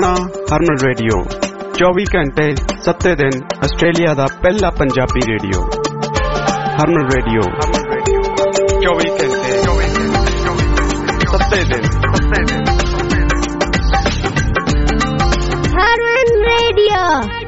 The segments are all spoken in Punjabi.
सुनना हरमन रेडियो 24 घंटे 7 दिन आस्ट्रेलिया दा पहला पंजाबी रेडियो हरमन रेडियो 24 घंटे 7 दिन हरमन रेडियो।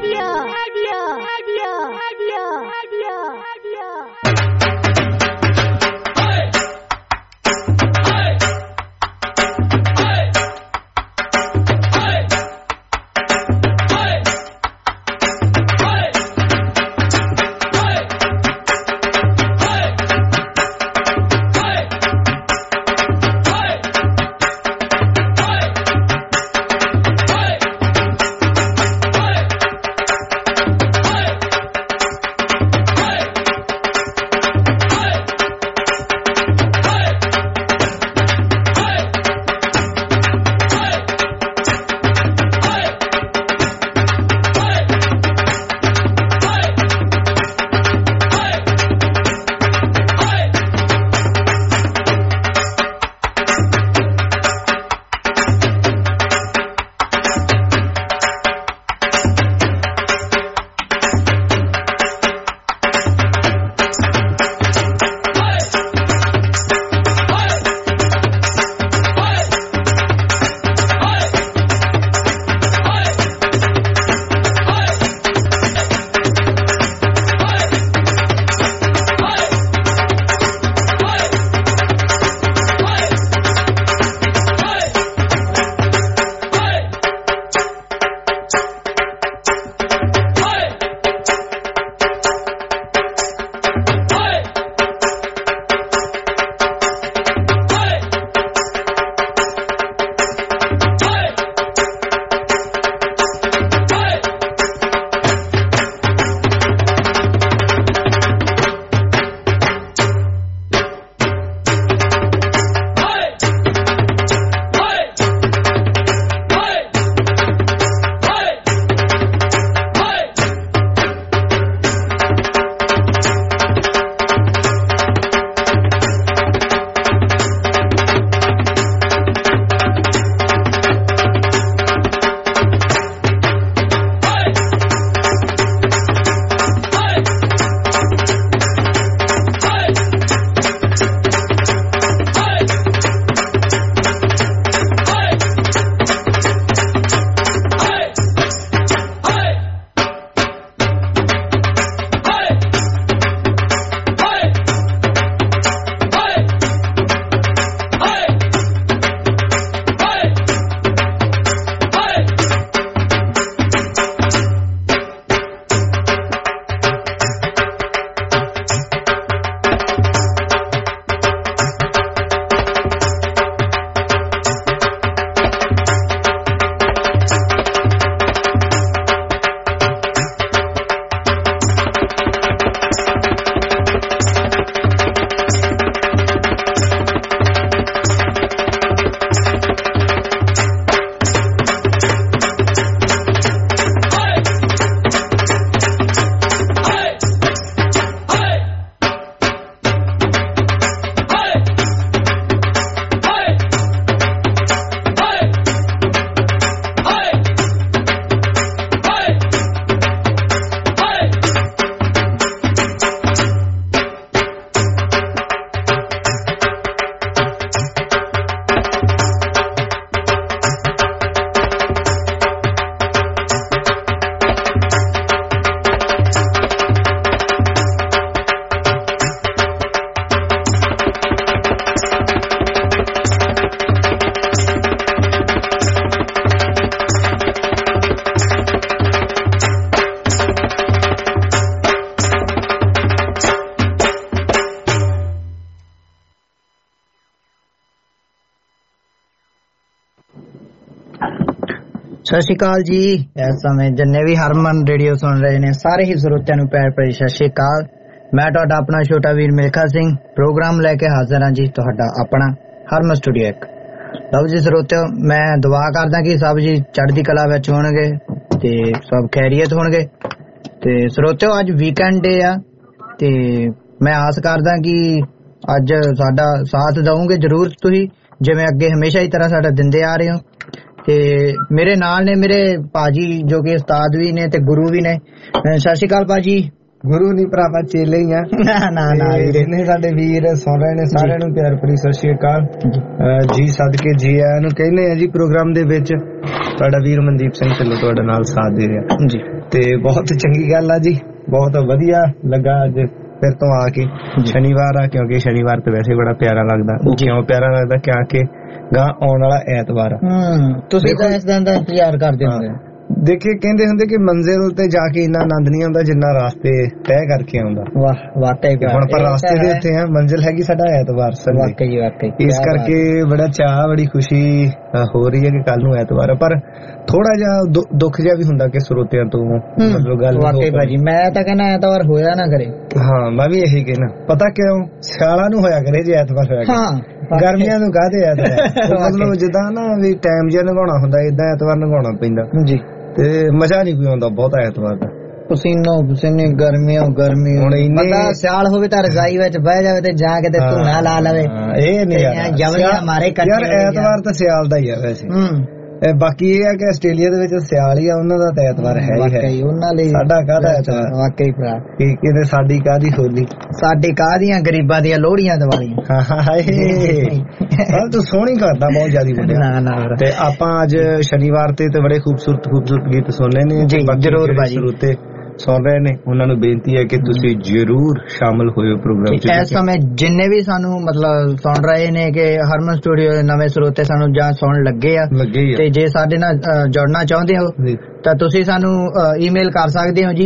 सत श्री अकाल जी। इस समय जिन्ने भी हरमन रेडियो सुन रहे ने सारे ही श्रोतियां नूं प्यार भरी सत श्री अकाल। मैं तुहाडा अपना छोटा वीर मिल्खा सिंह प्रोग्राम लेके हाजिर हां जी, तुहाडा अपना हरमन स्टूडियो एक। लव जी श्रोतियो, मैं दुआ करदा कि सब जी चढ़दी कला विच होणगे ते सब खैरियत होणगे। ते श्रोतियो अज वीकेंड डे आ ते मैं आस करदा कि अज साडा साथ दओगे जरूर तुसीं, जिवें अगे हमेशा ही तरह साडा दिंदे आ रहे हो। ਤੇ ਮੇਰੇ ਨਾਲ ਨੇ ਮੇਰੇ ਭਾਜੀ ਜੋ ਕਿ ਉਸਤਾਦ ਵੀ ਨੇ ਤੇ ਗੁਰੂ ਵੀ ਨੇ। ਸਤਿ ਸ਼੍ਰੀ ਅਕਾਲ ਭਾਜੀ। ਗੁਰੂ ਨੀ ਭਰਾਵਾ ਚੇਲੇ ਹੀ ਆ। ਨਾ ਜਿੰਨੇ ਸਾਡੇ ਵੀਰ ਸੁਣ ਰਹੇ ਨੇ ਸਾਰਿਆਂ ਨੂੰ ਪਿਆਰ ਭਰੀ ਸਤਿ ਸ਼੍ਰੀ ਅਕਾਲ ਜੀ। ਸਦਕੇ ਜੀ ਆਇਆਂ ਨੂੰ ਕਹਿੰਦੇ ਆ ਜੀ ਪ੍ਰੋਗਰਾਮ ਦੇ ਵਿੱਚ। ਤੁਹਾਡਾ ਵੀਰ ਮਨਦੀਪ ਸਿੰਘ ਢਿੱਲੋਂ ਤੁਹਾਡੇ ਨਾਲ ਸਾਥ ਦੇ ਰਿਹਾ ਜੀ। ਤੇ ਬਹੁਤ ਚੰਗੀ ਗੱਲ ਆ ਜੀ, ਬਹੁਤ ਵਧੀਆ ਲੱਗਾ ਅੱਜ ਫਿਰ ਤੋਂ ਆ ਕੇ। ਸ਼ਨੀਵਾਰ ਆ, ਕਿਉਂਕਿ ਸ਼ਨੀਵਾਰ ਤੇ ਵੈਸੇ ਬੜਾ ਪਿਆਰਾ ਲੱਗਦਾ। ਕਿਉਂ ਪਿਆਰਾ ਲੱਗਦਾ? ਕਿਉਂਕਿ ਗਾਂ ਆਉਣ ਵਾਲਾ ਐਤਵਾਰ। ਤੁਸੀਂ ਤਾਂ ਇਸ ਦਿਨ ਦਾ ਇੰਤਜ਼ਾਰ ਕਰਦੇ ਹੁੰਦੇ। ਦੇਖੇ ਕਹਿੰਦੇ ਹੁੰਦੇ ਕਿ ਮੰਜ਼ਿਲ ਤੇ ਜਾ ਕੇ ਇੰਨਾ ਆਨੰਦ ਨਹੀਂ ਆਉਂਦਾ ਜਿੰਨਾ ਰਾਸਤੇ ਤੈਅ ਕਰਕੇ ਆਉਂਦਾ। ਵਾਹ ਵਾਕਈ। ਹੁਣ ਪਰ ਰਾਸਤੇ ਦੇ ਉੱਤੇ ਆ, ਮੰਜ਼ਿਲ ਹੈਗੀ ਸਾਡਾ ਐਤਵਾਰ। ਵਾਕਈ ਇਸ ਕਰਕੇ ਬੜਾ ਚਾਅ, ਬੜੀ ਖੁਸ਼ੀ ਹੋ ਰਹੀ ਹੈ ਕਿ ਕੱਲ ਨੂੰ ਐਤਵਾਰ ਹੈ। ਪਰ ਥੋੜਾ ਜਿਹਾ ਦੁੱਖ ਜਿਹਾ ਵੀ ਹੁੰਦਾ ਕਿ ਸਰੋਤਿਆਂ ਤੋਂ ਮਤਲਬ ਗੱਲ। ਵਾਕਈ ਭਾਜੀ ਮੈਂ ਤਾਂ ਕਹਿੰਦਾ ਐਤਵਾਰ ਹੋਇਆ ਨਾ ਕਰੇ। ਹਾਂ ਮੈਂ ਵੀ ਇਹੀ ਕਹਿਣਾ। ਪਤਾ ਕਿਉਂ? ਸਿਆਲਾਂ ਨੂੰ ਹੋਇਆ ਕਰੇ ਜੇ ਐਤਵਾਰ ਹੋਇਆ ਕਰੇ। ਗਰਮੀਆਂ ਨੂੰ ਕਾਹਦੇ ਐਤਵਾਰ? ਮਤਲਬ ਜਿੱਦਾਂ ਨਾ ਵੀ ਟਾਈਮ ਜਿਹਾ ਲੰਘਾਉਣਾ ਹੁੰਦਾ, ਏਦਾਂ ਐਤਵਾਰ ਲੰਘਾਉਣਾ ਪੈਂਦਾ ਜੀ। ਤੇ ਮਜ਼ਾ ਨਹੀਂ ਕੋਈ ਆਉਂਦਾ ਬਹੁਤਾ ਐਤਵਾਰ ਦਾ। ਪਸੀਨੇ ਗਰਮੀ ਹੁਣ ਬੰਦਾ ਸਿਆਲ ਹੋਵੇ ਤਾਂ ਰਜ਼ਾਈ ਵਿੱਚ ਬਹਿ ਜਾਵੇ ਤੇ ਜਾ ਕੇ ਤੇ ਧੂਣਾ ਲਾ ਲਵੇ। ਇਹ ਨਹੀਂ ਯਾਰ ਐਤਵਾਰ ਤਾਂ ਸਿਆਲ ਦਾ ਹੀ ਆ ਵੈਸੇ। ਬਾਕੀ ਇਹ ਆ ਕਿ ਆਸਟ੍ਰੇਲੀਆ ਦੇ ਵਿੱਚ ਸਿਆਲ ਹੀ ਆ, ਉਹਨਾਂ ਦਾ ਤਾਂ ਐਤਵਾਰ ਹੈ ਹੀ ਹੈ। ਉਹਨਾਂ ਲਈ ਸਾਡਾ ਕਾਹਦਾ ਐਤਵਾਰ? ਵਾਕਈ ਭਰਾ ਕਿਤੇ ਸਾਡੀ ਕਾਹਦੀ ਹੋਲੀ, ਸਾਡੇ ਕਾਹਦੀਆਂ ਗਰੀਬਾਂ ਦੀਆਂ ਲੋਹੜੀਆਂ ਦੀਵਾਲੀਆਂ। ਤੂੰ ਸੋਹਣੀ ਕਰਦਾ ਬਹੁਤ ਜ਼ਿਆਦਾ। ਤੇ ਆਪਾਂ ਅੱਜ ਸ਼ਨੀਵਾਰ ਤੇ ਬੜੇ ਖੂਬਸੂਰਤ ਗੀਤ ਸੁਣਨੇ ਨੇ। ਜਰੂਰ ਭਾਜੀ ਸੁਣ ਰਹੇ ਨੇ ਉਹਨਾਂ ਨੂੰ ਬੇਨਤੀ ਹੈ ਕਿ ਤੁਸੀਂ ਜਰੂਰ ਸ਼ਾਮਲ ਹੋਇਓ ਪ੍ਰੋਗਰਾਮ ਚ। ਇਸ ਸਮੇਂ ਜਿੰਨੇ ਵੀ ਸਾਨੂੰ ਮਤਲਬ ਸੁਣ ਰਹੇ ਨੇ ਕਿ ਹਰਮਨ ਸਟੂਡੀਓ ਦੇ ਨਵੇਂ ਸਰੋਤੇ ਸਾਨੂੰ ਜਾਂ ਸੁਣਨ ਲੱਗੇ ਆ ਤੇ ਜੇ ਸਾਡੇ ਨਾਲ ਜੁੜਨਾ ਚਾਹੁੰਦੇ ਹੋ ਤਾਂ ਤੁਸੀਂ ਸਾਨੂੰ ਈਮੇਲ ਕਰ ਸਕਦੇ ਹੋ ਜੀ,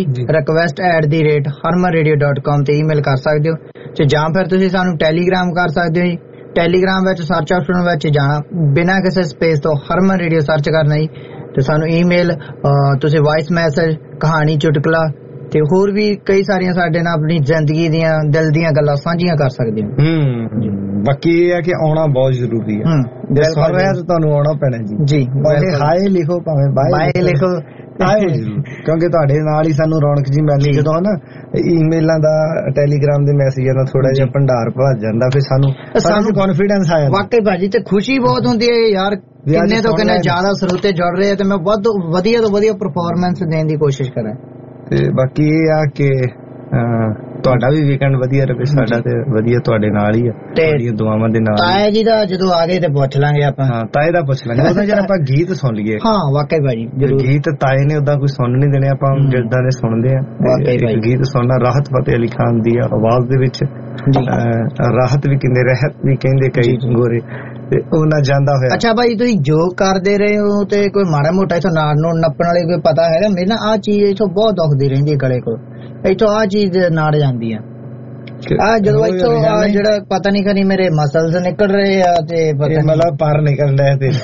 request@harmanradio.com ਤੇ ਈਮੇਲ ਕਰ ਸਕਦੇ ਹੋ। ਤੇ ਜਾਂ ਫਿਰ ਤੁਸੀਂ ਸਾਨੂੰ ਟੈਲੀਗ੍ਰਾਮ ਕਰ ਸਕਦੇ ਹੋ ਜੀ। ਟੈਲੀਗ੍ਰਾਮ ਵਿੱਚ ਸਰਚ ਆਪਸ਼ਨ ਵਿੱਚ ਜਾਣਾ, ਬਿਨਾਂ ਕਿਸੇ ਸਪੇਸ ਤੋਂ ਹਰਮਨ ਰੇਡੀਓ ਸਰਚ ਕਰਨਾ ਜੀ। ਤੇ ਸਾਨੂੰ ਈਮੇਲ, ਤੁਸੀਂ ਵਾਇਸ ਮੈਸੇਜ, ਕਹਾਣੀ, ਚੁਟਕਲਾ ਤੇ ਹੋਰ ਵੀ ਕਈ ਸਾਰੀਆਂ ਸਾਡੇ ਨਾਲ ਆਪਣੀ ਜ਼ਿੰਦਗੀ ਦੀਆਂ ਦਿਲ ਦੀਆਂ ਗੱਲਾਂ ਸਾਂਝੀਆਂ ਕਰ ਸਕਦੇ ਹੋ। ਬਾਕੀ ਇਹ ਹੈ ਕਿ ਆਉਣਾ ਬਹੁਤ ਜ਼ਰੂਰੀ ਹੈ। ਸੁਣ ਰਿਹਾ ਤਾਂ ਤੁਹਾਨੂੰ ਆਉਣਾ ਪੈਣਾ ਜੀ। ਭਾਵੇਂ ਹਾਏ ਲਿਖੋ ਭਾਵੇਂ ਬਾਏ ਲਿਖੋ, ਕਿਉਂਕਿ ਤੁਹਾਡੇ ਨਾਲ ਹੀ ਸਾਨੂੰ ਰੌਣਕ ਜੀ ਮਿਲਦੀ ਜਦੋਂ ਨਾ ਈਮੇਲਾਂ ਦਾ, ਟੈਲੀਗ੍ਰਾਮ ਦੇ ਮੈਸੇਜਾਂ ਦਾ ਥੋੜਾ ਜਿਹਾ ਭੰਡਾਰ ਭਰ ਜਾਂਦਾ, ਫਿਰ ਸਾਨੂੰ ਕੌਨਫੀਡੈਂਸ ਆ ਜਾਂਦਾ। ਵਾਕਈ ਭਾਜੀ ਤੇ ਖੁਸ਼ੀ ਬਹੁਤ ਹੁੰਦੀ ਹੈ ਯਾਰ, ਕਿੰਨੇ ਤੋਂ ਕਿੰਨੇ ਜ਼ਿਆਦਾ ਸਰੋਤੇ ਜੁੜ ਰਹੇ ਆ ਤੇ ਮੈਂ ਵੱਧ ਵਧੀਆ ਤੋਂ ਵਧੀਆ ਪਰਫਾਰਮੈਂਸ ਦੇਣ ਦੀ ਕੋਸ਼ਿਸ਼ ਕਰਾਂ। ਤੇ ਬਾਕੀ ਇਹ ਆ ਕਿ ਤੁਹਾਡਾ ਵੀ ਵੀਕਐਂਡ ਵਧੀਆ ਰਹੇ, ਸਾਡਾ ਤੇ ਵਧੀਆ ਤੁਹਾਡੇ ਨਾਲ ਹੀ ਆ, ਤੁਹਾਡੀਆਂ ਦੁਆਵਾਂ ਦੇ ਨਾਲ। ਤਾਏ ਜੀ ਦਾ ਜਦੋਂ ਆ ਗਏ ਤੇ ਪੁੱਛ ਲਾਂਗੇ ਆਪਾਂ। ਹਾਂ ਤਾਏ ਦਾ ਪੁੱਛ ਲਾਂਗੇ ਉਹਦਾ ਜਿਹੜਾ ਆਪਾਂ ਗੀਤ ਸੁਣ ਲਈਏ। ਹਾਂ ਵਾਕਈ ਭਾਜੀ ਜਰੂਰ। ਗੀਤ ਤਾਏ ਨੇ ਉਦਾਂ ਕੋਈ ਸੁਣ ਨਹੀਂ ਦੇਣੇ, ਆਪਾਂ ਜਿੱਦਾਂ ਦੇ ਸੁਣਦੇ ਆ। ਗੀਤ ਸੁਣਨਾ ਰਾਹਤ ਫਤਿਹ ਅਲੀ ਖਾਨ ਦੀ ਆਵਾਜ਼ ਦੇ ਵਿੱਚ। ਰਾਹਤ ਵੀ ਕਹਿੰਦੇ, ਰਹਿਤ ਵੀ ਕਹਿੰਦੇ ਕਈ ਗੋਰੇ, ਤੇ ਉਹ ਨਾ ਜਾਂਦਾ ਹੋਇਆ। ਅੱਛਾ ਭਾਈ ਤੁਸੀਂ ਜੋ ਕਰਦੇ ਰਹੇ ਹੋ ਤੇ ਕੋਈ ਮਾੜਾ ਮੋਟਾ ਇਥੋਂ ਨਾੜ ਨੂੰ ਨੱਪਣ ਵਾਲੇ ਕੋਈ ਪਤਾ ਹੈਗਾ? ਮੇਰੇ ਨਾਲ ਆਹ ਚੀਜ਼ ਇਥੋਂ ਬਹੁਤ ਦੁਖਦੀ ਰਹਿੰਦੀ ਹੈ ਗਲੇ ਕੋਲ, ਇਥੋਂ ਆਹ ਚੀਜ਼ ਨਾੜ ਜਾਂਦੀ ਆ। ਜਦੋਂ ਇਥੋਂ ਜਿਹੜਾ ਪਤਾ ਨਹੀਂ ਕਰੀ ਮੇਰੇ ਮਸਲਸ ਨਿਕਲ ਰਹੇ ਆ ਤੇ ਮਤਲਬ ਪਰ ਨਿਕਲ ਰਿਹਾ ਤੇ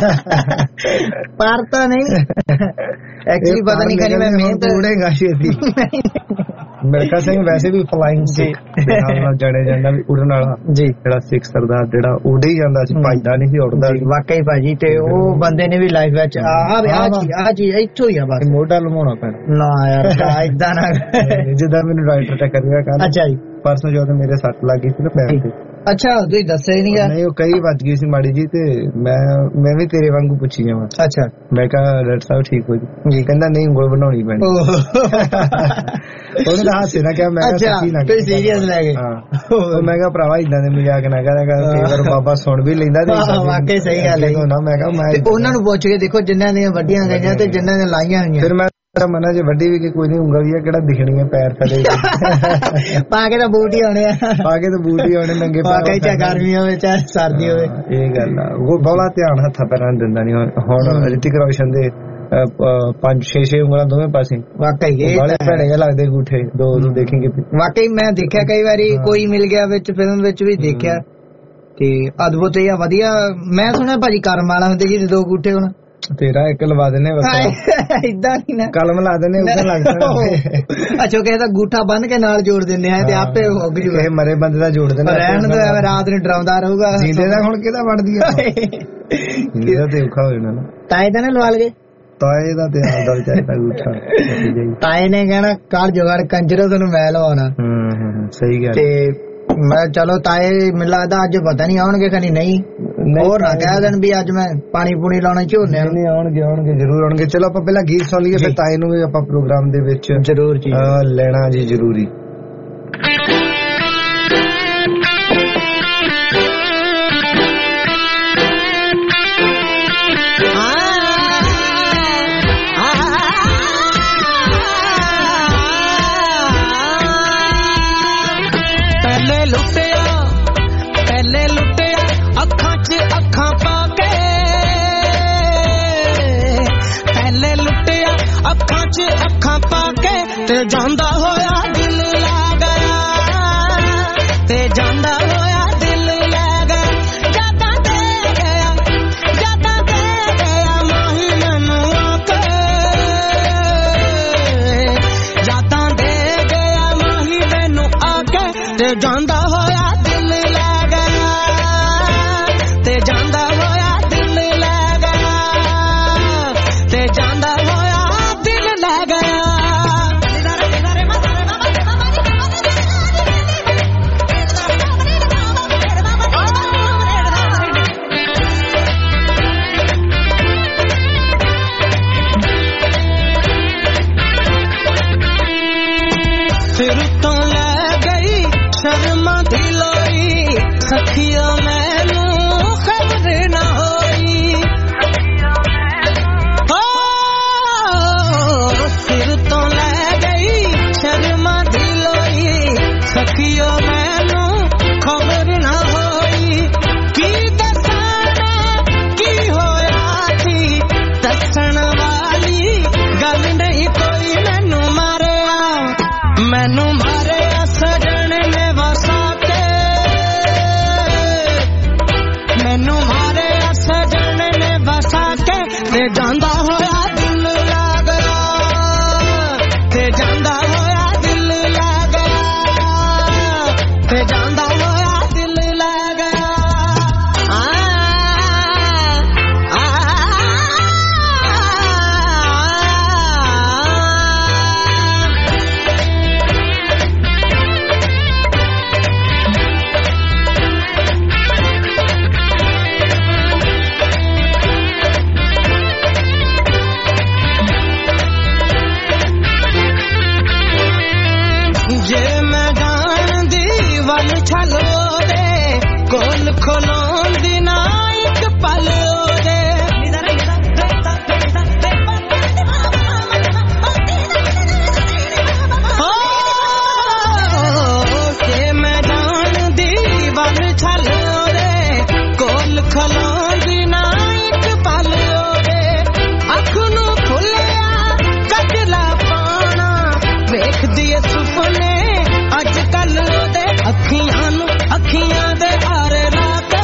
ਪਰ ਤਾਂ ਨਹੀਂ ਐਕਚੁਅਲੀ ਪਤਾ ਨਹੀਂ ਕਰੀ ਮੈਂ ਮਿਹਨਤ ਉੜੇਗਾ ਛੇਤੀ। ਮਿਲਖਾ ਸਿੰਘ ਵੈਸੇ ਵੀ ਫਲਾਈਂਗ ਸਿੱਖ ਦੇ ਨਾਲ ਜਾਣਿਆ ਜਾਂਦਾ, ਵੀ ਉੜਨ ਵਾਲਾ ਜੀ, ਜਿਹੜਾ ਸਿੱਖ ਸਰਦਾਰ ਜਿਹੜਾ ਉੱਡ ਹੀ ਜਾਂਦਾ ਸੀ, ਭੱਜਦਾ ਨਹੀਂ ਸੀ, ਉੱਡਦਾ। ਵਾਕਈ ਭਾਜੀ ਤੇ ਉਹ ਬੰਦੇ ਨੇ ਵੀ ਲਾਈਫ ਵਿੱਚ ਆ ਚੀਜ਼ ਇੱਥੋਂ ਹੀ ਆ ਬਸ ਮੋਢਾ ਲਵਾਉਣਾ ਪੈਣਾ। ਨਾ ਯਾਰ ਏਦਾਂ ਨਾ, ਜਿੱਦਾਂ ਮੈਨੂੰ ਡਾਕਟਰ ਟੱਕਰਿਆ ਕੱਲ। ਅੱਛਾ ਜੀ ਪਰਸੋਂ ਜਦੋਂ ਮੇਰੇ ਸੱਟ ਲੱਗ ਗਈ ਸੀ ਨਾ ਪੈਰ ਤੇ। ਅੱਛਾ ਤੁਸੀਂ ਦੱਸਿਆ ਹੀ ਨਹੀਂ ਯਾਰ। ਨਹੀਂ ਉਹ ਕਈ ਵੱਜ ਗਈ ਸੀ ਮਾੜੀ ਜੀ, ਤੇ ਮੈਂ ਵੀ ਤੇਰੇ ਵਾਂਗੂ ਪੁੱਛੀ ਜਾਵਾਂ। ਅੱਛਾ ਮੈਂ ਕਿਹਾ ਡਾਕਟਰ ਸਾਹਿਬ ਠੀਕ ਹੋ ਜੀ? ਕਹਿੰਦਾ ਨਹੀਂ ਉਂਗਲ ਬਣਾਉਣੀ ਪੈਣੀ। ਉਹਨੇ ਤਾਂ ਹਾਸੇ ਨਾ ਕਿਹਾ, ਮੈਂ ਕਿਹਾ ਸੱਚੀ ਨਾ ਸੀਰੀਅਸ ਲੈ ਗਏ। ਮੈਂ ਕਿਹਾ ਭਰਾਵਾ ਇਦਾਂ ਦੇ ਮਜ਼ਾਕ ਨਾ ਕਰਿਆ, ਕਈ ਵਾਰ ਬਾਬਾ ਸੁਣ ਵੀ ਲੈਂਦਾ। ਵਾਕਈ ਸਹੀ ਗੱਲ ਹੈ। ਮੈਂ ਕਿਹਾ ਮੈਂ ਉਹਨਾਂ ਨੂੰ ਪੁੱਛ ਕੇ ਦੇਖੋ ਜਿਨ੍ਹਾਂ ਦੀਆਂ ਵੱਡੀਆਂ ਗਈਆਂ ਤੇ ਜਿਨ੍ਹਾਂ ਦੀਆਂ ਲਾਈਆਂ ਹੋਈਆਂ। ਫਿਰ ਮੈਂ ਮਨਾ ਜੇ ਵੱਡੀ ਵੀ ਕੋਈ ਨਹੀਂ, ਉਂਗਲ ਵੀ ਕਿਹੜਾ ਦਿਖਣੀ ਹੈ ਪੈਰ ਥੱਲੇ। ਪਾ ਕੇ ਤਾਂ ਬੂਟ ਹੀ ਆਉਣੇ ਆ, ਪਾ ਕੇ ਤਾਂ ਬੂਟ ਹੀ ਆਉਣੇ ਨੰਗੇ ਪੈਰ, ਚਾਹੇ ਗਰਮੀ ਹੋਵੇ ਚਾਹੇ ਸਰਦੀ ਹੋਵੇ। ਇਹ ਗੱਲ ਆ, ਉਹ ਬੜਾ ਧਿਆਨ ਹੱਥਾਂ ਪੈਰਾਂ ਨੂੰ ਦਿੰਦਾ ਨਹੀਂ। ਹੁਣ ਰਿਤਿਕ ਰੋਸ਼ਨ ਦੇ 5-6 ਉਂਗਲਾਂ ਦੋਵੇਂ ਪਾਸੇ। ਵਾਕਈ ਬੜੇ ਭੈੜੇ ਲੱਗਦੇ ਅੰਗੂਠੇ ਦੋ ਦੇਖੇਂਗੇ। ਵਾਕਈ ਮੈਂ ਦੇਖਿਆ ਕਈ ਵਾਰੀ, ਕੋਈ ਮਿਲ ਗਿਆ ਵਿੱਚ ਫਿਲਮ ਵਿੱਚ ਵੀ ਦੇਖਿਆ ਤੇ ਅਦਭੁਤ ਜਾਂ ਵਧੀਆ। ਮੈਂ ਸੁਣਿਆ ਭਾਜੀ ਕਰਮ ਵਾਲਾ ਹੁੰਦੇ ਜੀ ਦੋ ਅੰਗੂਠੇ ਹੁਣ। ਤੇਰਾ ਇੱਕ ਲਵਾ ਦੇਣੇ ਬਸ, ਏਦਾਂ ਨਹੀਂ ਨਾ ਕਲਮ ਲਾ ਦੇਣੇ ਉੱਧਰ ਲੱਗ ਜਾਣਾ। ਅੱਛਾ ਕਹਿੰਦਾ ਅੰਗੂਠਾ ਬੰਨ ਕੇ ਨਾਲ ਜੋੜ ਦਿੰਦੇ ਆ ਤੇ ਆਪੇ ਉੱਗ ਜੂ। ਇਹ ਮਰੇ ਬੰਦੇ ਦਾ ਜੋੜ ਦੇਣਾ, ਰਹਿਣ ਦੋ ਐਵੇਂ ਰਾਤ ਨੂੰ ਡਰਾਉਂਦਾ ਰਹੂਗਾ। ਜਿੰਦੇ ਦਾ ਹੁਣ ਕਿਹਦਾ ਬਣਦੀ ਆ? ਇਹਦਾ ਤੇ ਔਖਾ ਹੋ ਜਾਣਾ। ਤਾਏ ਦਾ ਨਾ ਲਵਾ ਲਗੇ, ਤਾਏ ਦਾ ਤੇ ਆਪਦਾ ਚਾਹੀਦਾ ਅੰਗੂਠਾ। ਤਾਏ ਨੇ ਕਹਿਣਾ ਕਰ ਜੁਗਾੜ ਕੰਜਰੋ ਤੈਨੂੰ ਮੈਂ ਲਵਾਉਣਾ। ਸਹੀ ਗੱਲ। ਤੇ ਮੈਂ ਚਲੋ ਤਾਏ ਮੈਨੂੰ ਲੱਗਦਾ ਅੱਜ ਪਤਾ ਨਹੀਂ ਆਉਣਗੇ ਕਿ ਨਹੀਂ। ਹੋਰ ਨਾ ਕਹਿ ਦੇਣ ਵੀ ਅੱਜ ਮੈਂ ਪਾਣੀ ਪੂਣੀ ਲਾਉਣਾ ਝੋਨੇ। ਨਹੀਂ ਆਉਣਗੇ ਜ਼ਰੂਰ ਆਉਣਗੇ। ਚਲੋ ਆਪਾਂ ਪਹਿਲਾਂ ਗੀਤ ਸੁਣ ਲਈਏ, ਫਿਰ ਤਾਏ ਨੂੰ ਵੀ ਆਪਾਂ ਪ੍ਰੋਗਰਾਮ ਦੇ ਵਿੱਚ ਜ਼ਰੂਰ ਜੀ ਲੈਣਾ ਜੀ ਜ਼ਰੂਰੀ। ਅੱਖਾਂ ਪਾ ਕੇ ਤੇ ਜਾਂਦਾ ਹੋਇਆ ਦਿਲ ਲੈ ਗਿਆ, ਤੇ ਜਾਂਦਾ ਹੋਇਆ ਦਿਲ ਲੈ ਗਿਆ। ਜਾਦਾਂ ਦੇ ਗਿਆ ਮਾਹੀ ਮੈਨੂੰ ਆ ਕੇ, ਜਾਦਾਂ ਦੇ ਗਿਆ ਮਾਹੀ ਮੈਨੂੰ ਆ ਕੇ ਤੇ ਜਾਂਦਾ ਹੋਇਆ ਦਿਲ ਲੈ ਗਿਆ, ਤੇ ਜਾਂਦਾ ਹੋਇਆ ਦਿਲ ਲੈ ਗਿਆ, ਤੇ ਜਾਂਦਾ ਹੋਇਆ फिर तो ले गई शर्मा दिलोई सखिया मैनू खबर न होई, फिर तो ले गई शर्मा दिलोई सखिया मैनू खबर न होई। की दसना की होया थी दसन वाली गल नहीं कोई, मैनू मारे सजन ने वसा के, मैनू मारे सजन ने वसा के ते जांदा होया दिल ला गया, ते जांदा होया दिल ला गया, ते जांदा होया दिल ला गया। जे मैं जान दी वल छलो दे कोल खोलों दी ना एक पल दे, जे मैं जान दी वल छलो दे कोल खोलों दी ना एक पल दे। अख नू खुलिया कजला पाना वेख दिए सुपने अज कल दे, अखियां दे आरे ला के,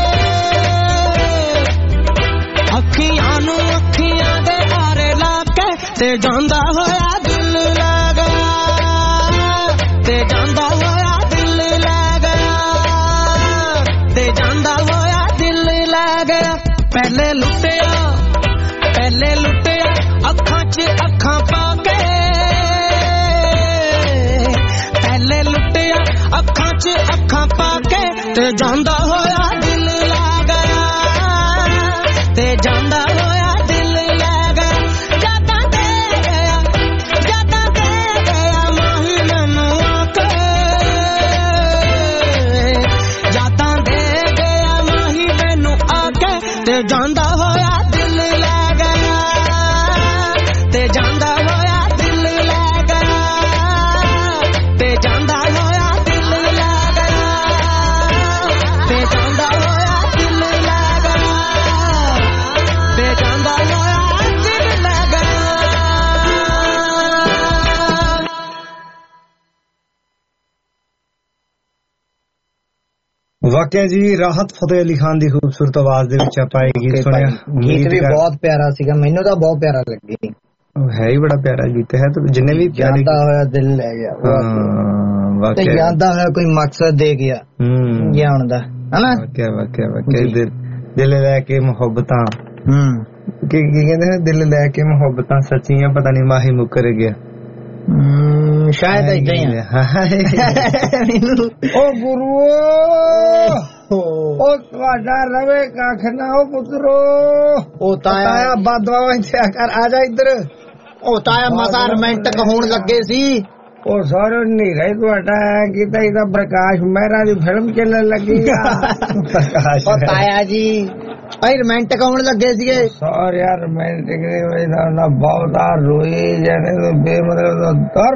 अखियां दे आरे ला के ते जांदा होया दिल ला गया, ते जांदा होया दिल ला गया, ते जांदा होया दिल ला गया। पहले लुटिया अखां च अखां पा के, पहले लुटिया अखां च अखां पा के ते जांदा होया दिल ला गया, ते जांदा होया दिल ला गया। जादां दे गया माही मैनू आके, जादां दे गया माही मैनू आके ते जांदा होया दिल ला गया, ते जांदा होया दिल ला गया, ते जांदा होया दिल ला गया, ते जांदा होया दिल ला गया, ते जांदा होया दिल ला गया। ਵਾਕਿਆ ਜੀ ਰਾਹਤ ਫਤਿਹ ਅਲੀ ਖਾਨ ਦੀ ਖੂਬਸੂਰਤ ਆਵਾਜ਼ ਦੇ ਵਿੱਚ ਆਪਾਂ ਇਹ ਗੀਤ ਸੁਣਿਆ। ਗੀਤ ਵੀ ਬਹੁਤ ਪਿਆਰਾ ਸੀਗਾ, ਮੈਨੂੰ ਤਾਂ ਬਹੁਤ ਪਿਆਰਾ ਲੱਗਿਆ। ਹੈ ਹੀ ਬੜਾ ਪਿਆਰਾ ਗੀਤ ਹੈ, ਤੇ ਜਿੰਨੇ ਵੀ ਜਾਂਦਾ ਹੋਇਆ ਦਿਲ ਲੈ ਗਿਆ, ਤੇ ਜਾਂਦਾ ਹੋਇਆ ਕੋਈ ਮਕਸਦ ਦੇ ਗਿਆ ਜਿਉਣ ਦਾ, ਹਨਾ। ਵਾਕਿਆ ਦਿਲ ਲੈ ਕੇ ਮੁਹੱਬਤਾਂ, ਕੀ ਕਹਿੰਦੇ ਨੇ, ਦਿਲ ਲੈ ਕੇ ਮੁਹੱਬਤਾਂ ਸੱਚੀਆਂ ਪਤਾ ਨਹੀਂ ਮਾਹੀ ਮੁੱਕਰ ਗਿਆ, ਸ਼ਾਇਦ ਏਦਾਂ ਹੀ ਆ। ਓ ਗੁਰੂ ਉਹ ਤੁਹਾਡਾ ਰਵੇ ਕੱਖ ਨਾ ਉਹ ਪੁੱਤਰੋ। ਉਹ ਤਾਇਆ ਬਾਦਵਾ ਇੱਥੇ ਕਰ ਆ ਜਾ ਇੱਧਰ। ਉਹ ਤਾਇਆ ਮਸਾ ਰੋਮਾਂਟਿਕ ਹੋਣ ਲੱਗੇ ਸੀ। ਉਹ ਸਾਰਾ ਹਨੇਰਾ ਹੀ ਤੁਹਾਡਾ ਕੀਤਾ ਇਹਦਾ ਪ੍ਰਕਾਸ਼ ਮਹਿਰਾ ਦੀ ਫਿਲਮ ਚੱਲਣ ਲੱਗੀ ਆ। ਤਾਇਆ ਜੀ ਭਾਈ ਰੋਮਾਂਟਿਕ ਹੋਣ ਲੱਗੇ ਸੀਗੇ ਸਾਰੇ ਰੋਮਾਂਟਿਕ ਨਾ ਬਹੁਤਾ ਰੋਈ ਜਾਣੇ ਬੇਮਤਲਬ ਦਾ ਦਰ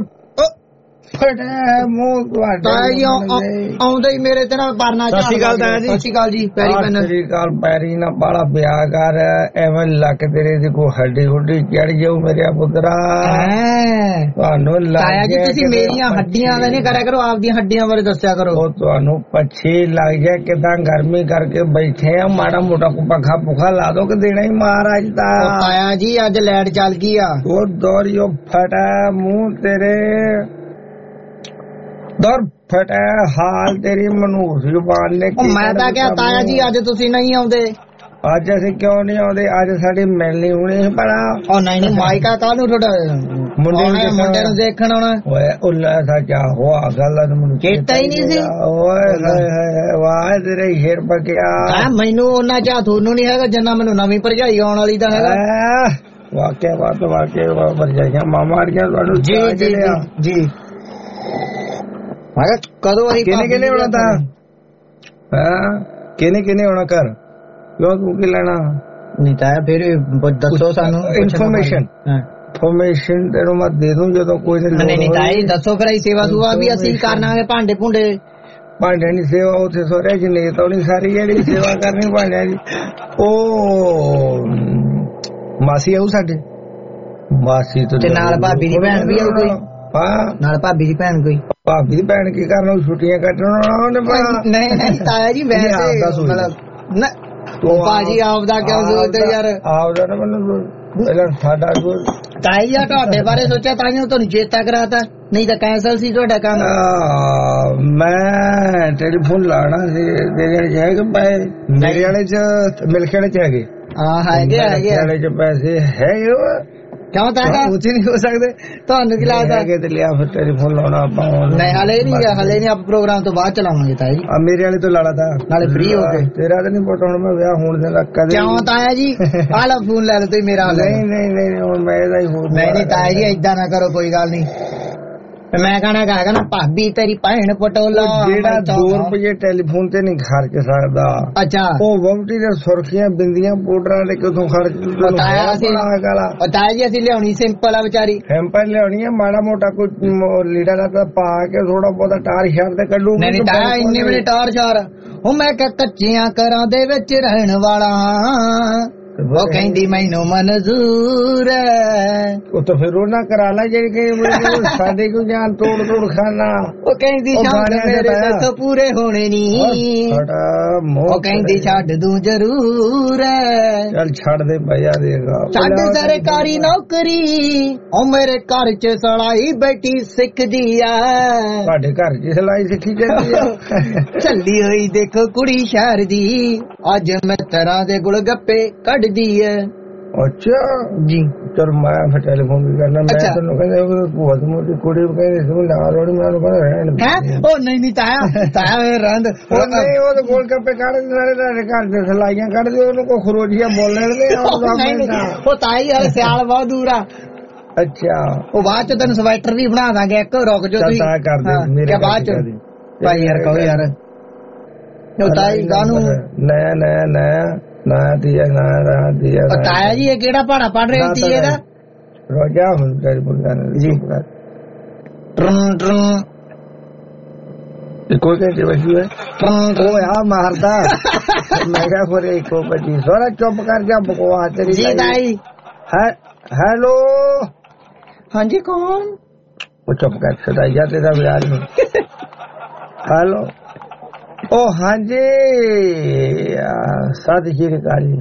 ਆਉਂਦੇ ਹੀ ਮੇਰੇ ਤੇ ਨਾ ਪਰਨਾ। ਸਤਿ ਸ਼੍ਰੀ ਅਕਾਲ ਤਾਇਆ ਜੀ। ਸਤਿ ਸ਼੍ਰੀ ਅਕਾਲ ਜੀ। ਪੈਰੀ ਪੈਨ। ਸਤਿ ਸ਼੍ਰੀ ਅਕਾਲ। ਪੈਰੀ ਨਾ ਬਾਲਾ ਵਿਆਹ ਕਰ ਐਵੇਂ ਲੱਕ ਤੇਰੇ ਦੀ ਕੋਈ ਹੱਡੀ ਹੁੱਡੀ ਚੜ ਜਾਊ ਮੇਰੇ ਪੁੱਤਰਾ। ਤੁਹਾਨੂੰ ਤਾਇਆ ਜੀ ਤੁਸੀਂ ਮੇਰੀਆਂ ਹੱਡੀਆਂ ਦਾ ਨਹੀਂ ਕਰਿਆ ਕਰੋ, ਆਪਦੀਆਂ ਹੱਡੀਆਂ ਬਾਰੇ ਦੱਸਿਆ ਕਰੋ। ਉਹ ਤੁਹਾਨੂੰ ਪੱਛੀ ਲੱਗ ਜਾਏ ਕਿਦਾਂ ਗਰਮੀ ਕਰਕੇ ਬੈਠੇ ਆ, ਮਾੜਾ ਮੋਟਾ ਪੱਖਾ ਪੁਖਾ ਲਾ ਦੋ ਕਿ ਦੇਣਾ ਹੀ ਮਹਾਰਾਜ ਦਾ। ਤਾਇਆ ਜੀ ਅੱਜ ਲਾਈਟ ਚੱਲ ਗਈ ਆ। ਉਹ ਦੋਰੀਓ ਫਟਾ ਮੂੰਹ ਤੇਰੇ ਦਰ ਫਟਾ ਹਾਲ ਤੇਰੀ ਮਨੂਰ ਜ਼ੁਬਾਨ ਨੇ। ਮੈਂ ਤਾਂ ਕਿਹਾ ਤਾਇਆ ਜੀ ਅੱਜ ਤੁਸੀਂ ਨਹੀਂ ਆਉਂਦੇ। ਅੱਜ ਅਸੀਂ ਕਿਉਂ ਨਹੀਂ ਆਉਂਦੇ? ਅੱਜ ਸਾਡੀ ਮਿਲਣੀ ਹੋਣੀ ਸੀ ਪਰ ਉਹ ਨਹੀਂ ਮਾਈਕਾ ਕਾਹਨੂੰ ਤੁਹਾਡਾ ਮੁੰਡੇ ਨੂੰ ਦੇਖਣ ਆਉਣਾ। ਓਏ ਉੱਲਾ ਸਾਚਾ ਹੋਆ ਗੱਲ ਮੈਨੂੰ ਚੇਤਾ ਹੀ ਨਹੀਂ ਸੀ। ਓਏ ਵਾਹ ਤੇਰੇ ਸ਼ੇਰ ਪਕਿਆ। ਮੈਨੂੰ ਉਹਨਾਂ ਚਾਹ ਤੁਹਾਨੂੰ ਨਹੀਂ ਹੈਗਾ ਜਿੰਨਾ ਮੈਨੂੰ ਨਵੀਂ ਭਰਜਾਈ ਆਉਣ ਵਾਲੀ ਦਾ ਹੈਗਾ। ਵਾਕਿਆ ਬਾਤ ਵਾਕਿਆ ਭਰਜਾਈਆਂ ਮਾਮਾ ਅੜੀਆਂ ਤੁਹਾਨੂੰ। ਜੀ ਜੀ ਜੀ ਕਦੋਂ ਕਿਹਨੇ ਆਉਣਾ ਤਾਂ ਕਿਹਨੇ ਆਉਣਾ ਘਰ ਕਿਉਂ ਤੂੰ ਕੀ ਲੈਣਾ ਨਹੀਂ ਤਾਂ ਫਿਰ ਦੱਸੋ ਸਾਨੂੰ ਇਨਫੋਰਮੇਸ਼ਨ ਤੈਨੂੰ ਮੈਂ ਦੇ ਦੂੰ ਜਦੋਂ ਕੋਈ ਨਹੀਂ ਤਾਂ ਦੱਸੋ ਫਿਰ ਸੇਵਾ ਸੁਵਾ ਵੀ ਅਸੀਂ ਕਰਨਾਂਗੇ। ਭਾਂਡੇ ਦੀ ਸੇਵਾ ਉੱਥੇ ਸੋਹਰੇ ਚ ਨੇ ਤਾਂ ਸਾਰੀ ਜਿਹੜੀ ਸੇਵਾ ਕਰਨੀ ਭਾਂਡਿਆਂ ਦੀ। ਉਹ ਮਾਸੀ ਆਊ ਸਾਡੇ ਮਾਸੀ ਤੇ ਨਾਲ ਭਾਬੀ ਦੀ ਭੈਣ ਵੀ ਆਊ ਕੋਈ ਨਾਲ ਭਾਬੀ ਦੀ ਭੈਣ ਕੋਈ। ਭਾਬੀ ਦੀ ਭੈਣ ਕੀ ਕਰਨਾ ਛੁੱਟੀਆਂ ਕੱਟਣ। ਨਹੀਂ ਤਾਇਆ ਜੀ ਮੈਂ ਭਾਜੀ ਆਪਦਾ ਕਿਉਂ ਸੋਚਦੇ ਯਾਰ? ਆਪਦਾ ਨਾ ਮੈਨੂੰ ਸਾਡਾ ਤਾਈ ਆ ਤੁਹਾਡੇ ਬਾਰੇ ਸੋਚਿਆ ਤਾਂ ਤੁਹਾਨੂੰ ਚੇਤਾ ਕਰਾਤਾ ਨਹੀਂ ਤਾਂ ਕੈਂਸਲ ਸੀ ਤੁਹਾਡਾ ਕੰਮ। ਮੈਂ ਟੈਲੀਫੋਨ ਲਾਣਾ ਸੀ ਤੇਰੇ ਹੈਗੇ ਪੈਸੇ ਮੇਰੇ ਵਾਲੇ ਚ ਮਿਲਕੇ ਵਾਲੇ ਚ ਹੈਗੇ। ਹੈਗੇ ਵਾਲੇ ਚ ਪੈਸੇ ਹੈਗੇ ਕਿਉਂ ਤਾਂ ਉੱਚੀ ਨਹੀਂ ਹੋ ਸਕਦੇ ਤੁਹਾਨੂੰ ਕੀ ਲੱਗਦਾ ਤੇ ਲਿਆ ਫਿਰ ਟੈਲੀਫੋਨ ਲਾਉਣਾ ਆਪਾਂ ਨਹੀਂ ਹਲੇ ਨਹੀਂ ਆਪਾਂ ਪ੍ਰੋਗਰਾਮ ਤੋਂ ਬਾਅਦ ਚਲਾਵਾਂਗੇ ਤਾਇਆ ਜੀ। ਮੇਰੇ ਵਾਲੇ ਤੋਂ ਲਾਲਾ ਤਾਂ ਨਾਲੇ ਫ੍ਰੀ ਹੋ ਕੇ ਤੇਰਾ ਤਾਂ ਨਹੀਂ ਪਤਾ ਹੁਣ ਮੈਂ ਵਿਆਹ ਹੋਣ ਦੇ ਲੱਗਾ ਕਿਉਂ ਤਾਇਆ ਜੀ ਆਹ ਲਾ ਫੋਨ ਲੈ ਲਓ ਤੁਸੀਂ ਮੇਰਾ। ਨਹੀਂ ਹੁਣ ਮੈਂ ਇਹਦਾ ਹੀ ਫੋਨ ਨਹੀਂ ਤਾਇਆ ਜੀ ਏਦਾਂ ਨਾ ਕਰੋ ਕੋਈ ਗੱਲ ਨਹੀਂ। ਮੈਂ ਕਹਣਾ ਨਾ ਭਾਬੀ ਤੇਰੀ ਭੈਣ ਪਟੋਲਾ ਜਿਹੜਾ 2 ਰੁਪਏ ਟੈਲੀਫੋਨ ਤੇ ਨਹੀਂ ਖਰਚ ਸਕਦਾ। ਅੱਛਾ ਉਹ ਵਹੁਟੀ ਦੇ ਸੁਰਖੀਆਂ ਬਿੰਦੀਆਂ ਪਾਊਡਰਾਂ ਦੇ ਕਿਥੋਂ ਖਰਚ ਤਾਇਆ ਜੀ ਅਸੀਂ ਲਿਆਉਣੀ ਸਿੰਪਲ ਆ ਵਿਚਾਰੀ। ਸਿੰਪਲ ਲਿਆਉਣੀ ਆ ਮਾੜਾ ਮੋਟਾ ਕੋਈ ਲੀੜਾ ਦਾ ਪਾ ਕੇ ਥੋੜਾ ਬਹੁਤਾ ਟਾਰ ਸ਼ਾਰ ਤੇ ਕੱਢੂ। ਨਹੀਂ ਤਾਇਆ ਇੰਨੇ ਵੇਲੇ ਟਾਰ ਸ਼ਾਰ ਉਹ ਮੈਂ ਕੱਚਿਆਂ ਘਰਾਂ ਦੇ ਵਿੱਚ ਰਹਿਣ ਵਾਲਾ ਉਹ ਕਹਿੰਦੀ ਮੈਨੂੰ ਮਨਜ਼ੂਰ ਉਹ ਤਾਂ ਫਿਰ ਉਹਨਾਂ ਕਰਾ ਲੈ ਜਿਹੜੀ ਸਾਡੇ ਕੋਲ ਜਾਨ ਤੋੜ ਖਾਣਾ। ਉਹ ਕਹਿੰਦੀ ਮੇਰੇ ਪੂਰੇ ਹੋਣੇ ਨੀ ਉਹ ਕਹਿੰਦੀ ਛੱਡ ਦੂੰ ਜ਼ਰੂਰ। ਚੱਲ ਛੱਡ ਦੇ ਭਈਆ ਦੇਗਾ ਛੱਡ ਸਰਕਾਰੀ ਨੌਕਰੀ ਉਹ ਮੇਰੇ ਘਰ ਚ ਸਲਾਈ ਬੈਠੀ ਸਿੱਖਦੀ ਆ। ਤੁਹਾਡੇ ਘਰ ਚ ਸਲਾਈ ਸਿੱਖੀ ਜਾਂਦੀ ਆ ਚੱਲੀ ਹੋਈ ਦੇਖੋ ਕੁੜੀ ਸ਼ਹਿਰ ਦੀ ਅੱਜ ਮੈਂ ਤਰ੍ਹਾਂ ਦੇ ਗੁਲ ਗੱਪੇ ਕੱਢਦੀ ਹੈ। ਅੱਛਾ ਜੀ ਚਲ ਮੈਂ ਫਿਰ ਟੈਲੀਫੋਨ ਵੀ ਕਰਨਾ। ਮੈਂ ਤੈਨੂੰ ਕਹਿੰਦਾ ਬਹੁਤ ਮੋਟੀ ਕੁੜੀ ਕਹਿੰਦੀ ਸੀ ਨਾਲ ਰੋੜੀ ਮੈਂ ਉਹਨੂੰ ਕਹਿੰਦਾ ਰਹਿਣ ਉਹ ਨਹੀਂ ਤਾਇਆ ਰਹਿੰਦ ਉਹ ਨਹੀਂ ਉਹ ਗੋਲ ਗੱਪੇ ਕੱਢ ਨਾਲੇ ਘਰ ਦੇ ਸਲਾਈਆਂ ਕੱਢਦੇ ਉਹਨੂੰ ਕੋਈ ਖਰੋਜੀਆਂ ਬੋਲਣ ਦੇ ਉਹ ਤਾਈ ਵਾਲੇ ਸਿਆਲ ਬਹੁਤ ਦੂਰ ਆ। ਅੱਛਾ ਉਹ ਬਾਅਦ ਚ ਤੈਨੂੰ ਸਵੈਟਰ ਵੀ ਬਣਾ ਦਾਂਗੇ ਇੱਕ ਰੁਕ ਜੋ ਤੁਸੀਂ ਕਰਦੇ ਬਾਅਦ ਚ ਭਾਈ ਯਾਰ ਕਹੋ ਯਾਰ ਤਾਈ ਗਾਨੂੰ ਨਾ ਦਿਆ ਤਾਇਆ ਜੀ ਇਹ ਕਿਹੜਾ ਪਹਾੜਾ ਪੜ ਰਹੇ ਸੀ ਇਹਦਾ ਰੋਜਾ ਹੁੰਦਾ ਜੀ ਕੋਈ ਕਹਿੰਦੇ ਵਸੀ ਉਹ ਆ ਮਾਰਦਾ ਮੈਂ ਕਿਹਾ ਫਰੇ ਇੱਕੋ ਬੱਜੀ ਸਾਰਾ ਚੁੱਪ ਕਰ ਜਾ ਬਕਵਾਸ ਤੇਰੀ ਜੀ ਤਾਈ ਹੈਲੋ ਹਾਂਜੀ ਕੌਣ? ਉਹ ਚੁੱਪ ਕਰ ਸਦਾ ਜਾ ਤੇਰਾ ਵਿਆਹ ਨਹੀਂ। ਹੈਲੋ ਉਹ ਹਾਂਜੀ ਸਤਿ ਸ਼੍ਰੀ ਅਕਾਲ ਜੀ।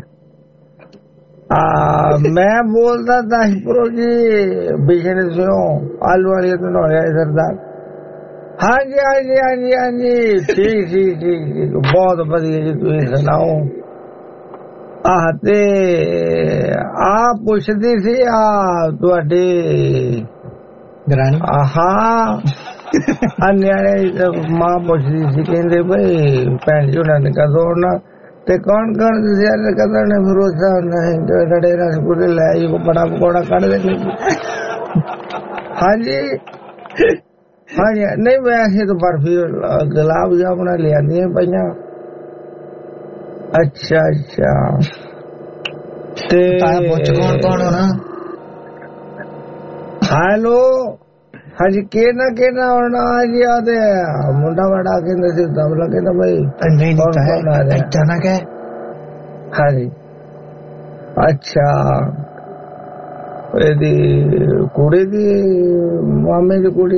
ਮੈਂ ਬੋਲਦਾ ਦਾਸਪੁਰੋਂ ਜੀ ਬਿਜਨਸ ਆਲੂ ਵਾਲੀ ਤੋਂ ਸਰਦਾਰ। ਹਾਂਜੀ ਠੀਕ ਬਹੁਤ ਵਧੀਆ ਜੀ ਤੁਸੀਂ ਸੁਣਾਓ। ਤੇ ਪੁੱਛਦੀ ਸੀ ਤੁਹਾਡੇ ਹਾਂ ਆ ਨਿਆਣੇ ਮਾਂ ਪੁੱਛਦੀ ਸੀ, ਕਹਿੰਦੇ ਬਈ ਭੈਣ ਜੀ ਉਹਨਾਂ ਨੇ ਕਦੋਂ ਆਉਣਾ ਤੇ ਕੌਣ ਜ਼ਿਆਦਾ ਕਦੋਂ ਨੇ ਭਰੋਸਾ ਨਹੀਂ ਰੜੇ ਰਸਗੁੱਲੇ ਲੈ ਆਈ ਬੜਾ ਪਕੌੜਾ ਕੱਢ ਦੇਣੀ। ਹਾਂਜੀ ਹਾਂਜੀ ਨਹੀਂ ਵੈਸੇ ਤਾਂ ਬਰਫੀ ਗੁਲਾਬ ਜਾਮੁਨ ਲਿਆਂਦੀਆਂ ਪਈਆਂ। ਅੱਛਾ ਅੱਛਾ ਤੇ ਕੌਣ ਕੌਣ ਹੋਣਾ? ਹੈਲੋ ਹਾਂਜੀ ਕਿਹਨਾਂ ਆਉਣਾ ਜੀ? ਆਦੇ ਮੁੰਡਾ ਬੜਾ ਕਹਿੰਦਾ ਸੀ ਦਬਲਾ ਕਹਿੰਦਾ ਬਈ ਨਹੀਂ ਅਚਾਨਕ ਹੈ। ਹਾਂਜੀ ਅੱਛਾ ਇਹਦੀ ਕੁੜੀ ਦੀ ਮਾਮੇ ਦੀ ਕੁੜੀ।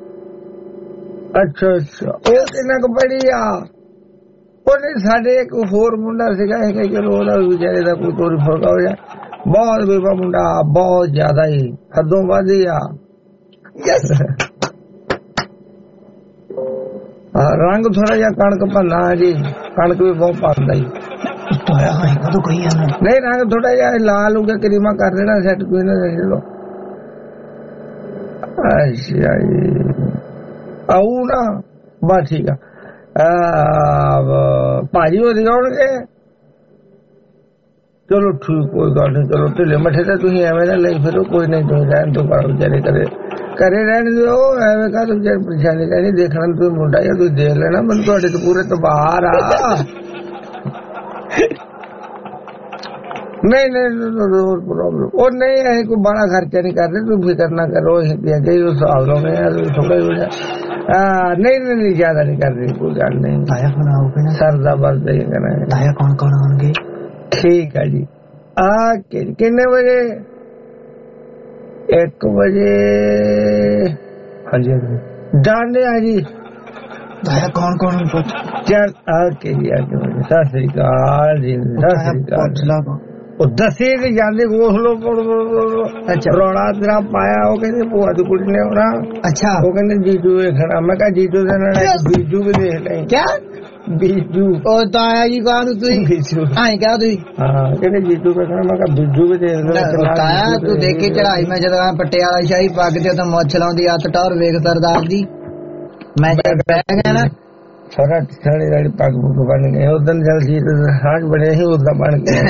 ਅੱਛਾ ਅੱਛਾ ਉਹ ਕਿੰਨਾ ਕੁ ਪੜੀ ਆ? ਉਹਨੇ ਸਾਡੇ ਇੱਕ ਹੋਰ ਮੁੰਡਾ ਸੀਗਾ ਚਲੋ ਉਹਦਾ ਵਿਚਾਰੇ ਦਾ ਕੋਈ ਤੋਰੀ ਫਰਕਾ ਹੋ ਜਾ। ਬਹੁਤ ਬੇਬਾ ਮੁੰਡਾ ਬਹੁਤ ਜ਼ਿਆਦਾ ਹੀ ਹੱਦੋਂ ਵੱਧ ਹੀ ਆ। ਰੰਗ ਥੋੜਾ ਜਿਹਾ ਕਣਕ ਭੰਨਾ ਜੀ, ਕਣਕ ਵੀ ਬਹੁਤ ਪਾਉਂਦਾ ਜੀ। ਨਹੀਂ ਰੰਗ ਥੋੜਾ ਜਿਹਾ ਲਾਲ ਹੋ ਗਿਆ, ਕਰੀਮਾ ਕਰ ਦੇਣਾ ਸੈੱਟ ਕੋਈ ਨਾ ਚਲੋ। ਅੱਛਾ ਜੀ ਆਊ ਨਾ ਬਸ ਠੀਕ ਆ। ਭਾਜੀ ਹੋ ਆਉਣਗੇ ਚਲੋ ਠੀਕ ਕੋਈ ਗੱਲ ਨਹੀਂ। ਚਲੋ ਢਿੱਲੇ ਮੱਠੇ ਤਾਂ ਤੁਸੀਂ ਐਵੇਂ ਨਾ ਲਈ ਫਿਰੋ, ਕੋਈ ਨਹੀਂ ਤੁਸੀਂ ਰਹਿਣ ਤੋਂ ਬਾਹਰ ਵਿਚਾਰੇ ਘਰੇ ਰਹਿਣ ਦਿਓ। ਐਵੇਂ ਕਾ ਵਿਚਾਰੇ ਪਰੇਸ਼ਾਨੀ ਰਹਿਣੀ। ਦੇਖਣਾ ਤੁਸੀਂ ਮੁੰਡਾ ਜਾਂ ਤੁਸੀਂ ਦੇਖ ਲੈਣਾ, ਮੈਨੂੰ ਤੁਹਾਡੇ ਤੋਂ ਪੂਰੇ ਤੋਂ ਬਾਹਰ ਆ। ਨਹੀਂ ਪ੍ਰੋਬਲਮ ਉਹ ਨਹੀਂ ਅਸੀਂ ਕੋਈ ਬੜਾ ਖਰਚਾ ਨਹੀਂ ਕਰਦੇ, ਤੁਸੀਂ ਫਿਕਰ ਨਾ ਕਰੋ। ਅਸੀਂ ਦੇ ਉਸ ਹਿਸਾਬ ਨਾਲ ਥੋੜਾ ਹੋ ਜਾ। ਨਹੀਂ ਜ਼ਿਆਦਾ ਨਹੀਂ ਕਰਦੇ ਕੋਈ ਗੱਲ ਨਹੀਂ। ਸਰ ਦਾ ਵਰਦਾ ਹੀ ਕਰਾਂਗੇ। ਕੌਣ ਕੌਣ ਆਉਣਗੇ? ਠੀਕ ਹੈ ਜੀ ਆ ਕਿੰਨੇ ਵਜੇ? 1 ਵਜੇ ਹਾਂਜੀ ਜਾਣਦੇ ਆ ਜੀ। ਕੌਣ ਕੌਣ? ਚੱਲ ਓਕੇ ਜੀ ਸਤਿ ਸ੍ਰੀ ਅਕਾਲ ਜੀ। ਸਤਿ ਸ੍ਰੀ ਅਕਾਲ। ਉਹ ਦੱਸੇ ਤੇ ਜਾਂਦੇ ਗੋਖ ਲੋ ਰੌਲਾ ਤੇਰਾ ਪਾਇਆ। ਉਹ ਕਹਿੰਦੇ ਭੂਆ ਦੀ ਕੁੜੀ ਨੇ ਆਉਣਾ। ਅੱਛਾ ਉਹ ਕਹਿੰਦੇ ਜੀਜੂ ਵੇਖਣਾ। ਮੈਂ ਕਿਹਾ ਜੀਜੂ ਦੇ ਨਾਲ ਬੀਜੂ ਵੀ ਦੇਖ ਲੈ। ਕਿਆ ਬੀਜੂ? ਉਹ ਤਾਇਆ ਜੀ ਕਹਾਂ ਤੁਸੀਂ ਬੀਜੂ ਆਏ ਕਿਹਾ ਤੁਸੀਂ? ਹਾਂ ਕਹਿੰਦੇ ਜੀਜੂ ਵੇਖਣਾ। ਮੈਂ ਕਿਹਾ ਬੀਜੂ ਵੀ ਦੇਖ ਲੈ। ਤਾਇਆ ਤੂੰ ਦੇਖੀ ਚੜਾਈ ਮੈਂ ਜਦੋਂ ਪਟਿਆਲਾ ਸ਼ਾਹੀ ਪੱਗ ਤੇ ਤਾਂ ਮੁੱਛ ਲਾਉਂਦੀ ਹੱਥ ਟੌਰ ਵੇਖ ਸਰਦਾਰ ਦੀ। ਮੈਂ ਜਦ ਬਹਿ ਗਿਆ ਨਾ ਸਾਰਾ ਸਾਡੀ ਪੱਗ ਪੁੱਗ ਬਣ ਗਏ ਉਦੋਂ ਜਲ ਸੀ ਸਾਜ ਬਣੇ ਸੀ ਉਦਾਂ ਬਣ ਗਏ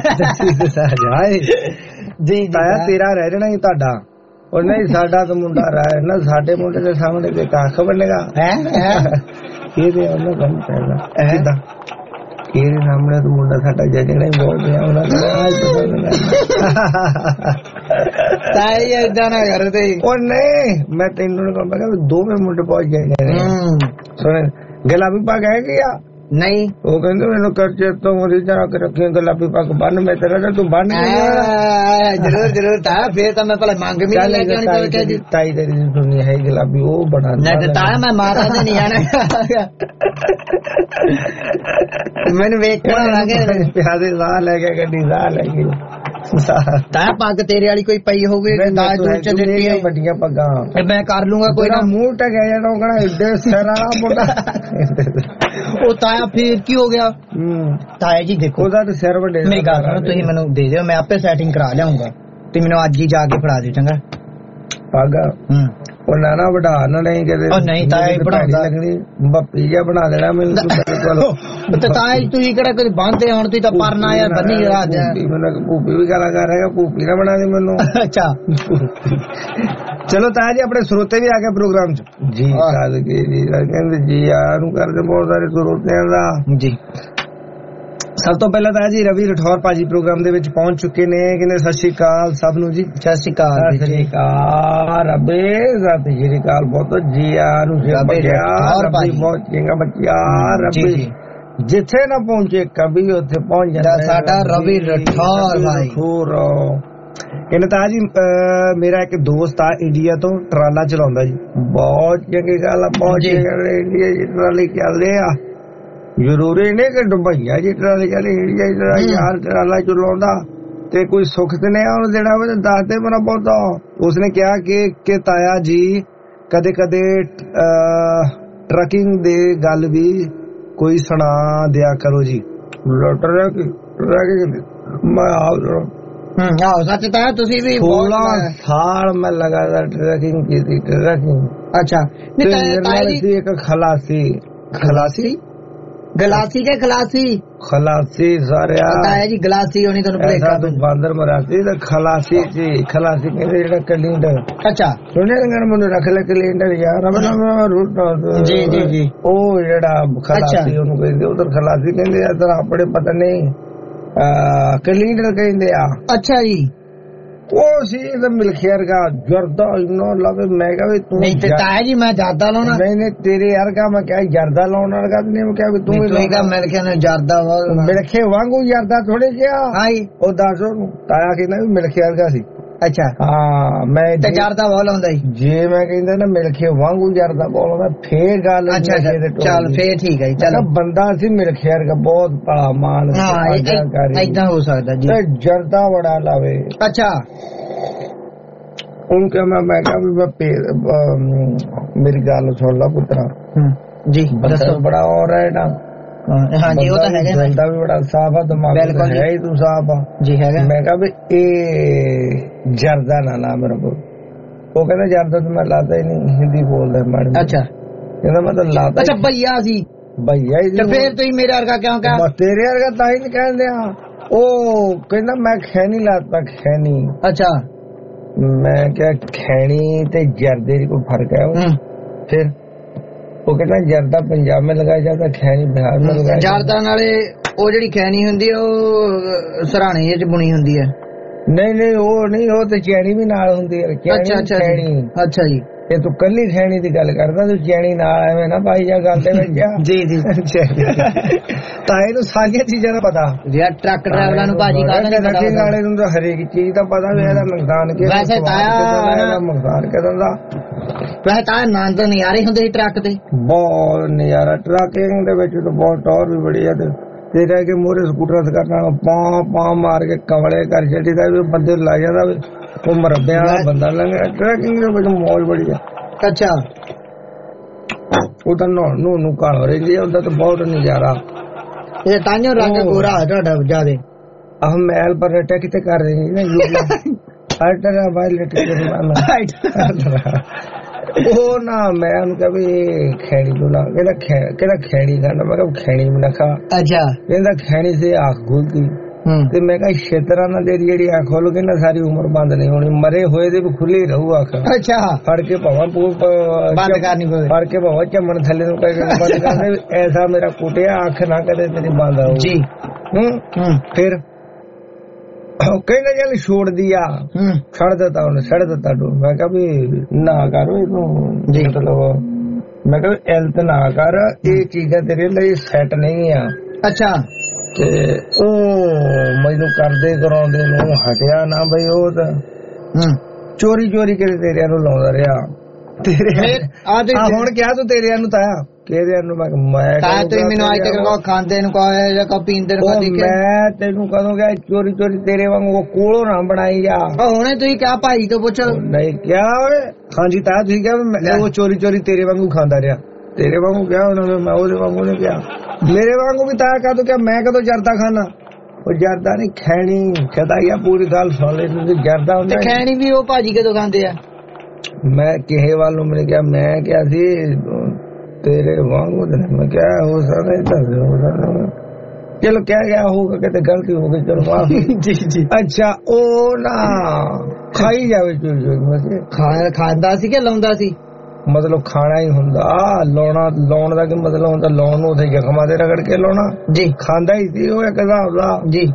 ਜੀ। ਤਾਇਆ ਤੇਰਾ ਰਹਿ ਜਾਣਾ ਹੀ ਤੁਹਾਡਾ। ਉਹ ਨਹੀਂ ਸਾਡਾ ਤਾਂ ਮੁੰਡਾ ਰਹਿ ਨਾ, ਸਾਡੇ ਮੁੰਡੇ ਦੇ ਸਾਹਮਣੇ ਤੇ ਕੱਖ ਬਣੇਗਾ। ਇਹਦੇ ਉਹਨਾਂ ਕੰਮ ਪੈਗਾ ਕਿਦਾਂ ਇਹਦੇ ਸਾਹਮਣੇ ਤਾਂ ਮੁੰਡਾ ਸਾਡਾ ਜਿਹੜਾ ਹੀ ਬਹੁਤ ਪਿਆ ਉਹਨਾਂ ਤਾਈ ਏਦਾਂ ਨਾ ਕਰਦੇ। ਉਹ ਨਹੀਂ ਮੈਂ ਤੈਨੂੰ ਮੈਂ ਕਿਹਾ ਦੋਵੇਂ ਮੁੰਡੇ ਪਹੁੰਚ ਗਏ ਨੇ। ਸੁਣ ਗੁਲਾਬੀ ਪੱਗ ਹੈਗੀ ਆ? ਨਹੀਂ ਉਹ ਕਹਿੰਦੇ ਮੈਨੂੰ ਕਰਚੇ ਤੋਂ ਰੀਝਾਂ ਰੱਖ ਰੱਖੀਆਂ ਗੁਲਾਬੀ ਪੱਗ ਬੰਨ ਮੈਂ ਤੇਰਾ ਤੂੰ ਬੰਨ ਜ਼ਰੂਰ ਤਾਇਆ ਫੇਰ ਤਾਂ ਮੈਂ ਪਹਿਲਾਂ ਮੰਗ ਵੀ ਲੈ ਕੇ ਆਉਣੀ। ਤਾਈ ਤੇਰੀ ਸੁਣੀ ਹੈ ਗੁਲਾਬੀ ਉਹ ਬਣਾ ਤਾਇਆ ਮੈਂ ਮਾਤਾ ਦੇ ਨਹੀਂ ਆਣਾ। ਮੈਨੂੰ ਵੇਖਣਾ ਪਿਆਦੇ ਰਾਹ ਲੈ ਕੇ ਗੱਡੀ ਰਾਹ ਲੈ ਗਈ। ਤਾਇਆ ਪੱਗ ਤੇਰੇ ਵਾਲੀ ਕੋਈ ਪਈ ਹੋਵੇ ਵੱਡੀਆਂ ਪੱਗਾਂ ਮੈਂ ਕਰ ਲੂੰਗਾ ਕੋਈ ਨਾ। ਮੂੰਹ ਟਕਿਆ ਜਾਣਾ ਕਹਣਾ ਏਡੇ ਸਿਰ ਵਾਲਾ ਮੁੰਡਾ। ਉਹ ਤਾਇਆ ਫੇਰ ਕੀ ਹੋ ਗਿਆ? ਤਾਇਆ ਜੀ ਦੇਖੋ ਉਹਦਾ ਤਾਂ ਸਿਰ ਵੱਡੇ। ਮੇਰੀ ਗੱਲ ਸੁਣੋ ਤੁਸੀਂ ਮੈਨੂੰ ਦੇ ਦਿਓ ਮੈਂ ਆਪੇ ਸੈਟਿੰਗ ਕਰਾ ਲਿਆਉਂਗਾ। ਤੇ ਮੈਨੂੰ ਅੱਜ ਹੀ ਜਾ ਕੇ ਫੜਾ ਦਿਓ ਚੰਗਾ ਪੱਗ। ਉਹ ਨਾ ਵਡਾ ਨਾ ਨਹੀਂ ਕਿਤੇ ਨਹੀਂ ਤਾਇਆ ਬਣਾਉਂਦਾ ਲੱਗਣੀ ਬੱਪੀ ਜਿਹਾ ਬਣਾ ਦੇਣਾ ਮੈਨੂੰ। ਤਾਇਆ ਤੁਸੀਂ ਕਿਹੜਾ ਕਦੇ ਬੰਨਦੇ ਹੁਣ ਤੁਸੀਂ ਤਾਂ ਪਰਨਾ ਯਾਰ ਬੰਨੀ ਰਾਤ ਭੂਪੀ ਵੀ ਗਾਲਾਂ ਕਰ ਰਿਹਾ ਭੂਪੀ ਨਾ ਬਣਾ ਦੇ ਮੈਨੂੰ। ਅੱਛਾ ਚਲੋ ਤਾਇਆ ਜੀ ਆਪਣੇ ਸਰੋਤੇ ਵੀ ਆ ਗਏ ਪ੍ਰੋਗਰਾਮ ਚ ਜੀ। ਕਹਿੰਦੇ ਜੀ ਯਾਰ ਨੂੰ ਕਰਦੇ ਬਹੁਤ ਸਾਰੇ ਸਰੋਤਿਆਂ ਦਾ ਜੀ। ਸਭ ਤੋਂ ਪਹਿਲਾਂ ਤਾਂ ਜੀ ਰਵੀ ਰਠੌਰ ਭਾਜੀ ਪ੍ਰੋਗਰਾਮ ਦੇ ਵਿੱਚ ਪਹੁੰਚ ਚੁੱਕੇ ਨੇ। ਕਹਿੰਦੇ ਸਤਿ ਸ਼੍ਰੀ ਅਕਾਲ ਸਭ ਨੂੰ ਜੀ। ਸਤਿ ਸ਼੍ਰੀ ਅਕਾਲ ਰੱਬੇ ਸਤਿ ਸ਼੍ਰੀ ਅਕਾਲ ਬਹੁਤ ਜੀ ਨੂੰ ਬਹੁਤ ਚੰਗਾ ਬੱਚਿਆ ਰੱਬੇ ਜਿੱਥੇ ਨਾ ਪਹੁੰਚੇ ਕभी ਉੱਥੇ ਪਹੁੰਚ ਜਾਂਦਾ ਸਾਡਾ ਰਵੀ ਰਠੌਰ ਭਾਈ। ਕਹਿੰਦੇ ਤਾਂ ਜੀ ਮੇਰਾ ਇੱਕ ਦੋਸਤ ਆ ਇੰਡੀਆ ਤੋਂ ਟਰਾਲਾ ਚਲਾਉਂਦਾ ਜੀ। ਬਹੁਤ ਚੰਗੀ ਗੱਲ ਆ ਬਹੁਤ ਇੰਡੀਆ ਚ ਟਰਾਲੇ ਚੱਲਦੇ ਆ। ਜ਼ਰੂਰੀ ਨਹੀਂ ਕਿ ਦੁਬਈਆ ਜੀ ਟਰਾਲੇ ਚੱਲੇ ਇੰਡੀਆ ਯਾਰ ਟਰਾਲਾ ਚਲਾਉਂਦਾ ਤੇ ਕੋਈ ਸੁੱਖ ਤੇ ਨਹੀਂ ਉਹਨੂੰ ਦੇਣਾ ਵਾ ਦੱਸਦੇ ਮੇਰਾ ਬਹੁਤਾ। ਉਸਨੇ ਕਿਹਾ ਕਿ ਤਾਇਆ ਜੀ ਕਦੇ ਕਦੇ ਟਰਕਿੰਗ ਦੇ ਗੱਲ ਵੀ ਕੋਈ ਸੁਣਾ ਦਿਆ ਕਰੋ ਜੀ। ਮੈਂ ਆਹੋ ਸੱਚ ਤਾਂ ਤੁਸੀਂ ਵੀ 16 ਸਾਲ ਮੈਂ ਲਗਾਤਾਰ ਟਰੈਕਿੰਗ ਕੀਤੀ ਟਰੈਕਿੰਗ। ਅੱਛਾ ਨਹੀਂ ਇੱਕ ਖਲਾਸੀ ਗਲਾਸੀ ਕੇ ਖਲਾਸੀ ਸਾਰਿਆ ਤਾਇਆ ਜੀ ਗਲਾਸੀ ਹੋਣੀ ਤੁਹਾਨੂੰ ਭੁਲੇਖਾ ਤੂੰ ਬਾਂਦਰ ਮਰਾਤੀ ਤੇ ਖਲਾਸੀ ਕਹਿੰਦੇ ਜਿਹੜਾ ਕੈਲੰਡਰ। ਅੱਛਾ ਸੁਣਿਆ ਮੈਨੂੰ ਰੱਖ ਲੈ ਕੈਲੰਡਰ ਯਾਰ ਜੀ ਜੀ ਜੀ ਉਹ ਜਿਹੜਾ ਖਲਾਸੀ ਉਹਨੂੰ ਕਹਿੰਦੇ ਉਧਰ ਖਲਾਸੀ ਕਹਿੰਦੇ ਆ ਤਾਂ ਆਪਣੇ ਪਤਾ ਨਹੀਂ ਕੈਲੰਡਰ ਕਹਿੰਦੇ ਆ। ਅੱਛਾ ਜੀ ਉਹ ਸੀ ਮਿਲਖਿਆ ਵਰਗਾ ਜਰਦਾ ਇੰਨਾ ਲਾਵੇ ਮੈਂ ਕਿਹਾ ਵੀ ਤੂੰ ਨਹੀਂ ਤੇ ਤਾਇਆ ਜੀ ਮੈਂ ਜਰਦਾ ਲਾਉਣਾ ਨਹੀਂ ਤੇਰੇ ਵਰਗਾ ਮੈਂ ਕਿਹਾ ਜਰਦਾ ਲਾਉਣ ਵਰਗਾ ਨਹੀਂ ਮੈਂ ਕਿਹਾ ਵੀ ਤੂੰ ਮਿਲਖਿਆ ਨੇ ਜਰਦਾ ਮਿਲਖੇ ਵਾਂਗੂ ਜਰਦਾ ਥੋੜੇ ਜਿਹਾ ਉਹ ਦੱਸ ਉਹਨੂੰ ਤਾਇਆ ਕਹਿੰਦਾ ਵੀ ਮਿਲਖਿਆ ਵਰਗਾ ਸੀ। ਅੱਛਾ ਹਾਂ ਮੈਂ ਤੇ ਜਰਦਾ ਬਹੁਤ ਲਾਉਂਦਾ ਸੀ ਜੇ ਮੈਂ ਕਹਿੰਦਾ ਨਾ ਮਿਲਖੇ ਵਾਂਗੂ ਜਰਦਾ ਬਹੁਤ ਲਾਉਂਦਾ ਫੇਰ ਗੱਲ ਚੱਲ ਫੇਰ ਠੀਕ ਹੈ ਚਲ ਬੰਦਾ ਸੀ ਮਿਲਖਿਆ ਵਰਗਾ ਬਹੁਤ ਭਲਾ ਮਾਨ ਏਦਾਂ ਹੋ ਸਕਦਾ ਜੀ ਜਰਦਾ ਬੜਾ ਲਾਵੇ। ਅੱਛਾ ਹੁਣ ਕਿ ਮੈਂ ਕਿਹਾ ਵੀ ਮੇਰੀ ਗੱਲ ਸੁਣ ਲਾ ਪੁੱਤਰਾ ਜੀ ਦੱਸੋ ਬੜਾ ਹੋ ਰਿਹਾ ਨਾ ਹਾਂਜੀ ਉਹ ਤਾਂ ਹੈਗਾ ਬੰਦਾ ਵੀ ਬੜਾ ਸਾਫ ਆ ਦਿਮਾਗ ਹੈ ਹੀ ਤੂੰ ਸਾਫ ਆ ਜੀ ਹੈਗਾ। ਮੈਂ ਕਿਹਾ ਵੀ ਇਹ ਜਰਦਾ ਨਾ ਮੇਰੇ ਕੋਲ ਉਹ ਕਹਿੰਦਾ ਜਰਦਾ ਤਾਂ ਮੈਂ ਲਾਤਾ ਹੀ ਨਹੀਂ ਹਿੰਦੀ ਬੋਲਦਾ ਮੈਡਮ। ਅੱਛਾ ਕਹਿੰਦਾ ਮੈਂ ਤਾਂ ਲਾਤਾ। ਅੱਛਾ ਭਈਆ ਸੀ ਭਈਆ ਹੀ ਤੇ ਫੇਰ ਤੁਸੀਂ ਮੇਰੇ ਵਰਗਾ ਕਿਉਂ ਕਹਾ ਤੇਰੇ ਵਰਗਾ ਤਾਂ ਹੀ ਨਹੀਂ ਕਹਿੰਦੇ ਆ। ਉਹ ਕਹਿੰਦਾ ਮੈਂ ਖੈਣੀ ਲਾਤਾ ਖੈਣੀ। ਅੱਛਾ ਮੈਂ ਕਿਹਾ ਖੈਣੀ ਤੇ ਜਰਦੇ ਦੀ ਕੋਈ ਫਰਕ ਹੈ ਫਿਰ ਉਹ ਕਹਿੰਦਾ ਜਰਦਾ ਪੰਜਾਬ में लगाया जाता खैनी बिहार में लगाया जरदा नाले ਉਹ ਜਿਹੜੀ ਖੈਣੀ ਹੁੰਦੀ ਹੈ ਉਹ ਸਰਾਣੇ ਚ ਬੁਣੀ ਹੁੰਦੀ ਹੈ। ਨਹੀਂ ਉਹ ਤੇ ਚੈਣੀ ਵੀ ਨਾਲ ਹੁੰਦੀ ਹੈ। ਅੱਛਾ ਅੱਛਾ ਜੀ ਇਹ ਤੂੰ ਕੱਲੀ ਖੈਣੀ ਦੀ ਗੱਲ ਕਰਦਾ ਤੂੰ ਚੈਣੀ ਨਾਲ ਐਵੇਂ ਨਾ ਪਾਈ ਜਾ ਗੱਲ ਦੇ ਵਿੱਚ ਜੀ ਜੀ ਤਾਂ ਇਹਨੂੰ ਸਾਰੀਆਂ ਚੀਜ਼ਾਂ ਦਾ ਪਤਾ ਜਿਹੜਾ ਟਰੱਕ ਡਰਾਈਵਰਾਂ ਨੂੰ ਭਾਜੀ ਕਾਹਦਾ ਨਹੀਂ ਪਤਾ ਨਾਲੇ ਨੂੰ ਤਾਂ ਹਰੇਕ ਚੀਜ਼ ਦਾ ਪਤਾ ਵੀ ਇਹਦਾ ਨੁਕਸਾਨ ਕੀ ਵੈਸੇ ਤਾਇਆ ਨੁਕਸਾਨ ਕਿਦਾਂ ਦਾ ਵੈਸੇ ਤਾਂ ਆਨੰਦ ਨਜ਼ਾਰੇ ਹੁੰਦੇ ਸੀ ਟਰੱਕ ਤੇ ਬਹੁਤ ਨਜ਼ਾਰਾ ਟਰੱਕਿੰਗ ਦੇ ਵਿੱਚ ਤਾਂ ਬਹੁਤ ਟੌਰ ਵੀ ਬੜੀ ਹੈ ਤੇ ਰਹਿ ਕੇ ਮੋਰੇ ਸਕੂਟਰ ਕਰਨਾ ਪਾ ਮਾਰ ਕੇ ਕਵਲੇ ਕਰ ਛੱਡੀਦਾ ਵੀ ਬੰਦੇ ਲਾ ਜਾਂਦਾ ਵੀ ਉਹ ਮਰਬਿਆਂ ਵਾਲਾ ਬੰਦਾ ਲੰਘਿਆ ਟਰੈਕਿੰਗ ਦੇ ਵਿੱਚ ਮੌਜ ਬੜੀ ਆ। ਅੱਛਾ ਉਹ ਤਾਂ ਨੂੰ ਕਾਲ ਰਹਿੰਦੀ ਆ ਉਹਦਾ ਤਾਂ ਬਹੁਤ ਨਜ਼ਾਰਾ ਇਹ ਤਾਂਿਓ ਰੰਗ ਗੋਰਾ ਤੁਹਾਡਾ ਜਿਆਦੇ ਆਹ ਮੈਲ ਪਰ ਰਟਾ ਕਿਤੇ ਕਰ ਰਹੀ ਨਾ ਅਲਟਰਾ ਵਾਇਲਟ ਉਹ ਨਾ ਮੈਂ ਉਹਨੂੰ ਕਿਹਾ ਵੀ ਖੈਣੀ ਤੋਂ ਲਾ ਕਹਿੰਦਾ ਖੈਣੀ ਖਾਣਾ ਮੈਂ ਕਿਹਾ ਖੈਣੀ ਵੀ ਨਾ ਖਾ। ਅੱਛਾ ਕਹਿੰਦਾ ਖੈਣੀ ਸੇ ਆਖ ਖੁੱਲਦੀ ਤੇ ਮੈਂ ਕਿਹਾ ਛੇਤਰਾਂ ਨਾਲ ਤੇਰੀ ਜਿਹੜੀ ਅੱਖ ਖੁੱਲ ਗਈ ਨਾ ਸਾਰੀ ਉਮਰ ਬੰਦ ਨਹੀਂ ਹੋਣੀ ਮਰੇ ਹੋਏ ਦੇ ਵੀ ਖੁੱਲੀ ਰਹੂ ਅੱਖ। ਅੱਛਾ ਫੜ ਕੇ ਭਾਵਾਂ ਬੰਦ ਕਰਨੀ ਪਵੇ ਫੜ ਕੇ ਭਾਵਾਂ ਝੰਮਣ ਥੱਲੇ ਨੂੰ ਬੰਦ ਕਰਦੇ ਐਸਾ ਮੇਰਾ ਕੁੱਟਿਆ ਅੱਖ ਨਾ ਕਦੇ ਤੇਰੀ ਬੰਦ ਆਊ ਜੀ। ਫਿਰ ਕਹਿੰਦਾ ਚੱਲ ਛੋੜ ਦਿਆ ਛੱਡ ਦਿੱਤਾ ਉਹਨੇ ਛੱਡ ਦਿੱਤਾ ਤੂੰ। ਮੈਂ ਕਿਹਾ ਵੀ ਨਾ ਕਰ ਇਹਨੂੰ ਮਤਲਬ ਮੈਂ ਕਿਹਾ ਐਲਤ ਨਾ ਕਰ ਇਹ ਚੀਜ਼ਾਂ ਤੇਰੇ ਲਈ ਸੈੱਟ ਨਹੀਂ ਆ। ਅੱਛਾ ਤੇ ਉਹ ਮੈਨੂੰ ਕਰਦੇ ਕਰਾਉਂਦੇ ਨੂੰ ਹਟਿਆ ਨਾ ਬਈ ਉਹ ਤਾਂ ਚੋਰੀ ਕੇ ਤੇਰਿਆਂ ਨੂੰ ਲਾਉਂਦਾ ਰਿਹਾ ਤੇਰੇ ਹੁਣ ਕਿਹਾ ਤੂੰ ਤੇਰਿਆਂ ਨੂੰ ਤਾਇਆ ਕਿਹਦੇ ਨੂੰ ਮੈਂ ਤੁਸੀਂ ਮੈਨੂੰ ਅੱਜ ਤੱਕ ਖਾਂਦੇ ਨੂੰ ਕਹੋ ਪੀਂਦੇ ਨੂੰ ਮੈਂ ਤੈਨੂੰ ਕਦੋਂ ਕਿਹਾ ਚੋਰੀ ਤੇਰੇ ਵਾਂਗੂ ਕੋਲੋਂ ਨਾ ਬਣਾਈ ਜਾ ਹੁਣੇ ਤੁਸੀਂ ਕਿਹਾ ਭਾਈ ਤੋਂ ਪੁੱਛ ਨਹੀਂ ਕਿਹਾ ਓਏ ਹਾਂਜੀ ਤਾਇਆ ਤੁਸੀਂ ਕਿਹਾ ਉਹ ਚੋਰੀ ਤੇਰੇ ਵਾਂਗੂ ਖਾਂਦਾ ਰਿਹਾ ਤੇਰੇ ਵਾਂਗੂ ਕਿਹਾ ਉਹਨਾਂ ਮੈਂ ਉਹਦੇ ਵਾਂਗੂ ਨੇ ਕਿਹਾ ਮੇਰੇ ਵਾਂਗੂ ਵੀ ਤਾਇਆ ਕਦੋਂ ਕਿਹਾ ਮੈਂ ਕਦੋਂ ਜਰਦਾ ਖਾਣਾ ਉਹ ਜਰਦਾ ਨਹੀਂ ਖੈਣੀ ਖਦਾਈਆ ਪੂਰੀ ਗੱਲ ਸੁਣ ਲੈ ਤੁਸੀਂ ਜਰਦਾ ਹੁੰਦਾ ਖੈਣੀ ਵੀ ਉਹ ਭਾਜੀ ਕਦੋਂ ਖਾਂਦੇ ਆ ਮੈਂ ਕਿਸੇ ਵੱਲ ਨੂੰ ਮੈਨੂੰ ਕਿਹਾ ਮੈਂ ਕਿਹਾ ਸੀ ਤੇਰੇ ਵਾਂਗੂ ਮੈਂ ਕਿਹਾ ਹੋ ਸਕਦਾ ਚਲੋ ਕਹਿ ਗਿਆ ਹੋਊਗਾ ਕਿਤੇ ਗਲਤੀ ਹੋ ਗਈ ਚਲੋ ਮਾਫੀ ਜੀ ਅੱਛਾ ਉਹ ਨਾ ਖਾਈ ਜਾਵੇ ਚੋਰੀ ਖਾਂਦਾ ਸੀ ਕਿ ਲਾਉਂਦਾ ਸੀ ਮਤਲਬ ਖਾਣਾ ਹੀ ਹੁੰਦਾ ਲਾਉਣ ਦਾ ਕੀ ਮਤਲਬ ਹੁੰਦਾ ਲਾਉਣ ਨੂੰ ਉੱਥੇ ਜ਼ਖਮਾਂ ਤੇ ਰਗੜ ਕੇ ਲਾਉਣਾ ਜੀ ਖਾਂਦਾ ਹੀ ਸੀ ਉਹ ਇੱਕ ਹਿਸਾਬ ਦਾ ਜੀ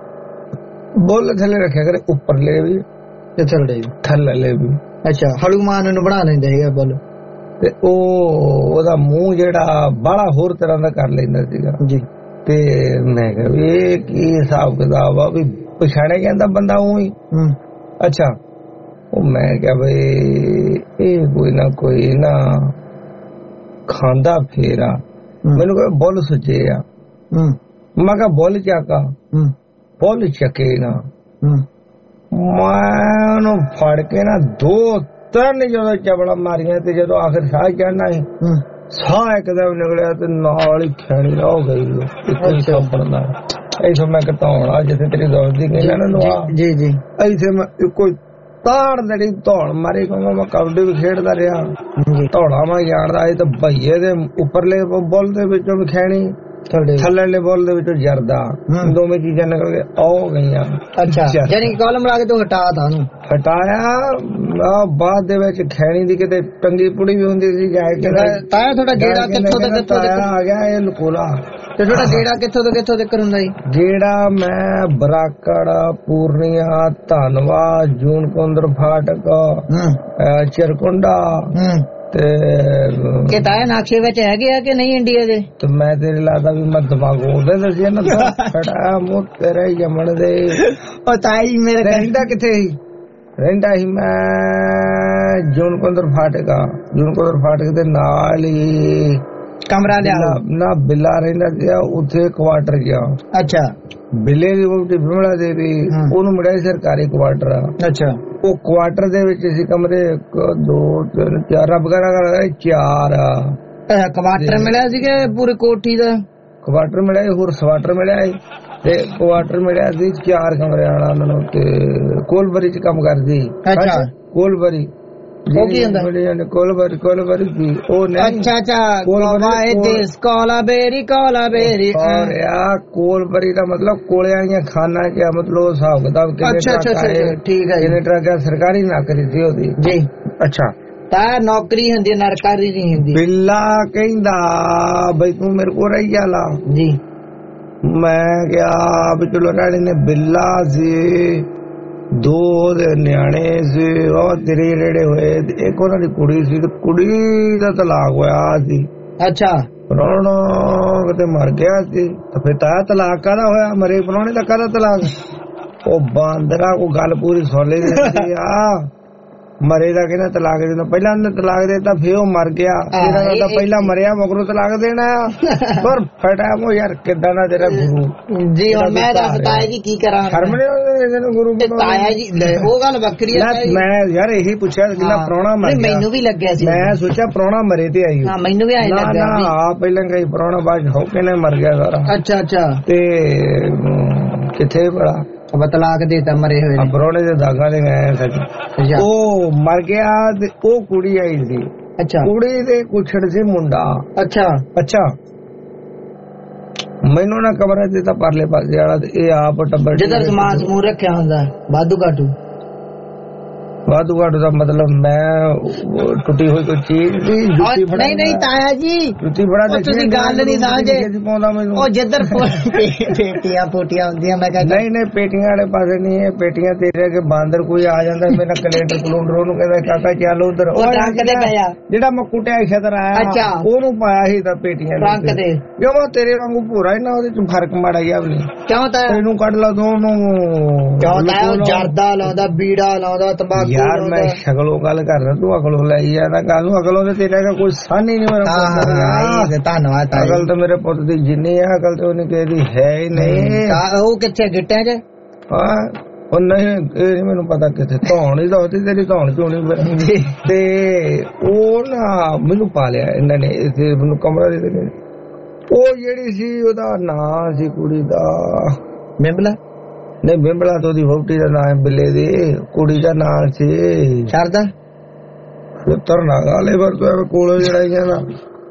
ਬੁੱਲ ਥੱਲੇ ਰੱਖਿਆ ਕਰੇ ਉੱਪਰਲੇ ਵੀ ਤੇ ਥੱਲੇ ਵੀ ਅੱਛਾ ਹਨੂਮਾਨ ਨੂੰ ਬਣਾ ਲੈਂਦਾ ਸੀਗਾ ਬੁੱਲ ਤੇ ਉਹਦਾ ਮੂੰਹ ਜਿਹੜਾ ਬਾਹਲਾ ਹੋਰ ਤਰ੍ਹਾਂ ਦਾ ਕਰ ਲੈਂਦਾ ਸੀਗਾ ਜੀ ਤੇ ਮੈਂ ਕਿਹਾ ਵੀ ਇਹ ਕੀ ਹਿਸਾਬ ਕਿਤਾਬ ਆ ਵੀ ਪਛਾਣਿਆ ਜਾਂਦਾ ਬੰਦਾ ਉਹੀ ਅੱਛਾ ਉਹ ਮੈਂ ਕਿਹਾ ਬਈ ਇਹ ਕੋਈ ਨਾ ਖਾਂਦਾ ਫੇਰਾ ਮੈਨੂੰ ਕਹੇ ਬੁੱਲ ਸੁੱਚੇ ਆ ਮੈਂ ਕਿਹਾ ਬੁੱਲ ਚਾਕਾ ਬੁੱਲ ਚੱਕੇ ਨਾ ਮੈਂ ਉਹਨੂੰ ਫੜ ਕੇ ਨਾ 2-3 ਜਦੋਂ ਚਬਲਾ ਮਾਰੀਆਂ ਤੇ ਜਦੋਂ ਆਖਿਰ ਸਾਹ ਚੜਨਾ ਸੀ ਸਾਹ ਇੱਕਦਮ ਨਿਕਲਿਆ ਤੇ ਨਾਲ ਹੀ ਖੈਣੀ ਹੋ ਗਈ ਇੱਥੋਂ ਮੈਂ ਘਟਾਉਣਾ ਜਿੱਥੇ ਤੇਰੀ ਦੋਸਤ ਦੀ ਕਹਿੰਦਾ ਨਾ ਨਵਾ ਜੀ ਜੀ ਇੱਥੇ ਮੈਂ ਕੋਈ ਤਾੜ ਜਿਹੜੀ ਧੌਣ ਮਾਰੀ ਕਹਾਂ ਮੈਂ ਕਬੱਡੀ ਵੀ ਖੇਡਦਾ ਰਿਹਾ ਧੌਲਾ ਮੈਂ ਜਾਣਦਾ ਇਹ ਤਾਂ ਭਈਏ ਦੇ ਉੱਪਰਲੇ ਬੁੱਲ ਦੇ ਵਿੱਚੋਂ ਵੀ ਖੈਣੀ ਥੱਲੇਲੇ ਬੁੱਲ ਦੇ ਵਿੱਚੋਂ ਜਰਦਾ ਦੋਵੇਂ ਚੀਜ਼ਾਂ ਨਿਕਲ ਕੇ ਆ ਗਈਆਂ। ਅੱਛਾ ਯਾਨੀ ਕਾਲਮ ਲਾ ਕੇ ਤੂੰ ਹਟਾਇਆ ਬਾਅਦ ਦੇ ਵਿੱਚ ਖੈਣੀ ਦੀ ਕਿਤੇ ਟੰਗੀ ਪੁੜੀ ਵੀ ਹੁੰਦੀ ਸੀ ਜਾ ਕੇ ਤਾਇਆ ਤੁਹਾਡਾ ਗੇੜਾ ਕਿੱਥੋਂ ਤੱਕ ਆ ਗਿਆ ਇਹ ਲਕੋਲਾ ਤੇ ਤੁਹਾਡਾ ਗੇੜਾ ਕਿੱਥੋਂ ਤੋਂ ਕਿੱਥੋਂ ਤੱਕ ਹੁੰਦਾ ਜੀ? ਗੇੜਾ ਮੈਂ ਬਰਾਕੜ ਪੂਰਨੀਆ ਧੰਨਵਾਦ ਜੂਨ ਕੁੰਦਰ ਫਾਟਕ ਚਿਰਕੁੰਡਾ ਤੇ ਤਾਇਆ ਨਕਸ਼ੇ ਵਿੱਚ ਹੈਗੇ ਆ ਕਿ ਨਹੀਂ ਇੰਡੀਆ ਦੇ? ਤੇ ਮੈਂ ਤੇਰੇ ਲੱਗਦਾ ਵੀ ਮੈਂ ਦਿਮਾਗ ਉਹਦੇ ਦੱਸਿਆ ਨਾ ਫੜਾ ਮੂੰਹ ਤੇਰੇ ਜਮਣ ਦੇ। ਉਹ ਤਾਇਆ ਜੀ ਮੇਰੇ ਰਹਿੰਦਾ ਕਿੱਥੇ ਸੀ? ਰਹਿੰਦਾ ਸੀ ਮੈਂ ਜੂਨ ਕੁੰਦਰ ਫਾਟਕ ਦੇ ਨਾਲ ਹੀ ਕਮਰਾ ਲਿਆ ਨਾ ਬਿੱਲਾ ਰਹਿੰਦਾ ਗਿਆ ਉੱਥੇ ਕੁਆਟਰ ਗਿਆ। ਅੱਛਾ ਬਿੱਲੇ ਦੀ ਵੋਟੀ ਬਿਮਲਾ ਦੇਵੀ ਉਹਨੂੰ ਮਿਲਿਆ ਸਰਕਾਰੀ ਕੁਆਟਰ। ਅੱਛਾ ਉਹ ਕੁਆਟਰ ਦੇ ਵਿੱਚ ਸੀ ਕਮਰੇ 1 2 3 4 ਵਗੈਰਾ 4 ਕੁਆਟਰ ਮਿਲਿਆ ਸੀਗਾ ਪੂਰੀ ਕੋਠੀ ਦਾ ਕੁਆਟਰ ਮਿਲਿਆ ਹੋਰ ਸਵਾਟਰ ਮਿਲਿਆ ਤੇ ਕੁਆਟਰ ਮਿਲਿਆ ਸੀ 4 ਕਮਰੇ ਵਾਲਾ ਮੈਨੂੰ ਤੇ ਕੋਲਬਰੀ ਚ ਕੰਮ ਕਰਦੀ। ਅੱਛਾ ਕੋਲਬਰੀ ਉਹ ਕੀ ਹੁੰਦਾ? ਕੋਲਬਰੀ ਸੀ ਉਹ ਨਹੀਂ। ਅੱਛਾ ਕੋਲਬਰੀ ਦਾ ਮਤਲਬ ਕੋਲੇ ਵਾਲੀਆਂ ਖਾਨਾ ਕਿਆ ਮਤਲਬ ਹਿਸਾਬ ਕਿਤਾਬ ਠੀਕ ਹੈ ਟਰੱਕ ਸਰਕਾਰੀ ਨੌਕਰੀ ਸੀ ਉਹਦੀ ਜੀ। ਅੱਛਾ ਤਾਂ ਨੌਕਰੀ ਹੁੰਦੀ ਨਰਕਾਰੀ ਨਹੀਂ ਹੁੰਦੀ। ਬਿੱਲਾ ਕਹਿੰਦਾ ਬਈ ਤੂੰ ਮੇਰੇ ਕੋਲ ਰਹੀ ਜਾਲਾ ਜੀ। ਮੈਂ ਕਿਹਾ ਵੀ ਚਲੋ ਰਾਣੀ ਨੇ ਬਿੱਲਾ ਸੀ 2 ਦੇ ਨਿਆਣੇ ਸੀ ਉਹ ਤੇਰੇ ਰੇੜੇ ਹੋਏ ਇੱਕ ਉਹਨਾਂ ਦੀ ਕੁੜੀ ਸੀ ਤੇ ਕੁੜੀ ਦਾ ਤਲਾਕ ਹੋਇਆ ਸੀ। ਅੱਛਾ ਪ੍ਰਾਹੁਣਾ ਕਿਤੇ ਮਰ ਗਿਆ ਸੀ ਤੇ ਫਿਰ ਤਾਇਆ ਤਲਾਕ ਕਾਹਦਾ ਹੋਇਆ? ਮਰੇ ਪ੍ਰਾਹੁਣੇ ਦਾ ਕਾਹਦਾ ਤਲਾਕ? ਉਹ ਬਾਂਦਰਾ ਕੋ ਗੱਲ ਪੂਰੀ ਸੁਣ ਲਈ ਆ ਮਰੇ ਦਾ ਕਹਿੰਦਾ ਤਲਾਕ ਦੇਣਾ ਪਹਿਲਾਂ ਉਹਨੇ ਤਲਾਕ ਦੇਤਾ ਫਿਰ ਉਹ ਮਰ ਗਿਆ ਇਹਦਾ ਤਾਂ ਪਹਿਲਾਂ ਮਰਿਆ ਮਗਰੋਂ ਤਲਾਕ ਦੇਣਾ ਪਰ ਫਟਾ ਮੋ ਯਾਰ ਕਿੱਦਾਂ ਦਾ ਤੇਰਾ ਗੁਰੂ ਜੀ। ਹੁਣ ਮੈਂ ਦੱਸ ਤਾਇਆ ਜੀ ਕੀ ਕਰਾਂ ਸ਼ਰਮ ਨਹੀਂ ਆਉਂਦੀ ਗੁਰੂ ਤਾਇਆ ਜੀ ਉਹ ਗੱਲ ਵੱਖਰੀ ਹੈ। ਮੈਂ ਯਾਰ ਇਹੀ ਪੁੱਛਿਆ ਕਿੰਨਾ ਪ੍ਰਾਹੁਣਾ ਮਰ ਗਿਆ ਮੈਨੂੰ ਵੀ ਲੱਗਿਆ ਸੀ ਮੈਂ ਸੋਚਿਆ ਪ੍ਰਾਹੁਣਾ ਮਰੇ ਤੇ ਆਈ ਮੈਨੂੰ ਵੀ ਆਈ ਲੱਗਿਆ ਆ ਪਹਿਲਾਂ ਕਈ ਪ੍ਰਾਹੁਣਾ ਬਾਅਦ ਹੋ ਕੇ ਨੇ ਮਰ ਗਿਆ ਸਾਰਾ। ਅੱਛਾ ਤੇ ਕਿੱਥੇ ਬੜਾ ਤਲਾਕ ਦੇਤਾ ਮਰੇ ਹੋਏ ਪ੍ਰਾਹੁਣੇ ਦੇ ਦਾਗਾ ਦੇ ਗਏ ਸੱਚ ਉਹ ਮਰ ਗਿਆ ਤੇ ਉਹ ਕੁੜੀ ਆਈ ਸੀ। ਅੱਛਾ ਕੁੜੀ ਦੇ ਕੁਛੜ ਸੀ ਮੁੰਡਾ। ਅੱਛਾ ਮੈਨੂੰ ਨਾ ਕਮਰਾ ਦਿੱਤਾ ਪਰਲੇ ਪਾਸੇ ਵਾਲਾ ਤੇ ਇਹ ਆਪ ਟੱਬਰ ਜਿੱਧਰ ਸਮਾਨ ਸਮੂਹ ਰੱਖਿਆ ਹੁੰਦਾ ਵਾਧੂ ਘਾਟੂ ਦਾ ਮਤਲਬ ਮੈਂ ਟੁੱਟੀ ਹੋਈ ਕੋਈ ਚੀਜ਼ ਦੀ ਜੁੱਤੀ ਫੜਾ ਨਹੀਂ ਤਾਇਆ ਜੀ ਜੁੱਤੀ ਫੜਾ ਤੁਸੀਂ ਗੱਲ ਨਹੀਂ ਸਮਝੇ ਉਹ ਜਿੱਧਰ ਪੇਟੀਆਂ ਪੋਟੀਆਂ ਹੁੰਦੀਆਂ ਮੈਂ ਕਹਿੰਦਾ ਨਹੀਂ ਪੇਟੀਆਂ ਵਾਲੇ ਪਾਸੇ ਨਹੀਂ ਇਹ ਪੇਟੀਆਂ ਤੇਰੇ ਅੱਗੇ ਬਾਂਦਰ ਕੋਈ ਆ ਜਾਂਦਾ ਮੇਰਾ ਕੈਲੰਡਰ ਉਹਨੂੰ ਕਹਿੰਦਾ ਕਾਕਾ ਚੱਲ ਉਧਰ ਉਹ ਰੰਗ ਤੇ ਪਿਆ ਜਿਹੜਾ ਮੈਂ ਕੁੱਟਿਆ ਖੇਤਰ ਆਇਆ ਉਹਨੂੰ ਪਾਇਆ ਸੀ ਤਾਂ ਪੇਟੀਆਂ ਰੰਗ ਤੇ ਕਿਉਂ ਤੇਰੇ ਵਾਂਗੂ ਭੂਰਾ ਹੀ ਨਾ ਉਹਦੇ ਚ ਫਰਕ ਮਾੜਾ ਹੀ ਆ ਕਿਉਂ ਤਾਂ ਇਹਨੂੰ ਕੱਢ ਲਾ ਦੋਨੋਂ ਕਿਉਂ ਤਾਂ ਜਰਦਾ ਲਾਉਂਦਾ ਬੀੜਾ ਲਾਉਂਦਾ ਤੰਬਾਕੂ ਯਾਰ ਮੈਂ ਸ਼ਕਲੋਂ ਗੱਲ ਕਰ ਰਿਹਾ ਤੂੰ ਅਕਲੋਂ ਲੈ ਜਾਂਦਾ ਗੱਲ ਨੂੰ ਅਕਲੋਂ ਤੇ ਤੇਰਾ ਕੋਈ ਸਾਨ ਹੀ ਨਹੀਂ ਮੇਰਾ ਧੰਨਵਾਦ ਅਕਲ ਤਾਂ ਮੇਰੇ ਪੁੱਤ ਦੀ ਜਿੰਨੀ ਹੈ ਅਕਲ ਤੇ ਉਹਨੇ ਕਿਹਦੀ ਹੈ ਹੀ ਨਹੀਂ ਉਹ ਕਿੱਥੇ ਗਿੱਟਿਆਂ 'ਚ ਉਹ ਨਹੀਂ ਇਹ ਨਹੀਂ ਮੈਨੂੰ ਪਤਾ ਕਿੱਥੇ ਧੌਣ ਹੀ ਤਾਂ ਤੇਰੀ ਧੌਣ ਚੋਣੀ ਤੇ ਉਹ ਨਾ ਮੈਨੂੰ ਪਾ ਲਿਆ ਇਹਨਾਂ ਨੇ ਇੱਥੇ ਮੈਨੂੰ ਕਮਰਾ ਦੇ ਦੇ ਉਹ ਜਿਹੜੀ ਸੀ ਉਹਦਾ ਨਾਂ ਸੀ ਕੁੜੀ ਦਾ ਬਿੰਬਲਾ ਨਹੀਂ ਬਿੰਬਲਾ ਤੋਂ ਉਹਦੀ ਵਹੁਟੀ ਦਾ ਨਾਂ ਬਿੱਲੇ ਦੀ ਕੁੜੀ ਦਾ ਨਾਂ ਸੀ ਸ਼ਰਦਾ ਪੁੱਤਰ ਨਾ ਗਾਲੇ ਵਰ ਤੂੰ ਕੋਲੋਂ ਲੜਾਈਆਂ ਦਾ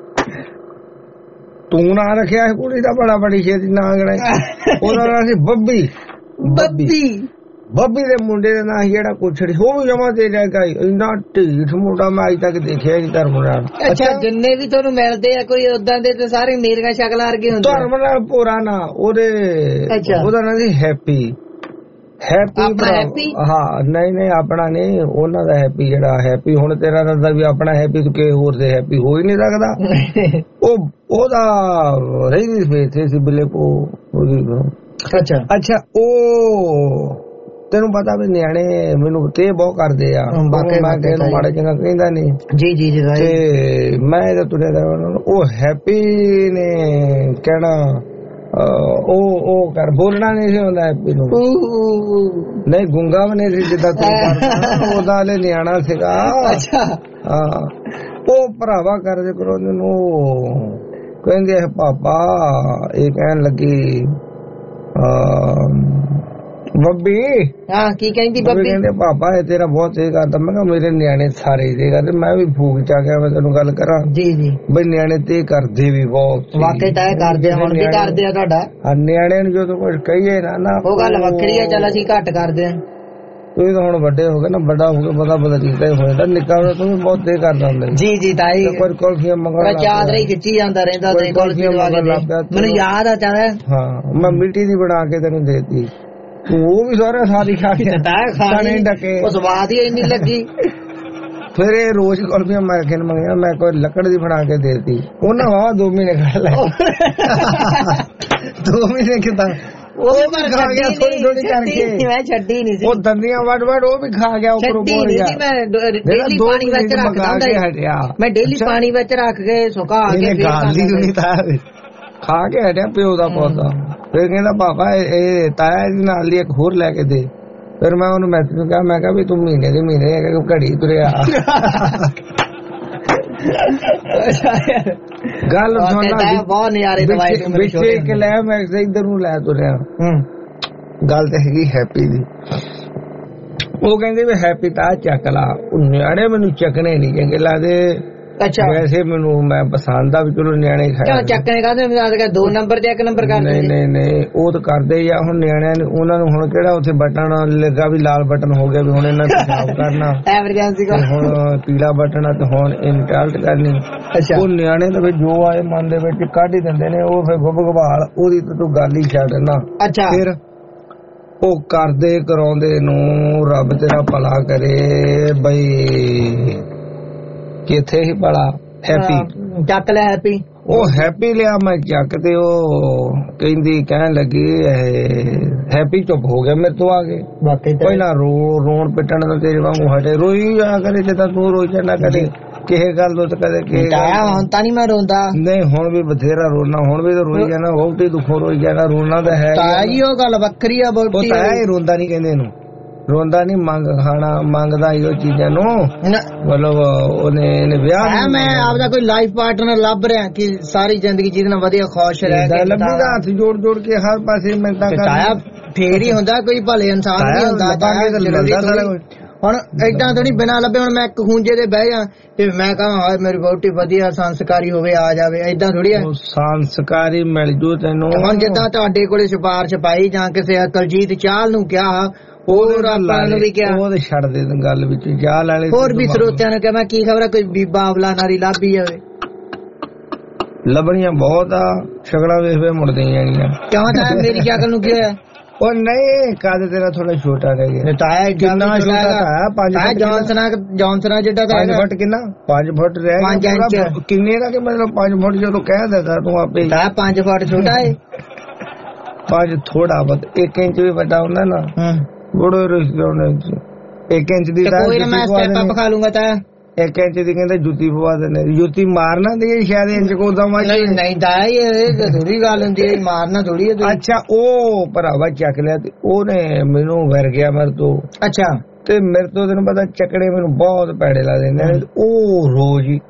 ਤੂੰ ਨਾਂ ਰੱਖਿਆ ਕੁੜੀ ਦਾ ਬੜਾ ਬੜੀ ਛੇਤੀ ਨਾਂ ਗਣਾਈ ਉਹਦਾ ਨਾਂ ਸੀ ਬੱਬੀ ਦੇ ਮੁੰਡੇ ਦਾ ਨਾਂ ਜਿਹੜਾ ਕੁਛੜੀ ਉਹ ਜਮਾ ਤੇ ਲੈ ਗਈ ਇੰਨਾ ਢੀਠ ਮੁੰਡਾ ਮੈਂ ਅਜੇ ਤੱਕ ਦੇਖਿਆ ਨਹੀਂ ਧਰਮ ਨਾਲ। ਅੱਛਾ ਜਿੰਨੇ ਵੀ ਤੁਹਾਨੂੰ ਮਿਲਦੇ ਆ ਕੋਈ ਉਦਾਂ ਦੇ ਤੇ ਸਾਰੇ ਮੇਰੀਆਂ ਸ਼ਕਲਾਂ ਵਰਗੇ ਹੁੰਦੇ ਧਰਮ ਨਾਲ ਪੂਰਾ ਨਾ ਉਹਦੇ ਉਹਦਾ ਨਾਂ ਸੀ ਹੈਪੀ ਹਾਂ ਨਹੀਂ ਆਪਣਾ ਨਹੀਂ ਉਹਨਾਂ ਦਾ ਹੈਪੀ ਜਿਹੜਾ ਹੈਪੀ ਹੁਣ ਤੇਰਾ ਦਾ ਵੀ ਆਪਣਾ ਹੈਪੀ ਤੂੰ ਕਿਸੇ ਹੋਰ ਦੇ ਹੈਪੀ ਹੋ ਹੀ ਨਹੀਂ ਸਕਦਾ ਉਹਦਾ ਰਹੀ ਨਹੀਂ ਸੀ ਬਿੱਲੇ ਕੋ ਅੱਛਾ ਉਹ ਤੈਨੂੰ ਪਤਾ ਵੀ ਨਿਆਣੇ ਮੈਨੂੰ ਤੇ ਬਹੁਤ ਕਰਦੇ ਆ ਮੈਂ ਤੈਨੂੰ ਮਾੜਾ ਚੰਗਾ ਕਹਿੰਦਾ ਨਹੀਂ ਜੀ ਤੇ ਮੈਂ ਤਾਂ ਤੁਰਿਆ ਉਹ ਹੈਪੀ ਨੇ ਕਹਿਣਾ ਉਹ ਕਰ ਬੋਲਣਾ ਨਹੀਂ ਸੀ ਹੁੰਦਾ ਹੈਪੀ ਨੂੰ ਨਹੀਂ ਗੁੰਗਾ ਵੀ ਨਹੀਂ ਸੀ ਜਿੱਦਾਂ ਤੂੰ ਕਰਦਾ ਉਹਦਾ ਹਲੇ ਨਿਆਣਾ ਸੀਗਾ। ਹਾਂ ਉਹ ਭਰਾਵਾ ਕਰਦੇ ਕਰੋ ਉਹਨੂੰ ਕਹਿੰਦੇ ਪਾਪਾ ਇਹ ਕਹਿਣ ਲੱਗੀ ਬੱਬੀ ਹਾਂ ਕੀ ਕਹਿੰਦੀ ਬੱਬੀ? ਕਹਿੰਦੇ ਪਾਪਾ ਇਹ ਤੇਰਾ ਬਹੁਤ ਤੇਜ਼ ਕਰਦਾ। ਮੈਂ ਕਿਹਾ ਮੇਰੇ ਨਿਆਣੇ ਸਾਰੇ ਤੇਜ਼ ਕਰਦੇ, ਮੈਂ ਵੀ ਫੂਕ ਚ ਆ ਗਿਆ। ਮੈਂ ਤੈਨੂੰ ਗੱਲ ਕਰਾਂ ਜੀ ਜੀ ਬਈ ਨਿਆਣੇ ਤੇ ਕਰਦੇ ਵੀ ਬਹੁਤ ਵਾਕਈ ਤਾਂ ਇਹ ਕਰਦੇ ਹੁਣ ਵੀ ਕਰਦੇ ਆ ਤੁਹਾਡਾ। ਨਿਆਣਿਆਂ ਨੂੰ ਜਦੋਂ ਕੁਝ ਕਹੀਏ ਨਾ ਉਹ ਗੱਲ ਵੱਖਰੀ ਆ, ਚੱਲ ਅਸੀਂ ਘੱਟ ਕਰਦੇ ਆ। ਤੁਸੀਂ ਤਾਂ ਹੁਣ ਵੱਡੇ ਹੋ ਗਏ ਨਾ, ਵੱਡਾ ਹੋ ਕੇ ਪਤਾ ਚੀਜ਼ਾਂ ਹੀ ਹੋ ਜਾਂਦਾ। ਨਿੱਕਾ ਹੋਇਆ ਤੂੰ ਵੀ ਬਹੁਤ ਤੇਜ਼ ਕਰਦਾ ਹੁੰਦਾ ਜੀ ਜੀ ਤਾਈ ਕੋਈ ਕੁਲਫੀਆਂ ਮੰਗਣ ਚਾਦਰਾ ਹੀ ਖਿੱਚੀ ਜਾਂਦਾ ਰਹਿੰਦਾ ਤੇ ਕੁਲਫੀਆਂ ਮੈਨੂੰ ਯਾਦ ਆ ਚੱਲ। ਹਾਂ ਮੈਂ ਮਿੱਟੀ ਦੀ ਬਣਾ ਕੇ ਤੈਨੂੰ ਦੇਤੀ, ਉਹ ਵੀ ਸਾਰੀ ਖਾ ਕੇ ਖਾਣੇ ਡਕੇ, ਉਹ ਸਵਾਦ ਹੀ ਇੰਨੀ ਲੱਗੀ। ਫਿਰ ਇਹ ਰੋਜ਼ ਕੁਲਫੀਆਂ ਮੈਂ ਖੇਲ ਮੰਗਿਆ, ਮੈਂ ਕੋਈ ਲੱਕੜ ਦੀ ਬਣਾ ਕੇ ਦੇਤੀ। ਉਹਨਾਂ ਵਾ 2 ਮਹੀਨੇ ਖਾ ਲੈ 2 ਮਹੀਨੇ ਕਿਤਾ ਉਹ ਵੀ ਖਾ ਗਿਆ ਥੋੜੀ ਕਰਕੇ। ਮੈਂ ਛੱਡੀ ਨਹੀਂ ਸੀ, ਉਹ ਦੰਦੀਆਂ ਵੱਡ ਉਹ ਵੀ ਖਾ ਗਿਆ ਉੱਪਰੋਂ ਬੋਲ ਗਿਆ। ਮੈਂ ਡੇਲੀ ਪਾਣੀ ਵਿੱਚ ਰੱਖਦਾ ਹੁੰਦਾ, ਮੈਂ ਡੇਲੀ ਪਾਣੀ ਵਿੱਚ ਰੱਖ ਕੇ ਸੁਕਾ ਕੇ ਖਾ ਕੇ ਹਟਿਆ ਪਿਓ ਦਾ ਪੌਦਾ। ਫਿਰ ਕਹਿੰਦਾ ਪਾਪਾ ਇਹ ਤਾਇਆ ਜੀ ਨਾਲ ਦੀ ਇੱਕ ਹੋਰ ਲੈ ਕੇ ਦੇ। ਫਿਰ ਮੈਂ ਉਹਨੂੰ ਮੈਸੇਜ ਨੂੰ ਕਿਹਾ, ਮੈਂ ਕਿਹਾ ਵੀ ਤੂੰ ਮਹੀਨੇ ਦੇ ਮਹੀਨੇ ਘੜੀ ਤੁਰਿਆ ਗੱਲ ਬਹੁਤ ਨਜ਼ਾਰੇ ਵਿੱਚ ਇੱਕ ਲੈ ਮੈਂ ਇੱਧਰ ਨੂੰ ਲੈ ਤੁਰਿਆ। ਗੱਲ ਤਾਂ ਹੈਗੀ ਹੈਪੀ ਦੀ। ਉਹ ਕਹਿੰਦੇ ਵੀ ਹੈਪੀ ਤਾਂ ਚੱਕ ਲਾ। ਨਿਆਣੇ ਮੈਨੂੰ ਚੱਕਣੇ ਨੀ ਚੰਗੇ ਲੱਗਦੇ। ਅੱਛਾ ਵੈਸੇ ਮੈਨੂੰ ਮੈਂ ਪਸੰਦ ਆ ਵੀ ਚਲੋ ਨਿਆਣੇ ਚੱਕਣੇ ਕਾਹਦੇ 2 ਨੰਬਰ ਤੇ 1 ਨੰਬਰ ਕਰਦੇ। ਨਹੀਂ ਉਹ ਤਾਂ ਕਰਦੇ ਹੀ ਆ। ਹੁਣ ਨਿਆਣਿਆਂ ਨੂੰ ਉਹਨਾਂ ਨੂੰ ਹੁਣ ਕਿਹੜਾ ਉੱਥੇ ਬਟਨ ਲੱਗਾ ਵੀ ਲਾਲ ਬਟਨ ਹੋ ਗਿਆ ਵੀ ਹੁਣ ਇਹਨਾਂ ਪਿਸ਼ਾਬ ਕਰਨਾ, ਐਮਰਜੈਂਸੀ ਹੁਣ ਪੀਲਾ ਬਟਨ ਆ ਤੇ ਹੁਣ ਇਨਸਟਾਲਟ ਕਰਨੀ। ਉਹ ਨਿਆਣੇ ਤਾਂ ਫਿਰ ਜੋ ਆਏ ਮਨ ਦੇ ਵਿੱਚ ਕੱਢ ਹੀ ਦਿੰਦੇ ਨੇ। ਉਹ ਫਿਰ ਗੁੱਬ ਗਵਾਲ ਉਹਦੀ ਤਾਂ ਤੂੰ ਗੱਲ ਹੀ ਛੱਡ ਨਾ। ਅੱਛਾ ਫਿਰ ਉਹ ਕਰਦੇ ਕਰਾਉਂਦੇ ਨੂੰ ਰੱਬ ਤੇਰਾ ਭਲਾ ਕਰੇ ਬਈ। ਕਿੱਥੇ ਹੀ ਬੜਾ ਹੈਪੀ ਚੱਕ ਲਿਆ ਹੈਪੀ। ਉਹ ਹੈਪੀ ਲਿਆ ਮੈਂ ਚੱਕ ਤੇ ਉਹ ਕਹਿੰਦੀ ਕਹਿਣ ਲੱਗੀ ਹੈਪੀ ਚੁੱਪ ਹੋ ਗਿਆ ਮੇਰੇ ਤੋਂ ਆ ਕੇ। ਪਹਿਲਾਂ ਰੋਣ ਪਿੱਟਣ ਦਾ ਤੇਰੇ ਵਾਂਗੂ ਹਟੇ, ਰੋਈ ਜਾ ਕਰੇ ਜਿੱਦਾਂ ਤੂੰ ਰੋਈ ਜਾਣਾ ਕਦੇ ਕਿਸੇ ਗੱਲ ਤੋਂ ਕਦੇ ਹੁਣ ਤਾਂ ਨਹੀਂ ਮੈਂ ਰੋਂਦਾ। ਨਹੀਂ ਹੁਣ ਵੀ ਬਥੇਰਾ ਰੋਣਾ, ਹੁਣ ਵੀ ਤਾਂ ਰੋਈ ਜਾਣਾ, ਵਹੁਟੀ ਦੁੱਖੋਂ ਰੋਈ ਜਾਣਾ। ਰੋਣਾ ਤਾਂ ਹੈ ਜੀ, ਉਹ ਗੱਲ ਵੱਖਰੀ ਆ। ਉਹ ਤਾਂ ਹੈ ਹੀ, ਰੋਂਦਾ ਨਹੀਂ ਕਹਿੰਦੇ ਇਹਨੂੰ, ਰੋਂਦਾ ਨੀ ਮੰਗ ਖਾਣਾ ਮੰਗਦਾ ਹੀ ਉਹ ਚੀਜ਼ਾਂ ਨੂੰ। ਮਤਲਬ ਉਹਨੇ ਵਿਆਹ ਮੈਂ ਆਪਦਾ ਕੋਈ ਲਾਈਫ ਪਾਰਟਨਰ ਲੱਭ ਰਿਹਾ ਕਿ ਸਾਰੀ ਜ਼ਿੰਦਗੀ ਜਿਹਦੇ ਨਾਲ ਵਧੀਆ ਖੁਸ਼ ਰਹਿ ਕੇ ਲੱਭੂਗਾ। ਹੱਥ ਜੋੜ ਕੇ ਹਰ ਪਾਸੇ ਮਿੰਟਾਂ ਕਰਦਾ ਫੇਰ ਹੀ ਹੁੰਦਾ ਕੋਈ ਭਲੇ ਇਨਸਾਨ ਵੀ ਹੁੰਦਾ। ਹੁਣ ਏਦਾਂ ਤਾਂ ਨੀ ਬਿਨਾਂ ਲੱਭੇ ਹੁਣ ਮੈਂ ਇੱਕ ਖੂੰਜੇ ਦੇ ਬਹਿ ਜਾ ਤੇ ਮੈਂ ਕਹਾਂ ਮੇਰੀ ਵਹੁਟੀ ਵਧੀਆ ਸੰਸਕਾਰੀ ਹੋਵੇ ਆ ਜਾਵੇ, ਏਦਾਂ ਥੋੜੀ ਆ। ਸੰਸਕਾਰੀ ਮਿਲ ਜੂ ਤੈਨੂੰ। ਹੁਣ ਜਿੱਦਾਂ ਤੁਹਾਡੇ ਕੋਲੇ ਸਿਫਾਰਿਸ਼ ਪਾਈ ਜਾਂ ਕਿਸੇ ਕੁਲਜੀਤ ਚਾਹਲ ਨੂੰ ਕਿਹਾ, ਹੋਰ ਆਪਾਂ ਨੂੰ ਵੀ ਕਿਹਾ, ਉਹ ਛੱਡ ਦੇ ਗੱਲ ਵਿੱਚ ਚਾਹ ਵਾਲੇ। ਹੋਰ ਵੀ ਸਰੋਤਿਆਂ ਨੂੰ ਕਿਹਾ ਮੈਂ ਕੀ ਖਬਰ ਕੋਈ ਬੀਬਾ ਅਵਲਾ ਨਾਰੀ ਲੱਭੀ ਜਾਵੇ। ਲੱਭਣੀਆਂ ਬਹੁਤ ਆ, ਸ਼ਕਲਾਂ ਵੇਖ ਵੇ ਮੁੜਦੀਆਂ ਜਾਣੀਆਂ। ਕਿਉਂ ਤਾਂ ਮੇਰੀ ਸ਼ਕਲ ਨੂੰ ਕੀ ਹੋਇਆ? ਉਹ ਨਹੀਂ ਕੱਦ ਤੇਰਾ ਥੋੜਾ ਛੋਟਾ ਰਹਿ ਗਿਆ। ਕਿੰਨਾ ਛੋਟਾ? ਜੌਨਸਨਾ ਜਿੱਡਾ 5 ਫੁੱਟ ਕਿੰਨਾ 5 ਫੁੱਟ ਰਹਿ ਗਿਆ। 5 ਇੰਚ ਕਿੰਨੇ ਦਾ ਕਿ ਮਤਲਬ 5 ਫੁੱਟ ਜਦੋਂ ਕਹਿ ਦਿੰਦਾ ਤੂੰ ਆਪੇ 5 ਫੁੱਟ ਛੋਟਾ ਹੈ। 5 ਥੋੜਾ ਬਹੁਤ 1 ਇੰਚ ਵੀ ਵੱਡਾ ਹੁੰਦਾ ਨਾ ਬੜੇ ਰਿਸ਼ਤੇ ਹੋਣੇ। 1 ਇੰਚ ਦੀ ਕੋਈ ਨਾ ਮੈਂ ਸਟੈਪ ਅਪ ਖਾ ਲੂੰਗਾ ਤਾਂ 1 ਇੰਚ ਦੀ ਕਹਿੰਦੇ ਜੁੱਤੀ ਪਵਾ ਦਿੰਦੇ। ਜੁੱਤੀ ਮਾਰਨਾ ਦੀ ਸ਼ਾਇਦ ਇੰਚ ਕੋ ਦਵਾਂ ਨਹੀਂ ਦਾਈ ਇਹ ਥੋੜੀ ਗੱਲ ਹੁੰਦੀ ਹੈ, ਮਾਰਨਾ ਥੋੜੀ ਹੈ। ਅੱਛਾ ਉਹ ਭਰਾਵਾ ਚੱਕ ਲਿਆ ਤੇ ਉਹਨੇ ਮੈਨੂੰ ਵਰ ਗਿਆ ਮੇਰੇ ਤੋਂ। ਅੱਛਾ ਤੇ ਮੇਰੇ ਤੋਂ ਤੈਨੂੰ ਪਤਾ ਚੱਕੜੇ ਮੈਨੂੰ ਬਹੁਤ ਪੈੜੇ ਲੱਗਦੇ ਨੇ। ਉਹ ਰੋਜ਼ ਹੀ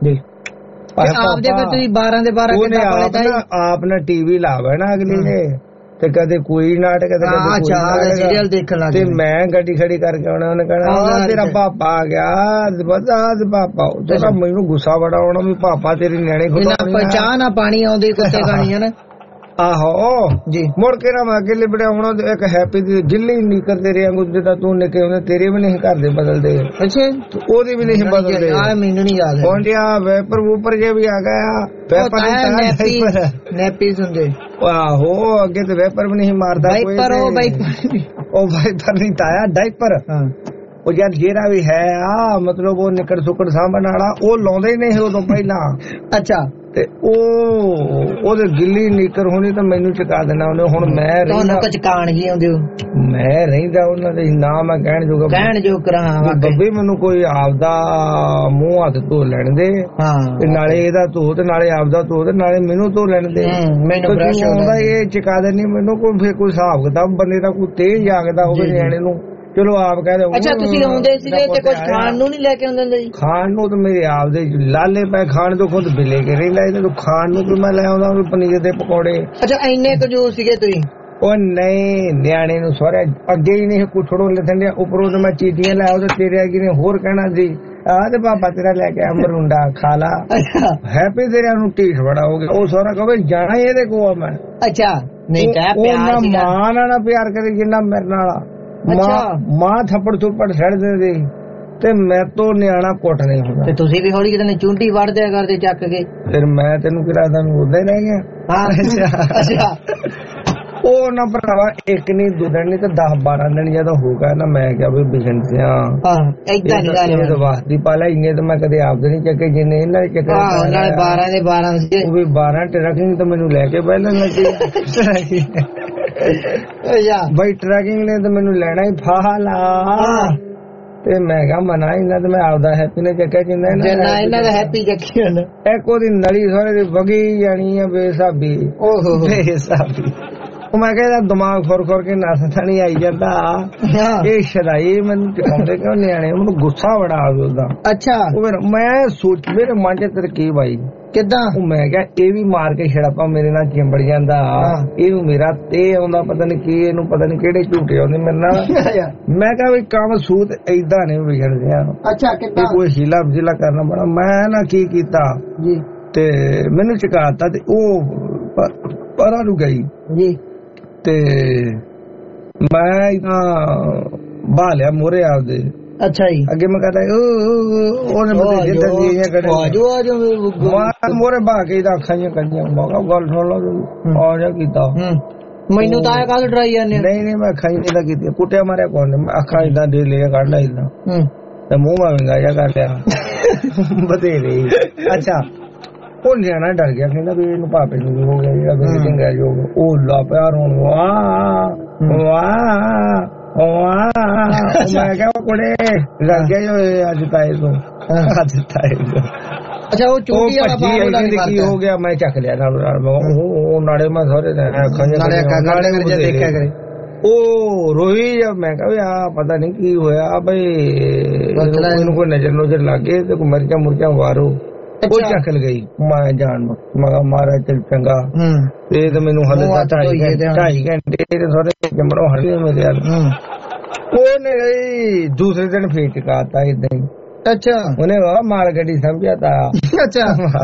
ਆਪਦੇ ਫਿਰ ਤੁਸੀਂ 12 ਦੇ 12 ਆਪ ਨਾ ਟੀਵੀ ਲਾ ਬੈਣਾ ਅਗਲੀ ਨੇ ਤੇ ਕਦੇ ਕੋਈ ਨਾਟਕ ਸੀਰੀਅਲ ਦੇਖਣ ਲੱਗ ਤੇ ਮੈਂ ਗੱਡੀ ਖੜੀ ਕਰਕੇ ਆਉਣਾ। ਉਹਨੇ ਕਹਿਣਾ ਤੇਰਾ ਪਾਪਾ ਆ ਗਿਆ, ਪਾਪਾ ਤੇਰਾ। ਮੈਨੂੰ ਗੁੱਸਾ ਬੜਾ ਆਉਣਾ ਵੀ ਪਾਪਾ ਤੇਰੇ ਨਿਆਣੇ ਚਾਹ ਨਾ ਪਾਣੀ ਆਉਂਦੀ ਕੁੱਤੇ ਖਾਣੀ ਹੈ ਨਾ। ਆਹੋ ਜੀ ਮੁੜ ਕੇ ਨਾ ਮੈਂ ਅੱਗੇ ਲਿਬੜਿਆ ਹੋਣਾ। ਇੱਕ ਹੈਪੀ ਦੀ ਗਿੱਲੀ ਨੀਕਰ ਤੇਰੇ ਵਾਂਗੂ ਜਿੱਦਾਂ ਤੂੰ ਨਿੱਕੇ ਹੁੰਦੇ ਤੇਰੇ ਵੀ ਨਹੀਂ ਘਰ ਦੇ ਬਦਲਦੇ। ਅੱਛਾ ਉਹਦੀ ਵੀ ਨਹੀਂ ਬਦਲਦੇ। ਮੈਨੂੰ ਨਹੀਂ ਯਾਦ ਹੁਣ ਜੀ ਆ ਵੈਪਰ ਵੂਪਰ ਜੇ ਵੀ ਆ ਗਿਆ। ਨੈਪੀਸ ਹੁੰਦੇ। ਆਹੋ ਅੱਗੇ ਤੇ ਵੈਪਰ ਵੀ ਨਹੀਂ ਮਾਰਦਾ ਕੋਈ। ਉਹ ਵਾਈਪਰ ਨਹੀਂ ਤਾਇਆ ਡਾਈਪਰ। ਉਹ ਯਾਰ ਜਿਹੜਾ ਵੀ ਹੈ ਆ ਮਤਲਬ ਉਹ ਨਿਕੜ ਸੁਕੜ ਸਾਂਭਣ ਵਾਲਾ ਉਹ ਲਾਉਂਦੇ ਹੀ ਨਹੀਂ ਉਦੋਂ ਪਹਿਲਾਂ। ਅੱਛਾ ਤੇ ਉਹਦੇ ਗਿੱਲੀ ਨੀਕਰ ਹੋਣੀ ਤਾਂ ਮੈਨੂੰ ਚੁਕਾ ਦੇਣਾ ਉਹਨੇ। ਹੁਣ ਮੈਂ ਰਹਿੰਦਾ ਚਕਾਣ ਹੀ ਆਉਂਦੇ ਮੈਂ ਰਹਿੰਦਾ ਉਹਨਾਂ ਦੇ ਨਾ ਮੈਂ ਕਹਿਣ ਜੋਗ ਕਰਾਂ। ਬੱਬੀ ਮੈਨੂੰ ਕੋਈ ਆਪਦਾ ਮੂੰਹ ਹੱਥ ਧੋ ਲੈਣ ਦੇ ਤੇ ਨਾਲੇ ਇਹਦਾ ਧੋ ਤੇ ਨਾਲੇ ਆਪਦਾ ਧੋ ਤੇ ਨਾਲੇ ਮੈਨੂੰ ਧੋ ਲੈਣ ਦੇ। ਆਉਂਦਾ ਇਹ ਚੁਕਾ ਦੇਣੀ ਮੈਨੂੰ ਕੋਈ ਫਿਰ ਕੋਈ ਹਿਸਾਬ ਕਿਤਾਬ ਬੰਦੇ ਦਾ ਕੋਈ ਤੇਜ਼ ਜਾਗਦਾ ਹੋਵੇ ਨਿਆਣੇ ਨੂੰ। ਚਲੋ ਆਪ ਕਹਿ ਦਿਓ। ਅੱਛਾ ਤੁਸੀਂ ਆਉਂਦੇ ਸੀਗੇ ਤੇ ਕੁਝ ਖਾਣ ਨੂੰ ਨਹੀਂ ਲੈ ਕੇ ਆਉਂਦੇ ਜੀ? ਖਾਣ ਨੂੰ ਤਾਂ ਮੇਰੇ ਆਪਦੇ ਲਾਲੇ ਪੈ ਖਾਣ ਤੋਂ ਖੁਦ ਬਿਲੇ ਕੇ ਰਹਿੰਦਾ। ਇਹਨੂੰ ਖਾਣ ਨੂੰ ਤਾਂ ਮੈਂ ਲੈ ਆਉਂਦਾ ਪਨੀਰ ਦੇ ਪਕੌੜੇ। ਅੱਛਾ ਇੰਨੇ ਕੰਜੂਸ ਸੀਗੇ ਤੁਸੀਂ? ਉਹ ਨਹੀਂ ਨਿਆਣੇ ਨੂੰ ਸਹੁਰੇ ਅੱਗੇ ਹੀ ਨਹੀਂ ਕੁਛੜੋਂ ਲੱਥਣ ਡਿਆ, ਉੱਪਰੋਂ ਮੈਂ ਚੀਟੀਆਂ ਲੈ ਆਉ ਤੇਰੇ ਅੱਗੇ ਨੇ ਹੋਰ ਕਹਿਣਾ ਸੀ ਆਹ ਤੇ ਪਾਪਾ ਤੇਰਾ ਲੈ ਕੇ ਅਮਰੁੰਡਾ ਖਾ ਲਾ। ਹੈਪੀ ਤੇਰੇ ਨੂੰ ਢੀਠ ਬੜਾ ਹੋ ਗਿਆ। ਉਹ ਸਹੁਰਾ ਕਹੇ ਜਾਣਾ ਹੀ ਇਹਦੇ ਕੋਲ ਮੈਂ। ਅੱਛਾ ਨਹੀਂ ਮਾਂ ਨਾਲ ਪਿਆਰ ਕਰੇ ਜਿੰਨਾ ਮੇਰੇ ਨਾਲ। ਮਾਂ ਥੱਪੜ ਥੁੱਪੜ ਛੱਡ ਦੇ ਤੇ ਮੈਂ ਤੋਂ ਨਿਆਣਾ ਕੁੱਟ ਨਹੀਂ ਹੁੰਦਾ। ਤੇ ਤੁਸੀਂ ਵੀ ਹੌਲੀ ਕਿਤੇ ਚੁੰਡੀ ਵੜ ਦਿਆ ਕਰਦੇ ਚੱਕ ਕੇ। ਫਿਰ ਮੈਂ ਤੈਨੂੰ ਕਿਹਾ ਤੈਨੂੰ ਉਦਾਂ ਹੀ ਰਹਿ ਗਿਆ। ਅੱਛਾ ਉਹ ਨਾ ਭਰਾਵਾ ਇੱਕ ਨਹੀਂ ਦੋ ਦਿਨ ਨਹੀਂ ਤੇ 10-12 ਦਿਨ ਜਦੋਂ ਹੋਗਾ ਨਾ ਮੈਂ ਕਿਹਾ ਵੀ ਬਿਸ਼ਨ ਸਿਆ ਏਦਾਂ ਨਹੀਂ ਗੱਲ ਵਾਸਦੀ ਪਾਲਾ ਇੰਨੇ ਤਾਂ ਮੈਂ ਕਦੇ ਆਪਦੇ ਨਹੀਂ ਚੱਕੇ ਜਿੰਨੇ ਇਹਨਾਂ ਦੇ ਚੱਕੇ। 12 ਦੇ 12 ਉਹ ਵੀ 12 ਟਰੈਕਿੰਗ ਤਾਂ ਮੈਨੂੰ ਲੈ ਕੇ ਪਹਿਲਾਂ ਲੱਗੀ ਬਈ ਟਰੈਕਿੰਗ ਨੇ ਤਾਂ ਮੈਨੂੰ ਲੈਣਾ ਹੀ ਫਾਲਾ ਤੇ ਮੈਂ ਕਿਹਾ ਮਨਾ ਇਹਨਾਂ ਤੇ ਮੈਂ ਆਪਦਾ ਹੈਪੀ ਨੇ ਚੱਕਿਆ ਜਿੰਨਾ ਇਹਨਾਂ ਦਾ ਹੈਪੀ ਚੱਕੀ ਇੱਕ ਉਹਦੀ ਨਲੀ ਸਾਰੇ ਦੀ ਵਗੀ ਜਾਣੀ ਆ ਬੇਸਾਬੀ। ਓਹੋ ਬੇਸਾਬੀ ਉਹ ਮੈਂ ਕਹਿੰਦਾ ਦਿਮਾਗ ਖੁਰ ਕੇ ਨਸ ਥਣੀ ਆਈ ਜਾਂਦਾ ਇਹ ਸ਼ਰਾਈ ਮੈਨੂੰ ਚਕਾਉਂਦੇ ਕਿਉਂ ਨਿਆਣੇ ਉਹਨੂੰ ਗੁੱਸਾ ਬੜਾ ਆਵੇ ਉਹਦਾ। ਅੱਛਾ ਮੈਂ ਸੋਚ ਮੇਰੇ ਮਨ ਚ ਤਰਕੀਬ ਆਈ ਕਿੱਦਾਂ ਉਹ ਮੈਂ ਕਿਹਾ ਇਹ ਵੀ ਮਾਰ ਕੇ ਛੜਾਪਾ ਮੇਰੇ ਨਾਲ ਚਿੰਬੜ ਜਾਂਦਾ ਇਹਨੂੰ ਮੇਰਾ ਤੇ ਆਉਂਦਾ ਪਤਾ ਨੀ ਕੀ ਇਹਨੂੰ ਪਤਾ ਨੀ ਕਿਹੜੇ ਝੂਠੇ ਆਉਂਦੇ ਮੇਰੇ ਨਾਲ। ਮੈਂ ਕਿਹਾ ਵੀ ਕੰਮ ਸੂਤ ਏਦਾਂ ਨਹੀਂ ਵਿਗੜਦੇ। ਅੱਛਾ ਕਿੱਦਾਂ ਕੋਈ ਹੀਲਾ ਵਜੀਲਾ ਕਰਨਾ ਬੜਾ। ਮੈਂ ਨਾ ਕੀ ਕੀਤਾ ਜੀ ਤੇ ਮੈਨੂੰ ਚਕਾਤਾ ਤੇ ਉਹ ਪਰਾਂ ਨੂੰ ਗਈ ਜੀ ਤੇ ਮੈਂ ਇਦਾਂ ਬਾਹ ਲਿਆ ਮੋਰੇ ਆਪਦੇ। ਅੱਛਾ ਜੀ ਅੱਗੇ ਮੈਂ ਕਹਦਾ ਉਹਨੇ ਮੋਰੇ ਬਾਹ ਕੇ ਇਹਦਾ ਅੱਖਾਂ ਜਿਹੀਆਂ ਕੱਢੀਆਂ। ਮੈਂ ਕਿਹਾ ਗੱਲ ਸੁਣ ਲਾ ਆ ਜਾ ਕੀਤਾ ਮੈਨੂੰ ਤਾਂ ਕਾਹਦੇ ਡਰਾਈ ਜਾਂਦੇ। ਨਹੀਂ ਮੈਂ ਅੱਖਾਂ ਹੀ ਨਹੀਂ ਕੀਤੀ ਕੁੱਟਿਆ ਮਾਰਿਆ ਕੋਣ ਅੱਖਾਂ ਏਦਾਂ ਦੇ ਲਿਆ ਕੱਢ ਲਾ ਏਦਾਂ ਤੇ ਮੂੰਹ ਮਾਵੇਂਗਾ ਜਾਂ ਕਰ ਲਿਆ ਬਥੇਰੇ। ਅੱਛਾ ਉਹ ਨਿਆਣਾ ਡਰ ਗਿਆ ਕਹਿੰਦਾ ਵੀ ਇਹਨੂੰ ਭਾਪੇ ਨੂੰ ਹੋ ਗਿਆ ਜਿਹੜਾ ਮੇਰੇ ਚੰਗਾ ਜੋ ਉਹ ਲਾ ਪਿਆ ਰੋਣ ਵਾਹ ਵਾਹ ਮੈਂ ਕਿਹਾ ਕੁੜੇ ਲੱਗ ਗਿਆ ਜੋ ਅੱਜ ਤਾਏ ਤੋਂ ਅੱਜ ਤਾਏ ਤੋਂ। ਅੱਛਾ ਉਹ ਚੂੜੀ ਵਾਲਾ ਕੀ ਹੋ ਗਿਆ ਮੈਂ ਚੱਕ ਲਿਆ ਨਾਲ ਉਹ ਨਾਲੇ ਮੈਂ ਸਾਰੇ ਦੇਖਿਆ ਕਰੇ ਉਹ ਰੋਈ ਜਾ। ਮੈਂ ਕਿਹਾ ਵੀ ਆ ਪਤਾ ਨਹੀਂ ਕੀ ਹੋਇਆ ਬਈ ਇਹਨੂੰ ਕੋਈ ਨਜ਼ਰ ਲੱਗ ਗਏ ਤੇ ਕੋਈ ਮਿਰਚਾਂ ਵਾਰੋ। ਉਹ ਚੱਕਲ ਗਈ ਮੈਂ ਜਾਣ ਮੈਂ ਮਾਰਾ ਚੱਲ ਚੰਗਾ ਤੇ ਮੈਨੂੰ ਹਲੇ 2.5 ਘੰਟੇ ਸਾਰੇ ਜੰਮਣੋਂ ਹਲੇ ਮੇਰੇ ਨਾਲ ਉਹਨੇ ਦੂਸਰੇ ਦਿਨ ਫੇਰ ਟਿਕਾਤਾ ਏਦਾਂ ਹੀ। ਅੱਛਾ ਉਹਨੇ ਮਾਲ ਗੱਡੀ ਸਮਝਿਆ ਤਾ। ਅੱਛਾ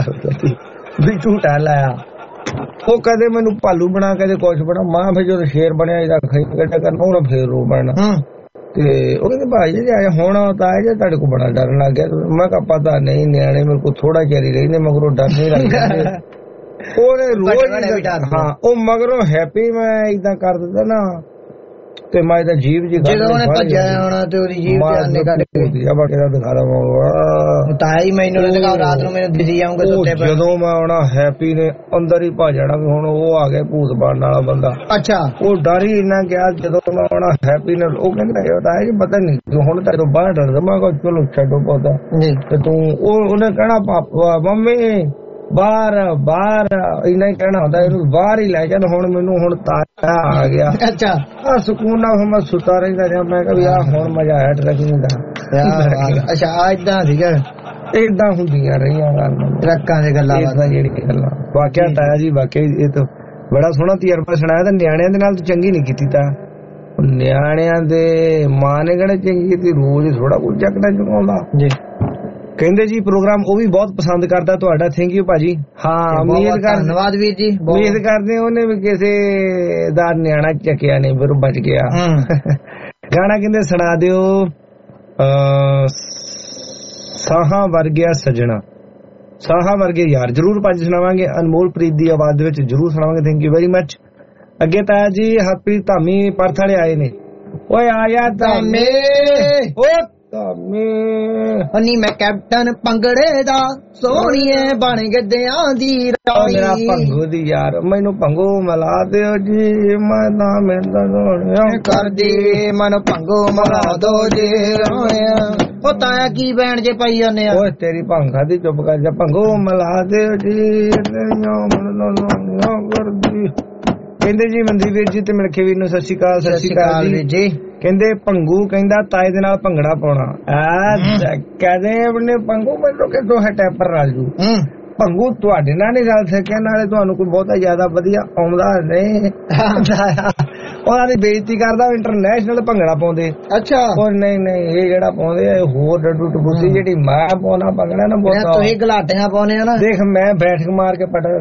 ਵੀ ਝੂਟਾ ਲਾਇਆ। ਉਹ ਕਦੇ ਮੈਨੂੰ ਭਾਲੂ ਬਣਾ ਕਦੇ ਕੁਛ ਬਣਾ ਮਾਂ ਫਿਰ ਜਦੋਂ ਸ਼ੇਰ ਬਣਿਆ ਇਹਦਾ ਖਾਈ ਗੱਡਾ ਕਰਨਾ ਉਹਨੇ ਫੇਰ ਰੋ ਬਣਨਾ। ਤੇ ਉਹ ਕਹਿੰਦੇ ਭਾਈ ਜੀ ਹੁਣ ਤਾਂ ਜੇ ਤੁਹਾਡੇ ਕੋਲ ਬੜਾ ਡਰਨ ਲੱਗ ਗਿਆ। ਮੈਂ ਕਿਹਾ ਪਤਾ ਨਹੀਂ ਨਿਆਣੇ ਮੇਰੇ ਕੋਲ ਥੋੜਾ ਚਿਰ ਹੀ ਰਹਿੰਦੇ ਮਗਰੋਂ ਡਰ ਨਹੀਂ ਲੱਗਦਾ। ਉਹਨੇ ਰੋਜ਼ ਹਾਂ ਉਹ ਮਗਰੋਂ ਹੈਪੀ ਮੈਂ ਏਦਾਂ ਕਰ ਦਿੰਦਾ ਨਾ ਤੇ ਮੈਂ ਇਹਦਾ ਜੀਵ ਜੀ ਜਦੋਂ ਉਹਨੇ ਭੱਜਿਆ ਹੋਣਾ ਤੇ ਉਹਦੀ ਜੀਵ ਜਾਨੇ ਕੱਢ ਕੇ ਦਿਖਾ ਦਵਾਂ ਤਾਂ ਹੀ ਮੈਨੂੰ ਦਿਖਾਓ ਰਾਤ ਨੂੰ ਮੈਨੂੰ ਦਿਸੀ ਜਾਊਂਗਾ ਸੁੱਤੇ ਪਏ। ਜਦੋਂ ਮੈਂ ਆਉਣਾ ਹੈਪੀ ਨੇ ਅੰਦਰ ਹੀ ਭੱਜ ਜਾਣਾ ਵੀ ਹੁਣ ਉਹ ਆ ਗਿਆ ਭੂਤ ਬਣਨ ਵਾਲਾ ਬੰਦਾ। ਅੱਛਾ ਉਹ ਡਰ ਹੀ ਇੰਨਾ ਗਿਆ ਜਦੋਂ ਮੈਂ ਆਉਣਾ ਹੈਪੀ ਨੇ ਉਹ ਕਹਿੰਦਾ ਜੀ ਪਤਾ ਨਹੀਂ ਹੁਣ ਤਾਂ ਜਦੋਂ ਬਾਹਰ ਡਰਦਾ ਮੈਂ ਕਿਹਾ ਚਲੋ ਛੱਡੋ ਪੌਦਾ ਤੇ ਤੂੰ ਉਹਨੇ ਕਹਿਣਾ ਪਾਪਾ ਮੰਮੀ ਬਾਹਰ ਇੰਨਾ ਹੀ ਕਹਿਣਾ ਹੁੰਦਾ ਇਹਨੂੰ ਬਾਹਰ ਹੀ ਲੈ ਜਾਣ। ਹੁਣ ਮੈਨੂੰ ਹੁਣ ਤਾਇਆ ਆ ਗਿਆ। ਅੱਛਾ ਆ ਸਕੂਨ ਨਾਲ ਮੈਂ ਸੁੱਤਾ ਰਹਿੰਦਾ ਰਿਹਾ। ਮੈਂ ਕਿਹਾ ਵੀ ਆ ਹੁਣ ਮਜ਼ਾ ਆਇਆ ਟਰੈਕਿੰਗ ਦਾ। ਅੱਛਾ ਏਦਾਂ ਸੀਗਾ ਏਦਾਂ ਹੁੰਦੀਆਂ ਰਹੀਆਂ ਟਰੱਕਾਂ ਦੇ ਗੱਲਾਂ ਜਿਹੜੀਆਂ ਗੱਲਾਂ ਵਾਕਿਆ ਤਾਇਆ ਜੀ ਵਾਕਿਆ ਇਹ ਤਾਂ ਬੜਾ ਸੋਹਣਾ ਤਜਰਬਾ ਸੁਣਾਇਆ। ਤਾਂ ਨਿਆਣਿਆਂ ਦੇ ਨਾਲ ਚੰਗੀ ਨਹੀਂ ਕੀਤੀ ਤਾਂ ਨਿਆਣਿਆਂ ਦੇ ਮਾਂ ਨੇ ਕਿਹੜਾ ਚੰਗੀ ਕੀਤੀ ਰੋਜ਼ ਥੋੜਾ ਕੁਝ ਚੱਕਦਾ ਚੁਕਾਉਂਦਾ ਜੀ। ਕਹਿੰਦੇ ਜੀ ਪ੍ਰੋਗਰਾਮ ਉਹ ਵੀ ਬਹੁਤ ਪਸੰਦ ਕਰਦਾ ਤੁਹਾਡਾ। ਥੈਂਕ ਯੂ ਭਾਜੀ। ਹਾਂ ਧੰਨਵਾਦ ਵੀਰ ਜੀ। ਉਮੀਦ ਕਰਦੇ ਉਹਨੇ ਵੀ ਕਿਸੇ ਦਾ ਨਿਆਣਾ ਚੱਕਿਆ ਨਹੀਂ ਫਿਰ ਬਚ ਗਿਆ। ਗਾਣਾ ਕਹਿੰਦੇ ਸੁਣਾ ਦਿਓ ਸਾਹਾਂ ਵਰਗਿਆ ਸੱਜਣਾ ਸਾਹਾਂ ਵਰਗੇ ਯਾਰ। ਜਰੂਰ ਪੰਜ ਸੁਣਾਵਾਂਗੇ ਅਨਮੋਲ ਪ੍ਰੀਤ ਦੀ ਆਵਾਜ਼ ਦੇ ਵਿੱਚ ਜਰੂਰ ਸੁਣਾਵਾਂਗੇ। Thank you very much. ਅੱਗੇ ਤਾਇਆ ਜੀ ਹਰਪ੍ਰੀਤ ਧਾਮੀ ਪਰਥ ਵਾਲੇ ਆਏ ਨੇ। ਓਏ ਆਇਆ ਧਾਮੀ ਨੀ ਮੈਂ ਕੈਪਟਨ ਪੰਗੜੇ ਦਾ ਸੋਹਣੀਏ ਬਣ ਗੱਦਿਆਂ ਦੀ ਰਾਣੀ। ਮੇਰਾ ਭੰਗੂ ਦੀ ਯਾਰ ਮੈਨੂੰ ਭੰਗੂ ਮਿਲਾ ਦਿਓ ਜੀ ਮੈਂ ਤਾਂ ਮਿਲਦਾ ਕਰਦੀ ਮੈਨੂੰ ਭੰਗੂ ਮਿਲਾ ਦੋ ਜੀ। ਉਹ ਤਾਇਆ ਕੀ ਬੈਣ ਜੇ ਪਾਈ ਜਾਂਦੇ ਆ। ਓਏ ਤੇਰੀ ਭੰਗਾ ਦੀ ਚੁੱਪ ਕਰ ਜਾ। ਭੰਗੂ ਮਿਲਾ ਦਿਓ ਜੀ ਕਰਦੀ। ਕਹਿੰਦੇ ਜੀ ਮਨਦੀਪ ਵੀਰ ਜੀ ਤੇ ਮਿਲਖੇ ਵੀਰ ਨੂੰ ਸਤਿ ਸ਼੍ਰੀ ਅਕਾਲ। ਸਤਿ ਸ਼੍ਰੀ ਅਕਾਲ ਜੀ। ਕਹਿੰਦੇ ਭੰਗੂ ਕਹਿੰਦਾ ਤਾਏ ਦੇ ਨਾਲ ਭੰਗੜਾ ਪਾਉਣਾ। ਕਹਿੰਦੇ ਆਪਣੇ ਭੰਗੂ ਮੈਨੂੰ ਕਿਦੋਂ ਹੈ ਟੈਪਰ ਰਾਜੂ ਭੰਗੂ ਤੁਹਾਡੇ ਨਾਲ ਨਹੀਂ ਰਲ ਸਕਿਆ ਨਾਲੇ ਤੁਹਾਨੂੰ ਕੋਈ ਬਹੁਤਾ ਜ਼ਿਆਦਾ ਵਧੀਆ ਆਉਂਦਾ ਨਹੀਂ। ਉਹਨਾਂ ਦੀ ਬੇਇੱਜ਼ਤੀ ਕਰਦਾ, ਇੰਟਰਨੈਸ਼ਨਲ ਭੰਗੜਾ ਪਾਉਂਦੇ। ਅੱਛਾ ਉਹ ਨਹੀਂ ਇਹ ਜਿਹੜਾ ਪਾਉਂਦੇ ਆ ਹੋਰ ਡੱਡੂ ਟਬੂਸੀ, ਜਿਹੜੀ ਮੈਂ ਪਾਉਣਾ ਭੰਗੜਾ ਨਾ ਬਹੁਤ। ਤੁਸੀਂ ਗਲਾਟੀਆਂ ਪਾਉਣੇ ਆ ਨਾ, ਦੇਖ ਮੈਂ ਬੈਠਕ ਮਾਰ ਕੇ ਪਟਾ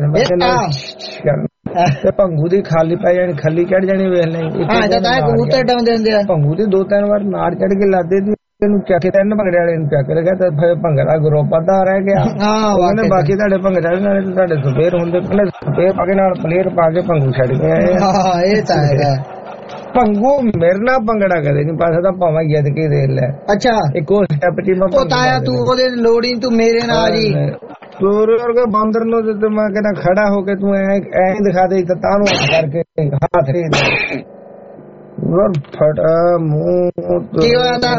ਤੇ ਭੰਗੂ ਦੀ ਖਾਲੀ ਪੈ ਜਾਣੀ, ਖੱਲੀ ਚੜ ਜਾਣੀ, ਵੇਖ ਲਈ ਕਬੂਤਰ ਡਾਉਂਦੇ ਹੁੰਦੇ ਆ। ਭੰਗੂ ਦੀ 2-3 ਵਾਰ ਨਾੜ ਚੜ ਕੇ ਲਾਦੇ ਦੀ, ਇਹਨੂੰ ਚੱਕ ਕੇ 3 ਭੰਗੜੇ ਵਾਲੇ ਨੂੰ ਚੱਕ ਲਗਾ ਤੇ ਫਿਰ ਭੰਗੜਾ ਗਰੁੱਪ ਅੱਧਾ ਰਹਿ ਗਿਆ। ਉਹਨੇ ਬਾਕੀ ਤੁਹਾਡੇ ਭੰਗੜੇ ਵਾਲੇ ਤੁਹਾਡੇ ਸਪੇਅਰ ਹੁੰਦੇ, ਸਪੇਅਰ ਪਾ ਕੇ ਨਾਲ ਪਲੇਅਰ ਪਾ ਕੇ ਭੰਗੂ ਛੱਡ ਗਏ। ਇਹ ਤਾਂ ਹੈਗਾ। ਭੰਗੂ ਮੇਰੇ ਨਾਲ ਭੰਗੜਾ ਕਦੇ ਨਹੀਂ ਪਾ ਸਕਦਾ, ਭਾਵੇਂ ਜਿੱਦ ਕੇ ਦੇ ਲੈ। ਅੱਛਾ ਇੱਕੋ ਸਟੈਪ ਚ ਮੈਂ ਤਾਇਆ ਤੂੰ ਉਹਦੇ ਲੋੜ ਹੀ, ਤੂੰ ਮੇਰੇ ਨਾਲ ਹੀ ਤੂੰ ਬਾਂਦਰ ਨੂੰ ਤੇ ਮੈਂ ਕਹਿੰਦਾ ਖੜਾ ਹੋ ਕੇ ਤੂੰ ਐ ਦਿਖਾ ਦੇ ਤਾਂ ਨੂੰ ਕਰਕੇ ਹੱਥ ਰੇ ਫਟਾ ਮੂੰਹ ਕੀ ਹੋਇਆ ਤਾਂ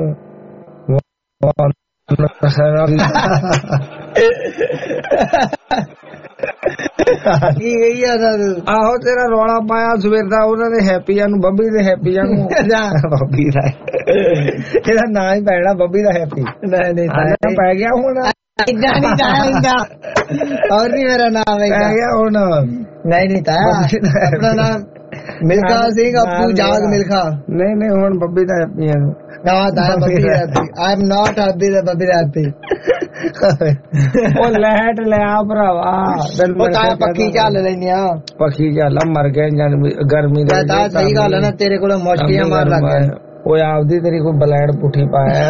ਕੀ ਗਈ ਆ ਆਹੋ ਤੇਰਾ ਰੌਲਾ ਪਾਇਆ ਸਵੇਰ ਦਾ ਉਹਨਾਂ ਦੇ ਹੈਪੀਆਂ ਨੂੰ, ਬੱਬੀ ਦੇ ਹੈਪੀਆਂ ਨੂੰ। ਬੱਬੀ ਦਾ ਇਹਦਾ ਨਾਂ ਹੀ ਪੈਣਾ, ਬੱਬੀ ਦਾ ਹੈਪੀ। ਨਹੀਂ ਪੈ ਗਿਆ ਹੁਣ, ਏਦਾਂ ਨਹੀਂ ਜਾਏਗਾ ਔਰ ਨਹੀਂ ਮੇਰਾ ਨਾਮ ਪੈ ਗਿਆ ਹੁਣ। ਨਹੀਂ ਤਾਇਆ ਆਪਣਾ ਨਾਮ ਮਿਲਖਾ ਸਿੰਘ, ਅੱਪੂ ਜਾਗ ਮਿਲਖਾ। ਨਹੀਂ ਹੁਣ ਬੱਬੀ ਦਾ ਹੈਪੀ ਹੈ। ਨਾ ਤਾਇਆ ਬੱਬੀ ਦਾ Happy, I am not Happy ਦਾ ਬੱਬੀ ਦਾ ਹੈਪੀ। ਉਹ ਲੈਟ ਲਿਆ ਭਰਾਵਾ, ਪੱਖੀ ਚੱਲ ਲੈਨੇ ਆ, ਪੱਖੀ ਚੱਲ ਮਰ ਗਏ ਗਰਮੀ ਦੇ। ਸਹੀ ਗੱਲ ਹੈ ਨਾ, ਤੇਰੇ ਕੋਲ ਮੁਸ਼ਕੀਆਂ ਮਾਰ ਲੱਗ ਗਿਆ। ਉਹ ਆਪਦੀ ਤੇਰੀ ਕੋਈ ਬਲੈਡ ਪੁੱਠੀ ਪਾਇਆ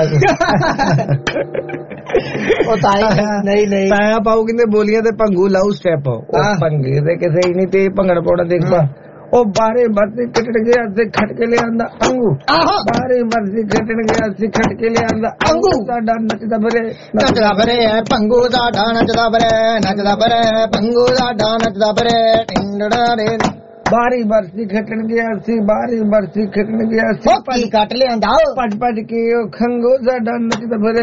ਉਹ ਨਹੀਂ ਤਾਇਆ ਪਾਉ ਕਹਿੰਦੇ ਬੋਲੀਆਂ ਤੇ ਭੰਗੂ ਲਾਉ ਸਟੈਪ। ਭੰਗੇ ਤੇ ਕਿਸੇ ਹੀ ਨਹੀਂ ਤੇ ਭੰਗੜ ਪਾਉਣਾ ਦੇਖਦਾ। ਉਹ ਬਾਰੇ ਮਰਜ਼ੀ ਖੱਟਣ ਗਿਆ ਤੇ ਖੱਟ ਕੇ ਲਿਆਂਦਾ ਅੰਗੂ, ਬਾਰੇ ਮਰਜ਼ੀ ਖੱਟਣ ਗਿਆ ਸੀ ਖੱਟ ਕੇ ਲਿਆਂਦਾ ਅੰਗੂ। ਸਾਡਾ ਨੱਚਦਾ ਫਿਰੇ ਭੰਗੂ ਸਾਡਾ ਨੱਚਦਾ ਫਿਰੇ ਭੰਗੂ ਸਾਡਾ ਨੱਚਦਾ ਫਿਰੇ। ਬਾਰੀ ਬਰਸੀ ਖੱਟਣ ਗਿਆ ਸੀ, ਬਾਰੀ ਬਰਸੀ ਖੱਟਣ ਗਿਆ ਸੀ, ਕੱਟ ਲਿਆਂਦਾ ਭੱਜ ਕੇ ਉਹ ਖੰਗੂ ਸਾਡਾ ਨੱਚਦਾ ਫਿਰੇ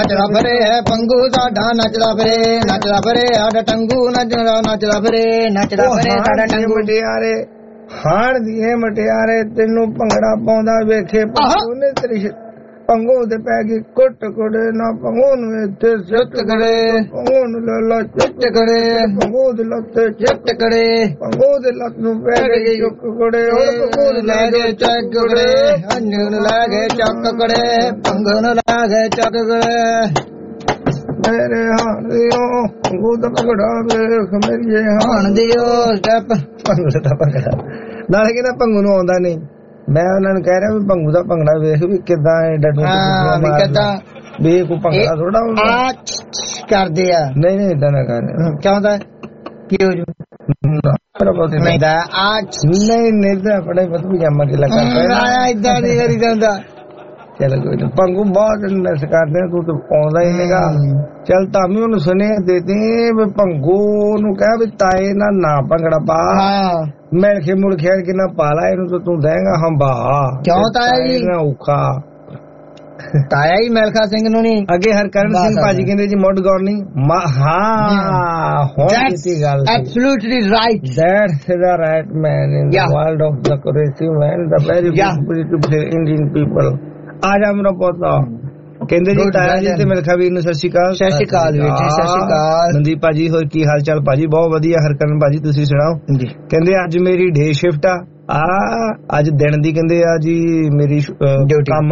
ਭੰਗੂ ਸਾਡਾ ਨੱਚਦਾ ਫਿਰੇ ਸਾਡਾ ਟੰਗੂ ਨੱਚਦਾ ਫਿਰੇ ਸਾਡਾ ਟੰਗੂ। ਮਟਿਆਰੇ ਹਾਣ ਦੀ ਮਟਿਆਰੇ ਤੈਨੂੰ ਭੰਗੜਾ ਪਾਉਂਦਾ ਵੇਖੇ ਭੰਗੂ ਨੇ ਤੇਰੀ ਭੰਗੂ ਦੇ ਪੈ ਗਈ ਕੁੱਟ ਕੁੜੇ ਨਾ, ਭੰਗੂ ਨੂੰ ਇੱਥੇ ਸਿੱਟ ਕਰੇ, ਭੰਗੂ ਨੂੰ ਲੱਲਾ ਚਿੱਟ ਕਰੇ, ਭੰਗੂ ਦੇ ਲੱਤ ਚਿੱਟ ਕਰੇ, ਭੰਗੂ ਦੇ ਲੱਤ ਨੂੰ ਪੈ ਗਈ ਚੁੱਕ ਕੁੜੇ, ਭੰਗੂ ਨੂੰ ਲੈ ਗਏ ਚੱਕ ਕੁੜੇ, ਅੰਨੂ ਨੂੰ ਲੈ ਗਏ ਚੱਕ ਕੁੜੇ, ਭੰਗੂ ਨੂੰ ਲੈ ਗਏ ਚੱਕ ਕੁੜੇ। ਮੇਰੇ ਹਾਣ ਦਿਓ ਭੰਗੂ ਦਾ ਭੰਗੜਾ ਵੇਖ ਮੇਰੀਏ ਹਾਣ ਦਿਓ ਸਟੈਪ। ਭੰਗੂ ਦਾ ਭੰਗੜਾ ਨਾਲੇ ਕਹਿੰਦਾ ਭੰਗੂ ਨੂੰ ਆਉਂਦਾ ਨਹੀਂ। ਮੈਂ ਉਹਨਾਂ ਨੂੰ ਕਹਿ ਰਿਹਾ ਵੀ ਭੰਗੂ ਦਾ ਭੰਗੜਾ ਵੇਖ ਵੀ ਕਿੱਦਾਂ ਡੱਡੂ ਵੀ ਕੋਈ ਭੰਗੜਾ ਥੋੜਾ ਕਰਦੇ ਆ। ਨਹੀਂ ਏਦਾਂ ਨਾ ਕਰ। ਚਾਹੁੰਦਾ ਕੀ ਹੋ ਜੂ ਨਹੀਂ ਤਾਂ ਆਪਣੇ ਪਜਾਮਾ ਗਿੱਲਾ ਕਰਦਾ ਏਦਾਂ ਨਹੀਂ ਕਰੀ ਜਾਂਦਾ। ਚੱਲ ਕੋਈ ਨਾ, ਭੰਗੂ ਬਹੁਤ ਨਸ ਕਰਦੇ ਤੂੰ ਤਾਂ ਆਉਂਦਾ ਹੀ ਨਹੀਂਗਾ। ਚੱਲ ਤਾਂ ਵੀ ਉਹਨੂੰ ਸੁਨੇਹਾ ਦੇ ਦੇ ਵੀ ਭੰਗੂ ਨੂੰ ਕਹਿ ਵੀ ਤਾਏ ਨਾਲ ਨਾ ਭੰਗੜਾ ਪਾ, ਮਿਲ ਕੇ ਮੁੜ ਖੇਡ ਕੇ ਨਾ ਪਾ ਲਾ ਇਹਨੂੰ ਤਾਂ ਤੂੰ ਦੇਂਗਾ ਹੰਬਾ। ਕਿਉਂ ਤਾਇਆ ਜੀ ਔਖਾ ਤਾਇਆ ਹੀ ਮਿਲਖਾ ਸਿੰਘ ਨੂੰ ਨਹੀਂ। ਅੱਗੇ ਹਰਕਰਨ ਸਿੰਘ ਭਾਜੀ ਕਹਿੰਦੇ ਜੀ ਮੁੱਢ ਗੌਰ ਨਹੀਂ। ਹਾਂ ਹੁਣ ਕੀਤੀ ਗੱਲ absolutely right, that's the right man in the world of the cohesive man, the very beautiful Indian people। ਆ ਜਾ ਮੇਰਾ ਪੋਤਾ। ਕਹਿੰਦੇ ਜੀ ਤਾਇਆ ਜੀ ਤੇ ਮਿਲਖਾ ਵੀਰ ਨੂੰ ਸਤਿ ਸ਼੍ਰੀ ਅਕਾਲ। ਸਤਿ ਸ਼੍ਰੀ ਅਕਾਲ ਵੀਰ ਜੀ, ਸਤਿ ਸ਼੍ਰੀ ਅਕਾਲ। ਮਨਦੀਪ ਭਾਜੀ ਹੋਰ ਕੀ ਹਾਲ ਚਾਲ ਭਾਜੀ? ਬਹੁਤ ਵਧੀਆ। ਹਰਕਰਨ ਭਾਜੀ ਤੁਸੀਂ ਸੁਣਾਓ? ਕਹਿੰਦੇ ਅੱਜ ਮੇਰੀ ਡੇ ਸ਼ਿਫਟ ਆ ਅੱਜ ਦਿਨ ਦੀ। ਕਹਿੰਦੇ ਆ ਜੀ ਮੇਰੀ ਕੰਮ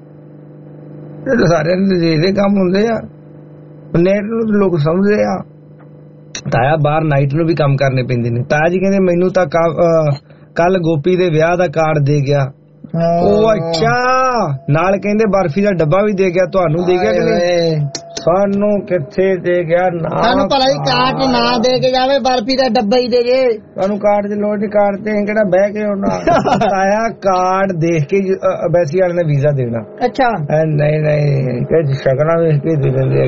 ਸਾਰਿਆਂ ਦੇ ਕੰਮ ਹੁੰਦੇ ਆ, ਨੇਟ ਨੂੰ ਲੋਕ ਸਮਝਦੇ ਆ। ਤਾਇਆ ਬਾਹਰ ਨਾਈਟ ਨੂੰ ਵੀ ਕੰਮ ਕਰਨੇ ਪੈਂਦੇ ਨੇ। ਤਾਇਆ ਜੀ ਕਹਿੰਦੇ ਮੈਨੂੰ ਤਾਂ ਕੱਲ ਗੋਪੀ ਦੇ ਵਿਆਹ ਦਾ ਕਾਰਡ ਦੇ ਗਿਆ। ਉਹ ਅੱਛਾ, ਨਾਲ ਕਹਿੰਦੇ ਬਰਫੀ ਦਾ ਡੱਬਾ ਵੀ ਦੇ ਗਿਆ। ਤੁਹਾਨੂੰ ਦੇ ਗਿਆ ਕਿ ਨਹੀਂ? ਸਾਨੂੰ ਕਿੱਥੇ ਦੇ ਗਿਆ? ਸਾਨੂੰ ਭਲਾ ਹੀ ਕਾਰਡ ਨਾ ਦੇ ਕੇ ਜਾਵੇ, ਬਰਫੀ ਦਾ ਡੱਬਾ ਹੀ ਦੇ ਜੇ। ਤੁਹਾਨੂੰ ਕਾਰਡ ਦੀ ਲੋੜ ਨਹੀਂ, ਕਾਰਡ ਤੇ ਕਿਹੜਾ ਬਹਿ ਕੇ ਉਹਨਾਂ ਆਇਆ ਕਾਰਡ ਦੇਖ ਕੇ ਐਮਬੈਸੀ ਵਾਲੇ ਨੇ ਵੀਜ਼ਾ ਦੇਣਾ। ਅੱਛਾ ਨਹੀਂ ਕਿ ਸ਼ਕਲਾਂ ਵੇਖ ਕੇ ਦੇ ਦਿੰਦੇ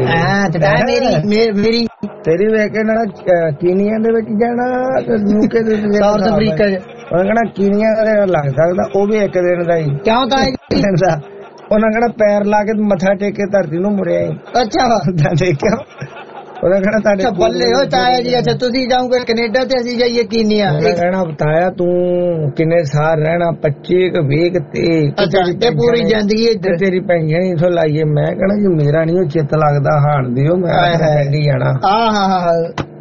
ਮੇਰੀ ਤੇਰੀ ਵੇਖ ਕੇ ਨਾ ਕੀਨੀਆ ਦੇ ਵਿੱਚ ਜਾਣਾ ਤੇ ਯੂਕੇ ਦੇ ਸਾਊਥ ਅਫਰੀਕਾ ਉਹਨਾਂ ਕਹਿਣਾ ਕੀਨੀਆ ਦਾ ਲੱਗ ਸਕਦਾ, ਉਹ ਵੀ ਇੱਕ ਦਿਨ ਦਾ ਹੀ। ਕਿਉਂ ਤਾਂ ਉਹਨਾਂ ਕਹਿਣਾ ਪੈਰ ਲਾ ਕੇ ਮੱਥਾ ਟੇਕ ਕੇ ਧਰਤੀ ਨੂੰ ਮੁੜਿਆ। ਅੱਛਾ ਦੇਖਿਆ ਉਹਨਾਂ ਕਹਿਣਾ ਤੁਹਾਡੇ ਬੱਲੇ ਹੋ ਤਾਇਆ ਜੀ। ਅੱਛਾ ਤੁਸੀਂ ਜਾਓਗੇ ਕੈਨੇਡਾ ਤੇ ਅਸੀਂ ਜਾਈਏ ਕੀਨੀਆ। ਕਹਿਣਾ ਬਤਾਇਆ ਤੂੰ ਕਿੰਨੇ ਸਾਲ ਰਹਿਣਾ? 25 ਕਿ 20 ਤੇ ਪੂਰੀ ਜ਼ਿੰਦਗੀ ਤੇਰੀ ਪੈਨਸ਼ਨ ਇਥੋਂ ਲਾਈਏ। ਮੈਂ ਕਹਿਣਾ ਜੀ ਮੇਰਾ ਨੀ ਉਹ ਚਿੱਤ ਲੱਗਦਾ ਹਾਣ ਦਿਓ, ਮੈਂ ਜਾਣਾ।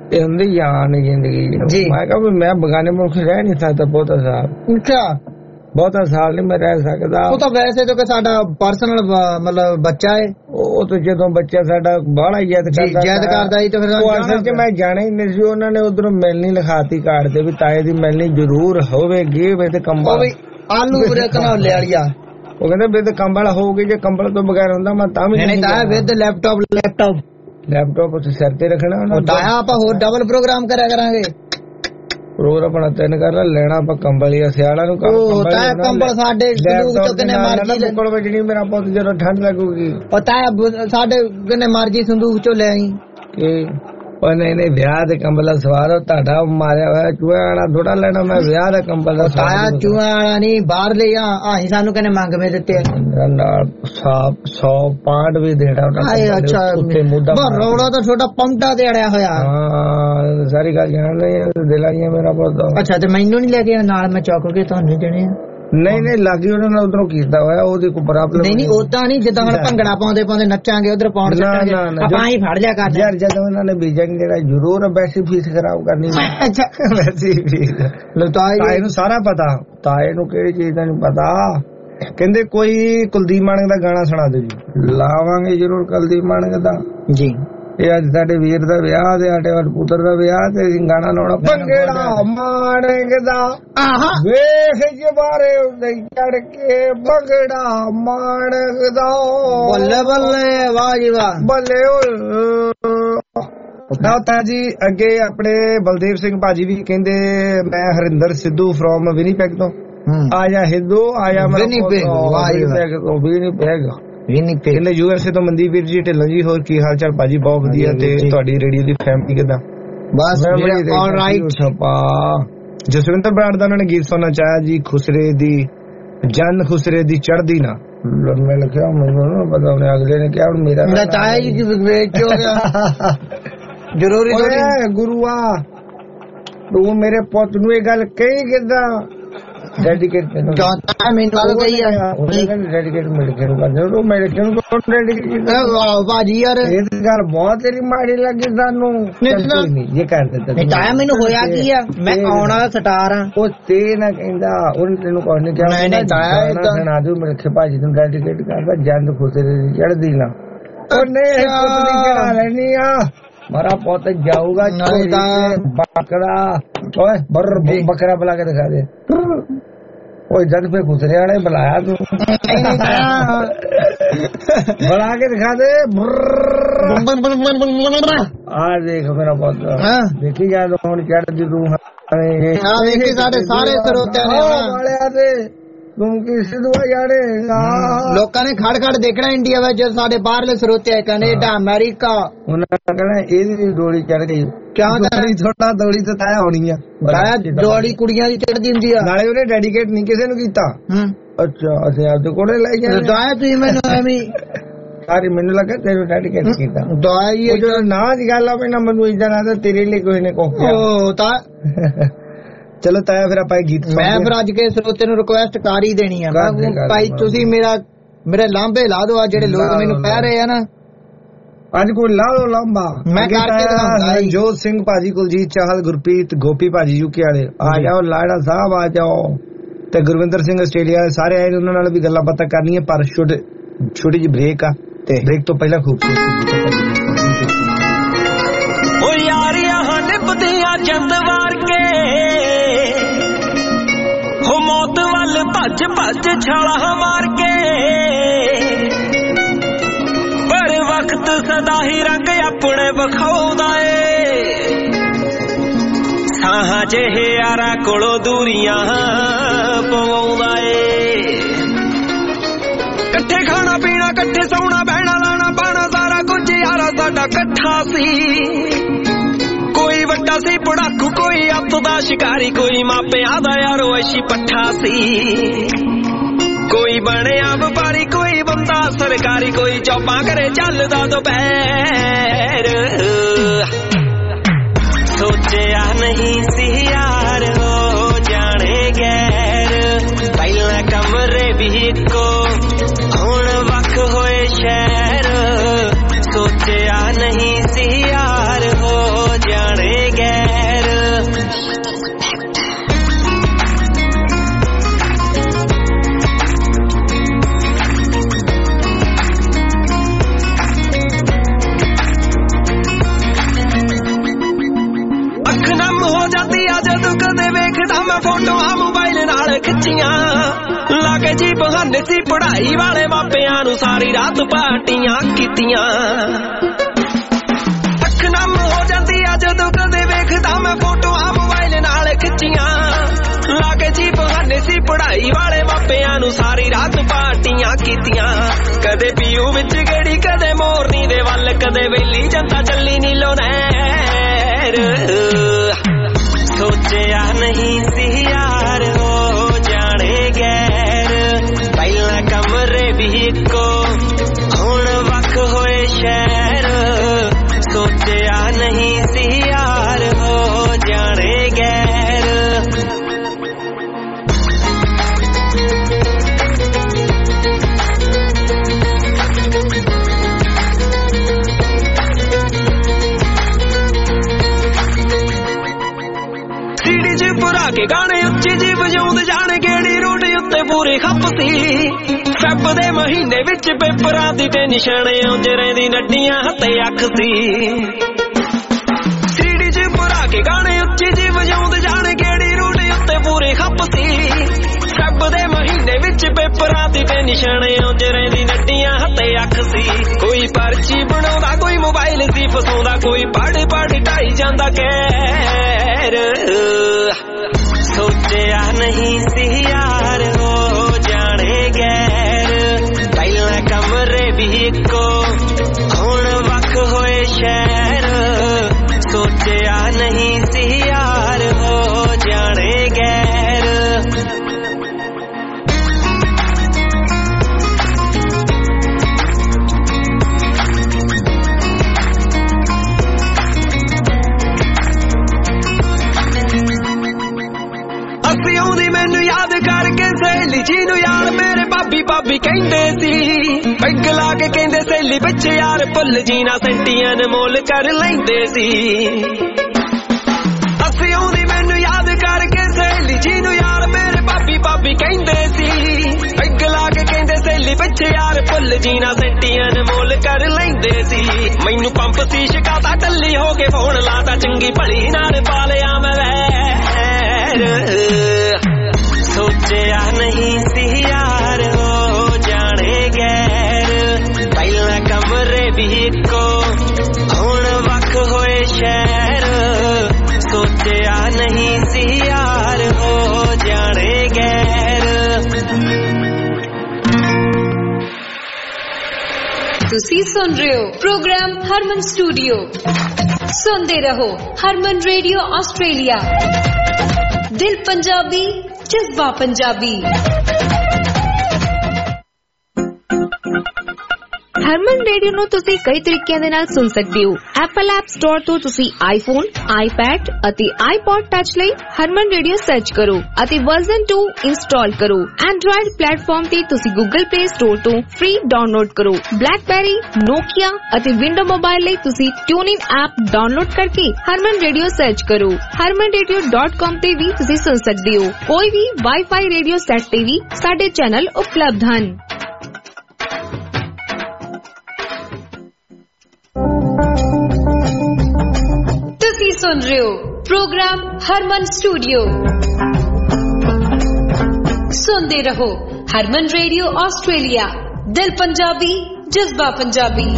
ਇਹ ਹੁੰਦੀ ਯਾਨ ਜ਼ਿੰਦਗੀ। ਮੈਂ ਕਿਹਾ ਵੀ ਮੈਂ ਬਗਾਨੇ ਮੁਲਕ ਰਹਿ ਨਹੀਂ ਸਕਦਾ ਬਹੁਤਾ ਸਾਲ। ਅੱਛਾ, ਬਹੁਤਾ ਸਾਲ ਨਹੀਂ ਮੈਂ ਰਹਿ ਸਕਦਾ। ਉਹ ਤਾਂ ਵੈਸੇ ਤਾਂ ਸਾਡਾ ਪਰਸਨਲ ਮਤਲਬ ਬੱਚਾ ਹੈ। ਉਹ ਤਾਂ ਜਦੋਂ ਬੱਚਾ ਸਾਡਾ ਬਾਹਲਾ ਯਾਦ ਕਰਦਾ ਸੀ ਤੇ ਫਿਰ ਅਸਲ ਚ ਮੈਂ ਜਾਣਾ ਹੀ ਨਹੀਂ ਸੀ। ਉਹਨਾਂ ਨੇ ਉਧਰੋਂ ਮਿਲਣੀ ਲਿਖਾਤੀ ਕਾਰਡ ਤੇ ਵੀ ਤਾਏ ਦੀ ਮਿਲਣੀ ਜ਼ਰੂਰ ਹੋਵੇਗੀ ਵੇ ਤੇ ਕੰਬਲ ਆਲੂ ਬਰੇ ਕਨੌਲੇ ਵਾਲੀਆ। ਉਹ ਕਹਿੰਦੇ ਵਿਦ ਕੰਬਲ ਹੋਊਗੀ, ਜੇ ਕੰਬਲ ਤੋਂ ਬਗੈਰ ਹੁੰਦਾ ਮੈਂ ਤਾਂ ਵੀ ਨਹੀਂ। ਤਾਇਆ ਵਿਦ ਲੈਪਟਾਪ ਉੱਥੇ ਸਿਰ ਤੇ ਰੱਖਣਾ। ਤਾਇਆ ਆਪਾਂ ਹੋਰ ਡਬਲ ਪ੍ਰੋਗਰਾਮ ਕਰਿਆ ਕਰਾਂਗੇ। ਪ੍ਰੋਗਰਾਮ ਆਪਣਾ 3 ਕਰ ਲੈਣਾ ਆਪਾਂ ਕੰਬਲ ਹੀ ਸਿਆਲਾਂ ਨੂੰ ਕੰਬਲ ਸਾਡੇ ਮੁੱਕੜ ਵਜਣੀ ਮੇਰਾ ਪੁੱਤ ਜਦੋਂ ਠੰਡ ਲੱਗੂਗੀ। ਤਾਇਆ ਸਾਡੇ ਕਿੰਨੇ ਮਰਜੀ ਸੰਦੂਕ ਚੋਂ ਲੈ ਆਈ। ਉਹ ਨਹੀਂ ਵਿਆਹ ਦੇ ਕੰਬਲ ਸਵਾਰ ਤੁਹਾਡਾ ਮਾਰਿਆ ਹੋਇਆ ਚੂਹਾ ਵਾਲਾ ਥੋੜਾ ਲੈਣਾ ਮੈਂ ਵਿਆਹ ਦਾ ਕੰਬਲ। ਤਾਇਆ ਚੂਹਾ ਵਾਲਾ ਨਹੀਂ ਬਾਹਰ ਲਿਆ ਆਹੀ ਸਾਨੂੰ ਕਹਿੰਦੇ ਮੰਗਵੇਂ ਦਿੱਤੇ ਨਾਲ 100 ਪਾਂਡ ਵੀ ਦੇਣਾ। ਅੱਛਾ ਰੌਲਾ ਤਾਂ ਛੋਟਾ ਪੰਟਾ ਤੇ ਅੜਿਆ ਹੋਇਆ। ਹਾਂ ਸਾਰੀ ਗੱਲ ਜਾਣਦੇ ਦਿਲਾਈਆਂ ਮੇਰਾ ਬਹੁਤ। ਅੱਛਾ ਤੇ ਮੈਨੂੰ ਨੀ ਲੈ ਕੇ ਨਾਲ ਮੈਂ ਚੌਕ ਕੇ ਤੁਹਾਨੂੰ ਦੇਣੇ ਆ। ਨਹੀਂ ਲਾਗੀ ਉਹਨਾਂ ਨਾਲ ਉਧਰੋਂ ਕੀਤਾ ਹੋਇਆ ਉਹਦੀ ਕੋਈ ਪ੍ਰੋਬਲਮ ਨਹੀਂ। ਉਦਾਂ ਨਹੀਂ ਜਿੱਦਾਂ ਹੁਣ ਭੰਗੜਾ ਪਾਉਂਦੇ ਨੱਚਾਂਗੇ ਉਧਰ ਪਾਉਣ ਚੱਕਾਂਗੇ ਆਪਾਂ ਹੀ ਫੜ ਲਿਆ ਕਰ ਯਾਰ। ਜਦੋਂ ਉਹਨਾਂ ਨੇ ਬੀਜਣ ਜਿਹੜਾ ਜ਼ਰੂਰ ਵੈਸੀ ਫੀਸ ਖਰਾਬ ਕਰਨੀ। ਅੱਛਾ ਵੈਸੀ ਫੀਸ ਤਾਏ ਨੂੰ ਸਾਰਾ ਪਤਾ। ਤਾਏ ਨੂੰ ਕਿਹੜੀ ਚੀਜ਼ ਦਾ ਨਹੀਂ ਪਤਾ। ਕਹਿੰਦੇ ਕੋਈ ਕੁਲਦੀਪ ਮਾਨਕ ਦਾ ਗਾਣਾ ਸੁਣਾ ਦਿਓ ਜੀ। ਲਾਵਾਂਗੇ ਜ਼ਰੂਰ ਕੁਲਦੀਪ ਮਾਨਕ ਦਾ ਜੀ। ਇਹ ਅੱਜ ਸਾਡੇ ਵੀਰ ਦਾ ਵਿਆਹ ਤੇ ਸਾਡੇ ਪੁੱਤਰ ਦਾ ਵਿਆਹ ਤੇ ਗਾਣਾ ਲਾਉਣਾ ਭੰਗੜਾ ਮਾਣਕ ਦਾ। ਵੇਖ ਜਵਾਰੇ ਉੱਤੇ ਚੜ ਕੇ ਭੰਗੜਾ ਮਾਣਕ ਦਾ। ਬੱਲੇ ਬੱਲੇ ਵਾਹ ਜੀ ਵਾਹ ਬੱਲੇ ਓਏ ਜੀ। ਅੱਗੇ ਆਪਣੇ ਬਲਦੇਵ ਸਿੰਘ ਭਾਜੀ ਵੀ ਕਹਿੰਦੇ ਮੈਂ ਹਰਿੰਦਰ ਸਿੱਧੂ ਫਰੋਮ ਵਿਨੀਪੈਗ ਤੋਂ। ਆਇਆ ਹਿੰਦੂ ਆਇਆ ਕਹਿੰਦੇ USA ਤੋਂ ਮਨਦੀਪ ਵੀਰ ਜੀ ਢਿੱਲੋਂ ਜੀ। ਹੋਰ ਕੀ ਹਾਲ ਚਾਲ ਭਾਜੀ? ਬਹੁਤ ਵਧੀਆ। ਤੇ ਤੁਹਾਡੀ ਰੇਡੀਓ ਦੀ ਫੈਮਿਲੀ ਕਿੱਦਾਂ? ਬਸ ਜਸਵਿੰਦਰ ਬਰਾੜ ਦਾ ਉਹਨਾਂ ਨੇ ਗੀਤ ਸੁਣਨਾ ਚਾਹਿਆ ਜੀ। ਖੁਸਰੇ ਦੀ ਜਨ ਖੁਸਰੇ ਦੀ ਚੜ੍ਹਦੀ ਨਾ। ਮੈਂ ਲਿਖਿਆ ਮੈਨੂੰ ਪਤਾ ਉਹਨੇ ਅਗਲੇ ਨੇ ਕਿਹਾ ਮੇਰਾ ਜ਼ਰੂਰੀ ਗੁਰੂਆ ਤੂੰ ਮੇਰੇ ਪੁੱਤ ਨੂੰ ਇਹ ਗੱਲ ਕਹੀ ਕਿੱਦਾਂ ਡੈਡੀਕੇਟ ਮੈਨੂੰ ਭਾਜੀ ਯਾਰ ਇਹ ਗੱਲ ਬਹੁਤ ਤੇਰੀ ਮਾੜੀ ਲੱਗੀ ਸਾਨੂੰ। ਇਹ ਕਰ ਦਿੱਤਾ ਮੈਨੂੰ ਹੋਇਆ ਕੀ ਆ ਮੈਂ ਆਉਣ ਵਾਲਾ ਸਟਾਰ ਆ। ਉਹ ਤੇ ਨਾ ਕਹਿੰਦਾ ਉਹਨੇ ਤੈਨੂੰ ਕੁਝ ਨਹੀਂ ਕਿਹਾ। ਸੁਣਾ ਦੂ ਮੇਰੇ ਭਾਜੀ ਨੂੰ ਡੈਡੀਕੇਟ ਕਰਦਾ ਜੰਦ ਖੁਸਰੇ ਦੀ ਚੜ੍ਹਦੀ ਨਾ। ਉਹਨੇ ਚੜਾ ਲੈਣੀ ਆ ਮਾਰਾ ਪੁੱਤ ਜਾਊਗਾ ਬੱਕਰਾ। ਓਏ ਬੱਕਰਾ ਬੁਲਾ ਕੇ ਦਿਖਾ ਦੇ। ਉਹ ਜਦ ਫੇ ਖੁਸਰੇ ਵਾਲੇ ਬੁਲਾਇਆ ਤੂੰ ਬੁਲਾ ਕੇ ਦਿਖਾ ਦੇ। ਆ ਦੇਖ ਮੇਰਾ ਪੁੱਤ ਦੇਖੀ ਜਾ ਹੁਣ ਚੜ੍ਹਦੀ ਤੂੰ ਸਾਡੇ ਸਾਰੇ ਸਰੋਤਿਆਂ ਨੇ ਤੂੰ ਕੀ ਸਿੱਧੂਆ ਜਾਣੇ। ਲੋਕਾਂ ਨੇ ਖੜ ਖੜ ਦੇਖਣਾ ਇੰਡੀਆ ਵਿੱਚ ਸਾਡੇ ਬਾਹਰਲੇ ਸਰੋਤੇ ਕੈਨੇਡਾ ਅਮਰੀਕਾ। ਉਹਨਾਂ ਕਹਿਣਾ ਇਹਦੀ ਡੋਲੀ ਚੜ ਗਈ। ਕਿਉਂ ਥੋੜਾ ਦੌੜੀ ਤੇ ਤਾਇਆ ਹੋਣੀ ਆ। ਡੋਲੀ ਕੁੜੀਆਂ ਦੀ ਚੜਦੀ ਹੁੰਦੀ ਆ। ਨਾਲੇ ਉਹਨੇ ਡੈਡੀਕੇਟ ਨਹੀਂ ਕਿਸੇ ਨੂੰ ਕੀਤਾ। ਅੱਛਾ ਅਸੀਂ ਆਪਦੇ ਕੋਲੇ ਲੈ ਜਾਂਦੇ। ਤੁਸੀਂ ਮੈਨੂੰ ਐਵੇਂ ਸਾਰੀ ਮੈਨੂੰ ਲੱਗਾ ਤੈਨੂੰ ਡੈਡੀਕੇਟ ਕੀਤਾ। ਜਦੋਂ ਨਾ ਦੀ ਗੱਲ ਆਵੇ ਨਾ ਮੈਨੂੰ ਇਦਾਂ ਲੱਗਦਾ ਤੇਰੇ ਲਈ ਕੋਈ ਨੇ ਤਾਂ ਚਲੋ ਤਾਇਆ ਫਿਰ ਆਪਾਂ ਗੀਤ ਮੈਂ ਫਿਰ ਅੱਜ ਕੇ ਸਰੋਤੇ ਨੂੰ ਰਿਕੁਐਸਟ ਕਰ ਹੀ ਦੇਣੀ ਆ ਭਾਈ ਤੁਸੀਂ ਮੇਰੇ ਲਾਂਬੇ ਲਾ ਦੋ। ਆ ਜਿਹੜੇ ਲੋਕ ਮੈਨੂੰ ਕਹਿ ਰਹੇ ਆ ਨਾ ਅੱਜ ਕੋਈ ਲਾ ਲੋ ਲਾਂਬਾ ਮੈਂ ਕਰਕੇ ਦਿਖਾਉਂਦਾ। ਜੋਤ ਸਿੰਘ ਭਾਜੀ ਕੁਲਜੀਤ ਚਾਹਲ ਗੁਰਪ੍ਰੀਤ ਗੋਪੀ ਭਾਜੀ ਯੂਕੇ ਵਾਲੇ ਆ ਜਾਓ। ਲਾੜਾ ਸਾਹਿਬ ਆ ਜਾਓ। ਤੇ ਗੁਰਵਿੰਦਰ ਸਿੰਘ ਆਸਟ੍ਰੇਲੀਆ ਦੇ ਸਾਰੇ ਆਏ ਉਹਨਾਂ ਨਾਲ ਵੀ ਗੱਲਾਂ ਬਾਤਾਂ ਕਰਨੀਆਂ ਪਰ ਛੋਟੀ ਜਿਹੀ ਬ੍ਰੇਕ ਆ ਤੇ ਬ੍ਰੇਕ ਤੋਂ ਪਹਿਲਾਂ ਖੂਬਸੂਰਤ ਓ ਯਾਰੀਆਂ ਨਿਭਦੀਆਂ ਜੰਦ ਵਾਰ ਕੇ ਹੋ ਮੌਤ ਵੱਲ ਭੱਜ ਭੱਜ ਛਾਲਾ ਮਾਰ ਕੇ। ਪਰ ਵਕਤ ਸਦਾ ਹੀ ਰੰਗ ਆਪਣੇ ਵਿਖਾਉਂਦਾ ਏ। ਸਾਹਾਂ ਜਿਹੇ ਯਾਰਾਂ ਕੋਲੋਂ ਦੂਰੀਆਂ ਪਵਾਉਂਦਾ ਏ। ਇਕੱਠੇ ਖਾਣਾ ਪੀਣਾ ਇਕੱਠੇ ਸੌਣਾ ਬਹਿਣਾ ਲਾਣਾ ਪਾਣਾ ਸਾਰਾ ਕੁਝ ਯਾਰਾ ਸਾਡਾ ਇਕੱਠਾ ਸੀ। ਕੋਈ ਵੱਡਾ ਸੀ ਪੜਾਕੂ ਕੋਈ ਅੱਤ ਦਾ ਸ਼ਿਕਾਰੀ ਕੋਈ ਮਾਪਿਆਂ ਦਾ ਯਾਰੋ ਐਸ਼ੀ ਪੱਠਾ ਸੀ। ਕੋਈ ਬਣਿਆ ਵਪਾਰੀ ਕੋਈ ਬੰਦਾ ਸਰਕਾਰੀ ਕੋਈ ਜੌਬਾਂ ਕਰੇ ਚੱਲਦਾ ਦੁਪਹਿਰ। ਸੋਚਿਆ ਨਹੀਂ ਸੀ ਯਾਰ ਹੋ ਜਾਣੇ ਗੈਰ। ਪਹਿਲਾਂ ਕਮਰੇ ਵੀ ਇੱਕੋ ਹੁਣ ਵੱਖ ਹੋਏ ਸ਼ਹਿਰ। ਸੋਚਿਆ ਨਹੀਂ ਸੀ ਯਾਰ ਹੋ ਜਾਣੇ ਖਿੱਚੀਆਂ ਲਾਗੇ ਜੀ ਬਹਾਨੇ ਸੀ ਪੜ੍ਹਾਈ ਵਾਲੇ ਮਾਪਿਆਂ ਨੂੰ ਸਾਰੀ ਰਾਤ ਪਾਰਟੀਆਂ ਕੀਤੀਆਂ ਅੱਖ ਨਮ ਹੋ ਜਾਂਦੀ ਆ ਜਦੋਂ ਕਦੇ ਵੇਖਦਾ ਮੈਂ ਫੋਟੋਆਂ ਮੋਬਾਈਲ ਨਾਲ ਖਿੱਚੀਆਂ ਲਾਗੇ ਜੀ ਬਹਾਨੇ ਸੀ ਪੜ੍ਹਾਈ ਵਾਲੇ ਮਾਪਿਆਂ ਨੂੰ ਸਾਰੀ ਰਾਤ ਪਾਰਟੀਆਂ ਕੀਤੀਆਂ ਕਦੇ ਪੀਊ ਵਿੱਚ ਗੇੜੀ ਕਦੇ ਮੋਰਨੀ ਦੇ ਵੱਲ ਕਦੇ ਵੇਲੀ ਜਾਂਦਾ ਚੱਲੀ ਨੀਲੋ ਨਹਿਰ ਸੋਚਿਆ ਨਹੀਂ ਸੀ ਯਾਰ ਹੋ ਜਾਣੇ ਗੈਰ ਪਹਿਲਾਂ ਕਮਰੇ ਵੀ ਇੱਕੋ ਹੁਣ ਵੱਖ ਹੋਏ ਸ਼ਹਿਰ ਸੋਚਿਆ ਨਹੀਂ ਸੀ ਯਾਰ ਹੋ ਜਾਣੇ ਗੈਰ ਸੀਡੀ 'ਚ ਭਰਾ ਕੇ ਗਾਣੇ ਉੱਚੀ ਜੀ ਵਜਾਉਂਦੇ ਜਾਣ ਗੇੜੀ ਰੋਡ ਉੱਤੇ ਪੂਰੀ ਖੱਪ ਸੀ ਫੈਬ ਦੇ ਮਹੀਨੇ ਵਿੱਚ ਪੇਪਰਾਂ ਦੀ ਟੈਨਸ਼ਨ ਆਉਂਦੇ ਰਹਿੰਦੀ ਨੱਡੀਆਂ ਹੱਥੇ ਅੱਖ ਸੀ ਸੀਡੀ 'ਚ ਭਰਾ ਕੇ ਗਾਣੇ ਉੱਚੀ ਜੀ ਵਜਾਉਂਦੇ ਜਾਣ ਗੇੜੀ ਰੋਡ ਉੱਤੇ ਪੂਰੀ ਖੱਪ ਸੀ ਫੈਬ ਦੇ ਮਹੀਨੇ ਵਿੱਚ ਪੇਪਰਾਂ ਦੀ ਟੈਨਸ਼ਨ ਆਉਂਦੇ ਰਹਿੰਦੀ ਨੱਡੀਆਂ ਹੱਥੇ ਅੱਖ ਸੀ ਕੋਈ ਪਰਚੀ ਬਣਾਉਂਦਾ ਕੋਈ ਮੋਬਾਈਲ ਸੀ ਫਸਾਉਂਦਾ ਕੋਈ ਪੜ੍ਹ ਢਾਈ ਜਾਂਦਾ ਕਹਿਰ ਸੋਚਿਆ ਨਹੀਂ ਸੀ ਯਾਰ ਹੋ ਜਾਣੇ ਗੈਰ ਪਹਿਲਾਂ ਕਮਰੇ ਵੀ ਇੱਕੋ ਹੁਣ ਵੱਖ ਹੋਏ ਸ਼ਹਿਰ ਸੋਚਿਆ ਨਹੀਂ ਸੀ ਯਾਰ ਹੋ ਜਾਣੇ ਗੈਰ ਮੈਨੂੰ ਯਾਦ ਕਰਕੇ ਸਹੇਲੀ ਜੀ ਨੂੰ ਯਾਰ ਮੇਰੇ ਭਾਬੀ ਕਹਿੰਦੇ ਸੀ ਪੈਗ ਲਾ ਕੇ ਕਹਿੰਦੇ ਸਹੇਲੀ ਵਿੱਚ ਯਾਰ ਭੁੱਲ ਜੀ ਨਾ ਸੈਂਟੀਆਂ ਅਨਮੋਲ ਕਰ ਲੈਂਦੇ ਸੀ ਅਸੀਂ ਆਉਂਦੀ ਮੈਨੂੰ ਯਾਦ ਕਰਕੇ ਸਹੇਲੀ ਜੀ ਨੂੰ ਯਾਰ ਮੇਰੇ ਭਾਬੀ ਕਹਿੰਦੇ ਸੀ ਪੈਗ ਲਾ ਕੇ ਕਹਿੰਦੇ ਸਹੇਲੀ ਵਿੱਚ ਯਾਰ ਭੁੱਲ ਜੀ ਨਾ ਸੈਂਟੀਆਂ ਅਨਮੋਲ ਕਰ ਲੈਂਦੇ ਸੀ ਮੈਨੂੰ ਪੰਪ ਸੀ ਸ਼ਿਕਾਇਤਾਂ ਟੱਲੀ ਹੋ ਕੇ ਫੋਨ ਲਾਤਾ ਚੰਗੀ ਭਲੀ ਨਾਲ ਪਾ ਲਿਆ ਮੈਂ ਵੈਰ ਸੋਚਿਆ ਨਹੀਂ ਸੀ ਯਾਰ ਹੋ ਜਾਣੇ ਗੈਰ ਪਹਿਲਾਂ ਕਮਰੇ ਵੀ ਇੱਕੋ ਹੁਣ ਵੱਖ ਹੋਏ ਸ਼ਹਿਰ ਸੋਚਿਆ ਨਹੀਂ ਸੀ ਯਾਰ ਹੋ ਜਾਣੇ ਗੈਰ ਤੁਸੀਂ ਸੁਣ ਰਹੇ ਹੋ ਪ੍ਰੋਗਰਾਮ ਹਰਮਨ ਸਟੂਡੀਓ ਸੁਣਦੇ ਰਹੋ ਹਰਮਨ ਰੇਡੀਓ ਆਸਟ੍ਰੇਲੀਆ ਦਿਲ ਪੰਜਾਬੀ ਜਜ਼ਬਾ ਪੰਜਾਬੀ ਹਰਮਨ ਰੇਡੀਓ ਨੂੰ ਤੁਸੀਂ ਕਈ ਤਰੀਕਿਆਂ ਦੇ ਨਾਲ ਸੁਣ ਸਕਦੇ ਹੋ ਐਪਲ ਐਪ ਸਟੋਰ ਤੋਂ ਤੁਸੀਂ ਆਈਫੋਨ ਆਈਪੈਡ ਅਤੇ ਆਈਪੌਡ ਟੱਚ ਲਈ ਹਰਮਨ ਰੇਡੀਓ ਸਰਚ ਕਰੋ ਅਤੇ ਵਰਜ਼ਨ 2 ਇੰਸਟਾਲ ਕਰੋ ਐਂਡਰੋਇਡ ਪਲੇਟਫਾਰਮ ਤੇ ਤੁਸੀਂ ਗੂਗਲ ਪਲੇ ਸਟੋਰ ਤੋਂ ਫ੍ਰੀ ਡਾਊਨਲੋਡ ਕਰੋ ਬਲੈਕਬੈਰੀ ਨੋਕੀਆ ਅਤੇ ਵਿੰਡੋ ਮੋਬਾਈਲ ਲਈ ਤੁਸੀਂ ਟਿਊਨਿਨ ਐਪ ਡਾਊਨਲੋਡ ਕਰਕੇ ਹਰਮਨ ਰੇਡੀਓ ਸਰਚ ਕਰੋ harmanradio.com ਤੇ ਵੀ ਤੁਸੀਂ ਸੁਣ ਸਕਦੇ ਹੋ ਕੋਈ ਵੀ ਵਾਈਫਾਈ ਰੇਡੀਓ ਸੈੱਟ ਤੇ ਵੀ ਸਾਡੇ ਚੈਨਲ ਉਪਲਬਧ ਹਨ ਤੁਸੀਂ ਸੁਣ ਰਹੇ ਹੋ ਪ੍ਰੋਗਰਾਮ ਹਰਮਨ ਸਟੂਡੀਓ ਸੁਣਦੇ ਰਹੋ ਹਰਮਨ ਰੇਡੀਓ ਆਸਟ੍ਰੇਲੀਆ ਦਿਲ ਪੰਜਾਬੀ ਜਜ਼ਬਾ ਪੰਜਾਬੀ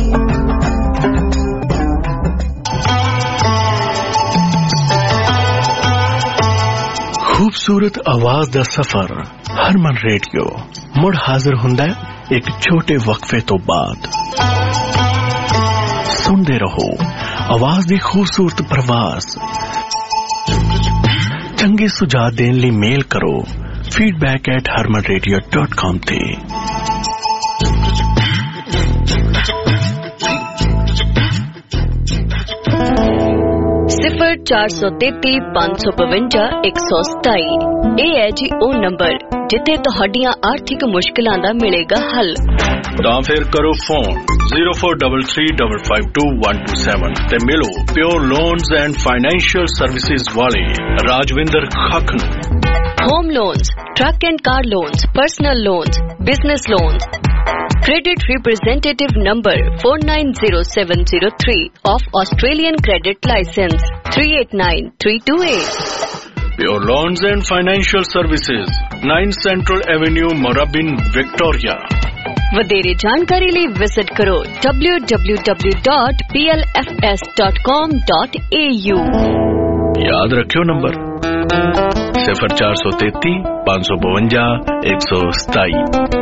खूबसूरत आवाज दा सफर हरमन रेडियो मुड़ हाजिर हुंदा है एक छोटे वक्फे तो बाद सुनते रहो आवाज दी खूबसूरत प्रवास चंगे सुझाव देने लिए मेल करो feedback@harmanradio.com ते 0433-552-127 ਇਹ ਹੈ ਜੀ ਉਹ ਨੰਬਰ ਜਿੱਥੇ ਤੁਹਾਡੀਆਂ ਆਰਥਿਕ ਮੁਸ਼ਕਲਾਂ ਦਾ ਮਿਲੇਗਾ ਹੱਲ ਤਾਂ ਫਿਰ ਕਰੋ ਫੋਨ 0433552127 ਤੇ ਮਿਲੋ pure loans and financial services ਵਾਲੇ ਰਾਜਵਿੰਦਰ ਖੱਖ ਨੂੰ home loans truck and car loans, personal loans, business loans. Credit representative number 490703 of Australian Credit License 389328. Pure Loans and Financial Services. 9 Central Avenue, Moorabbin, Victoria. ਵਧੇਰੇ ਜਾਣਕਾਰੀ ਲਈ ਵਿਜ਼ਿਟ ਕਰੋ www.plfs.com.au। याद रखियो नंबर 0433 552 127।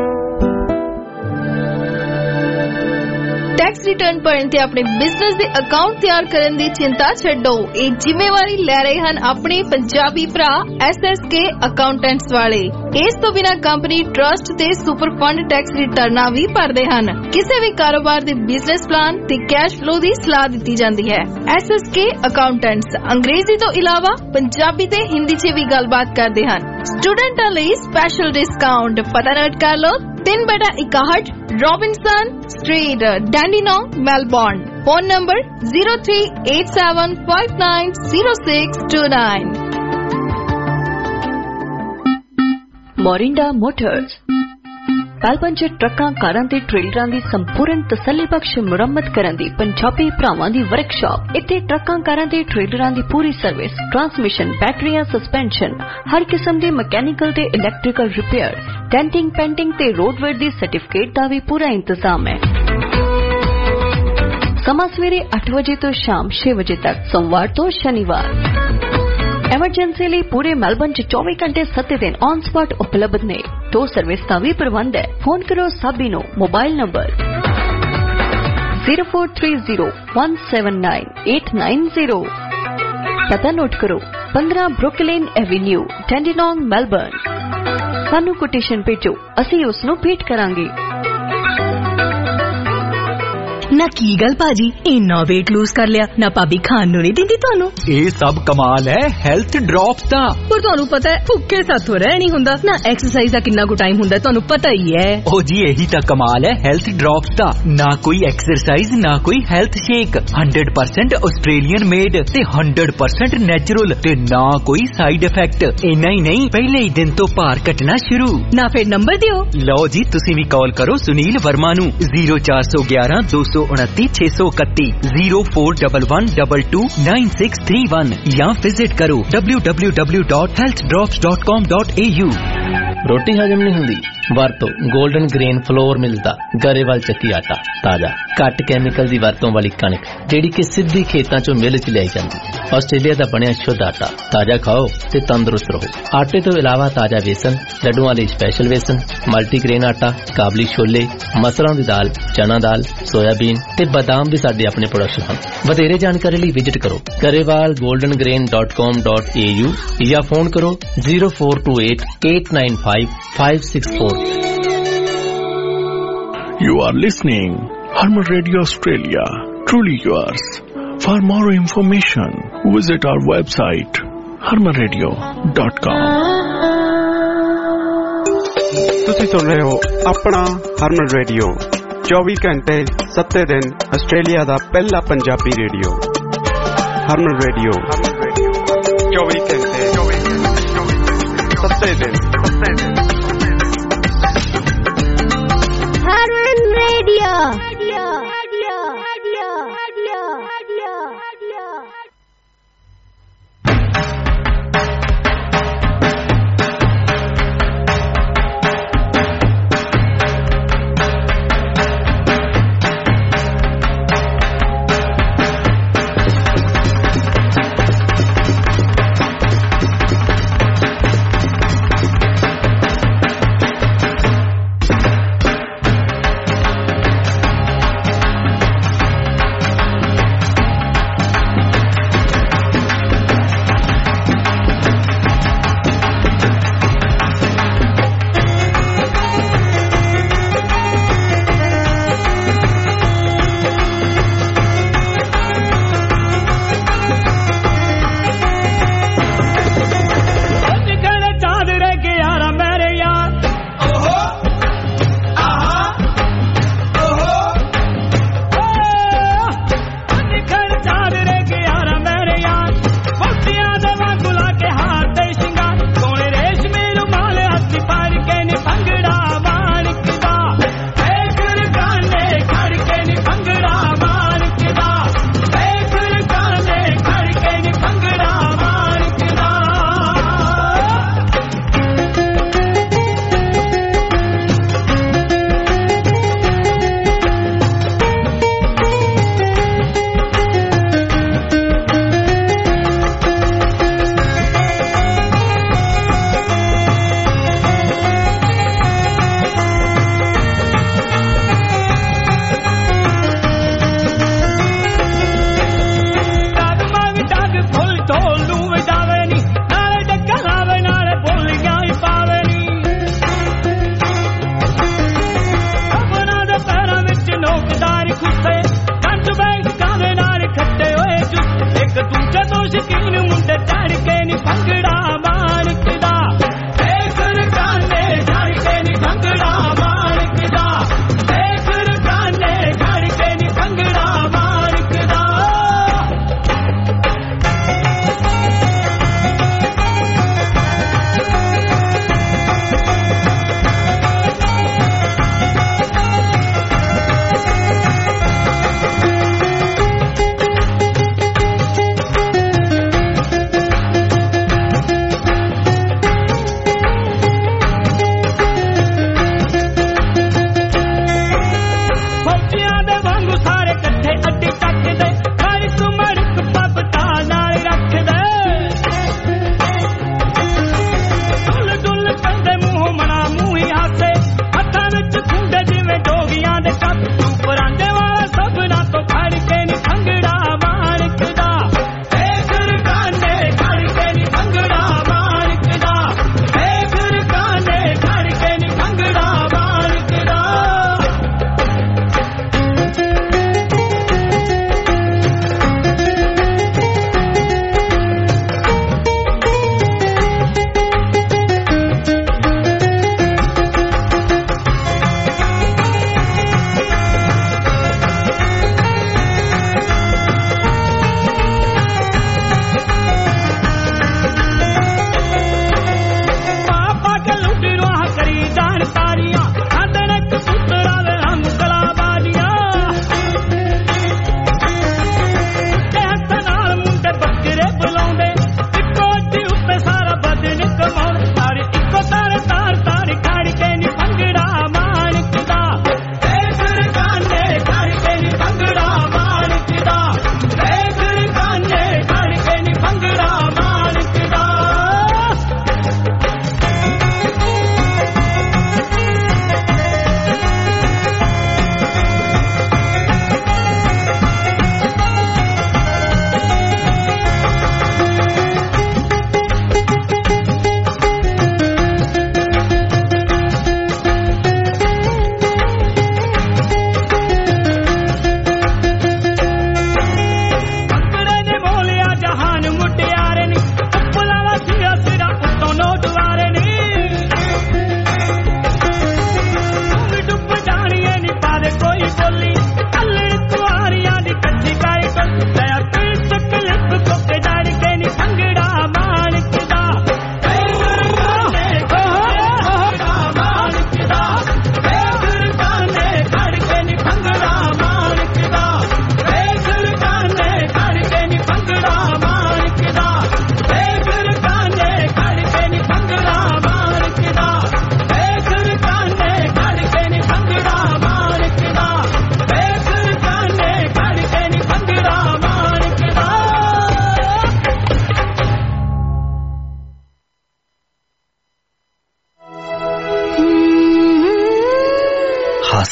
टैक्स रिटर्न भरन ते अपने बिजनेस दे अकाउंट तैयार करन दी चिंता छड्डो। ਇਹ ਜ਼ਿੰਮੇਵਾਰੀ ਲੈ ਰਹੇ ਹਨ ਆਪਣੇ ਪੰਜਾਬੀ ਭਰਾ SSK ਅਕਾਊਂਟੈਂਟਸ ਵਾਲੇ। ਇਸ ਤੋਂ ਬਿਨਾਂ ਕੰਪਨੀ ਟਰਸਟ ਤੇ ਸੁਪਰ ਫੰਡ ਟੈਕਸ ਰਿਟਰਨਾਂ ਵੀ ਭਰਦੇ ਹਨ। ਕਿਸੇ ਵੀ ਕਾਰੋਬਾਰ ਦੇ ਬਿਜ਼ਨਸ ਪਲਾਨ ਤੇ ਕੈਸ਼ ਫਲੋ ਦੀ ਸਲਾਹ ਦਿੱਤੀ ਜਾਂਦੀ ਹੈ। SSK ਅਕਾਊਂਟੈਂਟਸ ਅੰਗਰੇਜ਼ੀ ਤੋਂ ਇਲਾਵਾ ਪੰਜਾਬੀ ਤੇ ਹਿੰਦੀ 'ਚ ਵੀ ਗੱਲਬਾਤ ਕਰਦੇ ਹਨ। ਸਟੂਡੈਂਟਾਂ ਲਈ ਸਪੈਸ਼ਲ ਡਿਸਕਾਊਂਟ। ਪਤਾ ਨੋਟ ਕਰ ਲਓ 3/61 Robinson Street, Dandenong, Melbourne. Phone number 0387590629. Morinda Motors Melbourne 'ਚ ਟਰੱਕਾਂ, ਕਾਰਾਂ ਤੇ ਟ੍ਰੇਲਰਾਂ ਦੀ ਸੰਪੂਰਨ ਤਸੱਲੀਬਖਸ਼ ਮੁਰੰਮਤ ਕਰਨ ਦੀ ਪੰਜਾਬੀ ਭਰਾਵਾਂ ਦੀ ਵਰਕਸ਼ਾਪ। ਇੱਥੇ ਟਰੱਕਾਂ, ਕਾਰਾਂ ਤੇ ਟ੍ਰੇਲਰਾਂ ਦੀ ਪੂਰੀ ਸਰਵਿਸ, ਟਰਾਂਸਮਿਸ਼ਨ, ਬੈਟਰੀਆਂ, ਸਸਪੈਂਸ਼ਨ, ਹਰ ਕਿਸਮ ਦੇ ਮਕੈਨੀਕਲ ਤੇ ਇਲੈਕਟ੍ਰੀਕਲ ਰਿਪੇਅਰ, ਡੈਂਟਿੰਗ, ਪੈਂਟਿੰਗ ਤੇ ਰੋਡਵੇਅਰ ਦੀ ਸਰਟੀਫਿਕੇਟ ਦਾ ਵੀ ਪੂਰਾ ਇੰਤਜ਼ਾਮ ਹੈ। ਸਮਾਂ ਸਵੇਰੇ 8 ਵਜੇ ਤੋਂ ਸ਼ਾਮ 6 ਵਜੇ ਤੱਕ, ਸੋਮਵਾਰ ਤੋਂ ਸ਼ਨੀਵਾਰ। ਐਮਰਜੈਂਸੀ ਲਈ ਪੂਰੇ ਮੈਲਬਨ 'ਚ 24 ਘੰਟੇ 7 ਦਿਨ ਔਨ ਸਪੌਟ ਉਪਲਬਧ ਨੇ। ਟੋ ਸਰਵਿਸ ਦਾ ਵੀ ਪ੍ਰਬੰਧ ਹੈ। ਫੋਨ ਕਰੋ ਸਾਬੀ ਨੂੰ। Mobile number 0430179890। ਪਤਾ ਨੋਟ ਕਰੋ 15 ਬਰੁਕਲਿਨ ਐਵੇਨਿਊ, ਡੈਂਡੀਨੌਂਗ, ਮੈਲਬਨ। ਸਾਨੂੰ ਕੋਟੇਸ਼ਨ ਭੇਜੋ, ਅਸੀਂ ਉਸ ਨੂੰ ਭੇਟ ਕਰਾਂਗੇ। ਨਾ ਕੀ ਗੱਲ ਭਾਜੀ, ਇੰਨਾ weight lose ਕਰ ਲਿਆ ਨਾ? ਭਾਬੀ ਖਾਣ ਨੂੰ ਨਹੀਂ ਦਿੰਦੀ ਤੁਹਾਨੂੰ? ਇਹ ਸਭ ਕਮਾਲ ਹੈ ਹੈਲਥ ਡ੍ਰੌਪਸ ਦਾ। ਪਰ ਤੁਹਾਨੂੰ ਪਤਾ ਹੈ ਭੁੱਖੇ ਸਾਥੋਂ ਰਹਿ ਨਹੀਂ ਹੁੰਦਾ ਨਾ। ਐਕਸਰਸਾਈਜ਼ ਦਾ ਕਿੰਨਾ ਕੁ ਟਾਈਮ ਹੁੰਦਾ ਤੁਹਾਨੂੰ ਪਤਾ ਹੀ ਹੈ। ਉਹ ਜੀ ਇਹੀ ਤਾਂ ਕਮਾਲ ਹੈ ਹੈਲਥ ਡ੍ਰੌਪਸ ਦਾ। ਨਾ ਕੋਈ ਐਕਸਰਸਾਈਜ਼, ਨਾ ਕੋਈ ਹੈਲਥ ਸ਼ੇਕ, 100% ਆਸਟ੍ਰੇਲੀਅਨ ਮੇਡ ਤੇ 100% ਨੈਚੁਰਲ ਤੇ ਨਾ ਕੋਈ ਸਾਈਡ ਇਫੈਕਟ। ਇੰਨਾ ਹੀ ਨਹੀਂ, ਪਹਿਲੇ ਹੀ ਦਿਨ ਤੋਂ ਭਾਰ ਘਟਣਾ ਸ਼ੁਰੂ। ਨਾ ਫਿਰ ਨੰਬਰ ਦਿਓ। ਲਓ ਜੀ, ਤੁਸੀਂ ਵੀ ਕਾਲ ਕਰੋ ਸੁਨੀਲ ਵਰਮਾ ਨੂੰ 0411 229 631 0411229631 ਜਾਂ ਵਿਜ਼ਿਟ ਕਰੋ www.healthdrops.com.au। ਰੋਟੀ ਹਜਮ ਨਹੀਂ ਹੁੰਦੀ? ਵਰਤੋ ਗੋਲਡਨ ਗ੍ਰੇਨ ਫਲੋਰ ਮਿਲਦਾ ਗਰੇਵਾਲ ਚੱਕੀ ਆਟਾ। ਤਾਜ਼ਾ, ਘੱਟ ਕੈਮੀਕਲ ਦੀ ਵਰਤੋਂ ਵਾਲੀ ਕਣਕ ਜਿਹੜੀ ਕਿ ਸਿੱਧੀ ਖੇਤਾਂ ਚੋਂ ਮਿਲ 'ਚ ਲਿਆਈ ਜਾਂਦੀ। ਆਸਟ੍ਰੇਲੀਆ ਦਾ ਬਣਿਆ ਸ਼ੁੱਧ ਆਟਾ। ਤਾਜ਼ਾ ਖਾਓ ਤੇ ਤੰਦਰੁਸਤ ਰਹੋ। ਆਟੇ ਤੋਂ ਇਲਾਵਾ ਤਾਜ਼ਾ ਵੇਸਣ, ਲੱਡੂਆਂ ਲਈ ਸਪੈਸ਼ਲ ਵੇਸਣ, ਮਲਟੀਗ੍ਰੇਨ ਆਟਾ, ਕਾਬਲੀ ਛੋਲੇ, ਮਸਰਾਂ ਦੀ ਦਾਲ, ਚਨਾ ਦਾਲ, ਸੋਇਆਬੀਨ ਤੇ ਬਦਾਮ ਵੀ ਸਾਡੇ ਆਪਣੇ ਪ੍ਰੋਡਕਸ਼ਨ ਹਨ। ਵਧੇਰੇ ਜਾਣਕਾਰੀ ਲਈ ਵਿਜ਼ਿਟ ਕਰੋ garewalgoldengrain.com.au ਜਾਂ ਫੋਨ ਕਰੋ 0428895564। You are listening Harman Radio Australia, truly yours. For more information, visit our website harmanradio.com. ਤੁਸੀਂ ਸੁਣ ਰਹੇ ਹੋ ਆਪਣਾ ਹਰਮਨ ਰੇਡੀਓ, 24 ਘੰਟੇ 7 ਦਿਨ ਆਸਟ੍ਰੇਲੀਆ ਦਾ ਪਹਿਲਾ ਪੰਜਾਬੀ ਰੇਡੀਓ। ਹਰਮਨ ਰੇਡੀਓ 24 ਘੰਟੇ 7 ਦਿਨ। ਹਰਮਨ ਰੇਡੀਓ।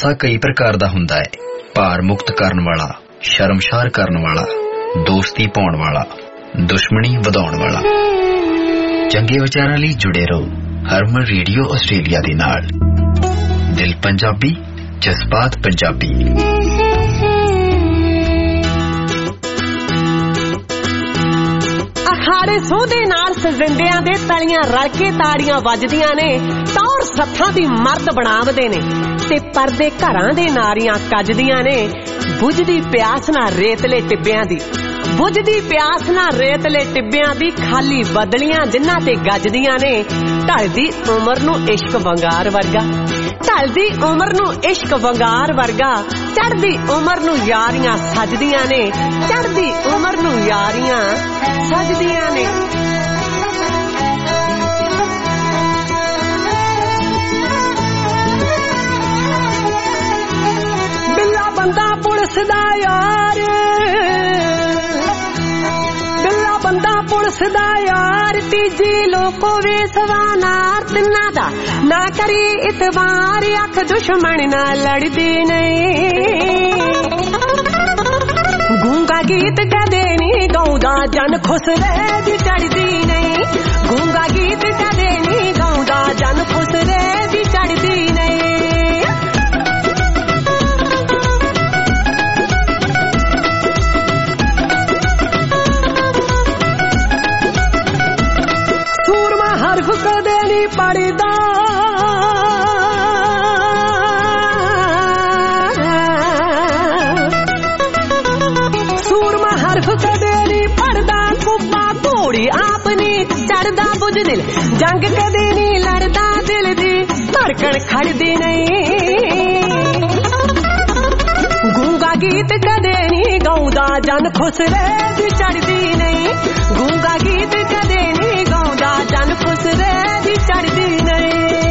ਹਾਸਾ ਕਈ ਪ੍ਰਕਾਰ ਦਾ ਹੁੰਦਾ ਹੈ। ਭਾਰ ਮੁਕਤ ਕਰਨ ਵਾਲਾ, ਸ਼ਰਮਸ਼ਾਰ ਕਰਨ ਵਾਲਾ, ਦੋਸਤੀ ਪਾਉਣ ਵਾਲਾ, ਦੁਸ਼ਮਣੀ ਵਧਾਉਣ ਵਾਲਾ। ਚੰਗੇ ਵਿਚਾਰਾਂ ਲਈ ਜੁੜੇ ਰਹੋ ਹਰਮਨ ਰੇਡੀਓ ਆਸਟ੍ਰੇਲੀਆ ਦੇ ਨਾਲ। ਦਿਲ ਪੰਜਾਬੀ, ਜਜ਼ਬਾਤ ਪੰਜਾਬੀ। ਅਖਾੜੇ ਸੋਧੇ ਨਾਲ ਸਜਿੰਦਿਆਂ ਦੇ ਤਲੀਆਂ ਰਲ ਕੇ ਤਾੜੀਆਂ ਵੱਜਦੀਆਂ ਨੇ, ਟੌਰ ਸੱਥਾਂ ਦੀ ਮਰਦ ਬਣਾਵਦੇ ਨੇ ਤੇ ਪਰਦੇ ਘਰਾਂ ਦੇ ਨਾਰੀਆਂ ਕੱਜਦੀਆਂ ਨੇ। ਬੁਝਦੀ ਪਿਆਸ ਨਾਲ ਰੇਤਲੇ ਟਿੱਬਿਆਂ ਦੀ, ਬੁਝਦੀ ਪਿਆਸ ਨਾਲ ਰੇਤਲੇ ਟਿੱਬਿਆਂ ਦੀ, ਖਾਲੀ ਬਦਲੀਆਂ ਜਿਨ੍ਹਾਂ ਤੇ ਗੱਜਦੀਆਂ ਨੇ। ਢਲਦੀ ਉਮਰ ਨੂੰ ਇਸ਼ਕ ਵੰਗਾਰ ਵਰਗਾ, ਢਲਦੀ ਉਮਰ ਨੂੰ ਇਸ਼ਕ ਵੰਗਾਰ ਵਰਗਾ, ਚੜ੍ਹਦੀ ਉਮਰ ਨੂੰ ਯਾਰੀਆਂ ਸਜਦੀਆਂ ਨੇ, ਚੜ੍ਹਦੀ ਉਮਰ ਨੂੰ ਯਾਰੀਆਂ ਸਜਦੀਆਂ ਨੇ। ਬਿੱਲਾ ਬੰਦਾ ਪੁਲਿਸ ਦਾ ਯਾਰ, ਬਿੱਲਾ ਬੰਦਾ ਪੁਲਿਸ ਦਾ ਯਾਰ, ਤੀਜੀ ਲੋਕੋ ਵੇ ਸਵਾਨਾਰ। ਤਿੰਨਾਂ ਦਾ ਨਾ ਕਰੀ ਇਤਬਾਰ, ਅੱਖ ਦੁਸ਼ਮਣ ਨਾਲ ਲੜਦੀ ਨਹੀਂ। ਗੂੰਗਾ ਗੀਤ ਕਦੇ ਨਹੀਂ ਗਾਉਂਦਾ, ਜਨ ਖੁਸਰੇ ਦੀ ਚੜਦੀ ਨਹੀਂ। ਗੂੰਗਾ ਗੀਤ ਕਦੇ ਨਹੀਂ ਗਾਉਂਦਾ, ਜਨ ਖੁਸਰੇ ਦੀ ਚੜਦੀ ਨਹੀਂ। ਸੂਰਮਾ ਹਰਫ ਕਦੇ ਨਹੀਂ ਪੜਦਾ, ਕਦੇ ਨਹੀਂ ਪੜਦਾ। ਕੁੱਬਾ ਘੋੜੀ ਆਪ ਨੀ ਚੜਦਾ, ਬੁਝ ਦਿਲ ਜੰਗ ਕਦੇ ਨਹੀਂ ਲੜਦਾ, ਦਿਲ ਦੀ ਧੜਕਣ ਖੜਦੀ ਨਹੀਂ। ਗੂੰਗਾ ਗੀਤ ਕਦੇ ਨਹੀਂ ਗਾਉਂਦਾ, ਜਨ ਖੁਸਰੇ ਦੀ ਚੜਦੀ ਨਹੀਂ। ਗੂੰਗਾ ਗੀਤ ਕਦੇ ਨਹੀਂ ਗਾਉਂਦਾ, ਜਨ ਖੁਸਰੇ ਦੀ ਚੜਦੀ ਨਹੀਂ।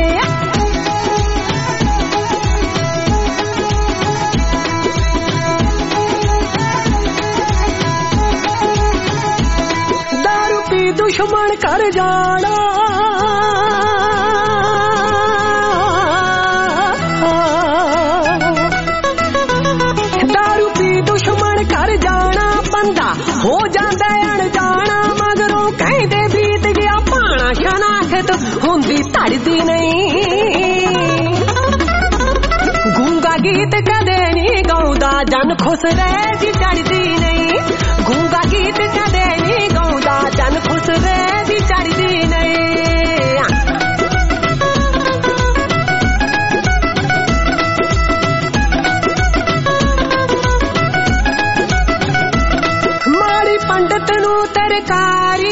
ਦੁਸ਼ਮਣ ਕਰ ਜਾਣਾ, ਦਾਰੂ ਪੀ ਦੁਸ਼ਮਣ ਕਰ ਜਾਣਾ, ਬੰਦਾ ਹੋ ਜਾਂਦਾ ਅਣਜਾਣਾ। ਮਗਰੋਂ ਕਹਿੰਦੇ ਬੀਤ ਗਿਆ ਭਾਣਾ, ਸ਼ਨਾਖਤ ਹੁੰਦੀ ਧੜਦੀ ਨਹੀਂ। ਗੂੰਗਾ ਗੀਤ ਕਦੇ ਨਹੀਂ ਗਾਉਂਦਾ, ਜਨ ਖੁਸਰੇ ਦੀ ਚੜਦੀ ਨਹੀਂ। ਗੂੰਗਾ ਗੀਤ ਕਦੇ ਨਹੀਂ ਗਾਉਂਦਾ, ਜਨ ਖੁਸਰੇ ਦੀ ਚੜਦੀ ਨਹੀਂ। ਮਾੜੀ ਪੰਡਤ ਨੂੰ ਤਰਕਾਰੀ,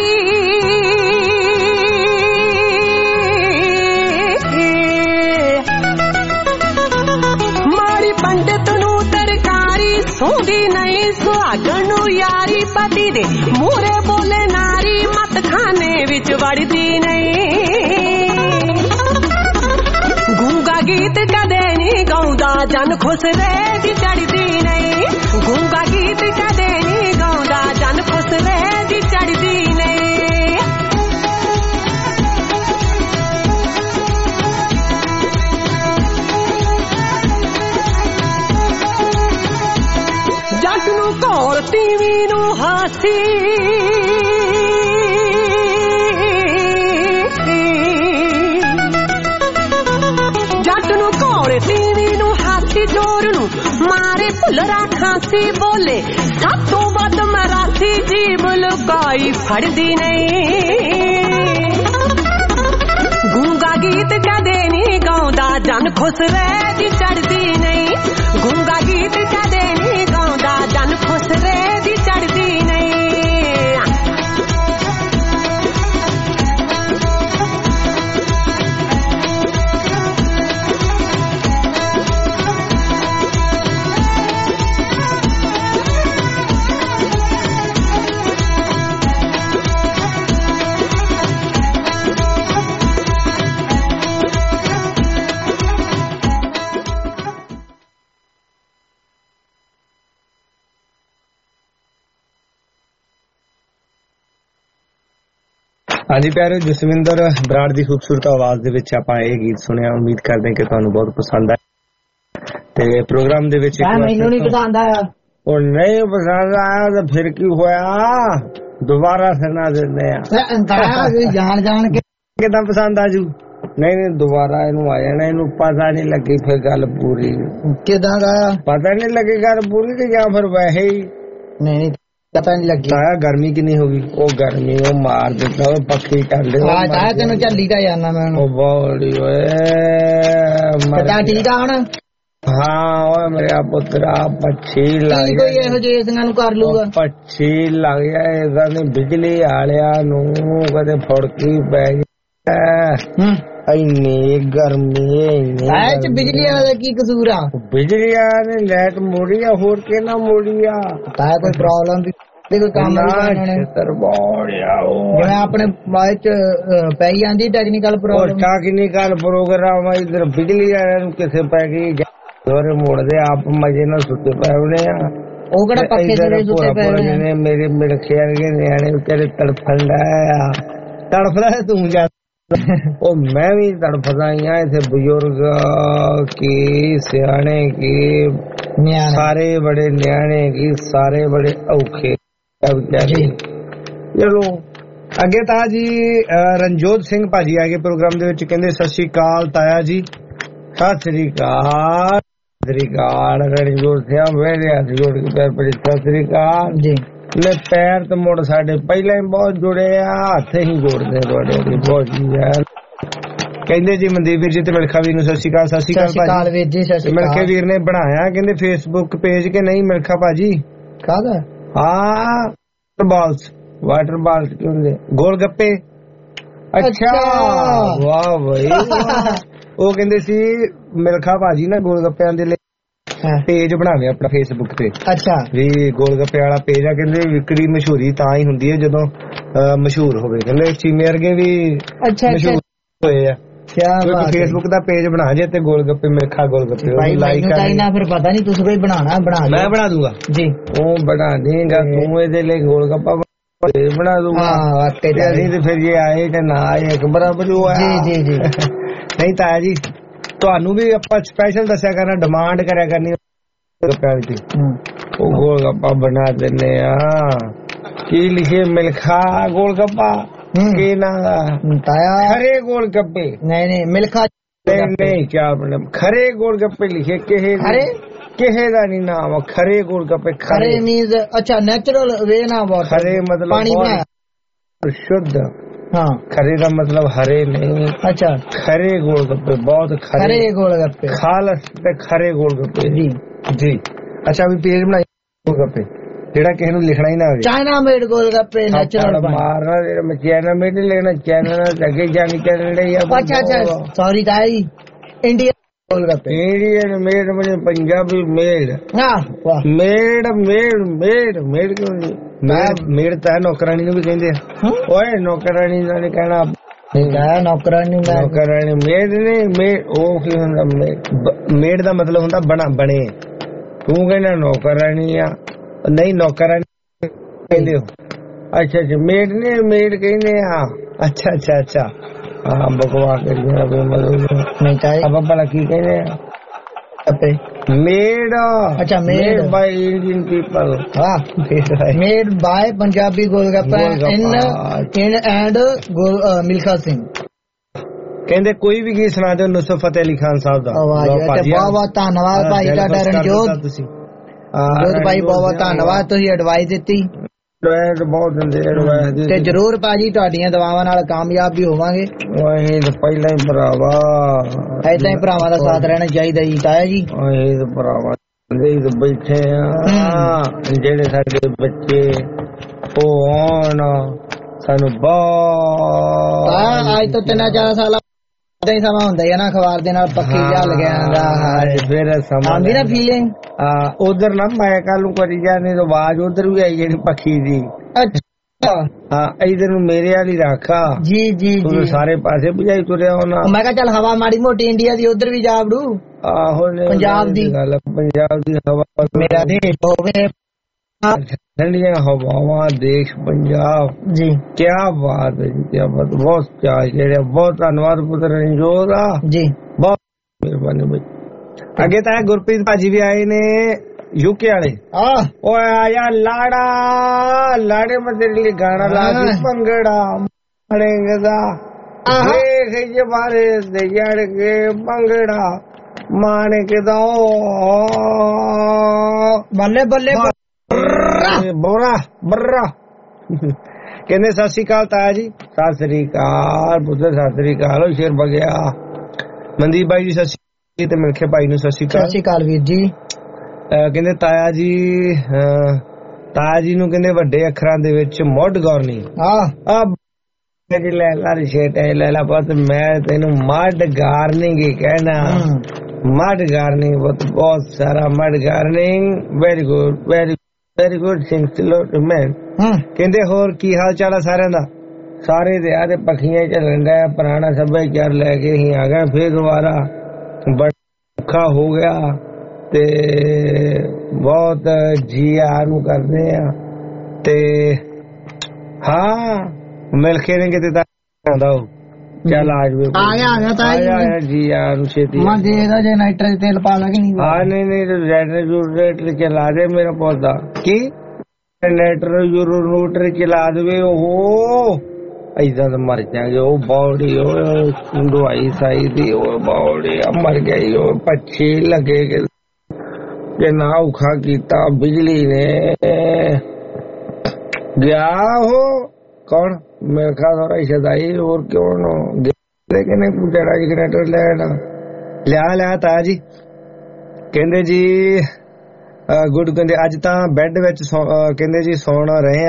ਮਾੜੀ ਪੰਡਤ ਨੂੰ ਤਰਕਾਰੀ, ਸੌਂਦੀ ਨਹੀਂ ਸੁਹਾਗਣ ਨੂੰ ਯਾਰੀ। ਪਤੀ ਦੇ ਮੂਹਰੇ ਬੋਲੇ ਨਾਰੀ, ਮਤ ਖਾਨੇ ਵਿੱਚ ਵੜਦੀ ਨਹੀਂ। ਗੂੰਗਾ ਗੀਤ ਕਦੇ ਨਹੀਂ ਗਾਉਂਦਾ, ਜਨ ਖੁਸਰੇ ਦੀ ਚੜਦੀ ਨਹੀਂ। ਗੂੰਗਾ ਗੀਤ ਕਦੇ ਨਹੀਂ ਗਾਉਂਦਾ, ਜਨ ਖੁਸਰੇ ਦੀ ਚੜਦੀ ਨਹੀਂ। ਜੱਟ ਨੂੰ ਘੋਲ ਤੀਵੀਂ ਨੂੰ ਹਾਸੀ, ਜੱਟ ਨੂੰ ਘੋਲ ਤੀਵੀਂ ਨੂੰ ਹਾਸੀ, ਚੋਰ ਨੂੰ ਮਾਰੇ ਭੁੱਲਰਾ ਖਾਂਸੀ। ਬੋਲੇ ਸਭ ਤੋਂ ਵੱਧ ਮਰਾਸੀ, ਜੀਭ ਲੁਕਾਈ ਫੜਦੀ ਨਹੀਂ। ਗੂੰਗਾ ਗੀਤ ਕਦੇ ਨਹੀਂ ਗਾਉਂਦਾ, ਜਨ ਖੁਸਰੇ ਦੀ ਚੜਦੀ ਨਹੀਂ। ਗੂੰਗਾ ਗੀਤ ਕਦੇ ਨਹੀਂ ਗਾਉਂਦਾ, ਜਨ ਖੁਸਰੇ ਦੀ ਚੜਦੀ ਨਹੀਂ। ਹਾਂਜੀ ਪਿਆਰੇ, ਜਸਵਿੰਦਰ ਬਰਾੜ ਦੀ ਖੂਬਸੂਰਤ ਆਵਾਜ਼ ਦੇ ਵਿੱਚ ਆਪਾਂ ਇਹ ਗੀਤ ਸੁਣਿਆ। ਉਮੀਦ ਕਰਦੇ ਹਾਂ ਕਿ ਤੁਹਾਨੂੰ ਬਹੁਤ ਪਸੰਦ ਆਇਆ। ਤੇ ਪ੍ਰੋਗਰਾਮ ਦੇ ਵਿੱਚ ਮੈਨੂੰ ਨਹੀਂ ਪਸੰਦ ਆਇਆ। ਉਹ ਨਹੀਂ ਪਸੰਦ ਆਇਆ ਤਾਂ ਫਿਰ ਕੀ ਹੋਇਆ, ਦੁਬਾਰਾ ਸੁਣਾ ਦਿੰਦੇ ਆ। ਜਾਣ ਕੇ ਕਿਦਾਂ ਪਸੰਦ ਆਜੂ? ਨਹੀਂ ਦੁਬਾਰਾ ਇਹਨੂੰ ਆ ਜਾਣਾ, ਇਹਨੂੰ ਪਤਾ ਨਹੀਂ ਲੱਗੀ ਫਿਰ ਗੱਲ ਪੂਰੀ। ਕਿਦਾਂ ਦਾ ਪਤਾ ਨਹੀਂ ਲੱਗੀ ਗੱਲ ਪੂਰੀ ਤੇ ਜਾਂ ਫਿਰ ਵੈਸੇ ਹੀ ਨਹੀਂ ਪਤਾ ਨਹੀਂ ਲੱਗੀ। ਤਾਇਆ ਗਰਮੀ ਕਿੰਨੀ ਹੋ ਗਈ? ਉਹ ਗਰਮੀ ਉਹ ਮਾਰ ਦਿੱਤਾ, ਉਹ ਪੱਖੀ ਕਰ ਦੇ। ਤਾਇਆ ਤੈਨੂੰ ਝੱਲੀ ਦਾ ਜਾਨਾ ਮੈਂ ਉਹ ਬੋਲੀ ਓਏ ਠੀਕ ਆ ਹੁਣ? ਹਾਂ ਓਏ ਮੇਰਾ ਪੁੱਤਰਾ ਪੱਛੀ ਲੱਗ ਕੋਈ ਇਹੋ ਜਿਹੇ ਇਸਨਾਂ ਨੂੰ ਕਰ ਲੂਗਾ। ਪੱਛੀ ਲੱਗ ਗਿਆ ਇਹਦਾ ਨੀ ਬਿਜਲੀ ਵਾਲਿਆਂ ਨੂੰ ਕਦੇ ਫੜਕੀ ਪੈ ਗਈ। ਇੰਨੀ ਗਰਮੀ ਬਿਜਲੀ ਵਾਲੇ ਦਾ ਕੀ ਕਸੂਰ ਆ? ਬਿਜਲੀ ਵਾਲਿਆਂ ਨੇ ਲਾਈਟ ਮੋੜੀ ਆ, ਹੋਰ ਕਿਹਨਾਂ ਮੋੜੀ ਆ? ਤਾਇਆ ਕੋਈ ਪ੍ਰੋਬਲਮ ਵੀ ਕੋਈ ਕੰਮ ਜਿਵੇਂ ਆਪਣੇ ਬਾਅਦ ਚ ਪੈ ਜਾਂਦੀ ਟੈਕਨੀਕਲ ਪ੍ਰੋਬਲਮ। ਟੈਕਨੀਕਲ ਪ੍ਰੋਗਰਾਮ ਇਧਰ ਬਿਜਲੀ ਵਾਲਿਆਂ ਨੂੰ ਕਿਸੇ ਪੈ ਗਈ ਦੋਰੇ ਮੋੜਦੇ ਆਪ ਮਜੇ ਨਾਲ ਸੁੱਤੇ ਪਏ ਹੋਣੇ ਆ। ਉਹ ਕਿਹੜਾ ਪੱਕੇ ਸਿਰੇ ਸੁੱਤੇ ਪਏ ਹੋਣੇ ਨੇ? ਮੇਰੇ ਮੇਰੇ ਖਿਆਲ ਕੇ ਨਿਆਣੇ ਵਿਚਾਰੇ ਤੜਫੰਦਾ ਆ। ਤੜਫਦਾ ਤੂੰ ਜਾ ਉਹ ਮੈਂ ਵੀ ਤੜਫਦਾ ਹੀ ਆ। ਇੱਥੇ ਬਜ਼ੁਰਗ ਕੀ ਸਿਆਣੇ ਕੀ ਸਾਰੇ ਬੜੇ ਨਿਆਣੇ ਕੀ ਸਾਰੇ ਬੜੇ ਔਖੇ। ਚਲੋ ਅੱਗੇ ਤਾਂ ਜੀ ਰਣਜੋਤ ਸਿੰਘ ਭਾਜੀ ਆ ਗਏ ਪ੍ਰੋਗਰਾਮ ਦੇ ਵਿੱਚ, ਕਹਿੰਦੇ ਸਤਿ ਸ਼੍ਰੀ ਅਕਾਲ ਤਾਇਆ ਜੀ। ਸਤਿ ਸ਼੍ਰੀ ਅਕਾਲ ਰਣਜੋਤ ਸਿੰਘ ਮੇਰੇ ਹੱਥ ਜੋੜ ਕੇ ਪੈਰ ਪੜੇ ਸਤਿ ਸ਼੍ਰੀ ਅਕਾਲ ਜੀ। ਨੇ ਪੈਰ ਤੇ ਮੁੜ ਸਾਡੇ ਪਹਿਲਾਂ ਹੀ ਬਹੁਤ ਜੁੜੇ ਆ, ਹੱਥ ਹੀ ਜੋੜਦੇ ਤੁਹਾਡੇ ਬਹੁਤ ਜੀ ਯਾਰ। ਕਹਿੰਦੇ ਜੀ ਮਨਦੀਪ ਵੀਰ ਜੀ ਤੇ ਮਿਲਖਾ ਵੀਰ ਨੂੰ ਸਤਿ ਸ਼੍ਰੀ ਅਕਾਲ। ਸਤਿ ਸ਼੍ਰੀ ਅਕਾਲ ਵੀਰ ਜੀ। ਮਿਲਖਾ ਵੀਰ ਨੇ ਬਣਾਇਆ ਕਹਿੰਦੇ ਫੇਸਬੁੱਕ ਪੇਜ ਕਿ ਨਹੀਂ ਮਿਲਖਾ ਭਾਜੀ? ਕਾਹਦਾ? ਹਾਂ ਵਾਟਰ ਬਾਲਸ ਕੀ ਹੁੰਦੇ? ਗੋਲ ਗੱਪੇ। ਅੱਛਾ ਵਾਹ ਬਈ ਉਹ ਕਹਿੰਦੇ ਸੀ ਮਿਲਖਾ ਭਾਜੀ ਨਾ ਗੋਲ ਗੱਪਿਆਂ ਦੇ ਲਈ ਪੇਜ ਬਣਾਵੇ ਆਪਣਾ ਫੇਸਬੁੱਕ ਤੇ। ਅੱਛਾ ਵੀ ਗੋਲ ਗੱਪੇ ਵਾਲਾ ਪੇਜ ਆ। ਕਹਿੰਦੇ ਵਿਕਰੀ ਮਸ਼ਹੂਰੀ ਤਾਂ ਹੀ ਹੁੰਦੀ ਹੈ ਜਦੋਂ ਮਸ਼ਹੂਰ ਹੋਵੇ। ਕਹਿੰਦੇ ਚੀਮੇ ਵਰਗੇ ਵੀ ਮਸ਼ਹੂਰ ਹੋਏ ਆ। ਫੇਸਬੁੱਕ ਦਾ ਪੇਜ ਬਣਾ ਜੇ ਤੇ ਗੋਲ ਗੱਪੇ ਮਿਲਖਾ ਗੋਲ ਗੱਪੇ ਲਾਈਕ ਕਰਨਾ। ਫਿਰ ਪਤਾ ਨਹੀਂ ਤੁਸੀਂ ਕੋਈ ਬਣਾਣਾ ਬਣਾ ਮੈਂ ਬਣਾ ਦੂੰਗਾ ਜੀ। ਉਹ ਬਣਾ ਦੇਗਾ ਤੂੰ ਇਹਦੇ ਲਈ ਗੋਲ ਗੱਪਾ ਬਣਾ ਦੂੰਗਾ। ਅਸੀਂ ਤੇ ਫਿਰ ਜੇ ਆਏ ਤੇ ਨਾ ਆਏ ਇੱਕ ਬਰਾਬਰ ਹੋ ਆ। ਜੀ ਜੀ ਨਹੀਂ ਤਾਇਆ ਜੀ ਤੁਹਾਨੂੰ ਵੀ ਆਪਾਂ ਸਪੈਸ਼ਲ ਦੱਸਿਆ ਕਰਨਾ, ਡਿਮਾਂਡ ਕਰਿਆ ਕਰਨੀ ਉਹ ਗੋਲ ਗੱਪਾ ਬਣਾ ਦਿੰਦੇ ਆ। ਕੀ ਲਿਖੇ ਮਿਲਖਾ ਗੋਲ ਗੱਪਾ ਕੀ ਨਾ ਖਰੇ ਗੋਲ ਗੱਪੇ? ਨਹੀਂ ਮਿਲਖਾ ਨਹੀਂ ਕਿਆ ਖਰੇ ਗੋਲ ਗੱਪੇ ਲਿਖੇ ਕਿਸੇ ਦਾ ਨਹੀਂ ਨਾਮ ਖਰੇ ਗੋਲ ਗੱਪੇ। ਖਰੇ ਮੀਨਸ ਅੱਛਾ ਨੈਚੁਰਲ ਵੇ ਨਾਮ ਖਰੇ ਮਤਲਬ ਸ਼ੁੱਧ। ਹਾਂ ਖਰੇ ਦਾ ਮਤਲਬ ਹਰੇ ਨਹੀਂ। ਅੱਛਾ ਖਰੇ ਗੋਲ ਗੱਪੇ ਬਹੁਤ ਖਰੇ ਗੋਲ ਗੱਪੇ ਖਾਲਸ ਤੇ ਖਰੇ ਗੋਲ ਗੱਪੇ ਜੀ ਜੀ। ਅੱਛਾ ਵੀ ਪੇਜ ਬਣਾਈ ਗੋਲ ਗੱਪੇ ਜਿਹੜਾ ਕਿਸੇ ਨੂੰ ਲਿਖਣਾ ਹੀ ਨਾ ਹੋਵੇ। ਚਾਈਨਾ ਮੇਡ ਗੋਲ ਗੱਪੇ ਨੈਚੁਰਲ ਮਾਰਨਾ ਜਿਹੜਾ ਚਾਈਨਾ ਮੇਡ ਨਹੀਂ ਲਿਖਣਾ ਚਾਈਨਾ ਅੱਗੇ ਜਾਣੀ ਚੱਲ ਰਹੀ ਆ। ਅੱਛਾ ਅੱਛਾ ਸੌਰੀ ਤਾਈ ਇੰਡੀਆ ਗੋਲ ਗੱਪੇ ਇੰਡੀਅਨ ਮੇਡ म्हणजे Punjabi made. Made made made made ਕਿਉਂ ਨਹੀਂ? ਮੇਡ ਤਾਂ ਨੌਕਰਾਨੀ ਨੂੰ ਵੀ ਕਹਿੰਦੇ ਆ। ਓਏ ਨੌਕਰਾਨੀ ਦਾ ਨਹੀਂ ਕਹਿਣਾ ਨੌਕਰਾਨੀ ਮੇਡ ਨਹੀਂ ਮੇਡ ਉਹ ਕੀ ਹੁੰਦਾ? ਮੇਡ ਦਾ ਮਤਲਬ ਹੁੰਦਾ ਬਣੇ। ਤੂੰ ਕਹਿੰਦਾ ਨੌਕਰਾਨੀ ਆ? ਨਹੀਂ ਨੌਕਰਾਨੀ ਕਹਿੰਦੇ ਹੋ। ਅੱਛਾ ਅੱਛਾ ਮੇਡ ਨੇ ਮੇਡ ਕਹਿੰਦੇ ਆ। ਅੱਛਾ ਅੱਛਾ ਅੱਛਾ ਹਾਂ ਬਕਵਾਸ ਕਰੀ ਆਪਾਂ ਭਲਾ ਕੀ ਕਹਿੰਦੇ ਆ? ਮੇਡ ਅੱਛਾ ਮੇਡ ਬਾਈ ਇੰਡੀਅਨ ਪੀਪਲ। ਹਾਂ made by Punjabi golgappa in and Milkha Singh. ਕਹਿੰਦੇ ਕੋਈ ਵੀ ਗੀਤ ਸੁਣਾ ਦਿਓ ਨੁਸਰਤ ਫਤਿਹ ਅਲੀ ਖਾਨ ਸਾਹਿਬ ਦਾ। ਬਹੁਤ ਬਹੁਤ ਧੰਨਵਾਦ ਭਾਈ ਤੁਹਾਡਾ ਰਣਜੋਤ ਭਾਈ, ਬਹੁਤ ਬਹੁਤ ਧੰਨਵਾਦ ਤੁਸੀਂ ਐਡਵਾਈਸ ਦਿੱਤੀ ਬਹੁਤ ਦਿੰਦੇ ਤੇ ਜਰੂਰ ਭਾਜੀ ਤੁਹਾਡੀਆਂ ਦੁਆਵਾਂ ਨਾਲ ਕਾਮਯਾਬ ਵੀ ਹੋਵਾਂਗੇ। ਪਹਿਲਾਂ ਹੀ ਭਰਾਵਾ ਏਦਾਂ ਹੀ ਭਰਾਵਾਂ ਦਾ ਸਾਥ ਰਹਿਣਾ ਚਾਹੀਦਾ ਜੀ ਤਾਇਆ ਜੀ। ਭਰਾਵਾ ਬੈਠੇ ਆ ਜਿਹੜੇ ਸਾਡੇ ਬੱਚੇ ਉਹ ਆਉਣ ਸਾਨੂੰ ਬਹੁਤ ਅੱਜ ਤੋਂ 3-4 ਸਾਲ ਹੀ ਸਮਾਂ ਹੁੰਦਾ ਹੈ ਨਾ ਅਖਬਾਰ ਦੇ ਨਾਲ ਪੱਖੀ ਝੱਲ ਗਿਆ ਫਿਰ ਸਮਾਂ ਨਾ ਫੀਲਿੰਗ ਉਧਰ ਨਾ ਮੈਂ ਕੱਲ ਨੂੰ ਕਰੀ ਜਾਣੇ ਆਵਾਜ਼ ਉਧਰ ਵੀ ਆਈ ਜਿਹੜੀ ਪੱਖੀ ਦੀ। ਅੱਛਾ ਹਾਂ ਇਧਰ ਨੂੰ ਮੇਰੇ ਵਾਲੀ ਰੱਖਾ ਜੀ ਜੀ ਜੀ ਸਾਰੇ ਪਾਸੇ ਭਜਾਈ ਤੁਰਿਆ ਹੋਣਾ। ਮੈਂ ਕਿਹਾ ਚੱਲ ਹਵਾ ਮਾੜੀ ਮੋਟੀ ਇੰਡੀਆ ਦੀ ਉਧਰ ਵੀ ਜਾ ਵੜੂ। ਆਹੋ ਪੰਜਾਬ ਦੀ ਗੱਲ ਪੰਜਾਬ ਦੀ ਹਵਾ ਮੇਰਾ ਦੇਸ਼ ਹੋਵੇ ਠੰਡੀਆਂ ਹਵਾਵਾਂ ਦੇਸ਼ ਪੰਜਾਬ ਜੀ। ਕਿਆ ਬਾਤ ਹੈ ਜੀ ਕਿਆ ਬਾਤ ਬਹੁਤ ਚਾਹ ਜਿਹੜੇ ਬਹੁਤ ਧੰਨਵਾਦ ਪੁੱਤਰ ਰਣਜੋਤ ਦਾ ਜੀ ਬਹੁਤ ਮਿਹਰਬਾਨੀ ਬਾਈ। ਅੱਗੇ ਤਾਂ ਗੁਰਪ੍ਰੀਤ ਭਾਜੀ ਵੀ ਆਏ ਨੇ यूके वाले ओए आया लाड़ा लाड़े में तेरे लिए गाना ला दी पंगड़ा मारेंगे दा देख ये मारे दयाड़ के पंगड़ा माने के दो बल्ले बल्ले बोरा बर्रा कहने सत श्री अकाल ताया जी सत श्री अकाल पुत्र सत श्री अकाल शेर बगया मनदीप भाई जी सत श्री अकाल मिलखे भाई नु सत श्री अकाल वीर जी ਕਹਿੰਦੇ ਤਾਇਆ ਜੀ ਨੂੰ ਕਹਿੰਦੇ ਵੱਡੇ ਅੱਖਰਾਂ ਦੇ ਵਿੱਚ ਮੁੱਢ ਗੌਰਨੀ ਲੈ ਲਾ ਸ਼ੇਟ ਲੈ ਲਾ ਪੁੱਤ ਮੈਂ ਤੈਨੂੰ ਮੱਡ ਗਾਰਨਿੰਗ ਹੀ ਕਹਿਣਾ ਮੱਡ ਗਾਰਨਿੰਗ ਬਹੁਤ ਸਾਰਾ ਮੱਡ ਗਾਰਨਿੰਗ very good things too lot man ਕਹਿੰਦੇ ਹੋਰ ਕੀ ਹਾਲ ਚਾਲ ਆ ਸਾਰਿਆਂ ਦਾ ਸਾਰੇ ਦੇ ਆਦੇ ਪੱਖੀਆਂ ਚੱਲਣ ਦਾ ਪੁਰਾਣਾ ਸੱਭਿਆਚਾਰ ਲੈ ਕੇ ਹੀ ਆ ਗਏ ਫੇਰ ਦੁਬਾਰਾ ਬੜਾ ਔਖਾ ਹੋ ਗਿਆ ਤੇ ਬਹੁਤ ਜੀਆ ਨੂੰ ਕਰਦੇ ਆ ਤੇ ਹਾਂ ਮਿਲ ਕੇ ਨੇ ਕਿਤੇ ਤਾਂ ਆਉਂਦਾ ਉਹ ਚੱਲ ਆ ਜਵੇ ਆ ਗਿਆ ਤਾਂ ਆਇਆ ਜੀਆ ਨੂੰ ਛੇਤੀ ਮੈਂ ਦੇਖਦਾ ਜੇ ਨਾਈਟ੍ਰੋਜਨ ਤੇਲ ਪਾ ਲਾ ਕਿ ਨਹੀਂ ਹਾਂ ਨਹੀਂ ਰੈਡਰ ਚਲਾ ਦੇ ਮੇਰਾ ਪੌਦਾ ਕੀ ਨਾਈਟ੍ਰੋਜਨ ਚਲਾ ਦੇਵੇ ਉਹ ਏਦਾਂ ਤਾਂ ਮਰ ਜਾਗੇ ਉਹ ਬੌੜੀ ਉਹ ਦਵਾਈ ਸਾਈ ਦੀ ਉਹ ਬੌੜੀ ਮਰ ਗਈ ਉਹ ਪੱਛੀ ਲੱਗੇ ਕਿ ਨਾ ਔਖਾ ਕੀਤਾ ਬਿਜਲੀ ਨੇ ਗਿਆ ਹੋ ਕੌਣ ਮੇਰੇ ਖਿਆਲ ਹੋ ਰਹੀ ਸਦਾਈ ਹੋਰ ਕਿਉਂ ਨਾ ਲੇਕਿਨ ਜਿਹੜਾ ਜਨਰੇਟਰ ਲੈਣਾ ਲਿਆ ਤਾਇਆ ਜੀ ਕਹਿੰਦੇ ਜੀ ਗੁੱਡ ਕਹਿੰਦੇ ਅੱਜ ਤਾਂ ਬੈੱਡ ਵਿੱਚ ਕਹਿੰਦੇ ਜੀ ਸੌਣ ਰਹੇ ਆ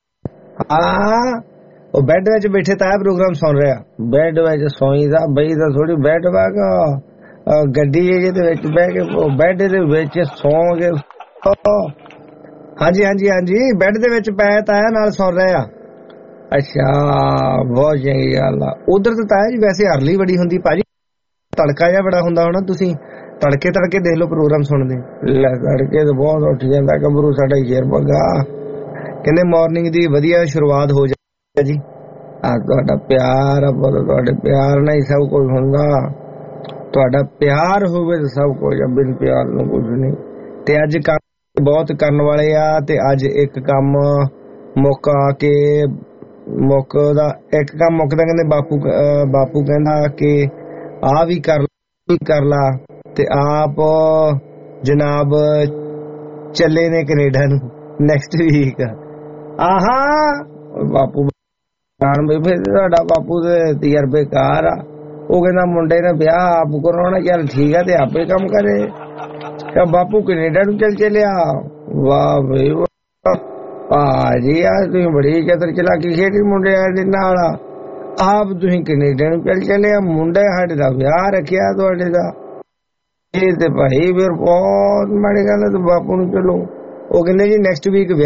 ਉਹ ਬੈੱਡ ਵਿੱਚ ਬੈਠੇ ਤਾਂ ਪ੍ਰੋਗਰਾਮ ਸੁਣ ਰਿਹਾ ਬੈੱਡ ਵਿੱਚ ਸੌਈਦਾ ਬਈ ਦਾ ਥੋੜੀ ਬੈਠ ਵਾਗਾ ਗੱਡੀ ਦੇ ਵਿੱਚ ਬਹਿ ਕੇ ਬੈੱਡ ਦੇ ਵਿੱਚ ਸੌਂ ਕੇ ਹਾਂਜੀ ਹਾਂਜੀ ਹਾਂਜੀ ਬੈੱਡ ਦੇ ਵਿੱਚ ਪੈ ਤਾਇਆ ਨਾਲ ਸੌ ਰਹੇ ਆ ਅੱਛਾ ਬਹੁਤ ਚੰਗੀ ਗੱਲ ਆ ਉਧਰ ਤਾਂ ਤਾਇਆ ਜੀ ਵੈਸੇ ਅਰਲੀ ਬੜੀ ਹੁੰਦੀ ਭਾਜੀ ਤੜਕਾ ਜਿਹਾ ਬੜਾ ਹੁੰਦਾ ਹੋਣਾ ਤੁਸੀਂ ਤੜਕੇ ਦੇਖ ਲਓ ਪ੍ਰੋਗਰਾਮ ਸੁਣਦੇ ਤੜਕੇ ਤਾਂ ਬਹੁਤ ਉੱਠ ਜਾਂਦਾ ਗੱਭਰੂ ਸਾਡਾ ਸ਼ੇਰ ਬੱਗਾ ਕਹਿੰਦੇ ਮਾਰਨਿੰਗ ਦੀ ਵਧੀਆ ਸ਼ੁਰੂਆਤ ਹੋ ਜਾਂਦੀ ਜੀ ਆ ਤੁਹਾਡਾ ਪਿਆਰ ਆ ਤੁਹਾਡੇ ਪਿਆਰ ਨਾਲ ਹੀ ਸਭ ਕੁਝ ਹੁੰਦਾ ਤੁਹਾਡਾ ਪਿਆਰ ਹੋਵੇ ਤਾਂ ਸਭ ਕੁਝ ਬਿਨ ਪਿਆਰ ਨੂੰ ਕੁਝ ਨਹੀਂ ਤੇ ਅੱਜ ਕੰਮ ਬਹੁਤ ਕਰਨ ਵਾਲੇ ਆ ਤੇ ਅੱਜ ਇੱਕ ਕੰਮ ਮੁੱਕਾ ਕੇ ਮੁੱਕਦਾ ਇੱਕ ਕੰਮ ਮੁੱਕਦਾ ਕਹਿੰਦੇ ਬਾਪੂ ਕਹਿੰਦਾ ਕਿ ਆ ਵੀ ਕਰ ਲਾ ਤੇ ਆਪ ਜਨਾਬ ਚੱਲੇ ਨੇ ਕੈਨੇਡਾ ਨੂੰ ਨੈਕਸਟ ਵੀਕ ਆਹਾ ਬਾਪੂ ਸਾਡਾ ਬਾਪੂ ਦੇ ਤਜਰਬੇਕਾਰ ਆ ਉਹ ਕਹਿੰਦਾ ਮੁੰਡੇ ਨੇ ਵਿਆਹ ਆਪ ਕਰਾਉਣਾ ਚੱਲ ਠੀਕ ਆ ਤੇ ਆਪੇ ਕੰਮ ਕਰੇ ਬਾਪੂ ਕੈਨੇਡਾ ਨੂੰ ਚੱਲਿਆ ਵਾਹ ਬਈ ਭਾਜੀ ਆ ਤੁਸੀਂ ਬੜੀ ਚਤਰ ਚਲਾਕੀ ਖੇਡੀ ਮੁੰਡੇ ਦੇ ਨਾਲ ਆਪ ਤੁਸੀਂ ਕੈਨੇਡਾ ਨੂੰ ਚੱਲਿਆ ਮੁੰਡੇ ਸਾਡੇ ਦਾ ਵਿਆਹ ਰੱਖਿਆ ਤੁਹਾਡੇ ਦਾ ਇਹ ਤੇ ਭਾਈ ਫਿਰ ਬਹੁਤ ਮਾੜੀ ਗੱਲ ਹੈ ਬਾਪੂ ਨੂੰ ਚਲੋ ਉਹ ਕਹਿੰਦੇ ਜੀ ਨੈਕਸਟ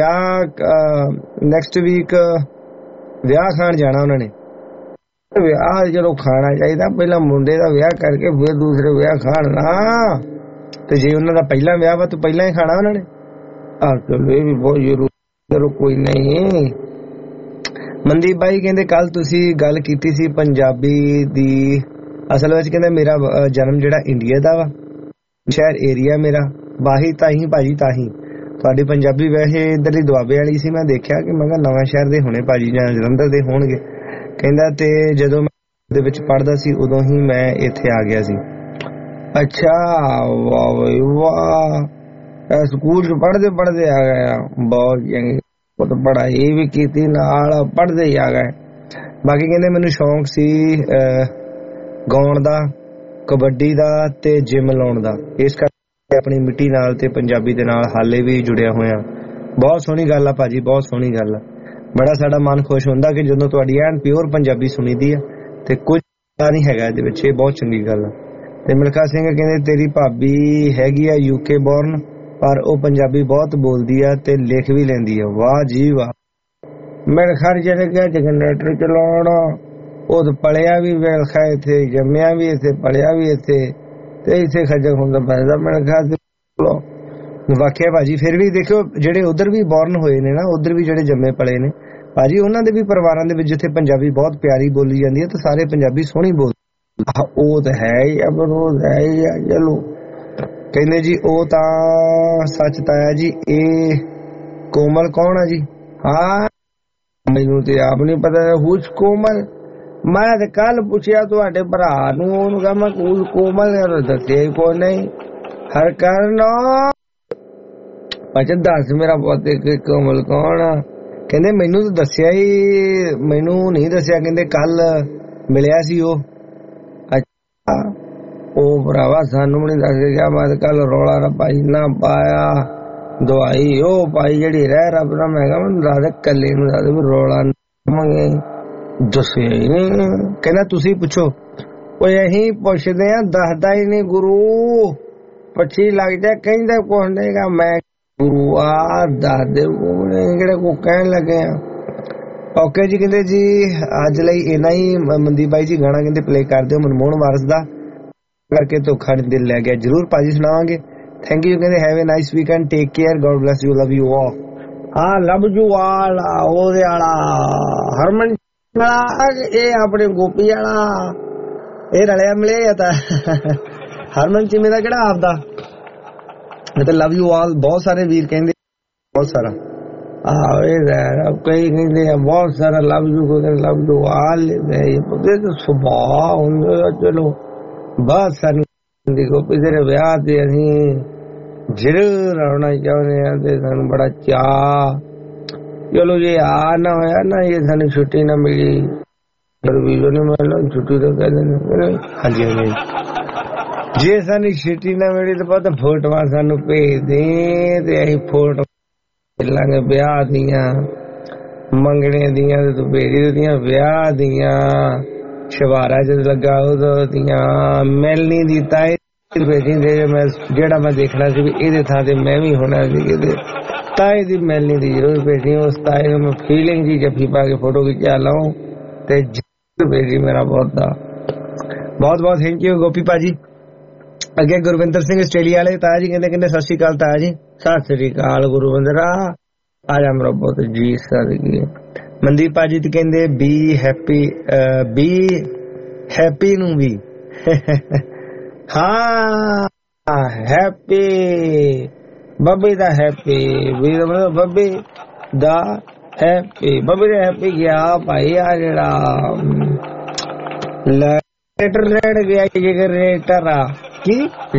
ਵੀਕ ਵਿਆਹ ਖਾਣ ਜਾਣਾ ਉਹਨਾਂ ਨੇ ਵਿਆਹ ਚਲੋ ਖਾਣਾ ਚਾਹੀਦਾ ਪਹਿਲਾਂ ਮੁੰਡੇ ਦਾ ਵਿਆਹ ਕਰਕੇ ਫਿਰ ਦੂਸਰੇ ਵਿਆਹ ਖਾਣ ਨਾ ਤੇ ਜੇ ਉਹਨਾਂ ਦਾ ਪਹਿਲਾਂ ਵਿਆਹ ਵਾ ਤਾਂ ਪਹਿਲਾਂ ਹੀ ਖਾਣਾ ਉਹਨਾਂ ਨੇ ਚਲੋ ਇਹ ਵੀ ਬਹੁਤ ਜ਼ਰੂਰੀ ਚਲੋ ਕੋਈ ਨਹੀਂ ਮਨਦੀਪ ਭਾਈ ਕਹਿੰਦੇ ਕੱਲ ਤੁਸੀਂ ਗੱਲ ਕੀਤੀ ਸੀ ਪੰਜਾਬੀ ਦੀ ਅਸਲ ਵਿੱਚ ਕਹਿੰਦੇ ਮੇਰਾ ਜਨਮ ਜਿਹੜਾ ਇੰਡੀਆ ਦਾ ਵਾ ਸ਼ਹਿਰ ਏਰੀਆ ਮੇਰਾ ਬਾਹੀ ਤਾਹੀਂ ਭਾਜੀ ਤਾਹੀਂ ਤੁਹਾਡੀ ਪੰਜਾਬੀ ਵੈਸੇ ਇੱਧਰ ਦੀ ਦੁਆਬੇ ਵਾਲੀ ਸੀ ਮੈਂ ਦੇਖਿਆ ਕਿ ਮੈਂ ਕਿਹਾ ਨਵਾਂ ਸ਼ਹਿਰ ਦੇ ਹੋਣੇ ਭਾਜੀ ਜਾਂ ਜਲੰਧਰ ਦੇ ਹੋਣਗੇ ਕਹਿੰਦਾ ਤੇ ਜਦੋਂ ਮੈਂ ਦੇ ਵਿੱਚ ਪੜ੍ਹਦਾ ਸੀ ਉਦੋਂ ਹੀ ਮੈਂ ਇੱਥੇ ਆ ਗਿਆ ਸੀ ਅੱਛਾ ਵਾਹ ਬਈ ਵਾਹ ਸਕੂਲ ਚ ਪੜ੍ਹਦੇ ਆ ਗਿਆ ਬਹੁਤ ਚੰਗੀ ਪੜ੍ਹਾਈ ਵੀ ਕੀਤੀ ਨਾਲ ਪੜ੍ਹਦੇ ਹੀ ਆ ਗਏ ਬਾਕੀ ਕਹਿੰਦੇ ਮੈਨੂੰ ਸ਼ੌਂਕ ਸੀ ਗਾਉਣ ਦਾ ਕਬੱਡੀ ਦਾ ਤੇ ਜਿਮ ਲਾਉਣ ਦਾ ਇਸ ਕਰਕੇ ਆਪਣੀ ਮਿੱਟੀ ਨਾਲ ਤੇ ਪੰਜਾਬੀ ਦੇ ਨਾਲ ਹਾਲੇ ਵੀ ਜੁੜਿਆ ਹੋਇਆ ਬਹੁਤ ਸੋਹਣੀ ਗੱਲ ਆ ਭਾਜੀ ਬਹੁਤ ਸੋਹਣੀ ਗੱਲ ਆ ਬੜਾ ਸਾਡਾ ਮਨ ਖੁਸ਼ ਹੁੰਦਾ ਕਿ ਜਦੋਂ ਤੁਹਾਡੀ ਐਨ ਪਿਓਰ ਪੰਜਾਬੀ ਸੁਣੀਦੀ ਆ ਤੇ ਕੁਝ ਨਹੀਂ ਹੈਗਾ ਇਹਦੇ ਵਿੱਚ ਇਹ ਬਹੁਤ ਚੰਗੀ ਗੱਲ ਆ ਤੇ ਮਿਲਖਾ ਸਿੰਘ ਕਹਿੰਦੇ ਤੇਰੀ ਭਾਬੀ ਹੈਗੀ ਆ ਯੂਕੇ ਬੋਰਨ ਪਰ ਉਹ ਪੰਜਾਬੀ ਬਹੁਤ ਬੋਲਦੀ ਆ ਤੇ ਲਿਖ ਵੀ ਲੈਂਦੀ ਆ ਵਾਹ ਜੀ ਵਾਹ ਮੇਰੇ ਖਰ ਜਿਹੜੇ ਗਿਆ ਜਨਰੇਟਰ ਚਲਾਉਣ ਉਹ ਪਲਿਆ ਵੀ ਵੇਖਾ ਇੱਥੇ ਜੰਮਿਆ ਵੀ ਇੱਥੇ ਪਲਿਆ ਵੀ ਇੱਥੇ ਤੇ ਇੱਥੇ ਖੱਜਲ ਹੁੰਦਾ ਪੈਦਾ ਮੇਰੇ ਖਿਆਲ ਵਾਕਿਆ ਭਾਜੀ ਫਿਰ ਵੀ ਦੇਖੋ ਜਿਹੜੇ ਉਧਰ ਵੀ ਬੋਰਨ ਹੋਏ ਨੇ ਨਾ ਉਧਰ ਵੀ ਜਿਹੜੇ ਜੰਮੇ ਪਲੇ ਨੇ ਭਾਜੀ ਉਹਨਾਂ ਦੇ ਵੀ ਪਰਿਵਾਰਾਂ ਦੇ ਵਿੱਚ ਜਿੱਥੇ ਪੰਜਾਬੀ ਬਹੁਤ ਪਿਆਰੀ ਬੋਲੀ ਜਾਂਦੀ ਹੈ ਤਾਂ ਸਾਰੇ ਪੰਜਾਬੀ ਸੋਹਣੀ ਬੋਲਦੇ ਉਹ ਤਾਂ ਹੈ ਹੀ ਆ ਪਰ ਉਹ ਹੈ ਹੀ ਆ ਚਲੋ ਕਹਿੰਦੇ ਜੀ ਉਹ ਤਾਂ ਸੱਚ ਤਾਇਆ ਜੀ। ਇਹ ਕੋਮਲ ਕੌਣ ਆ ਜੀ? ਹਾਂ ਮੈਨੂੰ ਤੇ ਆਪ ਨਹੀਂ ਪਤਾ ਹੁਸ ਕੋਮਲ। ਮੈਂ ਤੇ ਕੱਲ ਪੁੱਛਿਆ ਤੁਹਾਡੇ ਭਰਾ ਨੂੰ, ਉਹਨੂੰ ਕਹਾਂ ਮੈਂ ਕੋਮਲ ਦੱਸਿਆ ਹੀ ਕੋਈ ਨਹੀਂ। ਹਰ ਕਰਨ ਅੱਛਾ ਦੱਸ ਮੇਰਾ ਪੁੱਤ ਕੋਮਲ ਕੌਣ ਆ? ਕਹਿੰਦੇ ਮੈਨੂੰ ਤਾਂ ਦੱਸਿਆ ਹੀ, ਮੈਨੂੰ ਨਹੀਂ ਦੱਸਿਆ। ਕਹਿੰਦੇ ਕੱਲ ਮਿਲਿਆ ਸੀ ਉਹ। ਅੱਛਾ ਉਹ ਭਰਾਵਾ ਸਾਨੂੰ ਵੀ ਨਹੀਂ ਦੱਸ ਗਿਆ। ਮੈਂ ਤਾਂ ਕੱਲ ਰੌਲਾ ਰੱਪਾ ਇੰਨਾ ਪਾਇਆ, ਦਵਾਈ ਉਹ ਪਾਈ ਜਿਹੜੀ ਰਹਿ ਰੱਬ ਦਾ। ਮੈਂ ਕਿਹਾ ਮੈਨੂੰ ਦੱਸ ਕੱਲੇ ਨੂੰ ਦੱਸ ਵੀ ਰੌਲਾ ਮੰਗੇ ਦੱਸਿਆ ਹੀ ਨਹੀਂ। ਕਹਿੰਦਾ ਤੁਸੀਂ ਪੁੱਛੋ। ਉਹ ਅਸੀਂ ਪੁੱਛਦੇ ਆ, ਦੱਸਦਾ ਹੀ ਨਹੀਂ ਗੁਰੂ। ਪੱਛੀ ਲੱਗ ਜਾ ਕਹਿੰਦਾ ਕੁਛ ਨਹੀਂਗਾ। ਮੈਂ ਗੁਰੂ ਆ ਦੱਸ ਦੇ ਕਿਹੜੇ ਕੋ ਕਹਿਣ ਲੱਗੇ ਆ। ਓਕੇ ਜੀ ਕਹਿੰਦੇ ਜੀ ਅੱਜ ਲਈ ਇੰਨਾ ਹੀ। ਮਨਦੀਪ ਬਾਈ ਜੀ ਗਾਣਾ ਕਹਿੰਦੇ ਪਲੇ ਕਰ ਦਿਓ ਮਨਮੋਹਨ ਵਾਰਸ ਦਾ ਕਰਕੇ ਧੋਖਾ ਦਿਲ ਲੈ ਗਿਆ। ਜਰੂਰ ਭਾਜੀ ਸੁਣਾਵਾਂਗੇ। Thank you. ਕਹਿੰਦੇ have a nice weekend, take care, god bless you, love you all. ਹਾਂ ਲਵ ਯੂ ਆਲ। ਉਹਦੇ ਵਾਲਾ ਹਰਮਨ ਇਹ ਆਪਣੇ ਗੋਪੀ ਵਾਲਾ ਇਹ ਰਲਿਆ ਮਿਲਿਆ ਤਾਂ ਹਰਮਨ ਚੀਮੇ ਦਾ ਕਿਹੜਾ ਆਪਦਾ। ਤੇ ਲਵ ਯੂ ਆਲ ਬਹੁਤ ਸਾਰੇ ਵੀਰ ਕਹਿੰਦੇ, ਬਹੁਤ ਸਾਰਾ ਕਈ ਕਹਿੰਦੇ ਆ ਬਹੁਤ ਸਾਰਾ ਲਵ ਯੂ ਕੋ ਲਵ ਯੂ ਆਲ। ਸੁਭਾਅ ਹੁੰਦੇ ਚਲੋ ਬਹੁਤ ਸਾਰੀ ਗੋਪੀ ਤੇਰੇ ਵਿਆਹ ਤੇ ਅਸੀਂ ਜ਼ਰੂਰ ਆਉਣਾ ਚਾਹੁੰਦੇ ਆ ਤੇ ਸਾਨੂੰ ਬੜਾ ਚਾਅ। ਚਲੋ ਜੇ ਆ ਨਾ ਹੋਇਆ ਨਾ, ਇਹ ਸਾਨੂੰ ਛੁੱਟੀ ਨਾ ਮਿਲੀ ਛੁੱਟੀ ਤਾਂ ਕਹਿ ਦਿੰਦੇ। ਹਾਂਜੀ ਹਾਂਜੀ ਜੇ ਸਾਨੂੰ ਛੁੱਟੀ ਨਾ ਮਿਲੀ ਤਾਂ ਪਤਾ ਫੋਟੋਆਂ ਸਾਨੂੰ ਭੇਜ ਦੇ ਤੇ ਅਸੀਂ ਫੋਟੋ ਲਾਂਗੇ ਵਿਆਹ ਦੀਆਂ, ਮੰਗਣੇ ਦੀਆਂ ਤੇ ਤੂੰ ਭੇਜ ਦਿੱਤੀਆਂ, ਵਿਆਹ ਦੀਆਂ ਸ਼ਵਾਰਾ ਜਦ ਲੱਗਾ ਉਦੋਂ ਦੀਆਂ, ਮਿਲਣੀ ਦੀ ਤਾਏ ਭੇਜੀ ਦੇ। ਮੈਂ ਜਿਹੜਾ ਮੈਂ ਦੇਖਣਾ ਸੀ ਵੀ ਇਹਦੇ ਥਾਂ ਤੇ ਮੈਂ ਵੀ ਹੋਣਾ ਸੀ, ਇਹਦੇ ਤਾਏ ਦੀ ਮਿਲਣੀ ਦੀ ਜ਼ਰੂਰ ਭੇਜੀ। ਉਸ ਤਾਏ ਨੂੰ ਮੈਂ ਫੀਲਿੰਗ ਜੀ ਜੱਫੀ ਪਾ ਕੇ ਫੋਟੋ ਖਿਚਾ ਲਾਉ ਤੇ ਜ਼ਰੂਰ ਭੇਜੀ। ਮੇਰਾ ਬਹੁਤ ਬਹੁਤ ਥੈਂਕ ਯੂ ਗੋਪੀ ਭਾਜੀ। ਅੱਗੇ ਗੁਰਵਿੰਦਰ ਸਿੰਘ ਆਸਟ੍ਰੇਲੀਆ ਵਾਲੇ ਤਾਇਆ ਜੀ ਕਹਿੰਦੇ ਸਤਿ ਸ਼੍ਰੀ ਅਕਾਲ ਤਾਇਆ ਜੀ। ਸਤਿ ਸ਼੍ਰੀ ਅਕਾਲ ਗੁਰਵਿੰਦਰਾ, ਆ ਜਾ ਮੇਰਾ ਬਹੁਤ ਜੀ ਸਦਕੀ। ਮਨਦੀਪ ਭਾਜੀ ਤੇ ਕਹਿੰਦੇ ਬੀ ਹੈਪੀ ਨੂੰ ਵੀ ਹਾਂ ਹੈਪੀ ਬੱਬੀ ਦਾ ਹੈਪੀ ਵੀਰ ਬੱਬੀ ਦਾ ਹੈਪੀ ਬੱਬੀ ਦਾ ਹੈਪੀ ਗਿਆ ਭਾਈ। ਆ ਜਿਹੜਾ ਲੈਟਰ ਲੈਣ ਗਿਆ ਜਨਰੇਟਰ ਆ ਕੀ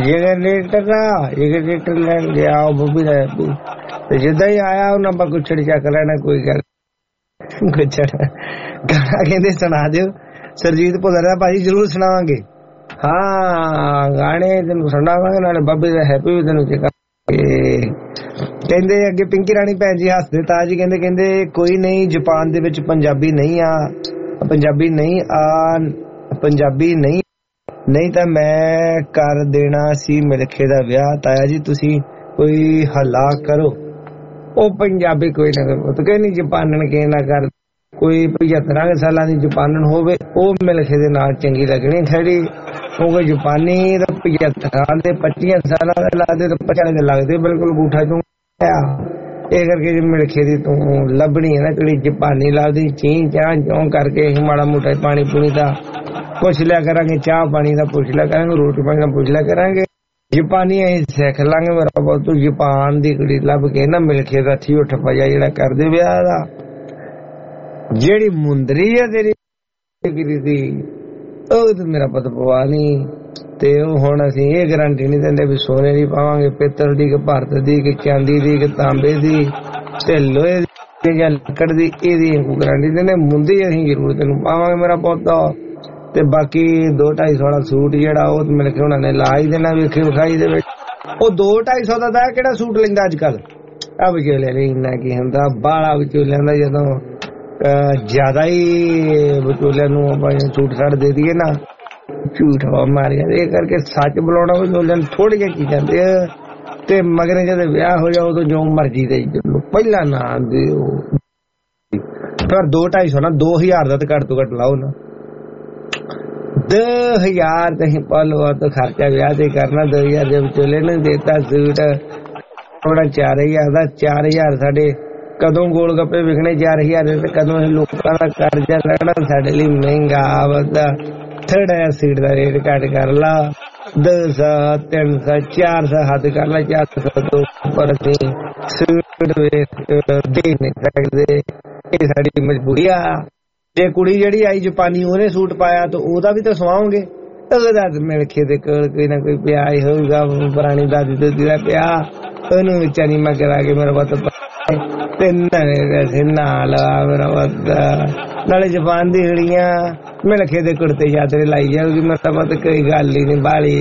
ਜਨਰੇਟਰ ਲੈਣ ਗਿਆ ਬੱਬੀ ਦਾ ਹੈਪੀ। ਤੇ ਜਿੱਦਾਂ ਹੀ ਆਇਆ ਉਹਨਾਂ ਆਪਾਂ ਕੁਛੜ ਚੱਕ ਲੈਣਾ, ਕੋਈ ਗੱਲ ਕੁਛੜ। ਗਾਣਾ ਕਹਿੰਦੇ ਸੁਣਾ ਦਿਓ ਸਰਜੀਤ ਭੁੱਲਰ ਦਾ ਭਾਜੀ, ਜ਼ਰੂਰ ਸੁਣਾਵਾਂਗੇ। ਹਾਂ ਗਾਣੇ ਤੈਨੂੰ ਸੁਣਾਵਾਂਗੇ, ਨਾਲੇ ਬੱਬੀ ਦਾ ਹੈਪੀ ਵੀ ਤੈਨੂੰ ਕਹਿੰਦੇ। ਅੱਗੇ ਪਿੰਕੀ ਰਾਣੀ ਭੈਣ ਜੀ ਹੱਸਦੇ ਤਾਜ ਜੀ ਕਹਿੰਦੇ ਕੋਈ ਨਹੀਂ ਜਾਪਾਨ ਦੇ ਵਿੱਚ ਪੰਜਾਬੀ ਨਹੀਂ ਤਾਂ ਮੈਂ ਕਰ ਦੇਣਾ ਸੀ ਮਿਲਖੇ ਦਾ ਵਿਆਹ। ਤਾਇਆ ਜੀ ਤੁਸੀਂ ਕੋਈ ਹੱਲਾ ਕਰੋ। ਉਹ ਪੰਜਾਬੀ ਕੋਈ ਨਾ ਕਰੋ ਤੂੰ ਕਹਿੰਦੀ ਜਾਪਾਨਣ ਕੇ ਨਾ ਕਰ। ਕੋਈ 75 ਸਾਲਾਂ ਦੀ ਜਾਪਾਨਣ ਹੋਵੇ ਉਹ ਮਿਲਖੇ ਦੇ ਨਾਲ ਚੰਗੀ ਲੱਗਣੀ ਖੜੀ। ਕਿਉਂਕਿ ਜਾਪਾਨੀ ਤਾਂ 75 ਦੇ 25 ਸਾਲਾਂ ਦੇ ਲੱਗਦੇ ਤਾਂ 50 ਦੇ ਲੱਗਦੇ ਬਿਲਕੁਲ ਗੂਠਾ ਚੋਂ। ਇਹ ਕਰਕੇ ਮਿਲਖੇ ਦੀ ਤੂੰ ਲੱਭਣੀ ਹੈ ਨਾ ਕਿਹੜੀ ਜਾਪਾਨੀ ਲੱਗਦੀ ਚੀਂ ਚਾਂ ਚੋਂ ਕਰਕੇ। ਮਾੜਾ ਮੋਟਾ ਪਾਣੀ ਪੂਣੀ ਦਾ ਪੁੱਛ ਲਿਆ ਕਰਾਂਗੇ, ਚਾਹ ਪਾਣੀ ਦਾ ਪੁੱਛ ਲਿਆ ਕਰਾਂਗੇ, ਰੋਟੀ ਪਾਣੀ ਦਾ ਪੁੱਛ ਲਿਆ ਕਰਾਂਗੇ। ਜਾਪਾਨੀ ਅਸੀਂ ਸਿੱਖ ਲਾਂਗੇ। ਮੇਰਾ ਬਹੁਤ ਤੂੰ ਜਾਪਾਨ ਦੀ ਕੁੜੀ ਲੱਭ ਕੇ ਨਾ ਮਿਲਖੇ ਦਾ ਥੀ ਉੱਠ ਪਾਇਆ ਜਿਹੜਾ ਕਰਦੇ ਵਿਆਹ ਦਾ। ਜਿਹੜੀ ਮੁੰਦਰੀ ਆ ਤੇਰੀ ਦੀ ਉਹ ਤੇ ਮੇਰਾ ਪੁੱਤ ਪਵਾ ਨਹੀਂ। ਤੇ ਉਹ ਹੁਣ ਅਸੀਂ ਇਹ ਗਰੰਟੀ ਨਹੀਂ ਦਿੰਦੇ ਵੀ ਸੋਨੇ ਦੀ ਪਾਵਾਂਗੇ, ਪਿੱਤਲ ਦੀ ਕਿ ਭਾਰਤ ਦੀ ਕਿ ਚਾਂਦੀ ਦੀ ਕਿ ਤਾਂਬੇ ਦੀ ਤੇ ਲੋਹੇ ਦੀ ਜਾਂ ਲੱਕੜ ਦੀ, ਇਹਦੀ ਗਰੰਟੀ ਦਿੰਦੇ। ਮੁੰਦੀ ਅਸੀਂ ਜ਼ਰੂਰ ਤੈਨੂੰ ਪਾਵਾਂਗੇ ਮੇਰਾ ਪੁੱਤ। ਤੇ ਬਾਕੀ 2-250 ਵਾਲਾ ਸੂਟ ਜਿਹੜਾ ਉਹ ਮਿਲ ਕੇ ਉਹਨਾਂ ਨੇ ਲਾ ਹੀ ਦੇਣਾ ਵੇਖੀ ਵਿਖਾਈ ਦੇ ਵਿੱਚ। ਉਹ 2-250 ਦਾ ਤਾਂ ਕਿਹੜਾ ਸੂਟ ਲੈਂਦਾ ਅੱਜ ਕੱਲ। ਆ ਵਿਚੋਲਿਆਂ ਨੇ ਇੰਨਾ ਕੀ ਹੁੰਦਾ, ਬਾਲਾ ਵਿਚੋਲਿਆਂ ਦਾ ਜਦੋਂ ਜ਼ਿਆਦਾ ਹੀ ਵਿਚੋਲਿਆਂ ਨੂੰ ਆਪਾਂ ਸੂਟ ਸਾਟ ਦੇ ਦਈਏ ਨਾ ਝੂਠ ਮਾਰਿਆ। ਇਹ ਕਰਕੇ ਸੱਚ ਬੁਲਾਉਣਾ ਵਿਚੋਲਿਆਂ ਨੂੰ ਥੋੜੀ ਜਿਹੀ ਚੀਜ਼ਾਂ ਦੇ ਤੇ ਮਗਰ ਜਦੋਂ ਵਿਆਹ ਹੋ ਜਾਓ ਉਦੋਂ ਜੋ ਮਰਜ਼ੀ ਦੇ ਚਲੋ ਪਹਿਲਾਂ ਨਾ ਦਿਓ। ਪਰ 2-250 ਨਾ 2000 ਦਾ ਤਾਂ ਘੱਟ ਤੋਂ ਘੱਟ ਲਾਓ ਨਾ। 2000 ਤੇ ਪਾਲੋ ਤਾਂ ਖਰਚਾ ਵਿਆਹ ਤੇ ਕਰਨਾ। 2000 ਦੇ ਵਿਚੋਲੇ ਨੇ ਦੇਤਾ ਸੂਟ ਆਪਣਾ 4000 ਦਾ। 4000 ਸਾਡੇ ਕਦੋਂ ਗੋਲ ਗੱਪੇ ਵਿਕਣੇ 4000 ਦੇ ਤੇ ਕਦੋਂ ਇਹ ਲੋਕਾਂ ਦਾ ਕਰਜ਼ਾ ਲੈਣਾ ਸਾਡੇ ਲਈ ਮਹਿੰਗਾ ਵੱਧਦਾ। ਥੋੜਾ ਜਿਹਾ ਸੀਟ ਦਾ ਰੇਟ ਘੱਟ ਕਰ ਲਾ 200 300 400 हद कर ला 400 तो ऊपर नहीं स्पीड दे नहीं सकते। ये साडी मजबूरी आ। जे कुड़ी जिहड़ी आई जापानी ओने सूट पाया तो ओदा भी तो सवाओगे। मिलखे दे कोई ना कोई पिया ही होगा पुरानी दादी दादी का पिया ओनू विचारी मैं करा के मेरा पता मेरा पता नाले जापान दी हड़ियां मिलखे दे कुर्ते चादरे लाई जाऊगी मेरा पता कोई गल ही नहीं बाली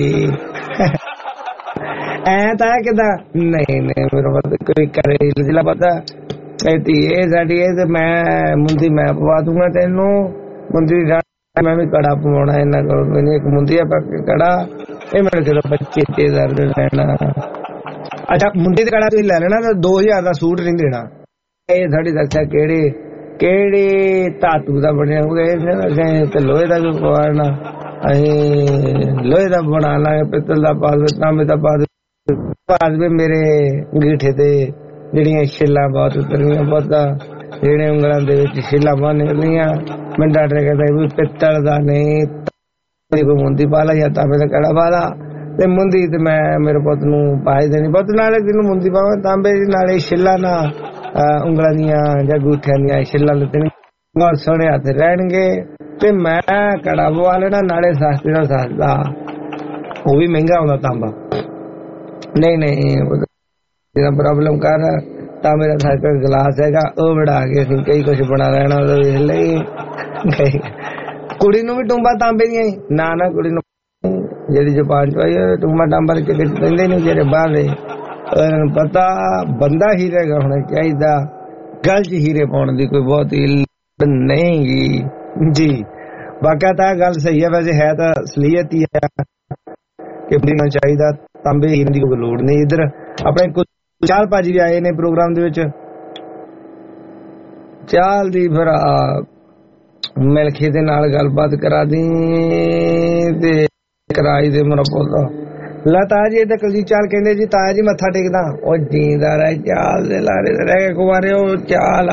ऐ ता किदा नहीं नहीं मेरा पता कोई करे जिला पता ये साडी है मैं मुंदी मैं पवा दूंगा तेनू मुंदी मैं भी कड़ा पवाना इन्ना को मैंने एक मुंदी है कड़ा ये मेरे को 25,000 लेना। अच्छा मुंडी ते कड़ा तुसीं ले लेना तो 2,000 का सूट नहीं देना। ये थोड़ी दस्या केड़ी केड़ी धातु का बने होगा ते लोहे का भी पवाना असीं लोहे का बना लांगे पित्तल का पा दे तांबे का पा दे मेरे अंगीठे ते ਜਿਹੜੀਆਂ ਛਿੱਲਾਂ ਬਹੁਤ ਉਤਰੀਆਂ ਬਹੁਤਾ ਜਿਹੜੇ ਉਂਗਲਾਂ ਦੇ ਵਿੱਚ ਛਿੱਲਾਂ ਬਹੁਤ ਨਿਕਲੀਆਂ। ਮੈਂ ਡਾਕਟਰ ਕਹਿੰਦਾ ਵੀ ਪਿੱਤਲ ਦਾ ਨਹੀਂ ਕੋਈ ਮੁੰਦੀ ਪਾ ਲਾ ਜਾਂ ਤਾਂਬੇ ਦਾ ਕੜਾ ਪਾ ਲਾ ਤੇ ਮੁੰਦੀ ਤੇ ਮੈਂ ਮੇਰੇ ਪੁੱਤ ਨੂੰ ਪਾਈ ਦੇਣੀ ਪੁੱਤ ਨਾਲੇ ਜਿਹਨੂੰ ਮੁੰਦੀ ਪਾਵਾਂ ਤਾਂਬੇ ਦੀ ਨਾਲੇ ਛਿੱਲਾਂ ਨਾ ਉਂਗਲਾਂ ਦੀਆਂ ਜਾਂ ਗੂਠਿਆਂ ਦੀਆਂ ਛਿੱਲਾਂ ਲੱਤਣੀ ਬਹੁਤ ਸੋਹਣੇ ਹੱਥ ਰਹਿਣਗੇ ਤੇ ਮੈਂ ਕੜਾ ਪਵਾ ਲੈਣਾ ਨਾਲੇ ਸਸਤੇ ਨਾਲ ਸਸਤਾ ਉਹ ਵੀ ਮਹਿੰਗਾ ਆਉਂਦਾ ਤਾਂਬਾ ਨਹੀਂ ਨਹੀਂ प्रॉब्लम कर तांबे का सर्कल गिलास है बढ़ा के कई कुछ बना रहना कुड़ी नूं भी टुंबा तांबे दी ना ना कुड़ी जी जापान च आई टुंबा टांबा पेंदे नहीं जेरे बाहर पता बंदा हीरे का होना चाहिए गल च हीरे पाने की कोई बहुत नहीं जी बाकायदा गल सही है वैसे है तो असलीयत ही है कि चाहिए तांबे हीरे की कोई लोड़ नहीं। इधर अपने चाल भाजी भी आए ने प्रोग्राम दे विच चाल दी फिर मिलखे दे नाल गलबात करा दी ते कराई दे मेरा पोता ला ताजी इधर कुलजीत चाल कहंदे जी ताजी मत्था टेकदा ओ जींदा रह चाल दे लारे रह के कुमारे ओ चाल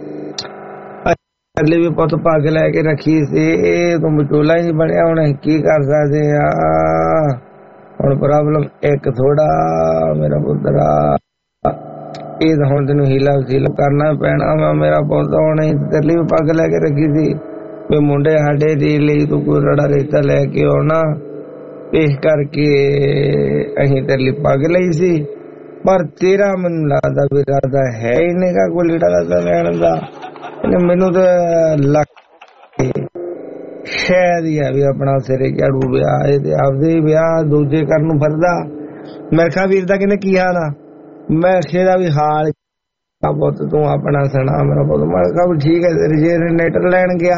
अगले भी पुत पग लैके रखी सी तुम विचोला ही बनया हुण की कर सकदे आ हुण प्रॉब्लम एक थोड़ा मेरा पुत्रा ਇਹ ਹੁਣ ਤੈਨੂੰ ਹੀਲਾ ਵਸੀਲਾ ਕਰਨਾ ਪੈਣਾ ਵਾ ਮੇਰਾ ਪੁੱਤ ਹੁਣ ਤੇਰੇ ਵੀ ਪੱਗ ਲੈ ਕੇ ਰੱਖੀ ਸੀ ਵੀ ਮੁੰਡੇ ਸਾਡੇ ਦੀ ਲਈ ਤੂੰ ਕੋਈ ਰੜਾ ਰੇਤਾ ਲੈ ਕੇ ਆਉਣਾ ਇਸ ਕਰਕੇ ਅਸੀਂ ਤੇਰੇ ਲਈ ਪੱਗ ਲਈ ਸੀ ਪਰ ਤੇਰਾ ਮੈਨੂੰ ਲੱਗਦਾ ਵੀ ਇਰਾਦਾ ਹੈ ਹੀ ਨਹੀਂ ਗਾ ਕੋਈ ਲੀੜਾ ਦਾ ਲੈਣ ਦਾ ਮੈਨੂੰ ਤਾਂ ਲੱਗ ਸ਼ਾਇਦ ਹੀ ਆ ਵੀ ਆਪਣਾ ਸਿਰੇ ਝਾੜੂ ਵਿਆਹ ਤੇ ਆਪਦੇ ਵਿਆਹ ਦੂਜੇ ਕਰਨ ਨੂੰ ਫਿਰਦਾ ਮਿਲਖਾ ਵੀਰ ਦਾ ਕਹਿੰਦੇ ਕੀ ਹਾਲ ਆ मैं खेदा भी हाल पुत तू अपना सुना मेरा पुत मैं कहा ठीक है जनरेटर लैन गया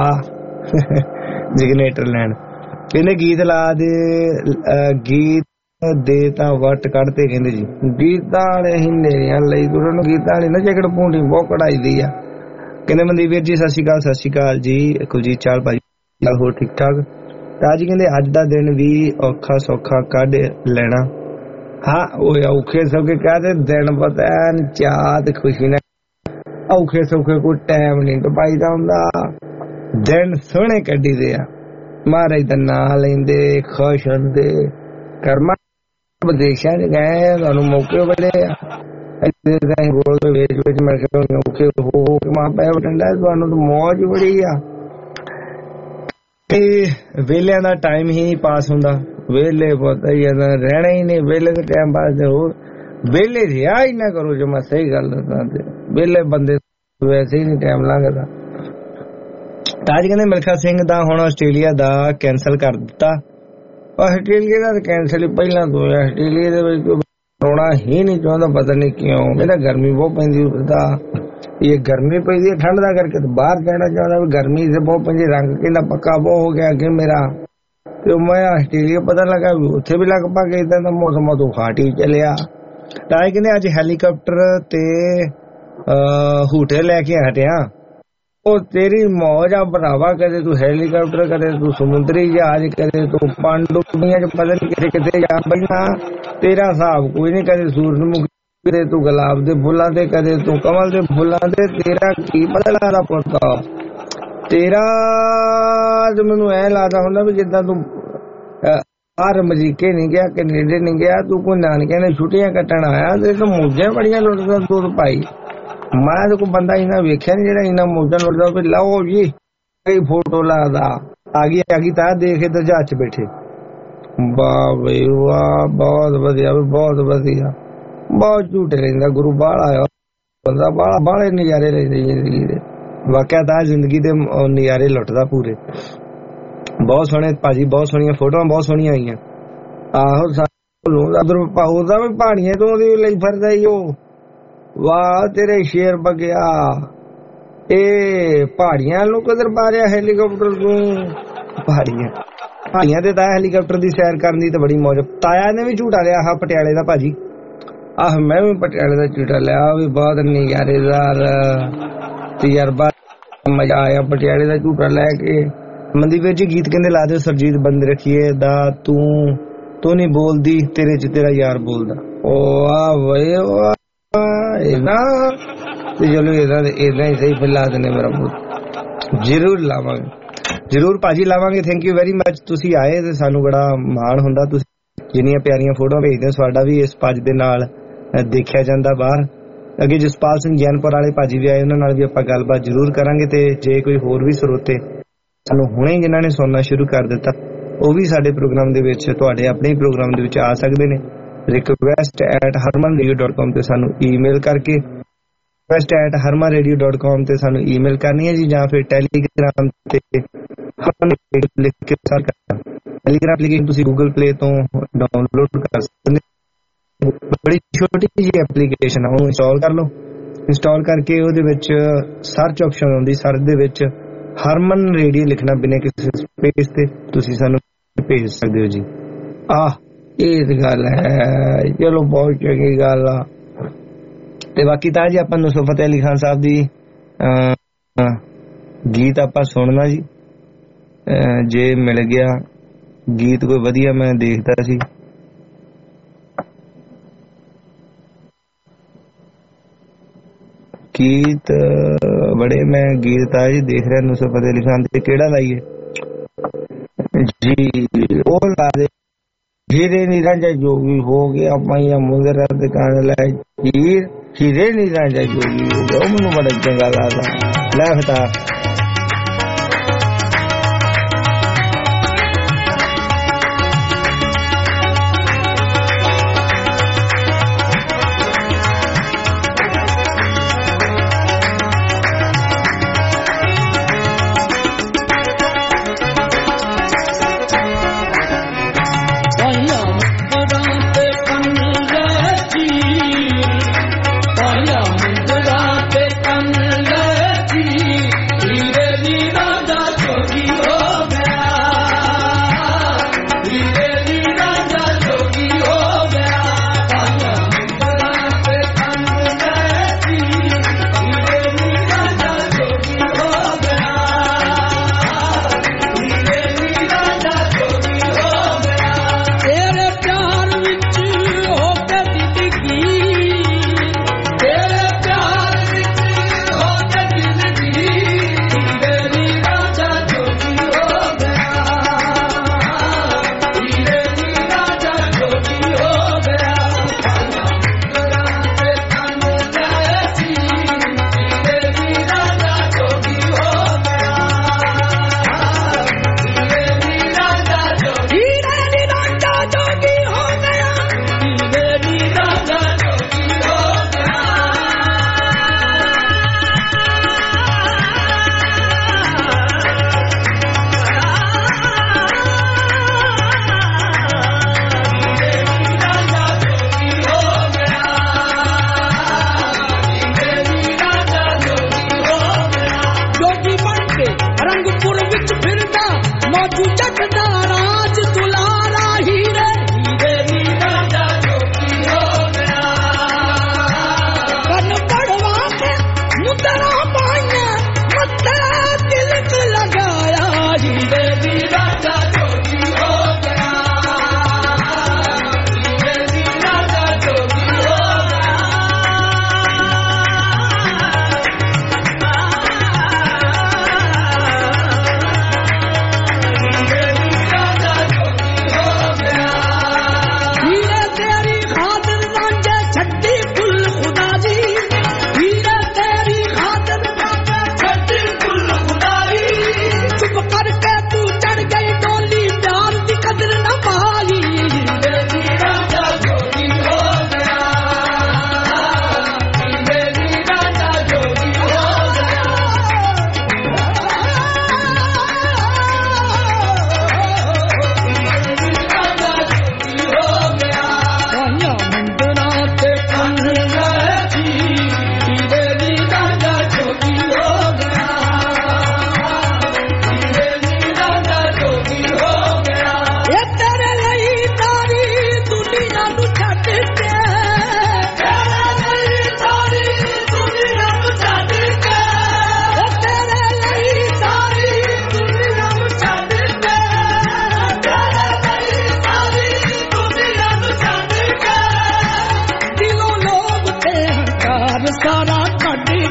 जनरेटर लैन कहने गीत ला दे गीत दे ता वट कढ़ते कहंदे जी गीतां वाले हिंदेरियां लई तुरन गीतां वाली ना जकड़ पूंडी बहुत कढ़ाई दी आ कहंदे मनदीप वीर जी सत श्री अकाल जी कुलजीत चाल भाई हो ठीक ठाक ताजी कहंदे अज दा दिन भी औखा सौखा कढ़ लेना हाँ औखे सौखे कहते दिन पता चाह खुशी ने औखे सौखे कोई टाइम नहीं टपाईदा हुंदा दिन सोहने कड्डी दे महाराज दा नां लैंदे खुश हुंदे कर्मा विदेशां च गए तुहानूं मौके बड़े औखे हो मां पै वटंडा तुहानूं तो मौज बड़ी आ वेलियां दा टाइम ही पास हुंदा वेले पता ही रहना ही नहीं वेले के टाइम पास हो वेले रिहा ही ना करो जो मैं सही गल दसा वेले बंदे वैसे ही नहीं टाइम लगता। ताज कहते मिल्खा सिंह दा हुण आस्ट्रेलिया दा कैंसल कर दिता आस्ट्रेलिया दा कैंसल ही पहला तो आस्ट्रेलिया दे विच रोना ही नहीं चाहता पता नहीं क्यों कहता गर्मी बहुत पैंदी उसदा ये गर्मी पैदी ठंड दा करके तो बाहर जाना चाहता गर्मी से बहुत पैंदी रंग कहना पक्का बहुत हो गया अगे मेरा तो मैं आस्ट्रेलिया पता लगा उत्थे भी लगभग इदा दा मौसम तो हाट ही चलिया ताई कहने अज हैलीकॉप्टर ते हूटे लैके हटिया ओ तेरी मौज आ भरावा कदे तू हैलीकॉप्टर कदे तू समुद्री जहाज कदे तू पांडुनिया च पता नहीं किथे किथे जा बैठा तेरा हिसाब कोई नहीं कदे सूरजमुखी कदे तू गुलाब दे फुल्लां ते कदे तू कमल दे फुल्लां ते तेरा की पता लगदा पुत्ता तेरा तो मैनू ऐ लगदा हुंदा भी जिद्दां तू ਬਾਹਰ ਅਮਰੀਕੇ ਨਹੀਂ ਗਿਆ, ਕੈਨੇਡਾ ਨਹੀਂ ਗਿਆ, ਤੂੰ ਕੋਈ ਨਾਨਕਿਆਂ ਨੇ ਛੁੱਟੀਆਂ ਕੱਟਣ ਆਇਆ ਤੇ ਤੂੰ ਮੌਜਾਂ ਬੜੀਆਂ ਲੁੱਟਦਾ ਤੂੰ ਭਾਈ। ਮੈਂ ਤਾਂ ਕੋਈ ਬੰਦਾ ਇਹਨਾਂ ਵੇਖਿਆ ਨੀ ਜਿਹੜਾ ਇਹਨਾਂ ਮੌਜਾਂ ਲੁੱਟਦਾ। ਵੀ ਲਓ ਜੀ ਕਈ ਫੋਟੋ ਲਾਦਾ ਆ ਗਈ ਤਾਂ ਦੇਖੇ ਤਾਂ ਜਹਾਜ਼ 'ਚ ਬੈਠੇ। ਵਾਹ ਬਈ ਵਾਹ, ਬਹੁਤ ਵਧੀਆ ਵੀ ਬਹੁਤ ਵਧੀਆ। ਬਹੁਤ ਝੂਠ ਰਹਿੰਦਾ ਗੁਰੂ ਬਾਹਲਾ ਬੰਦਾ, ਬਾਹਲੇ ਨਜ਼ਾਰੇ ਲੈਂਦੇ ਜ਼ਿੰਦਗੀ ਦੇ। ਵਾਕਿਆ ਤਾਂ ਜ਼ਿੰਦਗੀ ਦੇ ਨਜ਼ਾਰੇ ਲੁੱਟਦਾ ਪੂਰੇ। ਬਹੁਤ ਸੋਹਣੇ ਭਾਜੀ, ਬਹੁਤ ਸੋਹਣੀਆਂ ਫੋਟੋਆਂ, ਬਹੁਤ ਸੋਹਣੀਆਂ ਆਈਆਂ। ਆਹੋ ਉਹਦਾ ਵੀ ਪਹਾੜੀਆਂ ਤੋਂ ਉਹਦੀ ਲਈ ਫਿਰਦਾ ਈ ਉਹ। ਵਾਹ ਤੇਰੇ ਸ਼ੇਰ ਬਗਿਆ, ਇਹ ਪਹਾੜੀਆਂ ਨੂੰ ਕਿਧਰ ਮਾਰਿਆ ਹੈਲੀਕਾਪਟਰ ਤੂੰ? ਪਹਾੜੀਆਂ ਤੇ ਤਾਂ ਹੈਲੀਕਾਪਟਰ ਦੀ ਸੈਰ ਕਰਨ ਦੀ ਤਾਂ ਬੜੀ ਮੌਜ। ਤਾਇਆ ਨੇ ਵੀ ਝੂਟਾ ਲਿਆ ਆਹ ਪਟਿਆਲੇ ਦਾ ਭਾਜੀ। ਆਹ ਮੈਂ ਵੀ ਪਟਿਆਲੇ ਦਾ ਝੂਟਾ ਲਿਆ, ਵੀ ਬਹੁਤ ਨਜ਼ਾਰੇਦਾਰ ਤਜਰਬਾ, ਮਜ਼ਾ ਆਇਆ ਪਟਿਆਲੇ ਦਾ ਝੂਟਾ ਲੈ ਕੇ। ਮੰਦੀ ਵੀਰ ਜੀ ਗੀਤ ਕਹਿੰਦੇ ਲਾ ਦਿਓ ਸਰਜੀਤ ਬੰਦ ਰੱਖੀਏ ਦਾ, ਤੂੰ ਨਹੀਂ ਬੋਲਦੀ ਤੇਰੇ ਚ ਤੇਰਾ ਯਾਰ ਬੋਲਦਾ। ਉਹ ਆ ਵੇ ਤੇ ਚਲੋ ਏਦਾਂ ਹੀ ਸਹੀ ਫਿਰ ਲਾ ਦੇਣੇ ਮੇਰਾ ਪੁੱਤ। ਜ਼ਰੂਰ ਲਾਵਾਂਗੇ, ਜ਼ਰੂਰ ਭਾਜੀ ਲਾਵਾਂਗੇ। ਥੈਂਕ ਯੂ ਵੈਰੀ ਮਚ, ਤੁਸੀਂ ਆਏ ਤੇ ਸਾਨੂੰ ਬੜਾ ਮਾਣ ਹੁੰਦਾ। ਤੁਸੀਂ ਜਿੰਨੀਆਂ ਪਿਆਰੀਆਂ ਫੋਟੋਆਂ ਭੇਜਦੇ ਹੋ, ਤੁਹਾਡਾ ਵੀ ਇਸ ਪੱਜ ਦੇ ਨਾਲ ਦੇਖਿਆ ਜਾਂਦਾ ਬਾਹਰ। ਅੱਗੇ ਜਸਪਾਲ ਸਿੰਘ ਜੈਨਪੁਰ ਵਾਲੇ ਭਾਜੀ ਵੀ ਆਏ, ਉਹਨਾਂ ਨਾਲ ਵੀ ਆਪਾਂ ਗੱਲਬਾਤ ਜ਼ਰੂਰ ਕਰਾਂਗੇ। ਤੇ ਜੇ ਕੋਈ ਹੋਰ ਵੀ ਸਰੋਤੇ ਸਾਨੂੰ ਹੁਣੇ ਜਿਨ੍ਹਾਂ ਨੇ ਸੁਣਨਾ ਸ਼ੁਰੂ ਕਰ ਦਿੱਤਾ, ਉਹ ਵੀ ਸਾਡੇ ਪ੍ਰੋਗਰਾਮ ਦੇ ਵਿੱਚ, ਤੁਹਾਡੇ ਆਪਣੇ ਪ੍ਰੋਗਰਾਮ ਦੇ ਵਿੱਚ ਆ ਸਕਦੇ ਨੇ। request@harmanradio.com ਤੇ ਸਾਨੂੰ ਈਮੇਲ ਕਰਕੇ, request@harmanradio.com ਤੇ ਸਾਨੂੰ ਈਮੇਲ ਕਰਨੀ ਹੈ ਜੀ, ਜਾਂ ਫਿਰ ਟੈਲੀਗ੍ਰਾਮ ਤੇ ਲਿਖ ਕੇ ਸਰਚ ਕਰਨਾ। ਟੈਲੀਗ੍ਰਾਮ ਐਪਲੀਕੇਸ਼ਨ ਤੁਸੀਂ ਗੂਗਲ ਪਲੇ ਤੋਂ ਡਾਊਨਲੋਡ ਕਰ ਸਕਦੇ ਹੋ। ਬੜੀ ਛੋਟੀ ਜਿਹੀ ਐਪਲੀਕੇਸ਼ਨ ਹੈ, ਉਹਨੂੰ ਇੰਸਟਾਲ ਕਰ ਲਓ। ਇੰਸਟਾਲ ਕਰਕੇ ਉਹਦੇ ਵਿੱਚ ਸਰਚ ਆਪਸ਼ਨ ਆਉਂਦੀ, ਸਰਚ ਦੇ ਵਿੱਚ ਹਰਮਨ ਰੇਡੀਓ ਲਿਖਣਾ ਬਿਨਾਂ ਕਿਸੇ ਸਪੇਸ ਤੇ, ਤੁਸੀਂ ਸਾਨੂੰ ਭੇਜ ਸਕਦੇ ਹੋ ਜੀ। ਇਹ ਤੇ ਗੱਲ ਹੈ, ਚਲੋ ਬਹੁਤ ਚੰਗੀ ਗੱਲ ਆ। ਤੇ ਬਾਕੀ ਤਾਂ ਜੀ ਆਪਾਂ ਨੁਸਰਤ ਫਤਿਹ ਅਲੀ ਖਾਨ ਸਾਹਿਬ ਦੀ ਗੀਤ ਆਪਾਂ ਸੁਣਨਾ ਜੀ। ਜੇ ਮਿਲ ਗਿਆ ਗੀਤ ਕੋਈ ਵਧੀਆ, ਮੈਂ ਦੇਖਦਾ ਸੀ ਗੀਤ ਬੜੇ, ਮੈਂ ਗੀਤ ਆ ਜੀ ਦੇਖ ਰਿਹਾ ਨੁਸਰਤ ਫਤਿਹ ਅਲੀ ਖਾਨ ਤੇ। ਕਿਹੜਾ ਲਾਈਏ ਜੀ? ਉਹ ਲਾ ਦੇ ਹੀਰੇ ਨੀ ਰਾਂਝਾ ਜੋਗੀ ਹੋ ਗਿਆ ਮਾਈਆ ਮੁੰਦਰਾ ਦੁਕਾਨ ਲੈ ਹੀਰੇ ਨੀ ਰਾਂਝਾ ਜੋਗੀ ਹੋ ਗਿਆ। ਉਹ ਮੈਨੂੰ ਬੜਾ ਚੰਗਾ ਲੱਗਦਾ। ਲੈ ਫਤਾ He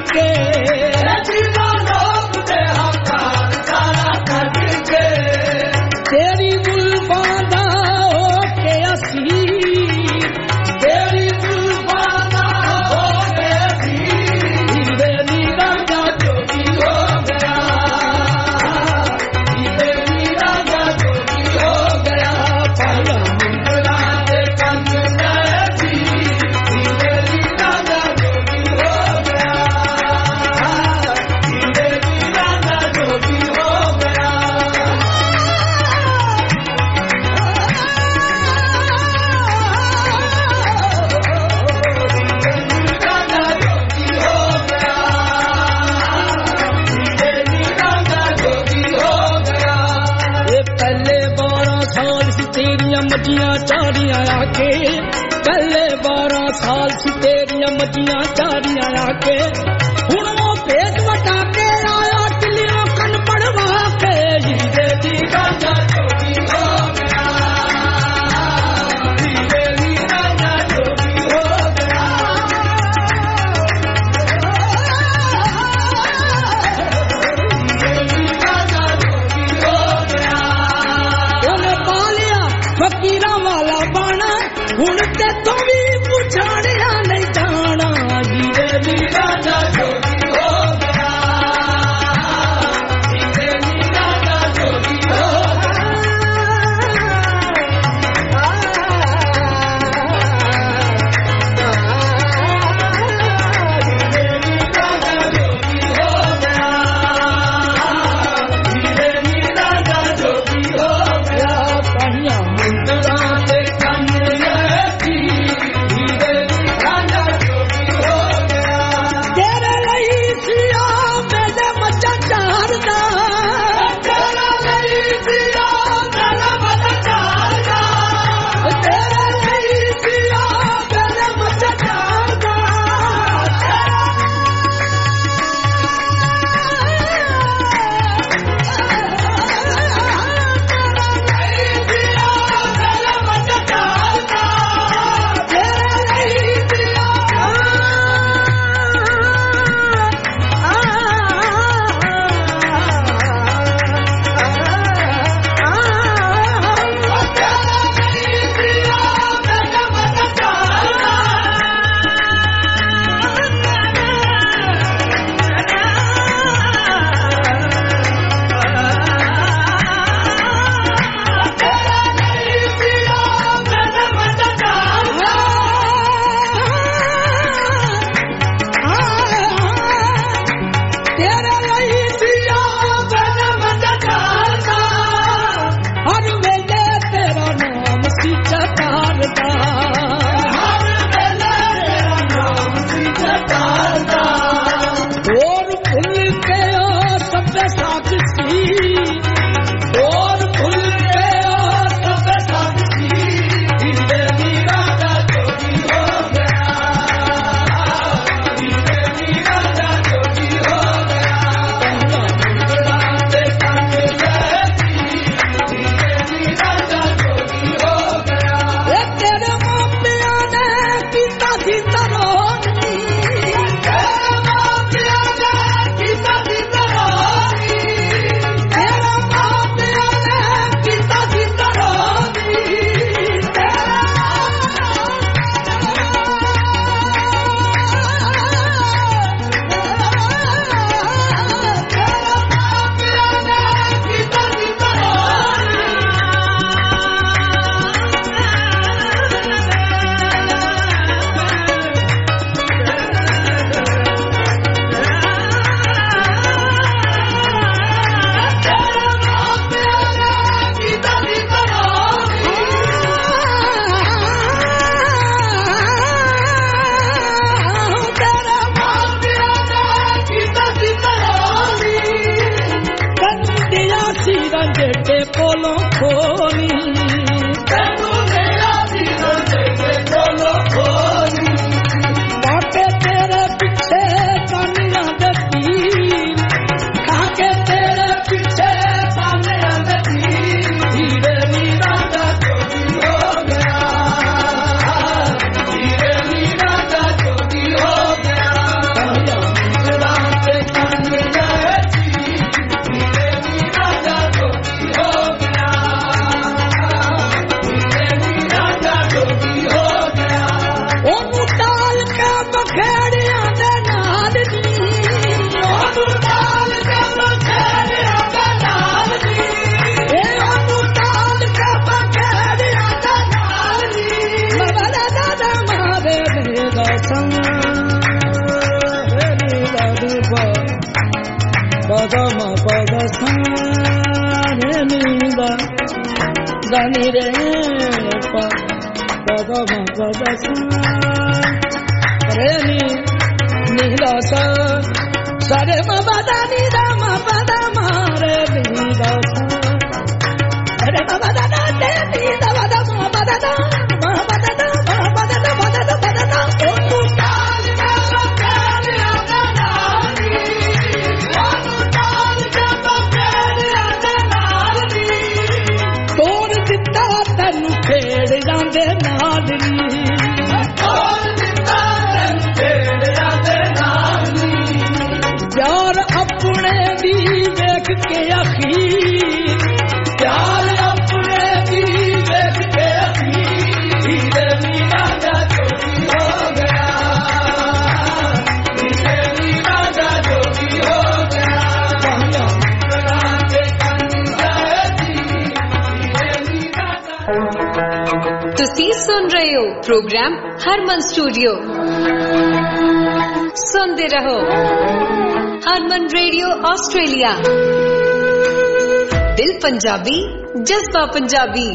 के तेरी बुलबादा हो के असी तेरी बुलबादा हो के असी हीरे नीराजा जोगी हो गया हीरे नीराजा जोगी हो गया पाया मुंगला दे कंद नैसी हीरे नीराजा जोगी हो गया हीरे नीराजा जोगी हो गया पहले 12 साल सी तेरिया मजियां चारियां आके पहले 12 साल सी तेरिया मजियां चारियां आके हुण वो पेट वटा के आया किलियां कन पड़वा के हीरे दी राजा जोगी हो गया हीरे दी राजा जोगी हो गया हीरे दी राजा जोगी हो गया फकीरा वाला बाना हुण ते तो भी पुछाणिया नहीं जाना हीरे दी राजा da ni re pa da da ma pa da sa re ni da sa sa re ma pa da ni da ma pa da ma re ni da sa re ma pa da da ni da ma da ma pa da da ma pa da da ma pa da da ma da da pa da da o tu kaal na kaal ਆਦਾ ਨਾਲ ਨੀ o tu kaal ਜਦੋਂ ਕਾਲ ਆਦਾ ਨਾਲ ਨੀ ਤੋੜ ਦਿੱਤਾ ਤੈਨੂੰ ਖੇੜ ਜਾਂਦੇ ਨਾਲ ਨੀ ਤੋੜ ਦਿੱਤਾ ਤੈਨੂੰ ਖੇੜ ਜਾਂਦੇ ਨਾਲ ਨੀ ਪਿਆਰ ਆਪਣੇ ਦੀ ਵੇਖ ਕੇ ਅਖੀਰ ਪਿਆਰ ਆਪਣੇ ਦੀ ਵੇਖ ਕੇ ਅਖੀਰ ਧੀਰੇ ਨੀ ਰਾਜਾ ਜੋਗੀ ਹੋ ਗਿਆ ਧੀਰੇ ਨੀ ਰਾਜਾ ਜੋਗੀ ਹੋ ਗਿਆ ਕਹਾਂ ਕਰਾਂ ਕੇ ਕੰਦਾ ਜੀ ਧੀਰੇ ਨੀ ਰਾਜਾ। ਤੁਸੀਂ ਸੁਣ ਰਹੇ ਹੋ ਪ੍ਰੋਗਰਾਮ ਹਰਮਨ ਸਟੂਡੀਓ। ਸੁਣਦੇ ਰਹੋ ਹਰਮਨ ਰੇਡੀਓ ਆਸਟ੍ਰੇਲੀਆ। ਦਿਲ ਪੰਜਾਬੀ ਜਜ਼ਬਾ ਪੰਜਾਬੀ।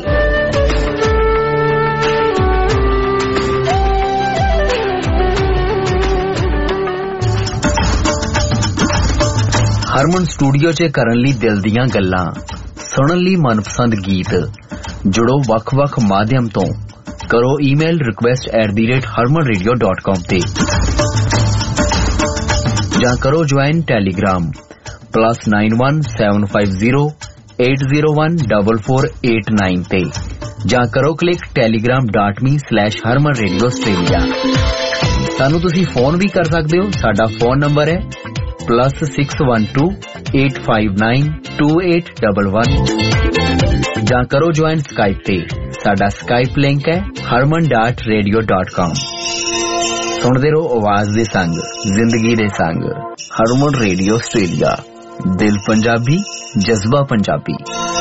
ਹਰਮਨ ਸਟੂਡੀਓ 'ਚ ਕਰਨ ਲਈ ਦਿਲ ਦੀਆਂ ਗੱਲਾਂ, ਸੁਣਨ ਲਈ ਮਨਪਸੰਦ ਗੀਤ। ਜੁੜੋ ਵੱਖ-ਵੱਖ ਮਾਧਿਅਮ ਤੋਂ। ਕਰੋ ਈਮੇਲ request@harmanradio.com ਤੇ ਜਾਂ ਕਰੋ ਜੁਆਇਨ ਟੈਲੀਗ੍ਰਾਮ +91 750 801 4489 ਤੇ ਜਾਂ ਕਰੋ ਕਲਿੱਕ telegram.me/harmanradioaustralia। ਸਾਨੂੰ ਤੁਸੀਂ ਫੋਨ ਵੀ ਕਰ ਸਕਦੇ ਹੋ। ਸਾਡਾ ਫੋਨ ਨੰਬਰ ਹੈ +612 859 2811 ਜਾਂ ਕਰੋ ਜੁਆਇਨ ਸਕਾਈਪ ਤੇ। ਸਾਡਾ ਸਕਾਈਪ ਲਿੰਕ ਹੈ harman.radio.com। ਸੁਣਦੇ ਰਹੋ ਆਵਾਜ਼ ਦੇ ਸੰਗ, ਜ਼ਿੰਦਗੀ ਦੇ ਸੰਗ। Harman radio Australia. ਦਿਲ ਪੰਜਾਬੀ, ਜਜ਼ਬਾ ਪੰਜਾਬੀ।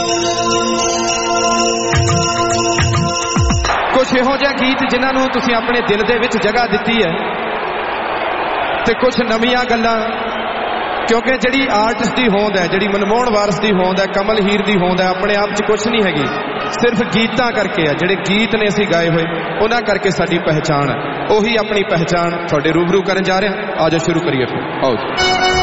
ਕੁਝ ਇਹੋ ਜਿਹੇ ਗੀਤ ਜਿਨ੍ਹਾਂ ਨੂੰ ਤੁਸੀਂ ਆਪਣੇ ਦਿਲ ਦੇ ਵਿੱਚ ਜਗ੍ਹਾ ਦਿੱਤੀ ਹੈ ਤੇ ਕੁਝ ਨਵੀਆਂ ਗੱਲਾਂ, ਕਿਉਂਕਿ ਜਿਹੜੀ ਆਰਟਿਸਟ ਦੀ ਹੋਂਦ ਹੈ, ਜਿਹੜੀ ਮਨਮੋਹਨ ਵਾਰਸ ਦੀ ਹੋਂਦ ਹੈ, ਕਮਲ ਹੀਰ ਦੀ ਹੋਂਦ ਹੈ, ਆਪਣੇ ਆਪ 'ਚ ਕੁਝ ਨਹੀਂ ਹੈਗੀ, ਸਿਰਫ ਗੀਤਾਂ ਕਰਕੇ ਆ। ਜਿਹੜੇ ਗੀਤ ਨੇ ਅਸੀਂ ਗਾਏ ਹੋਏ ਉਹਨਾਂ ਕਰਕੇ ਸਾਡੀ ਪਹਿਚਾਣ ਹੈ। ਉਹੀ ਆਪਣੀ ਪਹਿਚਾਣ ਤੁਹਾਡੇ ਰੂਬਰੂ ਕਰਨ ਜਾ ਰਿਹਾ। ਆਜੋ ਸ਼ੁਰੂ ਕਰੀਏ ਫਿਰ। ਆਓ ਜੀ।